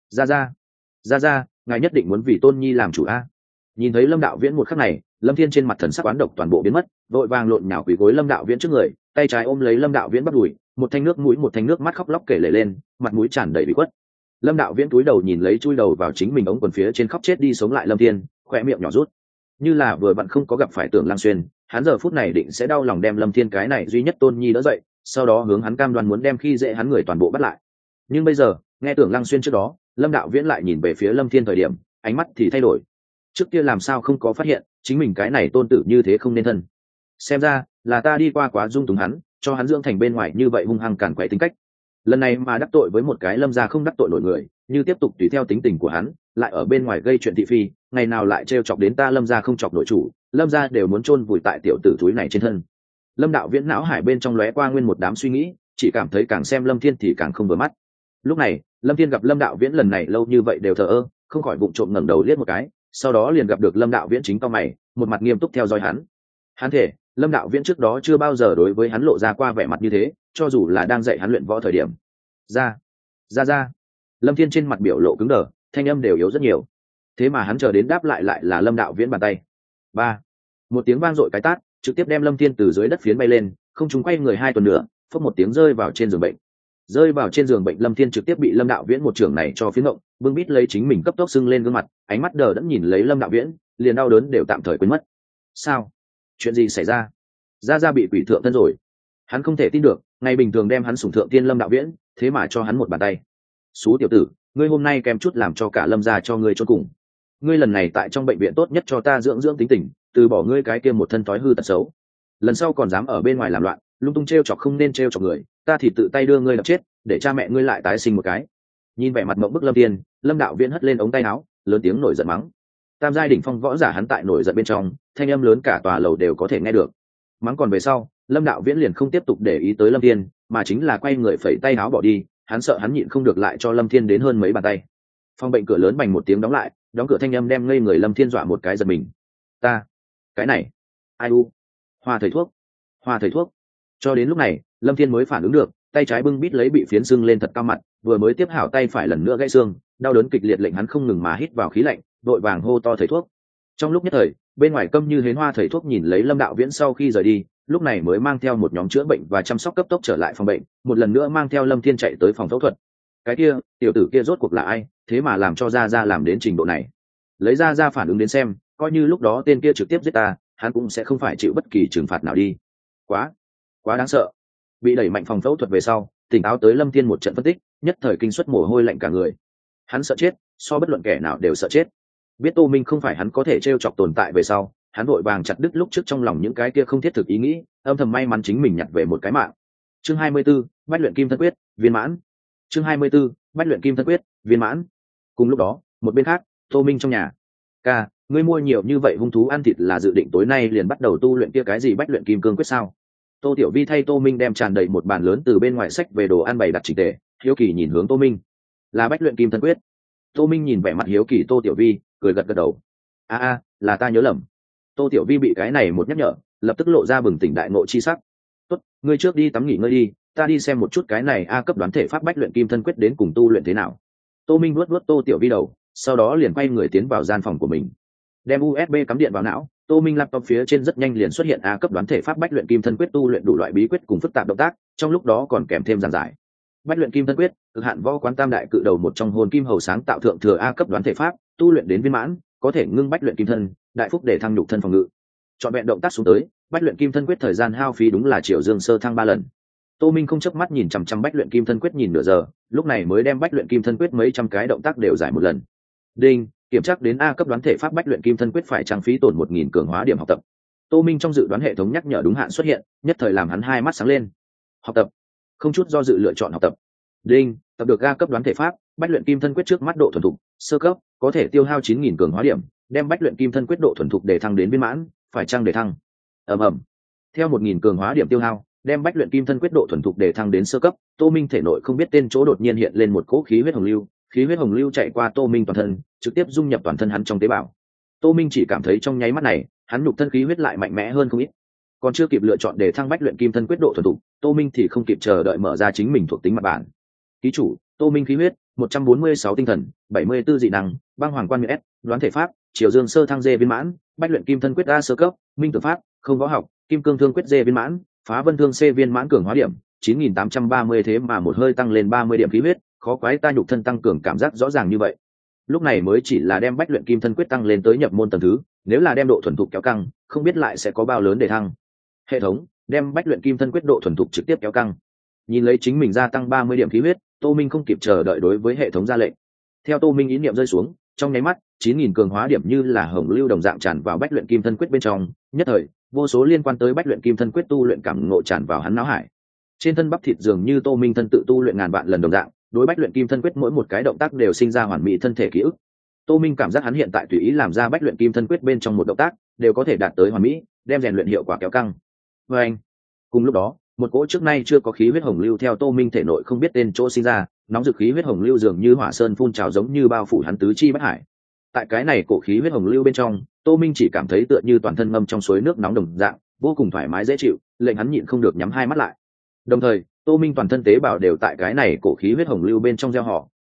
Ra, ngài nhất định muốn vì Tôn Nhi làm chủ a. Nhìn thấy Lâm Đạo Viễn một khắc này, Lâm Thiên trên mặt thần sắc oán độc toàn bộ biến mất, vội vàng lộn nhào quỳ gối Lâm Đạo Viễn trước người, tay trái ôm lấy Lâm Đạo Viễn bắt đùi, một thanh nước mũi một thanh nước mắt khóc lóc kể lể lên, mặt mũi tràn đầy bị khuất. Lâm Đạo Viễn cúi đầu nhìn lấy chui đầu vào chính mình ống quần phía trên khóc chết đi sống lại Lâm Thiên, khóe miệng nhỏ rút. Như là vừa vặn không có gặp phải Tưởng Lăng Xuyên, hắn giờ phút này định sẽ đau lòng đem Lâm Thiên cái này duy nhất Tôn Nhi đỡ dậy, sau đó hướng hắn cam đoan muốn đem khi dễ hắn người toàn bộ bắt lại. Nhưng bây giờ, nghe Tưởng Lăng Xuyên trước đó, Lâm Đạo Viễn lại nhìn về phía Lâm Thiên thời điểm, ánh mắt thì thay đổi. Trước kia làm sao không có phát hiện, chính mình cái này tôn tử như thế không nên thân. Xem ra, là ta đi qua quá dung túng hắn, cho hắn dưỡng thành bên ngoài như vậy hung hăng cản quậy tính cách. Lần này mà đắc tội với một cái Lâm gia không đắc tội nổi người, như tiếp tục tùy theo tính tình của hắn, lại ở bên ngoài gây chuyện thị phi, ngày nào lại trêu chọc đến ta Lâm gia không chọc nổi chủ, Lâm gia đều muốn chôn vùi tại tiểu tử thúi này trên thân. Lâm Đạo Viễn não hải bên trong lóe qua nguyên một đám suy nghĩ, chỉ cảm thấy càng xem Lâm Thiên thì càng không vừa mắt. Lúc này, Lâm Thiên gặp Lâm Đạo Viễn lần này lâu như vậy đều thờ ơ, không khỏi vụng trộm ngẩng đầu liếc một cái, sau đó liền gặp được Lâm Đạo Viễn chính cau mày, một mặt nghiêm túc theo dõi hắn. Hắn thể, Lâm Đạo Viễn trước đó chưa bao giờ đối với hắn lộ ra qua vẻ mặt như thế, cho dù là đang dạy hắn luyện võ thời điểm. Ra. Lâm Thiên trên mặt biểu lộ cứng đờ, thanh âm đều yếu rất nhiều. Thế mà hắn chờ đến đáp lại là Lâm Đạo Viễn bàn tay. Ba, một tiếng vang dội cái tát trực tiếp đem Lâm Thiên từ dưới đất phiến bay lên, không trung quay người 2 tuần nữa, phốc một tiếng rơi vào trên giường bệnh. Rơi vào trên giường bệnh, Lâm Thiên trực tiếp bị Lâm Đạo Viễn một chưởng này cho phiến động, bưng bít lấy chính mình cấp tốc sưng lên gương mặt, ánh mắt đờ đẫn nhìn lấy Lâm Đạo Viễn, liền đau đớn đều tạm thời quên mất. Sao? Chuyện gì xảy ra? Gia bị quỷ thượng thân rồi. Hắn không thể tin được, ngày bình thường đem hắn sủng thượng tiên Lâm Đạo Viễn, thế mà cho hắn một bàn tay. Xú tiểu tử, ngươi hôm nay kèm chút làm cho cả Lâm gia cho ngươi chôn cùng. Ngươi lần này tại trong bệnh viện tốt nhất cho ta dưỡng dưỡng tính tình, từ bỏ ngươi cái kia một thân thói hư tật xấu. Lần sau còn dám ở bên ngoài làm loạn, lung tung trêu chọc không nên trêu chọc người, ta thì tự tay đưa ngươi đập chết, để cha mẹ ngươi lại tái sinh một cái. Nhìn vẻ mặt mộng bức Lâm Thiên, Lâm Đạo Viễn hất lên ống tay áo, lớn tiếng nổi giận mắng. Tam giai đỉnh phong võ giả hắn tại nổi giận bên trong, thanh âm lớn cả tòa lầu đều có thể nghe được. Mắng còn về sau, Lâm Đạo Viễn liền không tiếp tục để ý tới Lâm Thiên, mà chính là quay người phẩy tay áo bỏ đi, hắn sợ hắn nhịn không được lại cho Lâm Thiên đến hơn mấy bàn tay. Phòng bệnh cửa lớn bành một tiếng đóng lại, đóng cửa thanh âm đem ngây người Lâm Thiên dọa một cái giật mình. Ta, cái này, ai u? Hoa thầy thuốc, hoa thầy thuốc. Cho đến lúc này, Lâm Thiên mới phản ứng được, tay trái bưng bít lấy bị phiến sưng lên thật cao mặt, vừa mới tiếp hảo tay phải lần nữa gãy xương, đau đớn kịch liệt lệnh hắn không ngừng mà hít vào khí lạnh, vội vàng hô to thầy thuốc. Trong lúc nhất thời, bên ngoài câm như hến hoa thầy thuốc nhìn lấy Lâm Đạo Viễn sau khi rời đi, lúc này mới mang theo một nhóm chữa bệnh và chăm sóc cấp tốc trở lại phòng bệnh, một lần nữa mang theo Lâm Thiên chạy tới phòng phẫu thuật. Cái kia, tiểu tử kia rốt cuộc là ai, thế mà làm cho Gia làm đến trình độ này? Lấy Gia phản ứng đến xem, coi như lúc đó tên kia trực tiếp giết ta, hắn cũng sẽ không phải chịu bất kỳ trừng phạt nào đi. Quá đáng sợ. Bị đẩy mạnh phòng phẫu thuật về sau, tỉnh táo tới Lâm Thiên một trận phân tích, nhất thời kinh suất mồ hôi lạnh cả người. Hắn sợ chết, so bất luận kẻ nào đều sợ chết. Biết Tô Minh không phải hắn có thể trêu chọc tồn tại về sau, hắn vội vàng chặt đứt lúc trước trong lòng những cái kia không thiết thực ý nghĩ, âm thầm may mắn chính mình nhặt về một cái mạng. Chương 24, Bách luyện kim thân quyết, viên mãn. Chương 24, Bách luyện kim thân quyết, viên mãn. Cùng lúc đó, một bên khác, Tô Minh trong nhà. Ca, ngươi mua nhiều như vậy hung thú ăn thịt là dự định tối nay liền bắt đầu tu luyện kia cái gì Bách luyện kim cương quyết sao? Tô Tiểu Vi thay Tô Minh đem tràn đầy một bàn lớn từ bên ngoài sách về đồ ăn bày đặt chỉnh tề, hiếu kỳ nhìn hướng Tô Minh. Là Bách luyện kim thân quyết. Tô Minh nhìn vẻ mặt hiếu kỳ Tô Tiểu Vi, cười gật gật đầu. Là ta nhớ lầm. Tô Tiểu Vi bị cái này một nhắc nhở, lập tức lộ ra bừng tỉnh đại ngộ chi sắc. Tốt, ngươi trước đi tắm nghỉ ngơi đi, ta đi xem một chút cái này A cấp đoán thể pháp Bách luyện kim thân quyết đến cùng tu luyện thế nào. Tô Minh vuốt Tô Tiểu Vi đầu, sau đó liền quay người tiến vào gian phòng của mình. Đem USB cắm điện vào não, Tô Minh laptop phía trên rất nhanh liền xuất hiện A cấp đoán thể pháp Bách luyện kim thân quyết tu luyện đủ loại bí quyết cùng phức tạp động tác, trong lúc đó còn kèm thêm giảng giải. Bách luyện kim thân quyết, cực hạn võ quán tam đại cự đầu một trong hồn kim hầu sáng tạo thượng thừa A cấp đoán thể pháp, tu luyện đến viên mãn, có thể ngưng bách luyện kim thân, đại phúc để thăng nhục thân phòng ngự. Chọn vẹn động tác xuống tới, bách luyện kim thân quyết thời gian hao phí đúng là triệu dương sơ thăng 3 lần. Tô Minh không chớp mắt nhìn chằm chằm bách luyện kim thân quyết nhìn nửa giờ, lúc này mới đem bách luyện kim thân quyết mấy trăm cái động tác đều giải một lần. Đinh, kiểm tra đến A cấp đoán thể pháp bách luyện kim thân quyết phải trang phí tổn 1000 cường hóa điểm học tập. Tô Minh trong dự đoán hệ thống nhắc nhở đúng hạn xuất hiện, nhất thời làm hắn hai mắt sáng lên. Học tập, không chút do dự lựa chọn học tập. Đinh, tập được A cấp đoán thể pháp bách luyện kim thân quyết trước mắt độ thuần thục sơ cấp, có thể tiêu hao 9000 cường hóa điểm, đem bách luyện kim thân quyết độ thuần thục để thăng đến viên mãn, phải chăng để thăng? Ầm. Theo 1000 cường hóa điểm tiêu hao, đem bách luyện kim thân quyết độ thuần thục để thăng đến sơ cấp, Tô Minh thể nội không biết tên chỗ đột nhiên hiện lên một cỗ khí huyết hồng lưu, khí huyết hồng lưu chạy qua Tô Minh toàn thân, trực tiếp dung nhập toàn thân hắn trong tế bào. Tô Minh chỉ cảm thấy trong nháy mắt này, hắn nhục thân khí huyết lại mạnh mẽ hơn không ít. Còn chưa kịp lựa chọn để thăng bách luyện kim thân quyết độ thuần thục, Tô Minh thì không kịp chờ đợi mở ra chính mình thuộc tính mặt bản. Ký chủ, Tô Minh khí huyết 146 tinh thần, 74 dị năng, băng hoàng quan S, đoán thể pháp, triều dương sơ thăng dê viên mãn, bách luyện kim thân quyết A sơ cấp, minh tử pháp, không võ học, kim cương thương quyết dê viên mãn, phá vân thương C viên mãn cường hóa điểm 9830, thế mà một hơi tăng lên 30 điểm khí huyết, khó quái ta nhục thân tăng cường cảm giác rõ ràng như vậy. Lúc này mới chỉ là đem bách luyện kim thân quyết tăng lên tới nhập môn tầng thứ, nếu là đem độ thuần thục kéo căng, không biết lại sẽ có bao lớn để thăng. Hệ thống, đem bách luyện kim thân quyết độ thuần thục trực tiếp kéo căng. Nhìn lấy chính mình gia tăng 30 điểm khí huyết, Tô Minh không kịp chờ đợi đối với hệ thống ra lệnh. Theo Tô Minh ý niệm rơi xuống, trong nháy mắt 9000 cường hóa điểm như là hồng lưu đồng dạng tràn vào bách luyện kim thân quyết bên trong, nhất thời vô số liên quan tới bách luyện kim thân quyết tu luyện cảm ngộ tràn vào hắn não hải. Trên thân bắp thịt dường như Tô Minh thân tự tu luyện ngàn vạn lần đồng dạng, đối bách luyện kim thân quyết mỗi một cái động tác đều sinh ra hoàn mỹ thân thể ký ức. Tô Minh cảm giác hắn hiện tại tùy ý làm ra bách luyện kim thân quyết bên trong một động tác đều có thể đạt tới hoàn mỹ, đem rèn luyện hiệu quả kéo căng. Anh. Cùng lúc đó, một cỗ trước nay chưa có khí huyết hồng lưu theo Tô Minh thể nội không biết tên chỗ sinh ra, nóng dực khí huyết hồng lưu dường như hỏa sơn phun trào giống như bao phủ hắn tứ chi bách hải. Tại cái này cổ khí huyết hồng lưu bên trong, Tô Minh chỉ cảm thấy tựa như toàn thân ngâm trong suối nước nóng đồng dạng, vô cùng thoải mái dễ chịu, lệnh hắn nhịn không được nhắm hai mắt lại. Đồng thời, Tô Minh toàn thân tế bào đều tại cái này cổ khí huyết hồng lưu bên trong gieo họ,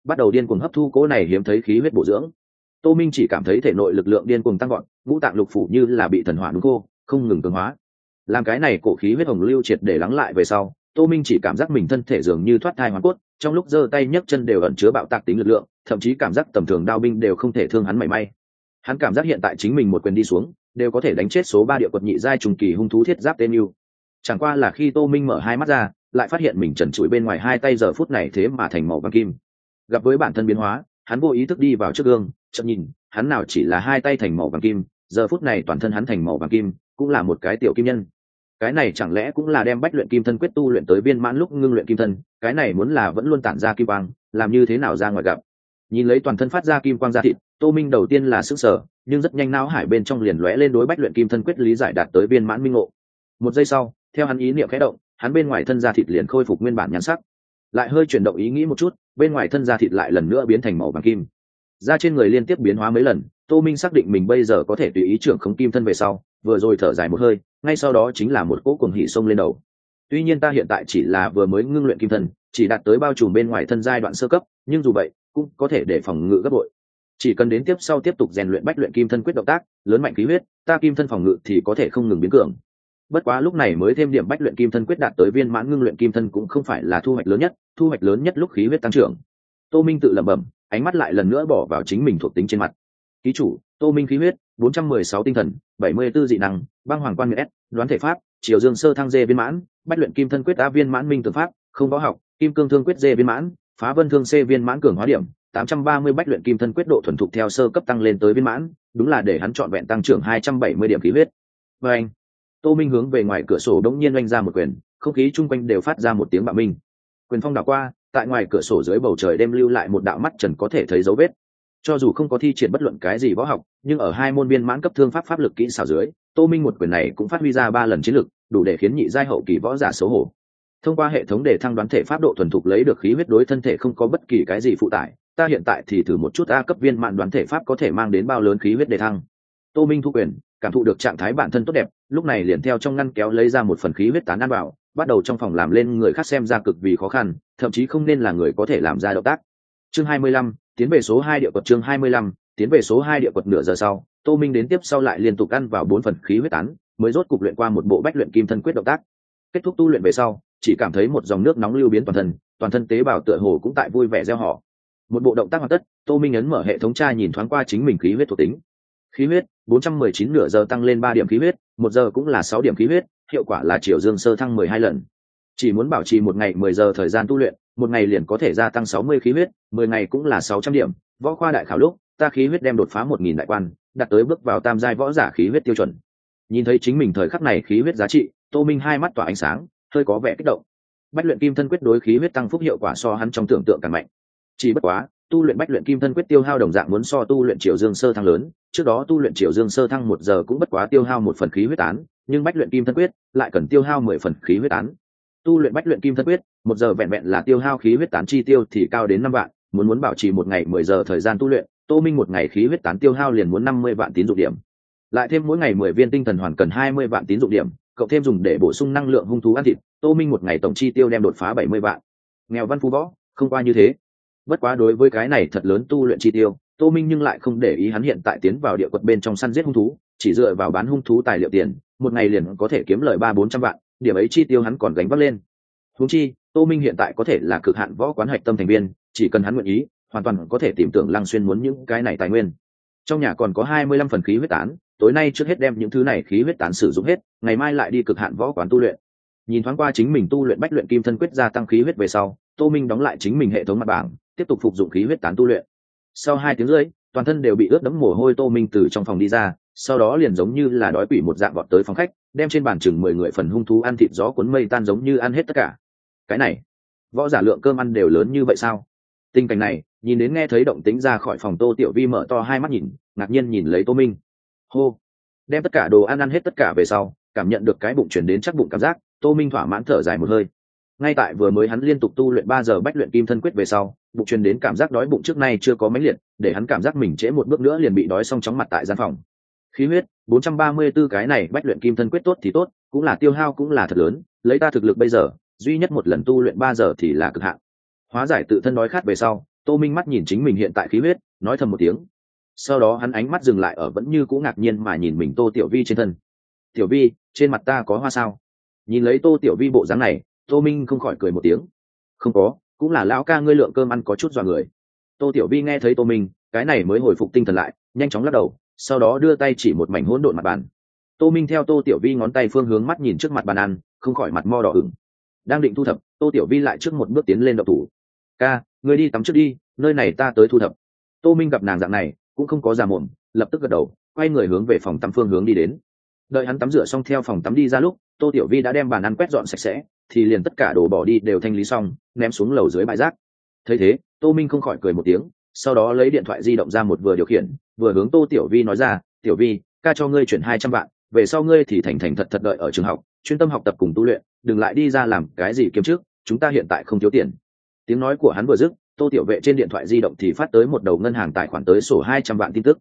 bắt đầu điên cuồng hấp thu cỗ này hiếm thấy khí huyết bổ dưỡng. Tô Minh chỉ cảm thấy thể nội lực lượng điên cuồng tăng gọn, ngũ tạng lục phủ như là bị thần hỏa nung khô, không ngừng cường hóa. Làm cái này cổ khí huyết hồng lưu triệt để lắng lại về sau, Tô Minh chỉ cảm giác mình thân thể dường như thoát thai hoàn cốt, trong lúc giơ tay nhấc chân đều ẩn chứa bạo tạc tính lực lượng, thậm chí cảm giác tầm thường đao binh đều không thể thương hắn mảy may. Hắn cảm giác hiện tại chính mình một quyền đi xuống, đều có thể đánh chết số 3 địa quật nhị giai trùng kỳ hung thú thiết giáp tên yêu. Chẳng qua là khi Tô Minh mở hai mắt ra, lại phát hiện mình trần trụi bên ngoài hai tay giờ phút này thế mà thành màu vàng kim. Gặp với bản thân biến hóa, hắn vô ý thức đi vào trước gương, chợt nhìn, hắn nào chỉ là hai tay thành màu vàng kim, giờ phút này toàn thân hắn thành màu vàng kim, cũng là một cái tiểu kim nhân. Cái này chẳng lẽ cũng là đem bách luyện kim thân quyết tu luyện tới viên mãn lúc ngưng luyện kim thân, cái này muốn là vẫn luôn tản ra kim quang, làm như thế nào ra ngoài gặp. Nhìn lấy toàn thân phát ra kim quang ra thịt, Tô Minh đầu tiên là sửng sở, nhưng rất nhanh não hải bên trong liền lóe lên đối bách luyện kim thân quyết lý giải đạt tới viên mãn minh ngộ. Một giây sau, theo hắn ý niệm khẽ động, hắn bên ngoài thân da thịt liền khôi phục nguyên bản nhan sắc. Lại hơi chuyển động ý nghĩ một chút, bên ngoài thân da thịt lại lần nữa biến thành màu vàng kim. Da trên người liên tiếp biến hóa mấy lần, Tô Minh xác định mình bây giờ có thể tùy ý trưởng khống kim thân về sau, vừa rồi thở dài một hơi, ngay sau đó chính là một cỗ cuồng hỉ xông lên đầu. Tuy nhiên ta hiện tại chỉ là vừa mới ngưng luyện kim thân, chỉ đạt tới bao trùm bên ngoài thân giai đoạn sơ cấp, nhưng dù vậy cũng có thể để phòng ngự gấp bội. Chỉ cần đến tiếp sau tiếp tục rèn luyện bách luyện kim thân quyết động tác, lớn mạnh khí huyết, ta kim thân phòng ngự thì có thể không ngừng biến cường. Bất quá lúc này mới thêm điểm bách luyện kim thân quyết đạt tới viên mãn ngưng luyện kim thân cũng không phải là thu hoạch lớn nhất lúc khí huyết tăng trưởng. Tô Minh tự lẩm bẩm, ánh mắt lại lần nữa bỏ vào chính mình thuộc tính trên mặt. Ký chủ: Tô Minh khí huyết 416 tinh thần, 74 dị năng, băng hoàng quan S, đoán thể pháp, triều dương sơ thăng dê viên mãn, bách luyện kim thân quyết a viên mãn minh tường pháp, không võ học, kim cương thương quyết dê viên mãn, phá vân thương c viên mãn cường hóa điểm 830 bách luyện kim thân quyết độ thuần thục theo sơ cấp tăng lên tới viên mãn, đúng là để hắn chọn vẹn tăng trưởng 270 điểm khí huyết. Và anh, Tô Minh hướng về ngoài cửa sổ đống nhiên oanh ra một quyền, không khí chung quanh đều phát ra một tiếng bạo minh. Quyền phong đảo qua, tại ngoài cửa sổ dưới bầu trời đêm lưu lại một đạo mắt trần có thể thấy dấu vết. Cho dù không có thi triển bất luận cái gì võ học, nhưng ở hai môn viên mãn cấp thương pháp pháp lực kỹ xảo dưới, Tô Minh một quyền này cũng phát huy ra 3 lần chiến lực, đủ để khiến nhị giai hậu kỳ võ giả xấu hổ. Thông qua hệ thống để thăng đoán thể pháp độ thuần thục lấy được khí huyết đối thân thể không có bất kỳ cái gì phụ tải, ta hiện tại thì thử một chút a cấp viên mãn đoán thể pháp có thể mang đến bao lớn khí huyết để thăng. Tô Minh thu quyền, cảm thụ được trạng thái bản thân tốt đẹp, lúc này liền theo trong ngăn kéo lấy ra một phần khí huyết tán ăn vào, bắt đầu trong phòng làm lên người khác xem ra cực vì khó khăn, thậm chí không nên là người có thể làm ra động tác. Chương 25, tiến về số 2 địa quật. Chương 25, tiến về số 2 địa quật. Nửa giờ sau, Tô Minh đến tiếp sau lại liên tục ăn vào 4 phần khí huyết tán, mới rốt cục luyện qua một bộ bách luyện kim thân quyết động tác. Kết thúc tu luyện về sau, chỉ cảm thấy một dòng nước nóng lưu biến toàn thân tế bào tựa hồ cũng tại vui vẻ reo hò. Một bộ động tác hoàn tất, Tô Minh ấn mở hệ thống tra nhìn thoáng qua chính mình khí huyết thuộc tính. Khí huyết 419, nửa giờ tăng lên 3 điểm khí huyết, 1 giờ cũng là 6 điểm khí huyết, hiệu quả là triều dương sơ thăng 12 lần. Chỉ muốn bảo trì một ngày 10 giờ thời gian tu luyện, một ngày liền có thể gia tăng 60 khí huyết, 10 ngày cũng là 600 điểm. Võ khoa đại khảo lúc, ta khí huyết đem đột phá 1000 đại quan, đạt tới bước vào tam giai võ giả khí huyết tiêu chuẩn. Nhìn thấy chính mình thời khắc này khí huyết giá trị, Tô Minh hai mắt tỏa ánh sáng, hơi có vẻ kích động. Bách luyện kim thân quyết đối khí huyết tăng phúc hiệu quả so hắn trong tưởng tượng càng mạnh. Chỉ bất quá, tu luyện bách luyện kim thân quyết tiêu hao đồng dạng muốn so tu luyện triều dương sơ thăng lớn, trước đó tu luyện triều dương sơ thăng 1 giờ cũng bất quá tiêu hao 1 phần khí huyết tán, nhưng bách luyện kim thân quyết lại cần tiêu hao 10 phần khí huyết tán. Tu luyện bách luyện kim thân quyết, 1 giờ vẹn vẹn là tiêu hao khí huyết tán chi tiêu thì cao đến 5 vạn, muốn bảo trì một ngày 10 giờ thời gian tu luyện, Tô Minh một ngày khí huyết tán tiêu hao liền muốn 50 vạn tín dụng điểm. Lại thêm mỗi ngày 10 viên tinh thần hoàn cần 20 vạn tín dụng điểm, cộng thêm dùng để bổ sung năng lượng hung thú ăn thịt, Tô Minh một ngày tổng chi tiêu đem đột phá 70 vạn. Nghèo văn phú võ, không qua như thế. Bất quá đối với cái này thật lớn tu luyện chi tiêu, Tô Minh nhưng lại không để ý, hắn hiện tại tiến vào địa quật bên trong săn giết hung thú, chỉ dựa vào bán hung thú tài liệu tiền, một ngày liền có thể kiếm lời 300-400 vạn, điểm ấy chi tiêu hắn còn gánh vác lên. Huống chi, Tô Minh hiện tại có thể là cực hạn võ quán hạch tâm thành viên, chỉ cần hắn nguyện ý, hoàn toàn có thể tìm tưởng Lăng Xuyên muốn những cái này tài nguyên. Trong nhà còn có 25 phần khí huyết tán, tối nay trước hết đem những thứ này khí huyết tán sử dụng hết, ngày mai lại đi cực hạn võ quán tu luyện. Nhìn thoáng qua chính mình tu luyện bách luyện kim thân quyết gia tăng khí huyết về sau, Tô Minh đóng lại chính mình hệ thống mặt bảng, tiếp tục phục dụng khí huyết tán tu luyện. Sau 2 tiếng rưỡi, toàn thân đều bị ướt đẫm mồ hôi, Tô Minh từ trong phòng đi ra, sau đó liền giống như là đói quỷ một dạng vọt tới phòng khách, đem trên bàn chừng 10 người phần hung thú ăn thịt gió cuốn mây tan, giống như ăn hết tất cả. Cái này, võ giả lượng cơm ăn đều lớn như vậy sao? Tình cảnh này, nhìn đến nghe thấy động tĩnh ra khỏi phòng, Tô Tiểu Vi mở to hai mắt nhìn, ngạc nhiên nhìn lấy Tô Minh. Hô, đem tất cả đồ ăn hết tất cả về sau, cảm nhận được cái bụng chuyển đến chắc bụng cảm giác, Tô Minh thỏa mãn thở dài một hơi. Ngay tại vừa mới hắn liên tục tu luyện 3 giờ bách luyện kim thân quyết về sau, bụng truyền đến cảm giác đói bụng trước nay chưa có mãnh liệt, để hắn cảm giác mình trễ một bước nữa liền bị đói xong chóng mặt tại gian phòng. Khí huyết 434, cái này bách luyện kim thân quyết tốt thì tốt, cũng là tiêu hao cũng là thật lớn, lấy ta thực lực bây giờ, duy nhất một lần tu luyện 3 giờ thì là cực hạn. Hóa giải tự thân đói khát về sau, Tô Minh mắt nhìn chính mình hiện tại khí huyết, nói thầm một tiếng. Sau đó hắn ánh mắt dừng lại ở vẫn như cũ ngạc nhiên mà nhìn mình Tô Tiểu Vi trên thân. Tiểu Vi, trên mặt ta có hoa sao? Nhìn lấy Tô Tiểu Vi bộ dáng này, Tô Minh không khỏi cười một tiếng. Không có, cũng là lão ca ngươi lượng cơm ăn có chút dọa người. Tô Tiểu Vi nghe thấy Tô Minh, cái này mới hồi phục tinh thần lại, nhanh chóng lắc đầu, sau đó đưa tay chỉ một mảnh hỗn độn mặt bàn. Tô Minh theo Tô Tiểu Vi ngón tay phương hướng mắt nhìn trước mặt bàn ăn, không khỏi mặt mo đỏ ửng. Đang định thu thập, Tô Tiểu Vi lại trước một bước tiến lên động thủ. Ca, ngươi đi tắm trước đi, nơi này ta tới thu thập. Tô Minh gặp nàng dạng này cũng không có già mồm, lập tức gật đầu, quay người hướng về phòng tắm phương hướng đi đến. Đợi hắn tắm rửa xong theo phòng tắm đi ra lúc, Tô Tiểu Vi đã đem bàn ăn quét dọn sạch sẽ, thì liền tất cả đồ bỏ đi đều thanh lý xong, ném xuống lầu dưới bãi rác. Thấy thế, Tô Minh không khỏi cười một tiếng, sau đó lấy điện thoại di động ra một vừa điều khiển, vừa hướng Tô Tiểu Vi nói ra, Tiểu Vi, ca cho ngươi chuyển 200 vạn, về sau ngươi thì thành thành thật thật đợi ở trường học, chuyên tâm học tập cùng tu luyện, đừng lại đi ra làm cái gì kiếm trước, chúng ta hiện tại không thiếu tiền. Tiếng nói của hắn vừa dứt, Tô Tiểu Vệ trên điện thoại di động thì phát tới một đầu ngân hàng tài khoản tới sổ 200 vạn tin tức.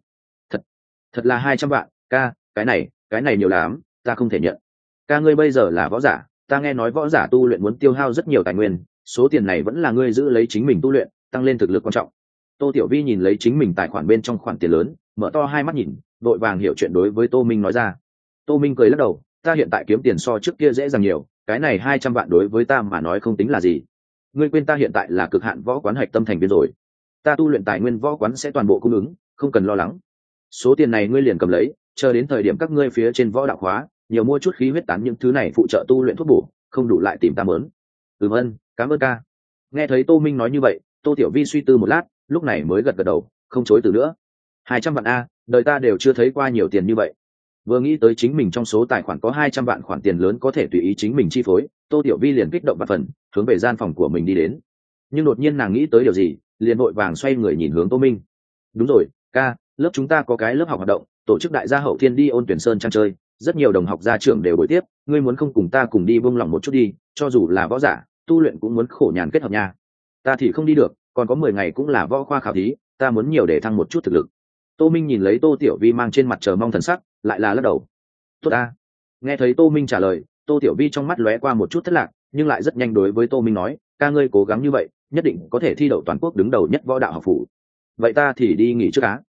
Thật là 200 vạn, ca, cái này nhiều lắm, ta không thể nhận. Ca ngươi bây giờ là võ giả, ta nghe nói võ giả tu luyện muốn tiêu hao rất nhiều tài nguyên, số tiền này vẫn là ngươi giữ lấy chính mình tu luyện, tăng lên thực lực quan trọng. Tô Tiểu Vi nhìn lấy chính mình tài khoản bên trong khoản tiền lớn, mở to hai mắt nhìn, vội vàng hiểu chuyện đối với Tô Minh nói ra. Tô Minh cười lắc đầu, ta hiện tại kiếm tiền so trước kia dễ dàng nhiều, cái này 200 vạn đối với ta mà nói không tính là gì. Ngươi quên ta hiện tại là cực hạn võ quán hạch tâm thành viên rồi, ta tu luyện tài nguyên võ quán sẽ toàn bộ cung ứng, không cần lo lắng. Số tiền này ngươi liền cầm lấy, chờ đến thời điểm các ngươi phía trên võ đạo khóa nhiều mua chút khí huyết tán những thứ này phụ trợ tu luyện thuốc bổ, không đủ lại tìm ta mớn. Ơn, cảm ơn ca. Nghe thấy Tô Minh nói như vậy, Tô Tiểu Vi suy tư một lát, lúc này mới gật gật đầu, không chối từ nữa. 200 vạn a, đời ta đều chưa thấy qua nhiều tiền như vậy. Vừa nghĩ tới chính mình trong số tài khoản có 200 vạn khoản tiền lớn có thể tùy ý chính mình chi phối, Tô Tiểu Vi liền kích động vạn phần, hướng về gian phòng của mình đi đến. Nhưng đột nhiên nàng nghĩ tới điều gì, liền vội vàng xoay người nhìn hướng Tô Minh. Đúng rồi, ca, lớp chúng ta có cái lớp học hoạt động, tổ chức đại gia hậu thiên đi Ôn Tuyển Sơn trang chơi, rất nhiều đồng học gia trưởng đều buổi tiếp, ngươi muốn không cùng ta cùng đi buông lòng một chút đi, cho dù là võ giả, tu luyện cũng muốn khổ nhàn kết hợp nha. Ta thì không đi được, còn có 10 ngày cũng là võ khoa khảo thí, ta muốn nhiều để thăng một chút thực lực. Tô Minh nhìn lấy Tô Tiểu Vi mang trên mặt chờ mong thần sắc, lại là lắc đầu. Tốt ta. Nghe thấy Tô Minh trả lời, Tô Tiểu Vi trong mắt lóe qua một chút thất lạc, nhưng lại rất nhanh đối với Tô Minh nói, ca ngươi cố gắng như vậy, nhất định có thể thi đậu toàn quốc đứng đầu nhất võ đạo học phủ. Vậy ta thì đi nghỉ trước á.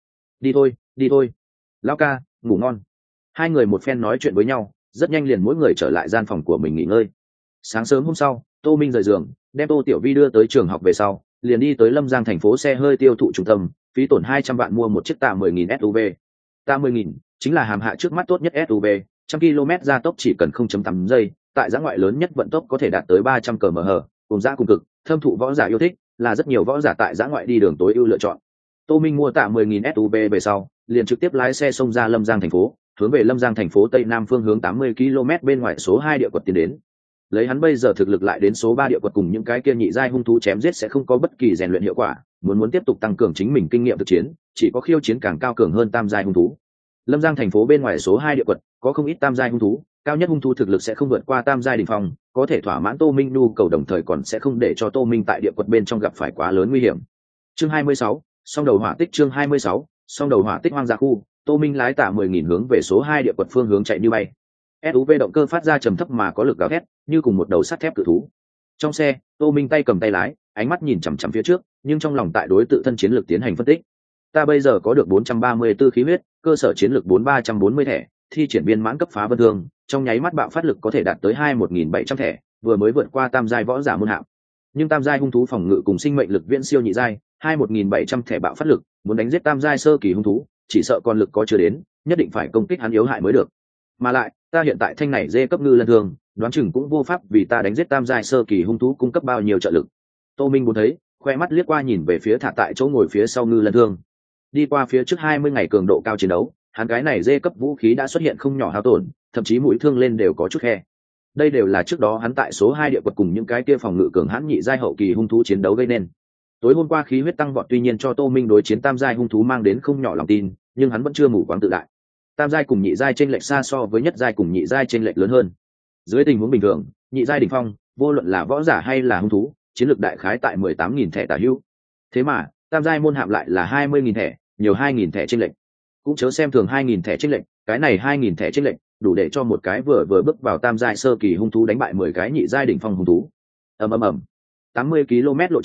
Đi thôi. Lão ca, ngủ ngon. Hai người một phen nói chuyện với nhau, rất nhanh liền mỗi người trở lại gian phòng của mình nghỉ ngơi. Sáng sớm hôm sau, Tô Minh rời giường, đem Tô Tiểu Vi đưa tới trường học về sau, liền đi tới Lâm Giang thành phố xe hơi tiêu thụ trung tâm, phí tổn 200 vạn mua một chiếc tạ 10.000 SUV. Tạ 10.000 chính là hàm hạ trước mắt tốt nhất SUV, 100 km gia tốc chỉ cần 0.8 giây, tại dã ngoại lớn nhất vận tốc có thể đạt tới 300 km/h, cùng giá cùng cực, thâm thụ võ giả yêu thích, là rất nhiều võ giả tại dã ngoại đi đường tối ưu lựa chọn. Tô Minh mua tạ 10.000 SUV về sau, liền trực tiếp lái xe xông ra Lâm Giang thành phố, hướng về Lâm Giang thành phố tây nam phương hướng 80 km bên ngoài số 2 địa quật tiến đến. Lấy hắn bây giờ thực lực lại đến số 3 địa quật cùng những cái kia nhị giai hung thú chém giết sẽ không có bất kỳ rèn luyện hiệu quả, muốn tiếp tục tăng cường chính mình kinh nghiệm thực chiến, chỉ có khiêu chiến càng cao cường hơn tam giai hung thú. Lâm Giang thành phố bên ngoài số 2 địa quật có không ít tam giai hung thú, cao nhất hung thú thực lực sẽ không vượt qua tam giai đỉnh phong, có thể thỏa mãn Tô Minh nhu cầu đồng thời còn sẽ không để cho Tô Minh tại địa quật bên trong gặp phải quá lớn nguy hiểm. Chương 26, song đầu hỏa tích. Chương 26, song đầu hỏa tích hoang dã khu. Tô Minh lái tạ 10.000 hướng về số 2 địa quật phương hướng chạy như bay. SUV động cơ phát ra trầm thấp mà có lực gào thét, như cùng một đầu sắt thép cự thú. Trong xe, Tô Minh tay cầm tay lái, ánh mắt nhìn chằm chằm phía trước, nhưng trong lòng tại đối tự thân chiến lược tiến hành phân tích. Ta bây giờ có được 434 khí huyết, cơ sở chiến lược 4340 thẻ, thi triển viên mãn cấp phá vân thương, trong nháy mắt bạo phát lực có thể đạt tới 21.700 thẻ, vừa mới vượt qua tam giai võ giả môn hạng. Nhưng tam giai hung thú phòng ngự cùng sinh mệnh lực viễn siêu nhị giai, 21.700 thẻ bạo phát lực, muốn đánh giết tam giai sơ kỳ hung thú, chỉ sợ còn lực có chưa đến, nhất định phải công kích hắn yếu hại mới được. Mà lại, ta hiện tại thanh này dê cấp ngư lân thương, đoán chừng cũng vô pháp vì ta đánh giết tam giai sơ kỳ hung thú cung cấp bao nhiêu trợ lực. Tô Minh muốn thấy, khoe mắt liếc qua nhìn về phía thả tại chỗ ngồi phía sau ngư lân thương. Đi qua phía trước 20 ngày cường độ cao chiến đấu, hắn cái này dê cấp vũ khí đã xuất hiện không nhỏ hao tổn, thậm chí mũi thương lên đều có chút khe. Đây đều là trước đó hắn tại số 2 địa quật cùng những cái kia phòng ngự cường hãn nhị giai hậu kỳ hung thú chiến đấu gây nên. Tối hôm qua khí huyết tăng vọt tuy nhiên cho Tô Minh đối chiến tam giai hung thú mang đến không nhỏ lòng tin, nhưng hắn vẫn chưa mù quáng tự đại. Tam giai cùng nhị giai chênh lệch xa so với nhất giai cùng nhị giai chênh lệch lớn hơn. Dưới tình huống bình thường, nhị giai đỉnh phong, vô luận là võ giả hay là hung thú, chiến lược đại khái tại 18.000 thẻ tả hữu. Thế mà, tam giai môn hạm lại là 20.000 thẻ, nhiều 2.000 thẻ chênh lệch. Cũng chớ xem thường 2.000 thẻ chênh lệch, cái này 2.000 thẻ chênh lệch, đủ để cho một cái vừa bước vào tam giai sơ kỳ hung thú đánh bại 10 cái nhị giai đỉnh phong hung thú. Ầm. 80 km lộ trình,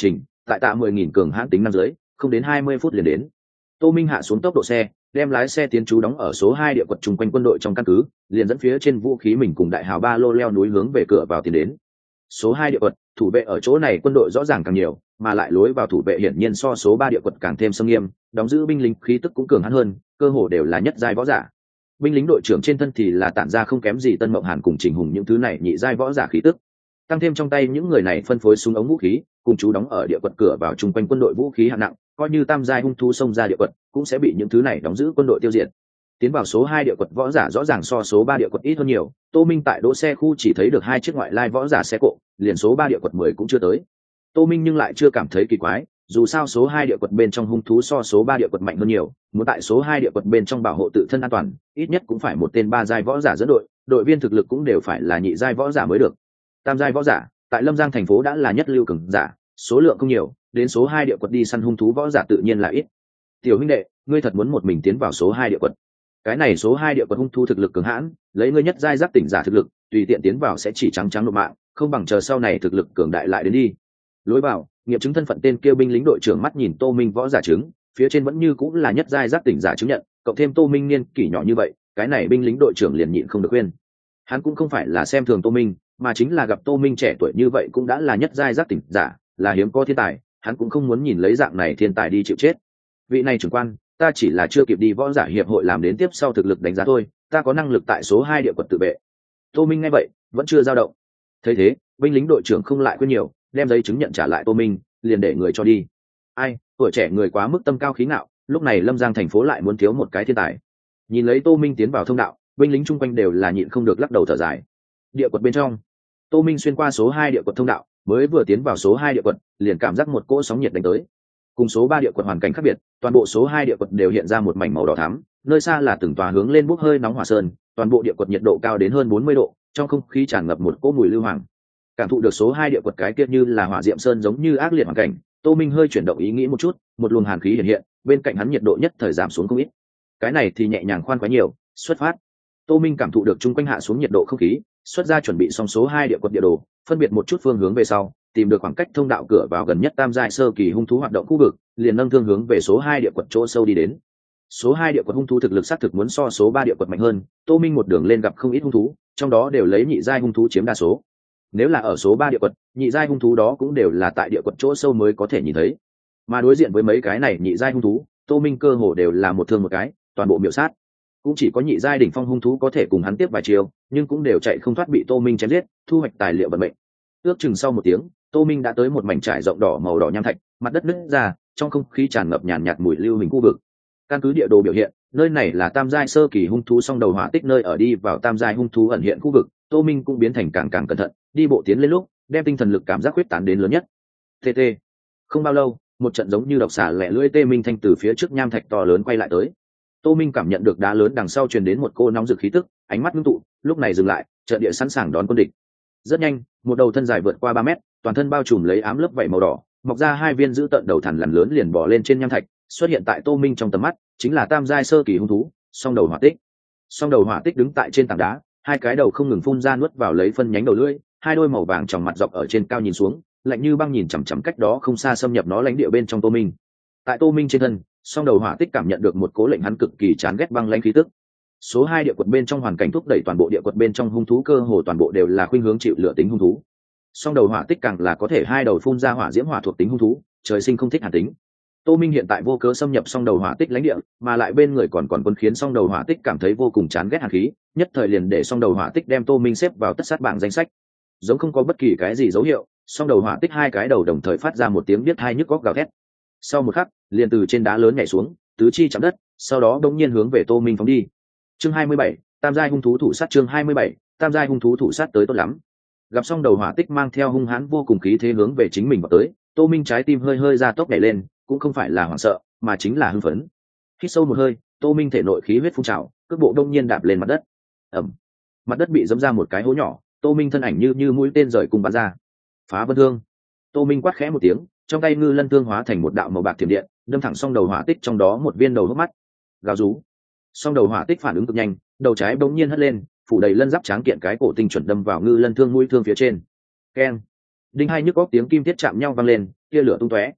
tại tạ 10.000 cường hãn tính năm dưới, không đến 20 phút liền đến. Tô Minh hạ xuống tốc độ xe, đem lái xe tiến trú đóng ở số 2 địa quật chung quanh quân đội trong căn cứ, liền dẫn phía trên vũ khí mình cùng đại hào ba lô leo núi hướng về cửa vào tiến đến. Số 2 địa quật, thủ vệ ở chỗ này quân đội rõ ràng càng nhiều, mà lại lối vào thủ vệ hiển nhiên so số 3 địa quật càng thêm xâm nghiêm, đóng giữ binh lính khí tức cũng cường hãn hơn, cơ hồ đều là nhất giai võ giả. Binh lính đội trưởng trên thân thì là tản ra không kém gì Tân Mộng Hàn cùng Trình Hùng những thứ này nhị giai võ giả khí tức. Tăng thêm trong tay những người này phân phối súng ống vũ khí, cùng chú đóng ở địa quật cửa vào chung quanh quân đội vũ khí hạng nặng, coi như tam giai hung thú xông ra địa quật, cũng sẽ bị những thứ này đóng giữ quân đội tiêu diệt. Tiến vào số 2 địa quật võ giả rõ ràng so số 3 địa quật ít hơn nhiều, Tô Minh tại đỗ xe khu chỉ thấy được 2 chiếc ngoại lai võ giả xe cộ, liền số 3 địa quật 10 cũng chưa tới. Tô Minh nhưng lại chưa cảm thấy kỳ quái, dù sao số 2 địa quật bên trong hung thú so số 3 địa quật mạnh hơn nhiều, muốn tại số 2 địa quật bên trong bảo hộ tự thân an toàn, ít nhất cũng phải một tên 3 giai võ giả dẫn đội, đội viên thực lực cũng đều phải là nhị giai võ giả mới được. Tam giai võ giả, tại Lâm Giang thành phố đã là nhất lưu cường giả, số lượng không nhiều, đến số 2 địa quật đi săn hung thú võ giả tự nhiên là ít. Tiểu huynh đệ, ngươi thật muốn một mình tiến vào số 2 địa quật? Cái này số 2 địa quật hung thú thực lực cường hãn, lấy ngươi nhất giai giác tỉnh giả thực lực, tùy tiện tiến vào sẽ chỉ trắng trắng nộp mạng, không bằng chờ sau này thực lực cường đại lại đến đi. Lối vào, nghiệm chứng thân phận tên kêu binh lính đội trưởng mắt nhìn Tô Minh võ giả chứng, phía trên vẫn như cũng là nhất giai giác tỉnh giả chứng nhận, cộng thêm Tô Minh niên kỷ nhỏ như vậy, cái này binh lính đội trưởng liền nhịn không được khuyên. Hắn cũng không phải là xem thường Tô Minh, mà chính là gặp Tô Minh trẻ tuổi như vậy cũng đã là nhất giai giác tỉnh giả, là hiếm có thiên tài, hắn cũng không muốn nhìn lấy dạng này thiên tài đi chịu chết. Vị này trưởng quan, ta chỉ là chưa kịp đi võ giả hiệp hội làm đến tiếp sau thực lực đánh giá thôi, ta có năng lực tại số 2 địa quật tự vệ. Tô Minh nghe vậy, vẫn chưa dao động. Thấy thế, binh lính đội trưởng không lại quên nhiều, đem giấy chứng nhận trả lại Tô Minh, liền để người cho đi. Ai, tuổi trẻ người quá mức tâm cao khí ngạo, lúc này Lâm Giang thành phố lại muốn thiếu một cái thiên tài. Nhìn lấy Tô Minh tiến vào thông đạo, binh lính chung quanh đều là nhịn không được lắc đầu thở dài. Địa quật bên trong, Tô Minh xuyên qua số 2 địa quật thông đạo, mới vừa tiến vào số 2 địa quật, liền cảm giác một cỗ sóng nhiệt đánh tới. Cùng số 3 địa quật hoàn cảnh khác biệt, toàn bộ số 2 địa quật đều hiện ra một mảnh màu đỏ thắm, nơi xa là từng tòa hướng lên bốc hơi nóng hỏa sơn, toàn bộ địa quật nhiệt độ cao đến hơn 40 độ, trong không khí tràn ngập một cỗ mùi lưu hoàng. Cảm thụ được số 2 địa quật cái kia như là hỏa diệm sơn giống như ác liệt hoàn cảnh, Tô Minh hơi chuyển động ý nghĩ một chút, một luồng hàn khí hiện hiện, bên cạnh hắn nhiệt độ nhất thời giảm xuống không ít. Cái này thì nhẹ nhàng khoan khoái nhiều, xuất phát. Tô Minh cảm thụ được chung quanh hạ xuống nhiệt độ không khí, xuất ra chuẩn bị xong số 2 địa quật địa đồ, phân biệt một chút phương hướng về sau, tìm được khoảng cách thông đạo cửa vào gần nhất tam giai sơ kỳ hung thú hoạt động khu vực, liền nâng thương hướng về số 2 địa quật chỗ sâu đi đến. Số 2 địa quật hung thú thực lực xác thực muốn so số 3 địa quật mạnh hơn, Tô Minh một đường lên gặp không ít hung thú, trong đó đều lấy nhị giai hung thú chiếm đa số. Nếu là ở số 3 địa quật, nhị giai hung thú đó cũng đều là tại địa quật chỗ sâu mới có thể nhìn thấy. Mà đối diện với mấy cái này nhị giai hung thú, Tô Minh cơ hồ đều là một thương một cái, toàn bộ miểu sát. Cũng chỉ có nhị giai đỉnh phong hung thú có thể cùng hắn tiếp vài chiều, nhưng cũng đều chạy không thoát bị Tô Minh chém giết, thu hoạch tài liệu vận mệnh. Ước chừng sau một tiếng, Tô Minh đã tới một mảnh trải rộng đỏ màu đỏ nham thạch, mặt đất nứt ra, trong không khí tràn ngập nhàn nhạt mùi lưu hình khu vực. Căn cứ địa đồ biểu hiện, nơi này là tam giai sơ kỳ hung thú song đầu hỏa tích nơi ở đi vào tam giai hung thú ẩn hiện khu vực, Tô Minh cũng biến thành càng càng cẩn thận, đi bộ tiến lên lúc, đem tinh thần lực cảm giác huyết tán đến lớn nhất. TT. Không bao lâu, một trận giống như độc xà lẻ lưỡi tê minh thanh từ phía trước nham thạch to lớn quay lại tới. Tô Minh cảm nhận được đá lớn đằng sau truyền đến một cô nóng rực khí tức, ánh mắt ngưng tụ, lúc này dừng lại, trận địa sẵn sàng đón quân địch. Rất nhanh, một đầu thân dài vượt qua 3 mét, toàn thân bao trùm lấy ám lớp vảy màu đỏ, mọc ra 2 viên giữ tận đầu thằn lằn lớn liền bò lên trên nham thạch, xuất hiện tại Tô Minh trong tầm mắt, chính là tam giai sơ kỳ hung thú, song đầu hỏa tích. Song đầu hỏa tích đứng tại trên tảng đá, 2 cái đầu không ngừng phun ra nuốt vào lấy phân nhánh đầu lưỡi, 2 đôi màu vàng tròng mặt dọc ở trên cao nhìn xuống, lạnh như băng nhìn chằm chằm cách đó không xa xâm nhập nó lãnh địa bên trong Tô Minh. Tại Tô Minh trên thân, song đầu hỏa tích cảm nhận được một cố lệnh hắn cực kỳ chán ghét băng lãnh khí tức. Số 2 địa quật bên trong hoàn cảnh thúc đẩy toàn bộ địa quật bên trong hung thú cơ hồ toàn bộ đều là khuynh hướng chịu lửa tính hung thú. Song đầu hỏa tích càng là có thể 2 đầu phun ra hỏa diễm hỏa thuộc tính hung thú, trời sinh không thích hàn tính. Tô Minh hiện tại vô cớ xâm nhập song đầu hỏa tích lãnh địa, mà lại bên người còn quân khiến song đầu hỏa tích cảm thấy vô cùng chán ghét hàn khí, nhất thời liền để song đầu hỏa tích đem Tô Minh xếp vào tất sát bảng danh sách. Giống không có bất kỳ cái gì dấu hiệu, song đầu hỏa tích 2 cái đầu đồng thời phát ra một tiếng biết hai nhức góc gào thét. Sau một khắc, liền từ trên đá lớn nhảy xuống, tứ chi chạm đất, sau đó đột nhiên hướng về Tô Minh phóng đi. Chương 27, tam giai hung thú thủ sát. Chương 27, tam giai hung thú thủ sát tới tốt lắm. Gặp xong đầu hỏa tích mang theo hung hãn vô cùng khí thế hướng về chính mình vào tới, Tô Minh trái tim hơi hơi ra tốc nhảy lên, cũng không phải là hoảng sợ, mà chính là hưng phấn. Hít sâu một hơi, Tô Minh thể nội khí huyết phun trào, cước bộ đông nhiên đạp lên mặt đất. Ầm. Mặt đất bị giẫm ra một cái hố nhỏ, Tô Minh thân ảnh như mũi tên rời cùng bắn ra. Phá vân thương. Tô Minh quát khẽ một tiếng, trong tay ngư lân thương hóa thành một đạo màu bạc thiểm điện, đâm thẳng song đầu hỏa tích trong đó một viên đầu hốc mắt. Gào rú. Song đầu hỏa tích phản ứng cực nhanh, đầu trái bỗng nhiên hất lên, phủ đầy lân giáp tráng kiện cái cổ tinh chuẩn đâm vào ngư lân thương mũi thương phía trên. Keng. Đinh hai nhức óc tiếng kim thiết chạm nhau vang lên, tia lửa tung tóe,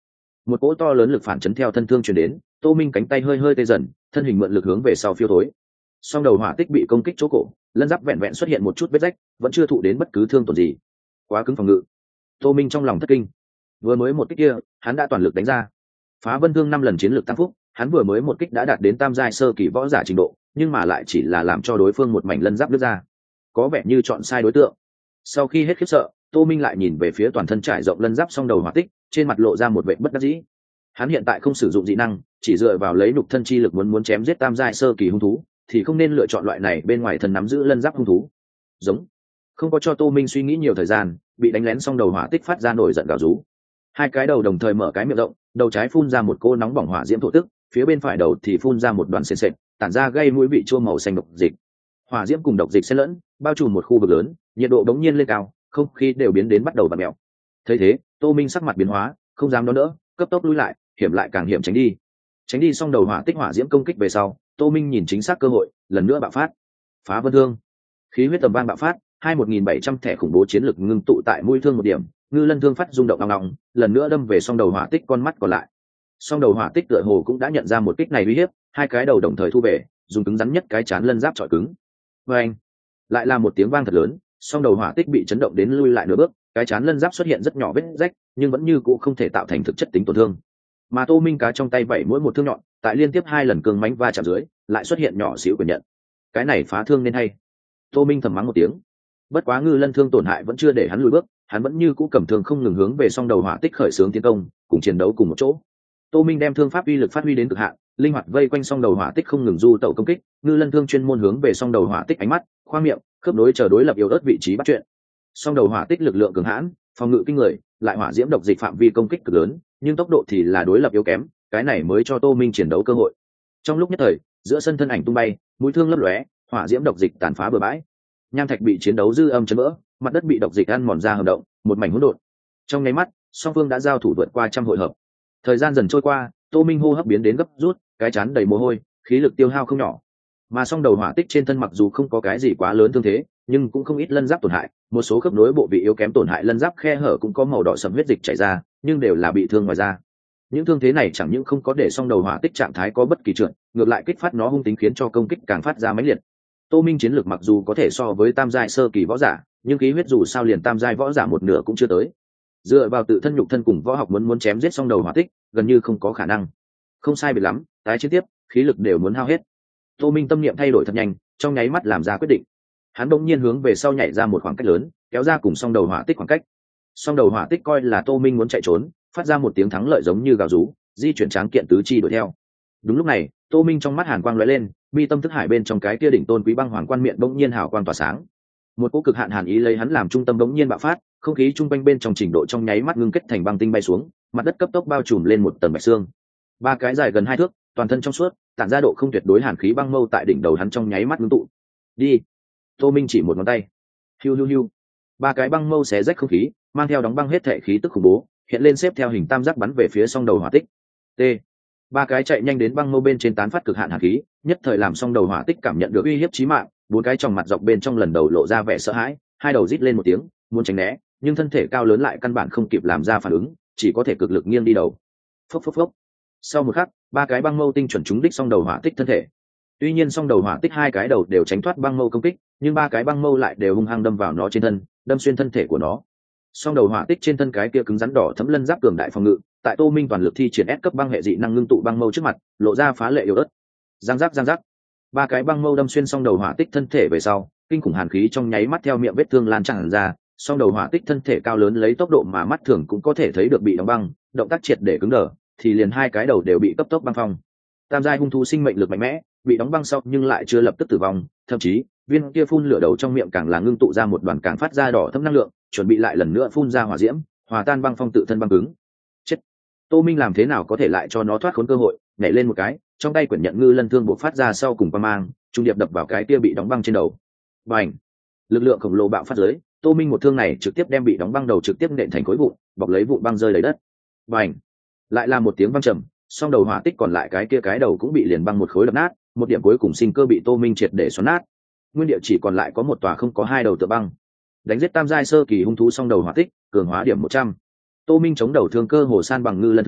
một cỗ to lớn lực phản chấn theo thân thương truyền đến, Tô Minh cánh tay hơi hơi tê dần, thân hình mượn lực hướng về sau phiêu thối. Song đầu hỏa tích bị công kích chỗ cổ, lân giáp vẹn vẹn xuất hiện một chút vết rách, vẫn chưa thụ đến bất cứ thương tổn gì. Quá cứng phòng ngự. Tô Minh trong lòng thất kinh. Vừa mới một kích kia, hắn đã toàn lực đánh ra. Phá vân thương 5 lần chiến lược tăng phúc, hắn vừa mới một kích đã đạt đến tam giai sơ kỳ võ giả trình độ, nhưng mà lại chỉ là làm cho đối phương một mảnh lân giáp đứt ra, có vẻ như chọn sai đối tượng. Sau khi hết khiếp sợ, Tô Minh lại nhìn về phía toàn thân trải rộng lân giáp song đầu hỏa tích, trên mặt lộ ra một vẻ bất đắc dĩ. Hắn hiện tại không sử dụng dị năng, chỉ dựa vào lấy nhục thân chi lực muốn chém giết tam giai sơ kỳ hung thú, thì không nên lựa chọn loại này bên ngoài thân nắm giữ lân giáp hung thú. Giống. Không có cho Tô Minh suy nghĩ nhiều thời gian, bị đánh lén song đầu hỏa tích phát ra nổi giận gào rú. Hai cái đầu đồng thời mở cái miệng rộng, đầu trái phun ra một cô nóng bỏng hỏa diễm thổ tức, phía bên phải đầu thì phun ra một đoàn sền sệt, tản ra gây mũi vị chua màu xanh độc dịch. Hỏa diễm cùng độc dịch xen lẫn, bao trùm một khu vực lớn, nhiệt độ đống nhiên lên cao, không khí đều biến đến bắt đầu vặn mèo. Thấy thế, Tô Minh sắc mặt biến hóa, không dám đón đỡ, cấp tốc lùi lại, hiểm lại càng hiểm tránh đi xong đầu hỏa tích hỏa diễm công kích về sau, Tô Minh nhìn chính xác cơ hội, lần nữa bạo phát. Phá vân thương, khí huyết tầm vang bạo phát, 21700 thẻ khủng bố chiến lực ngưng tụ tại mũi thương một điểm, ngư lân thương phát rung động ngọng, lần nữa đâm về song đầu hỏa tích con mắt còn lại. Song đầu hỏa tích tựa hồ cũng đã nhận ra một kích này uy hiếp, hai cái đầu đồng thời thu về, dùng cứng rắn nhất cái chán lân giáp chọi cứng. Và anh, lại là một tiếng vang thật lớn, song đầu hỏa tích bị chấn động đến lui lại nửa bước, cái chán lân giáp xuất hiện rất nhỏ vết rách, nhưng vẫn như cũ không thể tạo thành thực chất tính tổn thương. Mà Tô Minh cá trong tay vẩy mỗi một thương nhọn, tại liên tiếp 2 lần cương mãnh va chạm dưới, lại xuất hiện nhỏ xíu quyền nhận. Cái này phá thương nên hay. Tô Minh thầm mắng một tiếng. Bất quá ngư lân thương tổn hại vẫn chưa để hắn lùi bước, hắn vẫn như cũ cầm thương không ngừng hướng về song đầu hỏa tích khởi xướng tiến công, cùng chiến đấu cùng một chỗ. Tô Minh đem thương pháp uy lực phát huy đến cực hạn, linh hoạt vây quanh song đầu hỏa tích không ngừng du tẩu công kích, ngư lân thương chuyên môn hướng về song đầu hỏa tích ánh mắt, khoang miệng, khớp nối chờ đối lập yếu ớt vị trí bắt chuyện. Song đầu hỏa tích lực lượng cường hãn, phòng ngự kinh người, lại hỏa diễm độc dịch phạm vi công kích cực lớn, nhưng tốc độ thì là đối lập yếu kém, cái này mới cho Tô Minh chiến đấu cơ hội. Trong lúc nhất thời, giữa sân thân ảnh tung bay, mũi thương lấp lóe, hỏa diễm độc dịch tàn phá bừa bãi. Nham thạch bị chiến đấu dư âm chấn vỡ, mặt đất bị độc dịch ăn mòn ra hầm động, một mảnh hỗn độn. Trong nháy mắt, song phương đã giao thủ vượt qua trăm hội hợp. Thời gian dần trôi qua, Tô Minh hô hấp biến đến gấp rút, cái chán đầy mồ hôi, khí lực tiêu hao không nhỏ. Mà song đầu hỏa tích trên thân mặc dù không có cái gì quá lớn thương thế, nhưng cũng không ít lân giáp tổn hại, một số khớp nối bộ vị yếu kém tổn hại lân giáp khe hở cũng có màu đỏ sẫm huyết dịch chảy ra, nhưng đều là bị thương ngoài da. Những thương thế này chẳng những không có để song đầu hỏa tích trạng thái có bất kỳ trượt, ngược lại kích phát nó hung tính khiến cho công kích càng phát ra mãnh liệt. Tô Minh chiến lược mặc dù có thể so với tam giai sơ kỳ võ giả, nhưng khí huyết dù sao liền tam giai võ giả một nửa cũng chưa tới. Dựa vào tự thân nhục thân cùng võ học muốn chém giết song đầu hỏa tích, gần như không có khả năng. Không sai biệt lắm, tái chiến tiếp, khí lực đều muốn hao hết. Tô Minh tâm niệm thay đổi thật nhanh, trong nháy mắt làm ra quyết định. Hắn bỗng nhiên hướng về sau nhảy ra một khoảng cách lớn, kéo ra cùng song đầu hỏa tích khoảng cách. Song đầu hỏa tích coi là Tô Minh muốn chạy trốn, phát ra một tiếng thắng lợi giống như gào rú, di chuyển tráng kiện tứ chi đuổi theo. Đúng lúc này, Tô Minh trong mắt hàn quang lóe lên, mi tâm thức hải bên trong cái kia đỉnh tôn quý băng hoàng quan miệng bỗng nhiên hào quang tỏa sáng. Một cỗ cực hạn hàn ý lấy hắn làm trung tâm bỗng nhiên bạo phát, không khí trung quanh bên trong trình độ trong nháy mắt ngưng kết thành băng tinh bay xuống, mặt đất cấp tốc bao trùm lên một tầng bạch xương. Ba cái dài gần 2 thước, toàn thân trong suốt, tản ra độ không tuyệt đối hàn khí băng mâu tại đỉnh đầu hắn trong nháy mắt ngưng tụ. Đi. Tô Minh chỉ một ngón tay. Hiu hiu hiu. Ba cái băng mâu xé rách không khí, mang theo đóng băng hết thể khí tức khủng bố, hiện lên xếp theo hình tam giác bắn về phía song đầu hỏa tích. T. Ba cái chạy nhanh đến băng mâu bên trên tán phát cực hạn hàn khí, nhất thời làm song đầu hỏa tích cảm nhận được uy hiếp chí mạng, bốn cái tròng mặt dọc bên trong lần đầu lộ ra vẻ sợ hãi, hai đầu rít lên một tiếng, muốn tránh né, nhưng thân thể cao lớn lại căn bản không kịp làm ra phản ứng, chỉ có thể cực lực nghiêng đi đầu. Phốc phốc phốc. Sau một khắc, ba cái băng mâu tinh chuẩn trúng đích song đầu hỏa tích thân thể. Tuy nhiên song đầu hỏa tích hai cái đầu đều tránh thoát băng mâu công kích, nhưng ba cái băng mâu lại đều hung hăng đâm vào nó trên thân, đâm xuyên thân thể của nó. Song đầu hỏa tích trên thân cái kia cứng rắn đỏ thấm lân giáp cường đại phòng ngự, tại Tô Minh toàn lực thi triển S cấp băng hệ dị năng ngưng tụ băng mâu trước mặt, lộ ra phá lệ yếu ớt. Giang giác, ba cái băng mâu đâm xuyên song đầu hỏa tích thân thể về sau, kinh khủng hàn khí trong nháy mắt theo miệng vết thương lan tràn ra, song đầu hỏa tích thân thể cao lớn lấy tốc độ mà mắt thường cũng có thể thấy được bị đóng băng, động tác triệt để cứng đờ, thì liền hai cái đầu đều bị cấp tốc băng phong. Tam giai hung thú sinh mệnh lực mạnh mẽ, bị đóng băng sau nhưng lại chưa lập tức tử vong, thậm chí viên kia phun lửa đầu trong miệng càng là ngưng tụ ra một đoàn càng phát ra đỏ thấm năng lượng, chuẩn bị lại lần nữa phun ra hỏa diễm, hòa tan băng phong tự thân băng cứng. Chết. Tô Minh làm thế nào có thể lại cho nó thoát khốn cơ hội, nhảy lên một cái, trong tay quyển nhận ngư lân thương bộc phát ra sau cùng quang mang, trung điệp đập vào cái kia bị đóng băng trên đầu. Bành! Lực lượng khổng lồ bạo phát dưới, Tô Minh một thương này trực tiếp đem bị đóng băng đầu trực tiếp nện thành khối vụn, bọc lấy vụn băng rơi đầy đất. Bành! Lại là một tiếng vang trầm, song đầu hỏa tích còn lại cái kia cái đầu cũng bị liền băng một khối đập nát, một điểm cuối cùng sinh cơ bị Tô Minh triệt để xoắn nát. Nguyên địa chỉ còn lại có một tòa không có hai đầu tựa băng. Đánh giết tam giai sơ kỳ hung thú song đầu hỏa tích, cường hóa điểm 100. Tô Minh chống đầu thương cơ hồ san bằng ngư lân thương,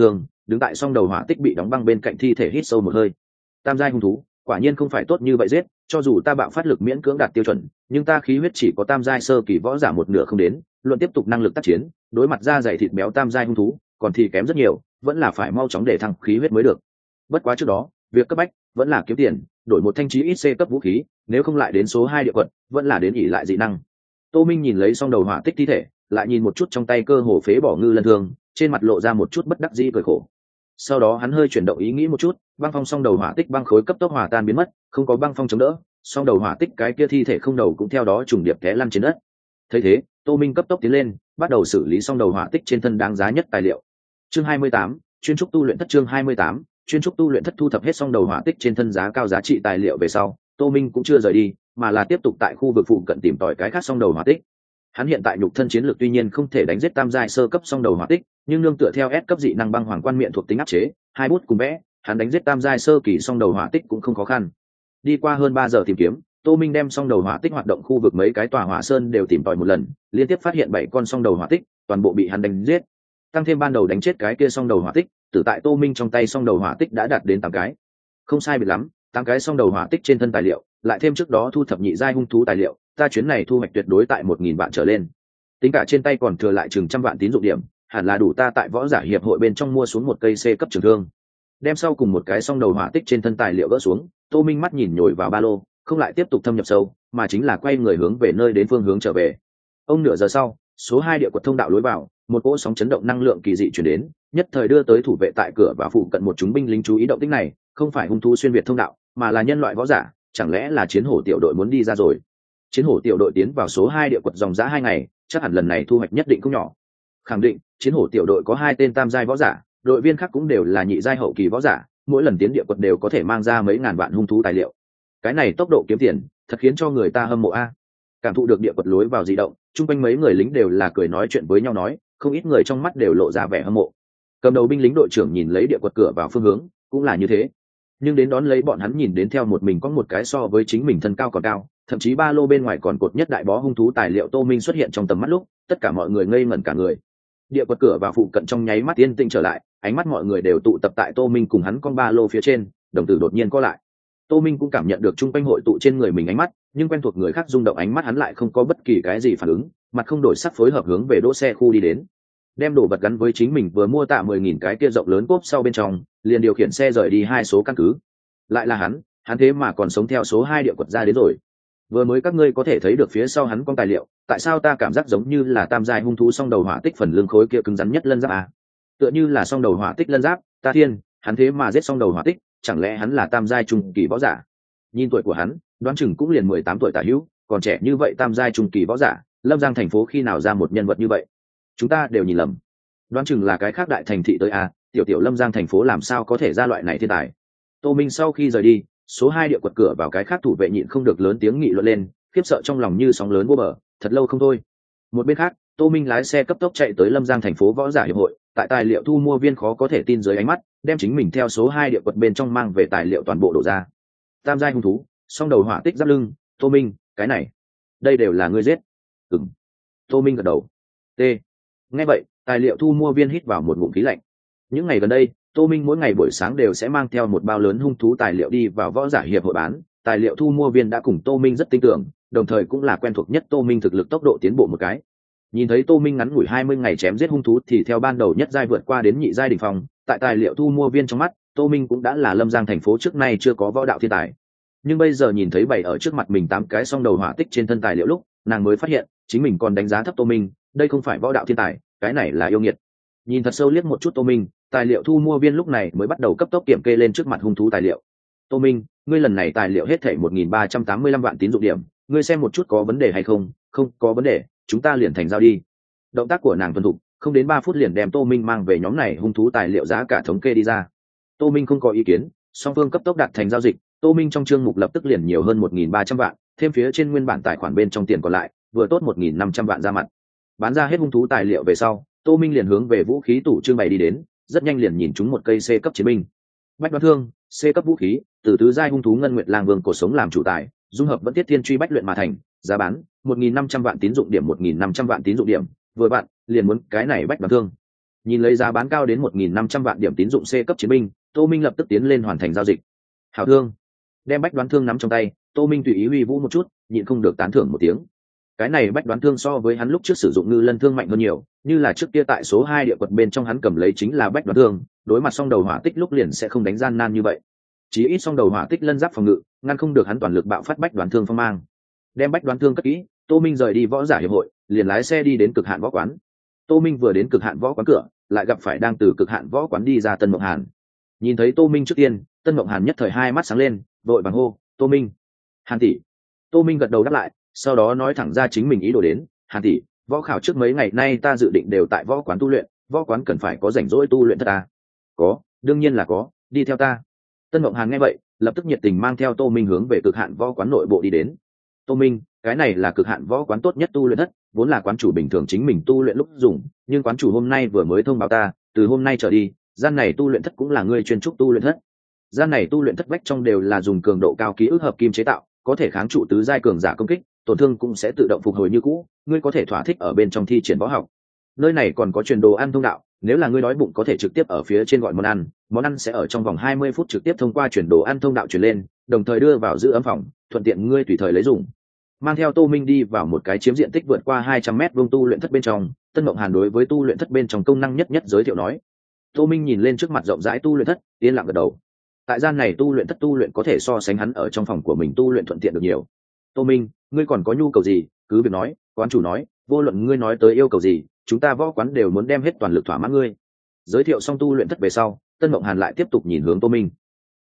đứng tại song đầu hỏa tích bị đóng băng bên cạnh thi thể hít sâu một hơi. Tam giai hung thú quả nhiên không phải tốt như vậy giết, cho dù ta bạo phát lực miễn cưỡng đạt tiêu chuẩn, nhưng ta khí huyết chỉ có tam giai sơ kỳ võ giả một nửa không đến, luận tiếp tục năng lực tác chiến, đối mặt da dày thịt béo tam giai hung thú còn thì kém rất nhiều, vẫn là phải mau chóng để thăng khí huyết mới được. Bất quá trước đó việc cấp bách vẫn là kiếm tiền, đổi một thanh chí ít C cấp vũ khí, nếu không lại đến số 2 địa quật, vẫn là đến ỉ lại dị năng. Tô Minh nhìn lấy xong đầu hỏa tích thi thể, lại nhìn một chút trong tay cơ hồ phế bỏ ngư lân thương, trên mặt lộ ra một chút bất đắc dĩ cười khổ. Sau đó hắn hơi chuyển động ý nghĩ một chút, băng phong song đầu hỏa tích băng khối cấp tốc hòa tan biến mất, không có băng phong chống đỡ, song đầu hỏa tích cái kia thi thể không đầu cũng theo đó trùng điệp té lăn trên đất. Thấy thế, Tô Minh cấp tốc tiến lên, bắt đầu xử lý song đầu hỏa tích trên thân đáng giá nhất tài liệu. Chương 28, chuyên trúc tu luyện thất. Chương 28, chuyên trúc tu luyện thất. Thu thập hết song đầu hỏa tích trên thân giá cao giá trị tài liệu về sau, Tô Minh cũng chưa rời đi, mà là tiếp tục tại khu vực phụ cận tìm tòi cái khác song đầu hỏa tích. Hắn hiện tại nhục thân chiến lược tuy nhiên không thể đánh giết tam giai sơ cấp song đầu hỏa tích, nhưng nương tựa theo S cấp dị năng băng hoàng quan miệng thuộc tính áp chế, hai bút cùng vẽ, hắn đánh giết tam giai sơ kỳ song đầu hỏa tích cũng không khó khăn. Đi qua hơn 3 giờ tìm kiếm, Tô Minh đem song đầu hỏa tích hoạt động khu vực mấy cái tòa hỏa sơn đều tìm tòi một lần, liên tiếp phát hiện 7 con song đầu hỏa tích, toàn bộ bị hắn đánh giết. Tăng thêm ban đầu đánh chết cái kia song đầu hỏa tích, tử tại Tô Minh trong tay song đầu hỏa tích đã đạt đến 8 cái. Không sai biệt lắm, 8 cái song đầu hỏa tích trên thân tài liệu, lại thêm trước đó thu thập nhị giai hung thú tài liệu, ta chuyến này thu hoạch tuyệt đối tại 1000 vạn trở lên. Tính cả trên tay còn thừa lại chừng trăm vạn tín dụng điểm, hẳn là đủ ta tại võ giả hiệp hội bên trong mua xuống một cây C cấp trường thương. Đem sau cùng một cái song đầu hỏa tích trên thân tài liệu gỡ xuống, Tô Minh mắt nhìn nhồi vào ba lô, không lại tiếp tục thâm nhập sâu, mà chính là quay người hướng về nơi đến phương hướng trở về. Ông nửa giờ sau, số 2 địa quật thông đạo lối vào, một cỗ sóng chấn động năng lượng kỳ dị truyền đến, nhất thời đưa tới thủ vệ tại cửa và phụ cận một chúng binh lính chú ý động tĩnh này, không phải hung thú xuyên việt thông đạo, mà là nhân loại võ giả, chẳng lẽ là chiến hổ tiểu đội muốn đi ra rồi. Chiến hổ tiểu đội tiến vào số 2 địa quật dòng dã 2 ngày, chắc hẳn lần này thu hoạch nhất định không nhỏ. Khẳng định, chiến hổ tiểu đội có 2 tên tam giai võ giả, đội viên khác cũng đều là nhị giai hậu kỳ võ giả, mỗi lần tiến địa quật đều có thể mang ra mấy ngàn vạn hung thú tài liệu. Cái này tốc độ kiếm tiền, thật khiến cho người ta hâm mộ a. Cảm thụ được địa quật lối vào di động, chung quanh mấy người lính đều là cười nói chuyện với nhau nói, không ít người trong mắt đều lộ ra vẻ hâm mộ. Cầm đầu binh lính đội trưởng nhìn lấy địa quật cửa vào phương hướng, cũng là như thế. Nhưng đến đón lấy bọn hắn nhìn đến theo một mình có một cái so với chính mình thân cao còn cao, thậm chí ba lô bên ngoài còn cột nhất đại bó hung thú tài liệu Tô Minh xuất hiện trong tầm mắt lúc, tất cả mọi người ngây ngẩn cả người. Địa quật cửa vào phụ cận trong nháy mắt yên tĩnh trở lại, ánh mắt mọi người đều tụ tập tại Tô Minh cùng hắn con ba lô phía trên, đồng tử đột nhiên co lại. Tô Minh cũng cảm nhận được chung quanh hội tụ trên người mình ánh mắt, nhưng quen thuộc người khác rung động ánh mắt hắn lại không có bất kỳ cái gì phản ứng, mặt không đổi sắc phối hợp hướng về đỗ xe khu đi đến. Đem đồ vật gắn với chính mình vừa mua tạ 10.000 cái kia rộng lớn cốp sau bên trong, liền điều khiển xe rời đi 2 số căn cứ. Lại là hắn thế mà còn sống theo số 2 địa quật ra đến rồi. Vừa mới các ngươi có thể thấy được phía sau hắn con tài liệu, tại sao ta cảm giác giống như là tam giai hung thú song đầu hỏa tích phần lưng khối kia cứng rắn nhất lân giáp à? Tựa như là song đầu hỏa tích lân giáp, ta thiên, hắn thế mà giết song đầu hỏa tích, chẳng lẽ hắn là tam giai trung kỳ võ giả? Nhìn tuổi của hắn, đoán chừng cũng liền 18 tuổi tả hữu, còn trẻ như vậy tam giai trung kỳ võ giả, Lâm Giang thành phố khi nào ra một nhân vật như vậy? Chúng ta đều nhìn lầm. Đoán chừng là cái khác đại thành thị tới à, tiểu Lâm Giang thành phố làm sao có thể ra loại này thiên tài? Tô Minh sau khi rời đi, số 2 địa quật cửa vào cái khác thủ vệ nhịn không được lớn tiếng nghị luận lên, khiếp sợ trong lòng như sóng lớn vô bờ, thật lâu không thôi. Một bên khác, Tô Minh lái xe cấp tốc chạy tới Lâm Giang thành phố võ giả hiệp hội, tại tài liệu thu mua viên khó có thể tin dưới ánh mắt, đem chính mình theo số 2 địa quật bên trong mang về tài liệu toàn bộ đổ ra. Tam giai hung thú, song đầu hỏa tích giáp lưng, Tô Minh, cái này, đây đều là ngươi giết? Ừm. Tô Minh gật đầu. T. Nghe vậy, tài liệu thu mua viên hít vào một ngụm khí lạnh. Những ngày gần đây, Tô Minh mỗi ngày buổi sáng đều sẽ mang theo một bao lớn hung thú tài liệu đi vào võ giả hiệp hội bán. Tài liệu thu mua viên đã cùng Tô Minh rất tin tưởng, đồng thời cũng là quen thuộc nhất Tô Minh thực lực tốc độ tiến bộ một cái. Nhìn thấy Tô Minh ngắn ngủi 20 ngày chém giết hung thú thì theo ban đầu nhất giai vượt qua đến nhị giai đỉnh phong, tại tài liệu thu mua viên trong mắt, Tô Minh cũng đã là Lâm Giang thành phố trước nay chưa có võ đạo thiên tài. Nhưng bây giờ nhìn thấy bày ở trước mặt mình 8 cái song đầu hỏa tích trên thân tài liệu lúc, nàng mới phát hiện, chính mình còn đánh giá thấp Tô Minh, đây không phải võ đạo thiên tài, cái này là yêu nghiệt. Nhìn thật sâu liếc một chút Tô Minh, tài liệu thu mua viên lúc này mới bắt đầu cấp tốc kiểm kê lên trước mặt hung thú tài liệu. Tô Minh, ngươi lần này tài liệu hết thảy 1.385 vạn tín dụng điểm, ngươi xem một chút có vấn đề hay không? Không có vấn đề, chúng ta liền thành giao đi. Động tác của nàng thuần thục, không đến 3 phút liền đem Tô Minh mang về nhóm này hung thú tài liệu giá cả thống kê đi ra. Tô Minh không có ý kiến, song phương cấp tốc đạt thành giao dịch. Tô Minh trong chương mục lập tức liền nhiều hơn 1.300 vạn, thêm phía trên nguyên bản tài khoản bên trong tiền còn lại, vừa tốt 1.500 vạn ra mặt. Bán ra hết hung thú tài liệu về sau, Tô Minh liền hướng về vũ khí tủ trưng bày đi đến, rất nhanh liền nhìn chúng một cây C cấp chiến binh. Bách đoán thương, C cấp vũ khí, từ tứ giai hung thú ngân nguyệt lang vương cổ sống làm chủ tài, dung hợp vẫn tiết thiên truy bách luyện mà thành, giá bán 1.500 vạn tín dụng điểm, 1.500 vạn tín dụng điểm, vừa bạn, liền muốn cái này bách đoán thương. Nhìn lấy giá bán cao đến 1.500 vạn điểm tín dụng C cấp chiến binh, Tô Minh lập tức tiến lên hoàn thành giao dịch. Hảo thương. Đem bách đoán thương nắm trong tay, Tô Minh tùy ý huy vũ một chút, nhịn không được tán thưởng một tiếng. Cái này bách đoán thương so với hắn lúc trước sử dụng ngư lân thương mạnh hơn nhiều, như là trước kia tại số 2 địa quật bên trong hắn cầm lấy chính là bách đoán thương, đối mặt song đầu hỏa tích lúc liền sẽ không đánh gian nan như vậy. Chí ít song đầu hỏa tích lân giáp phòng ngự, ngăn không được hắn toàn lực bạo phát bách đoán thương phong mang. Đem bách đoán thương cất kỹ, Tô Minh rời đi võ giả hiệp hội, liền lái xe đi đến cực hạn võ quán. Tô Minh vừa đến cực hạn võ quán cửa, lại gặp phải đang từ cực hạn võ quán đi ra Tân Mộng Hàn. Nhìn thấy Tô Minh trước tiên, Tân Mộng Hàn nhất thời hai mắt sáng lên, vội vàng hô: "Tô Minh, Hàn tỷ." Tô Minh gật đầu đáp lại, sau đó nói thẳng ra chính mình ý đồ đến: "Hàn tỷ, võ khảo trước mấy ngày nay ta dự định đều tại võ quán tu luyện, võ quán cần phải có rảnh rỗi tu luyện thật ta." "Có, đương nhiên là có, đi theo ta." Tân Mộng Hàn nghe vậy, lập tức nhiệt tình mang theo Tô Minh hướng về cực hạn võ quán nội bộ đi đến. "Tô Minh, cái này là cực hạn võ quán tốt nhất tu luyện thất, vốn là quán chủ bình thường chính mình tu luyện lúc dùng, nhưng quán chủ hôm nay vừa mới thông báo ta, từ hôm nay trở đi, gian này tu luyện thất cũng là ngươi chuyên trúc tu luyện thất. Gian này tu luyện thất vách trong đều là dùng cường độ cao ký ức hợp kim chế tạo, có thể kháng trụ tứ giai cường giả công kích, tổn thương cũng sẽ tự động phục hồi như cũ, ngươi có thể thỏa thích ở bên trong thi triển võ học. Nơi này còn có truyền đồ ăn thông đạo, nếu là ngươi đói bụng có thể trực tiếp ở phía trên gọi món ăn sẽ ở trong vòng 20 phút trực tiếp thông qua truyền đồ ăn thông đạo truyền lên, đồng thời đưa vào giữ ấm phòng, thuận tiện ngươi tùy thời lấy dùng." Mang theo Tô Minh đi vào một cái chiếm diện tích vượt qua 200 mét vuông tu luyện thất bên trong, Tân Mộng Hàn đối với tu luyện thất bên trong công năng nhất giới thiệu nói. Tô Minh nhìn lên trước mặt rộng rãi tu luyện thất, yên lặng gật đầu. Tại gian này tu luyện thất tu luyện có thể so sánh hắn ở trong phòng của mình tu luyện thuận tiện được nhiều. "Tô Minh, ngươi còn có nhu cầu gì, cứ việc nói." Quán chủ nói, "Vô luận ngươi nói tới yêu cầu gì, chúng ta võ quán đều muốn đem hết toàn lực thỏa mãn ngươi." Giới thiệu xong tu luyện thất về sau, Tân Mộng Hàn lại tiếp tục nhìn hướng Tô Minh.